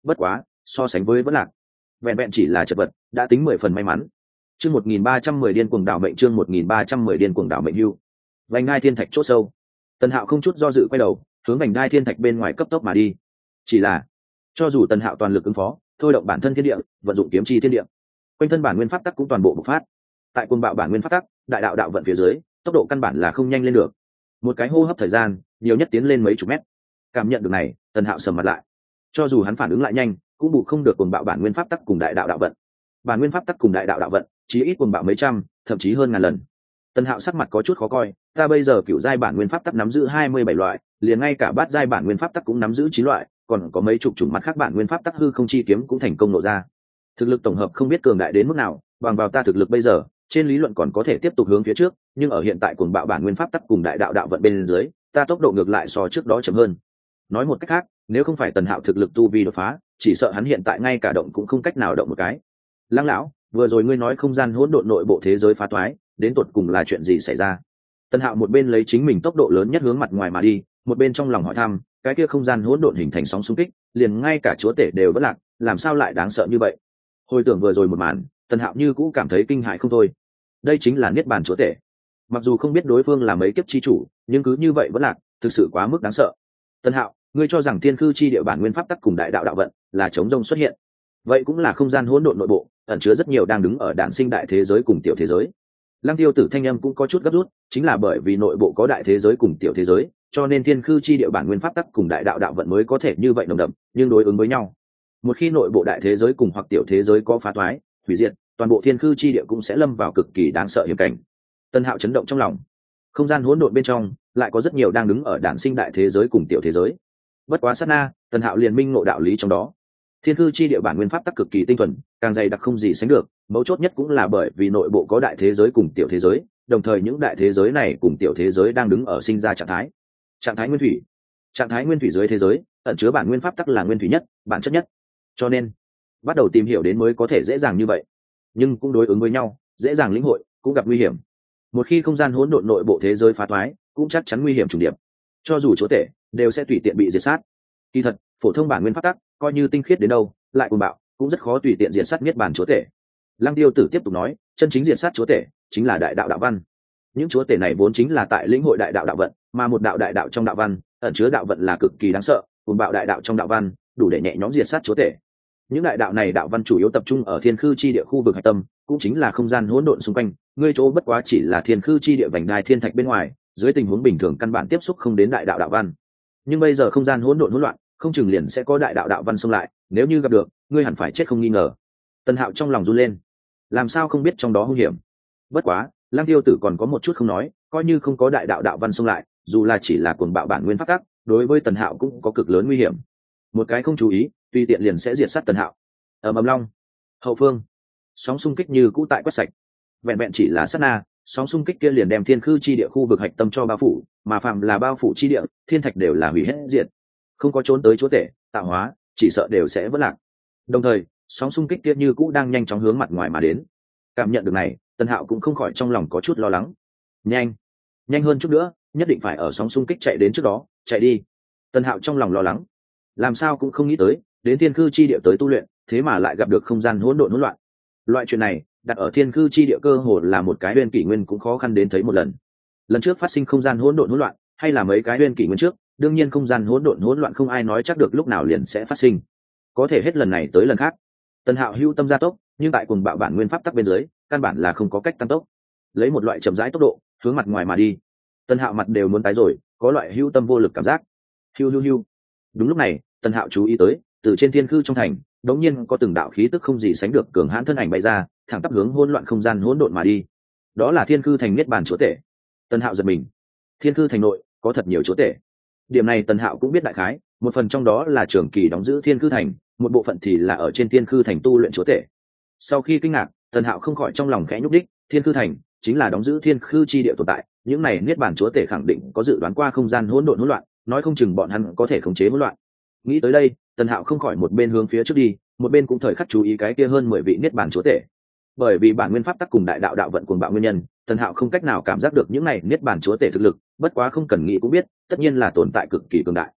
bất quá so sánh với vẫn lạc, vẹn vẹn chỉ là chật vật đã tính mười phần may mắn. Chương một nghìn ba trăm mười điên cuồng đảo mệnh, chương một nghìn ba trăm mười điên cuồng đảo mệnh hưu. Vành đai thiên thạch chỗ sâu, Tần Hạo không chút do dự quay đầu, hướng vành đai thiên thạch bên ngoài cấp tốc mà đi. Chỉ là, cho dù Tần Hạo toàn lực ứng phó, thôi động bản thân thiên địa, vận dụng kiếm chi thiên địa, quanh thân bản nguyên pháp tắc cũng toàn bộ bộc phát. Tại cuồng bạo bản nguyên pháp tắc, đại đạo đạo vận phía dưới, tốc độ căn bản là không nhanh lên được. Một cái hô hấp thời gian, nhiều nhất tiến lên mấy chục mét. Cảm nhận được này, Tần Hạo sầm mặt lại. Cho dù hắn phản ứng lại nhanh, cũng bù không được cuồng bạo bản nguyên pháp tắc cùng đại đạo đạo vận. Bản nguyên pháp tắc cùng đại đạo đạo vận, chí ít cuồng bạo mấy trăm, thậm chí hơn ngàn lần. Tần Hạo sắc mặt có chút khó coi, ta bây giờ cựu giai bản nguyên pháp tắc nắm giữ hai mươi bảy loại, liền ngay cả bát giai bản nguyên pháp tắc cũng nắm giữ chín loại, còn có mấy chục chủng mắt khác bản nguyên pháp tắc hư không chi kiếm cũng thành công nổ ra. Thực lực tổng hợp không biết cường đại đến mức nào, bằng vào ta thực lực bây giờ, trên lý luận còn có thể tiếp tục hướng phía trước, nhưng ở hiện tại cuồng bạo bản nguyên pháp tắc cùng đại đạo đạo vận bên dưới, ta tốc độ ngược lại so trước đó chậm hơn. Nói một cách khác, nếu không phải Tần Hạo thực lực tu vi đột phá, chỉ sợ hắn hiện tại ngay cả động cũng không cách nào động một cái. Lăng lão, vừa rồi ngươi nói không gian hỗn độn nội bộ thế giới phá toái, đến tột cùng là chuyện gì xảy ra? Tần Hạo một bên lấy chính mình tốc độ lớn nhất hướng mặt ngoài mà đi, một bên trong lòng hỏi thăm, cái kia không gian hỗn độn hình thành sóng xung kích, liền ngay cả chúa tể đều bất lạc, làm sao lại đáng sợ như vậy? Hồi tưởng vừa rồi một màn, Tần Hạo như cũ cảm thấy kinh hãi không thôi. Đây chính là niết bàn chúa tể. Mặc dù không biết đối phương là mấy kiếp chi chủ, nhưng cứ như vậy vẫn lạc, thực sự quá mức đáng sợ. Tần Hạo, ngươi cho rằng thiên khư chi địa bản nguyên pháp tắc cùng đại đạo đạo vận là chống rông xuất hiện? Vậy cũng là không gian hỗn độn nội bộ, ẩn chứa rất nhiều đang đứng ở đản sinh đại thế giới cùng tiểu thế giới. Lăng Tiêu Tử thanh âm cũng có chút gấp rút, chính là bởi vì nội bộ có đại thế giới cùng tiểu thế giới, cho nên thiên khư chi địa bản nguyên pháp tắc cùng đại đạo đạo vận mới có thể như vậy nồng đậm, nhưng đối ứng với nhau. Một khi nội bộ đại thế giới cùng hoặc tiểu thế giới có phá toái, hủy diệt, toàn bộ thiên khư chi địa cũng sẽ lâm vào cực kỳ đáng sợ hiểm cảnh. Tân Hạo chấn động trong lòng. Không gian hỗn độn bên trong lại có rất nhiều đang đứng ở đản sinh đại thế giới cùng tiểu thế giới. Bất quá sát na, Tân Hạo liền minh ngộ đạo lý trong đó. Thiên khư chi địa bản nguyên pháp tắc cực kỳ tinh thuần, càng dày đặc không gì sánh được, mấu chốt nhất cũng là bởi vì nội bộ có đại thế giới cùng tiểu thế giới, đồng thời những đại thế giới này cùng tiểu thế giới đang đứng ở sinh ra trạng thái. Trạng thái nguyên thủy. Trạng thái nguyên thủy dưới thế giới, ẩn chứa bản nguyên pháp tắc là nguyên thủy nhất, bản chất nhất. Cho nên, bắt đầu tìm hiểu đến mới có thể dễ dàng như vậy. Nhưng cũng đối ứng với nhau, dễ dàng lĩnh hội, cũng gặp nguy hiểm. Một khi không gian hỗn độn nội bộ thế giới phá toái, cũng chắc chắn nguy hiểm trùng điệp. Cho dù chúa tể, đều sẽ tùy tiện bị diệt sát. Kỳ thật, phổ thông bản nguyên pháp tắc, coi như tinh khiết đến đâu, lại cuồng bạo, cũng rất khó tùy tiện diệt sát niết bàn chúa tể. Lăng Tiêu Tử tiếp tục nói, chân chính diệt sát chúa tể chính là đại đạo đạo văn. Những chúa tể này vốn chính là tại lĩnh hội đại đạo đạo vận, mà một đạo đại đạo trong đạo văn, ẩn chứa đạo vận là cực kỳ đáng sợ, cuồng bạo đại đạo trong đạo văn, đủ để nhẹ nhõm diệt sát chúa tể. Những đại đạo này đạo văn chủ yếu tập trung ở thiên khư chi địa khu vực hạch tâm, cũng chính là không gian hỗn độn xung quanh, ngươi chỗ bất quá chỉ là thiên khư chi địa vành đai thiên thạch bên ngoài, dưới tình huống bình thường căn bản tiếp xúc không đến đại đạo đạo văn. Nhưng bây giờ không gian hỗn độn hỗn loạn, không chừng liền sẽ có đại đạo đạo văn xông lại, nếu như gặp được, ngươi hẳn phải chết không nghi ngờ. Tần Hạo trong lòng run lên, làm sao không biết trong đó hung hiểm. Bất quá, Lăng Tiêu Tử còn có một chút không nói, coi như không có đại đạo đạo văn xông lại, dù là chỉ là cuồng bạo bản nguyên pháp tắc, đối với Tần Hạo cũng có cực lớn nguy hiểm. Một cái không chú ý, tùy tiện liền sẽ diệt sát Tần Hạo. Ở Ầm Long, hậu phương, sóng xung kích như cũ tại quét sạch. Vẹn vẹn chỉ là sát na, sóng xung kích kia liền đem thiên khư chi địa khu vực hạch tâm cho bao phủ, mà phạm là bao phủ chi địa, thiên thạch đều là hủy hết diệt. Không có trốn tới chúa tể, tạo hóa, chỉ sợ đều sẽ vỡ lạc. Đồng thời, sóng xung kích kia như cũ đang nhanh chóng hướng mặt ngoài mà đến. Cảm nhận được này, Tần Hạo cũng không khỏi trong lòng có chút lo lắng. Nhanh, nhanh hơn chút nữa, nhất định phải ở sóng xung kích chạy đến trước đó, chạy đi. Tần Hạo trong lòng lo lắng, làm sao cũng không nghĩ tới, đến thiên khư chi địa tới tu luyện, thế mà lại gặp được không gian hỗn độn hỗn loạn. Loại chuyện này, đặt ở thiên khư chi địa cơ hồ là một cái nguyên kỷ nguyên cũng khó khăn đến thấy một lần. Lần trước phát sinh không gian hỗn độn hỗn loạn, hay là mấy cái nguyên kỷ nguyên trước, đương nhiên không gian hỗn độn hỗn loạn không ai nói chắc được lúc nào liền sẽ phát sinh. Có thể hết lần này tới lần khác. Tần Hạo hưu tâm gia tốc, nhưng tại cuồng bạo bản nguyên pháp tắc bên dưới, căn bản là không có cách tăng tốc. Lấy một loại chậm rãi tốc độ, hướng mặt ngoài mà đi. Tần Hạo mặt đều muốn tái rồi, có loại hưu tâm vô lực cảm giác. Hưu hưu hưu. Đúng lúc này, Tần Hạo chú ý tới, từ trên thiên khư trong thành, đột nhiên có từng đạo khí tức không gì sánh được cường hãn thân ảnh bay ra, thẳng tắp hướng hỗn loạn không gian hỗn độn mà đi. Đó là thiên khư thành niết bàn chúa tể. Tần Hạo giật mình. Thiên khư thành nội có thật nhiều chúa tể. Điểm này Tần Hạo cũng biết đại khái, một phần trong đó là trưởng kỳ đóng giữ thiên khư thành, một bộ phận thì là ở trên thiên khư thành tu luyện chúa tể. Sau khi kinh ngạc, Tần Hạo không khỏi trong lòng khẽ nhúc đích, thiên khư thành chính là đóng giữ thiên khư chi địa tồn tại, những này niết bàn chúa tể khẳng định có dự đoán qua không gian hỗn độn hỗn loạn, nói không chừng bọn hắn có thể khống chế hỗn loạn. Nghĩ tới đây, Tần Hạo không khỏi một bên hướng phía trước đi, một bên cũng thời khắc chú ý cái kia hơn mười vị niết bàn chúa tể. Bởi vì bản nguyên pháp tắc cùng đại đạo đạo vận cuồng bạo nguyên nhân, Tần Hạo không cách nào cảm giác được những này niết bàn chúa tể thực lực, bất quá không cần nghĩ cũng biết, tất nhiên là tồn tại cực kỳ cường đại.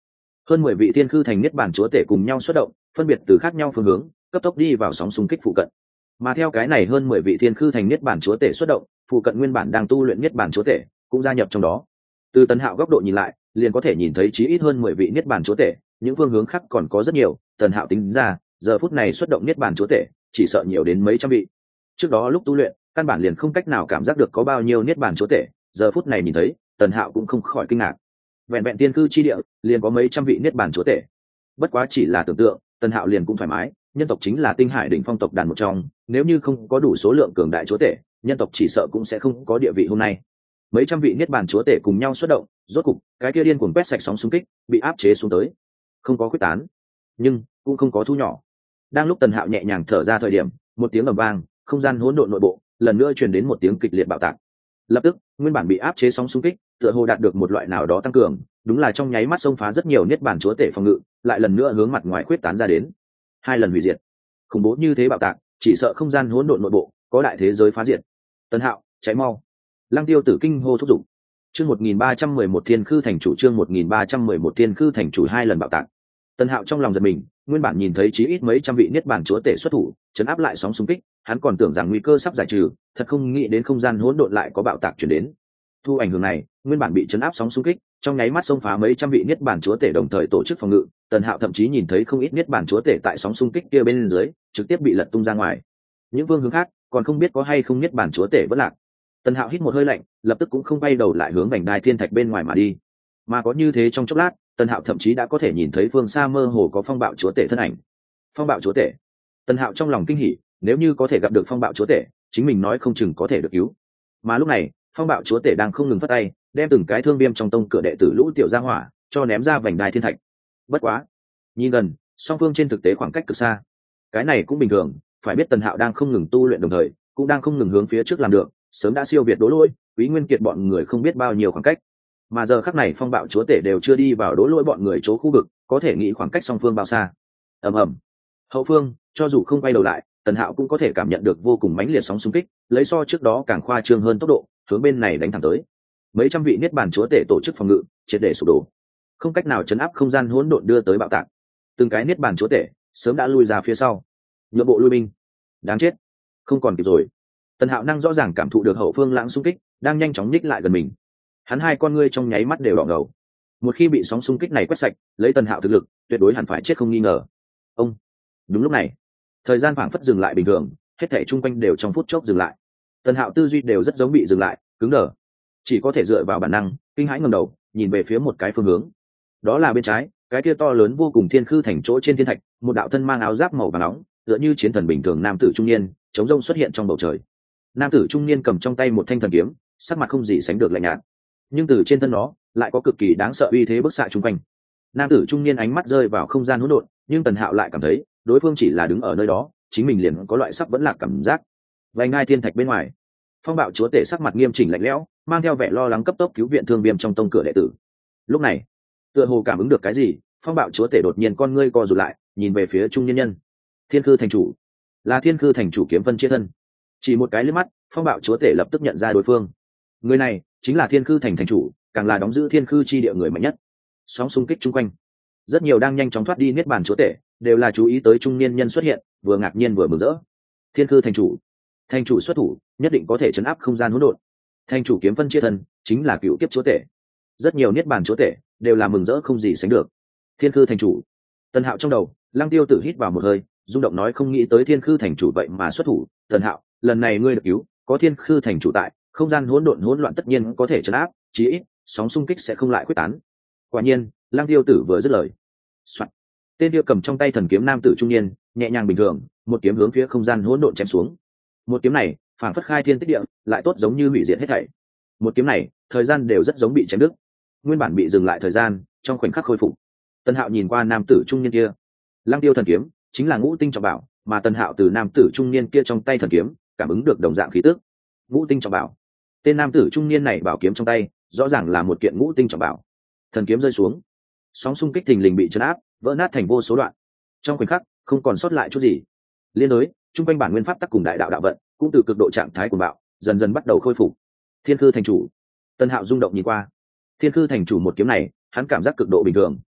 hơn mười vị thiên khư thành niết bàn chúa tể cùng nhau xuất động, phân biệt từ khác nhau phương hướng cấp tốc đi vào sóng xung kích phụ cận. Mà theo cái này hơn mười vị thiên khư thành niết bàn chúa tể xuất động, phụ cận nguyên bản đang tu luyện niết bàn chúa tể cũng gia nhập trong đó. Từ Tần Hạo góc độ nhìn lại, liền có thể nhìn thấy chí ít hơn mười vị niết bàn chúa tể, những phương hướng khác còn có rất nhiều. Tần Hạo tính ra, giờ phút này xuất động niết bàn chúa tể, chỉ sợ nhiều đến mấy trăm vị. Trước đó lúc tu luyện, căn bản liền không cách nào cảm giác được có bao nhiêu niết bàn chúa tể, giờ phút này nhìn thấy, Tần Hạo cũng không khỏi kinh ngạc. Vẹn vẹn tiên cư chi địa, liền có mấy trăm vị niết bàn chúa tể. Bất quá chỉ là tưởng tượng, Tần Hạo liền cũng thoải mái, nhân tộc chính là Tinh Hải đỉnh phong tộc đàn một trong, nếu như không có đủ số lượng cường đại chúa tể, nhân tộc chỉ sợ cũng sẽ không có địa vị hôm nay. Mấy trăm vị niết bàn chúa tể cùng nhau xuất động, rốt cục, cái kia điên cuồng quét sạch sóng xung kích, bị áp chế xuống tới. Không có quyết tán, nhưng cũng không có thu nhỏ. Đang lúc Tần Hạo nhẹ nhàng thở ra thời điểm, một tiếng ầm vang, không gian hỗn độn nội bộ, lần nữa truyền đến một tiếng kịch liệt bạo tạc. Lập tức, nguyên bản bị áp chế sóng xung kích, tựa hồ đạt được một loại nào đó tăng cường, đúng là trong nháy mắt xông phá rất nhiều niết bàn chúa tể phòng ngự, lại lần nữa hướng mặt ngoài khuyết tán ra đến. Hai lần hủy diệt. Khủng bố như thế bạo tạc, chỉ sợ không gian hỗn độn nội bộ có đại thế giới phá diệt. Tần Hạo, cháy mau. Lăng Tiêu Tử kinh hô thúc giục. Chương một nghìn ba trăm mười một Thiên Khư thành chủ, chương một nghìn ba trăm mười một Thiên Khư thành chủ hai lần bạo tạc. Tần Hạo trong lòng giật mình, nguyên bản nhìn thấy chí ít mấy trăm vị niết bàn chúa tể xuất thủ, chấn áp lại sóng xung kích, hắn còn tưởng rằng nguy cơ sắp giải trừ, thật không nghĩ đến không gian hỗn độn lại có bạo tạc truyền đến. Thu ảnh hưởng này, nguyên bản bị chấn áp sóng xung kích, trong nháy mắt xông phá mấy trăm vị niết bàn chúa tể đồng thời tổ chức phòng ngự, Tần Hạo thậm chí nhìn thấy không ít niết bàn chúa tể tại sóng xung kích kia bên dưới, trực tiếp bị lật tung ra ngoài. Những phương hướng khác, còn không biết có hay không niết bàn chúa tể vẫn lạc. Tần Hạo hít một hơi lạnh, lập tức cũng không quay đầu lại hướng vành đai thiên thạch bên ngoài mà đi. Mà có như thế trong chốc lát, Tần Hạo thậm chí đã có thể nhìn thấy phương xa mơ hồ có phong bạo chúa tể thân ảnh. Phong bạo chúa tể. Tần Hạo trong lòng kinh hỉ, nếu như có thể gặp được phong bạo chúa tể, chính mình nói không chừng có thể được cứu. Mà lúc này, phong bạo chúa tể đang không ngừng phất tay, đem từng cái thương viêm trong tông cửa đệ tử lũ tiểu gia hỏa cho ném ra vành đai thiên thạch. Bất quá, nhìn gần, song phương trên thực tế khoảng cách cực xa. Cái này cũng bình thường, phải biết Tần Hạo đang không ngừng tu luyện đồng thời, cũng đang không ngừng hướng phía trước làm được, sớm đã siêu việt Đỗ Lỗi, Quý Nguyên Kiệt bọn người không biết bao nhiêu khoảng cách. Mà giờ khắc này phong bạo chúa tể đều chưa đi vào Đỗ Lỗi bọn người chỗ khu vực, có thể nghĩ khoảng cách song phương bao xa. Ầm ầm. Hậu phương, cho dù không quay đầu lại, Tần Hạo cũng có thể cảm nhận được vô cùng mãnh liệt sóng xung kích, lấy so trước đó càng khoa trương hơn tốc độ, hướng bên này đánh thẳng tới. Mấy trăm vị niết bàn chúa tể tổ chức phòng ngự, triệt để sụp đổ. Không cách nào chấn áp không gian hỗn độn đưa tới bạo tạc. Từng cái niết bàn chúa tể sớm đã lui ra phía sau. Nhượng bộ lui binh. Đáng chết. Không còn kịp rồi. Tần Hạo năng rõ ràng cảm thụ được hậu phương lãng xung kích đang nhanh chóng nhích lại gần mình. Hắn hai con ngươi trong nháy mắt đều đỏ ngầu. Một khi bị sóng xung kích này quét sạch, lấy Tần Hạo thực lực, tuyệt đối hẳn phải chết không nghi ngờ. Ông. Đúng lúc này, thời gian phảng phất dừng lại bình thường, hết thảy chung quanh đều trong phút chốc dừng lại. Tần Hạo tư duy đều rất giống bị dừng lại, cứng đờ, chỉ có thể dựa vào bản năng, kinh hãi ngẩng đầu, nhìn về phía một cái phương hướng. Đó là bên trái, cái kia to lớn vô cùng thiên khư thành chỗ trên thiên thạch, một đạo thân mang áo giáp màu vàng nóng, tựa như chiến thần bình thường nam tử trung niên, chống rông xuất hiện trong bầu trời. Nam tử trung niên cầm trong tay một thanh thần kiếm, sắc mặt không gì sánh được lạnh nhạt, nhưng từ trên thân nó lại có cực kỳ đáng sợ uy thế bức xạ chung quanh. Nam tử trung niên ánh mắt rơi vào không gian hỗn độn, nhưng Tần Hạo lại cảm thấy đối phương chỉ là đứng ở nơi đó, chính mình liền có loại sắp vẫn lạc cảm giác. Vành ngai thiên thạch bên ngoài, phong bạo chúa tể sắc mặt nghiêm chỉnh lạnh lẽo, mang theo vẻ lo lắng cấp tốc cứu viện thương viêm trong tông cửa đệ tử. Lúc này, tựa hồ cảm ứng được cái gì, phong bạo chúa tể đột nhiên con ngươi co rụt lại, nhìn về phía trung nhân nhân. Thiên Khư thành chủ, là Thiên Khư thành chủ Kiếm Vân chia thân. Chỉ một cái liếc mắt, phong bạo chúa tể lập tức nhận ra đối phương. Người này chính là Thiên Khư thành thành chủ, càng là đóng giữ Thiên Khư chi địa người mạnh nhất. Sóng xung kích chung quanh, rất nhiều đang nhanh chóng thoát đi niết bàn chúa tể, đều là chú ý tới trung niên nhân xuất hiện, vừa ngạc nhiên vừa mừng rỡ. Thiên Khư thành chủ, thành chủ xuất thủ, nhất định có thể chấn áp không gian hỗn độn. Thành chủ Kiếm Vân chia thân, chính là cựu kiếp chúa tể. Rất nhiều niết bàn chúa tể đều là mừng rỡ không gì sánh được. Thiên Khư thành chủ. Tần Hạo trong đầu, Lăng Tiêu Tử hít vào một hơi, rung động nói không nghĩ tới Thiên Khư thành chủ vậy mà xuất thủ. Tần Hạo, lần này ngươi được cứu, có Thiên Khư thành chủ tại, không gian hỗn độn hỗn loạn tất nhiên có thể trấn áp, chí ít sóng xung kích sẽ không lại quyết tán. Quả nhiên, Lăng Tiêu Tử vừa dứt lời, soạt, tên kia cầm trong tay thần kiếm nam tử trung niên, nhẹ nhàng bình thường, một kiếm hướng phía không gian hỗn độn chém xuống. Một kiếm này, phảng phất khai thiên tích địa, lại tốt giống như hủy diệt hết thảy. Một kiếm này, thời gian đều rất giống bị chém đứt. Nguyên bản bị dừng lại thời gian, trong khoảnh khắc khôi phục. Tần Hạo nhìn qua nam tử trung niên kia, Lăng Tiêu thần kiếm chính là ngũ tinh trọng bảo, mà Tần Hạo từ nam tử trung niên kia trong tay thần kiếm, cảm ứng được đồng dạng khí tức. Ngũ tinh trọng bảo. Tên nam tử trung niên này bảo kiếm trong tay, rõ ràng là một kiện ngũ tinh trọng bảo. Thần kiếm rơi xuống, sóng xung kích thình lình bị chấn áp, vỡ nát thành vô số đoạn. Trong khoảnh khắc, không còn sót lại chút gì. Liên đối, trung quanh bản nguyên pháp tắc cùng đại đạo đạo vận, cũng từ cực độ trạng thái cuồng bạo, dần dần bắt đầu khôi phục. Thiên Khư thành chủ. Tần Hạo rung động nhìn qua. Thiên Khư thành chủ một kiếm này, hắn cảm giác cực độ bình thường.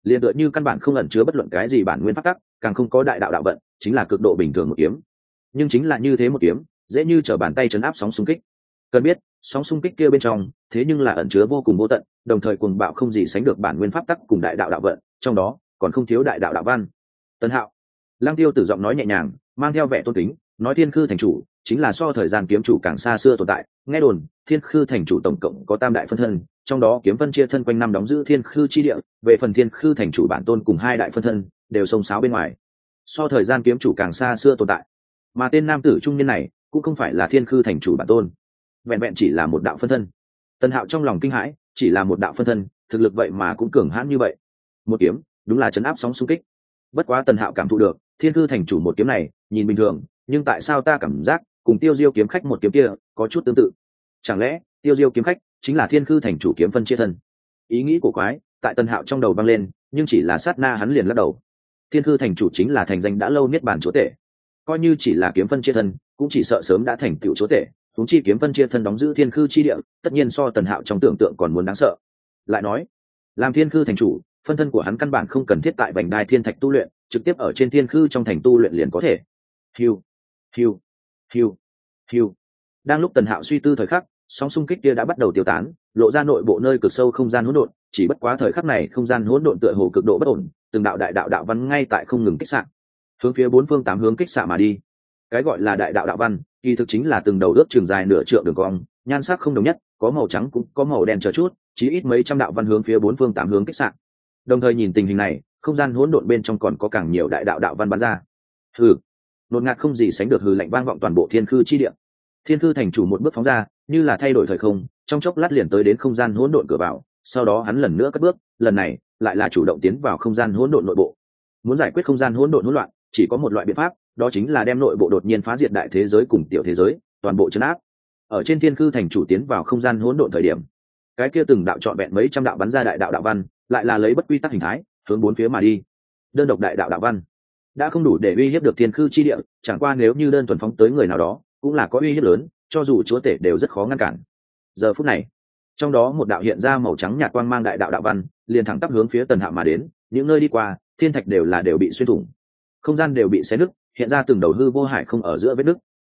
liền tựa như căn bản không ẩn chứa bất luận cái gì bản nguyên pháp tắc, càng không có đại đạo đạo vận, chính là cực độ bình thường một kiếm. Nhưng chính là như thế một kiếm, dễ như trở bàn tay chấn áp sóng xung kích. Cần biết, sóng xung kích kia bên trong, thế nhưng là ẩn chứa vô cùng vô tận, đồng thời cuồng bạo không gì sánh được bản nguyên pháp tắc cùng đại đạo đạo vận, trong đó còn không thiếu đại đạo đạo văn. Tân Hạo, Lăng Tiêu Tử giọng nói nhẹ nhàng, mang theo vẻ tôn kính, nói Thiên Khư thành chủ chính là so thời gian kiếm chủ càng xa xưa tồn tại. Nghe đồn, Thiên Khư thành chủ tổng cộng có tam đại phân thân, trong đó kiếm phân chia thân quanh năm đóng giữ Thiên Khư chi địa, về phần Thiên Khư thành chủ bản tôn cùng hai đại phân thân đều xông xáo bên ngoài, so thời gian kiếm chủ càng xa xưa tồn tại. Mà tên nam tử trung niên này cũng không phải là Thiên Khư thành chủ bản tôn, vẹn vẹn chỉ là một đạo phân thân. Tân Hạo trong lòng kinh hãi, chỉ là một đạo phân thân, thực lực vậy mà cũng cường hãn như vậy. Một kiếm, đúng là chấn áp sóng xung kích. Bất quá Tân Hạo cảm thụ được, Thiên Khư thành chủ một kiếm này, nhìn bình thường, nhưng tại sao ta cảm giác cùng Tiêu Diêu kiếm khách một kiếm kia có chút tương tự? Chẳng lẽ Tiêu Diêu kiếm khách chính là Thiên Khư thành chủ kiếm phân chia thân? Ý nghĩ của quái tại Tân Hạo trong đầu vang lên, nhưng chỉ là sát na hắn liền lắc đầu. Thiên Khư thành chủ chính là thành danh đã lâu niết bàn chúa tể, coi như chỉ là kiếm phân chia thân, cũng chỉ sợ sớm đã thành tựu chúa tể. Huống chi kiếm phân chia thân đóng giữ Thiên Khư chi địa, tất nhiên so Tần Hạo trong tưởng tượng còn muốn đáng sợ. Lại nói, làm Thiên Khư thành chủ, phân thân của hắn căn bản không cần thiết tại Vành Đai Thiên Thạch tu luyện, trực tiếp ở trên Thiên Khư trong thành tu luyện liền có thể. Hiu, hiu, hiu, hiu. Đang lúc Tần Hạo suy tư thời khắc, sóng xung kích kia đã bắt đầu tiêu tán, lộ ra nội bộ nơi cực sâu không gian hỗn độn, chỉ bất quá thời khắc này không gian hỗn độn tựa hồ cực độ bất ổn, từng đạo đại đạo đạo văn ngay tại không ngừng kích xạ, hướng phía bốn phương tám hướng kích xạ mà đi. Cái gọi là đại đạo đạo văn, kỳ thực chính là từng đầu ước trường dài nửa trượng đường cong, nhan sắc không đồng nhất, có màu trắng cũng có màu đen chờ chút, chí ít mấy trăm đạo văn hướng phía bốn phương tám hướng kích xạ. Đồng thời nhìn tình hình này, không gian hỗn độn bên trong còn có càng nhiều đại đạo đạo văn bắn ra. Hừ, nột ngạt không gì sánh được hừ lạnh vang vọng toàn bộ Thiên Khư chi địa. Thiên Khư thành chủ một bước phóng ra, như là thay đổi thời không, trong chốc lát liền tới đến không gian hỗn độn cửa vào, sau đó hắn lần nữa cất bước, lần này lại là chủ động tiến vào không gian hỗn độn nội bộ. Muốn giải quyết không gian hỗn độn hỗn loạn, chỉ có một loại biện pháp, đó chính là đem nội bộ đột nhiên phá diệt đại thế giới cùng tiểu thế giới, toàn bộ trấn áp. Ở trên Thiên Khư thành chủ tiến vào không gian hỗn độn thời điểm, cái kia từng đạo trọn vẹn mấy trăm đạo bắn ra đại đạo đạo văn, lại là lấy bất quy tắc hình thái, hướng bốn phía mà đi. Đơn độc đại đạo đạo văn đã không đủ để uy hiếp được Thiên Khư chi địa, chẳng qua nếu như đơn thuần phóng tới người nào đó, cũng là có uy hiếp lớn, cho dù chúa tể đều rất khó ngăn cản. Giờ phút này, trong đó một đạo hiện ra màu trắng nhạt quang mang đại đạo đạo văn, liền thẳng tắp hướng phía Tần Hạo mà đến, những nơi đi qua, thiên thạch đều là đều bị xuyên thủng, không gian đều bị xé nứt, hiện ra từng đầu hư vô hải không ở giữa vết nứt,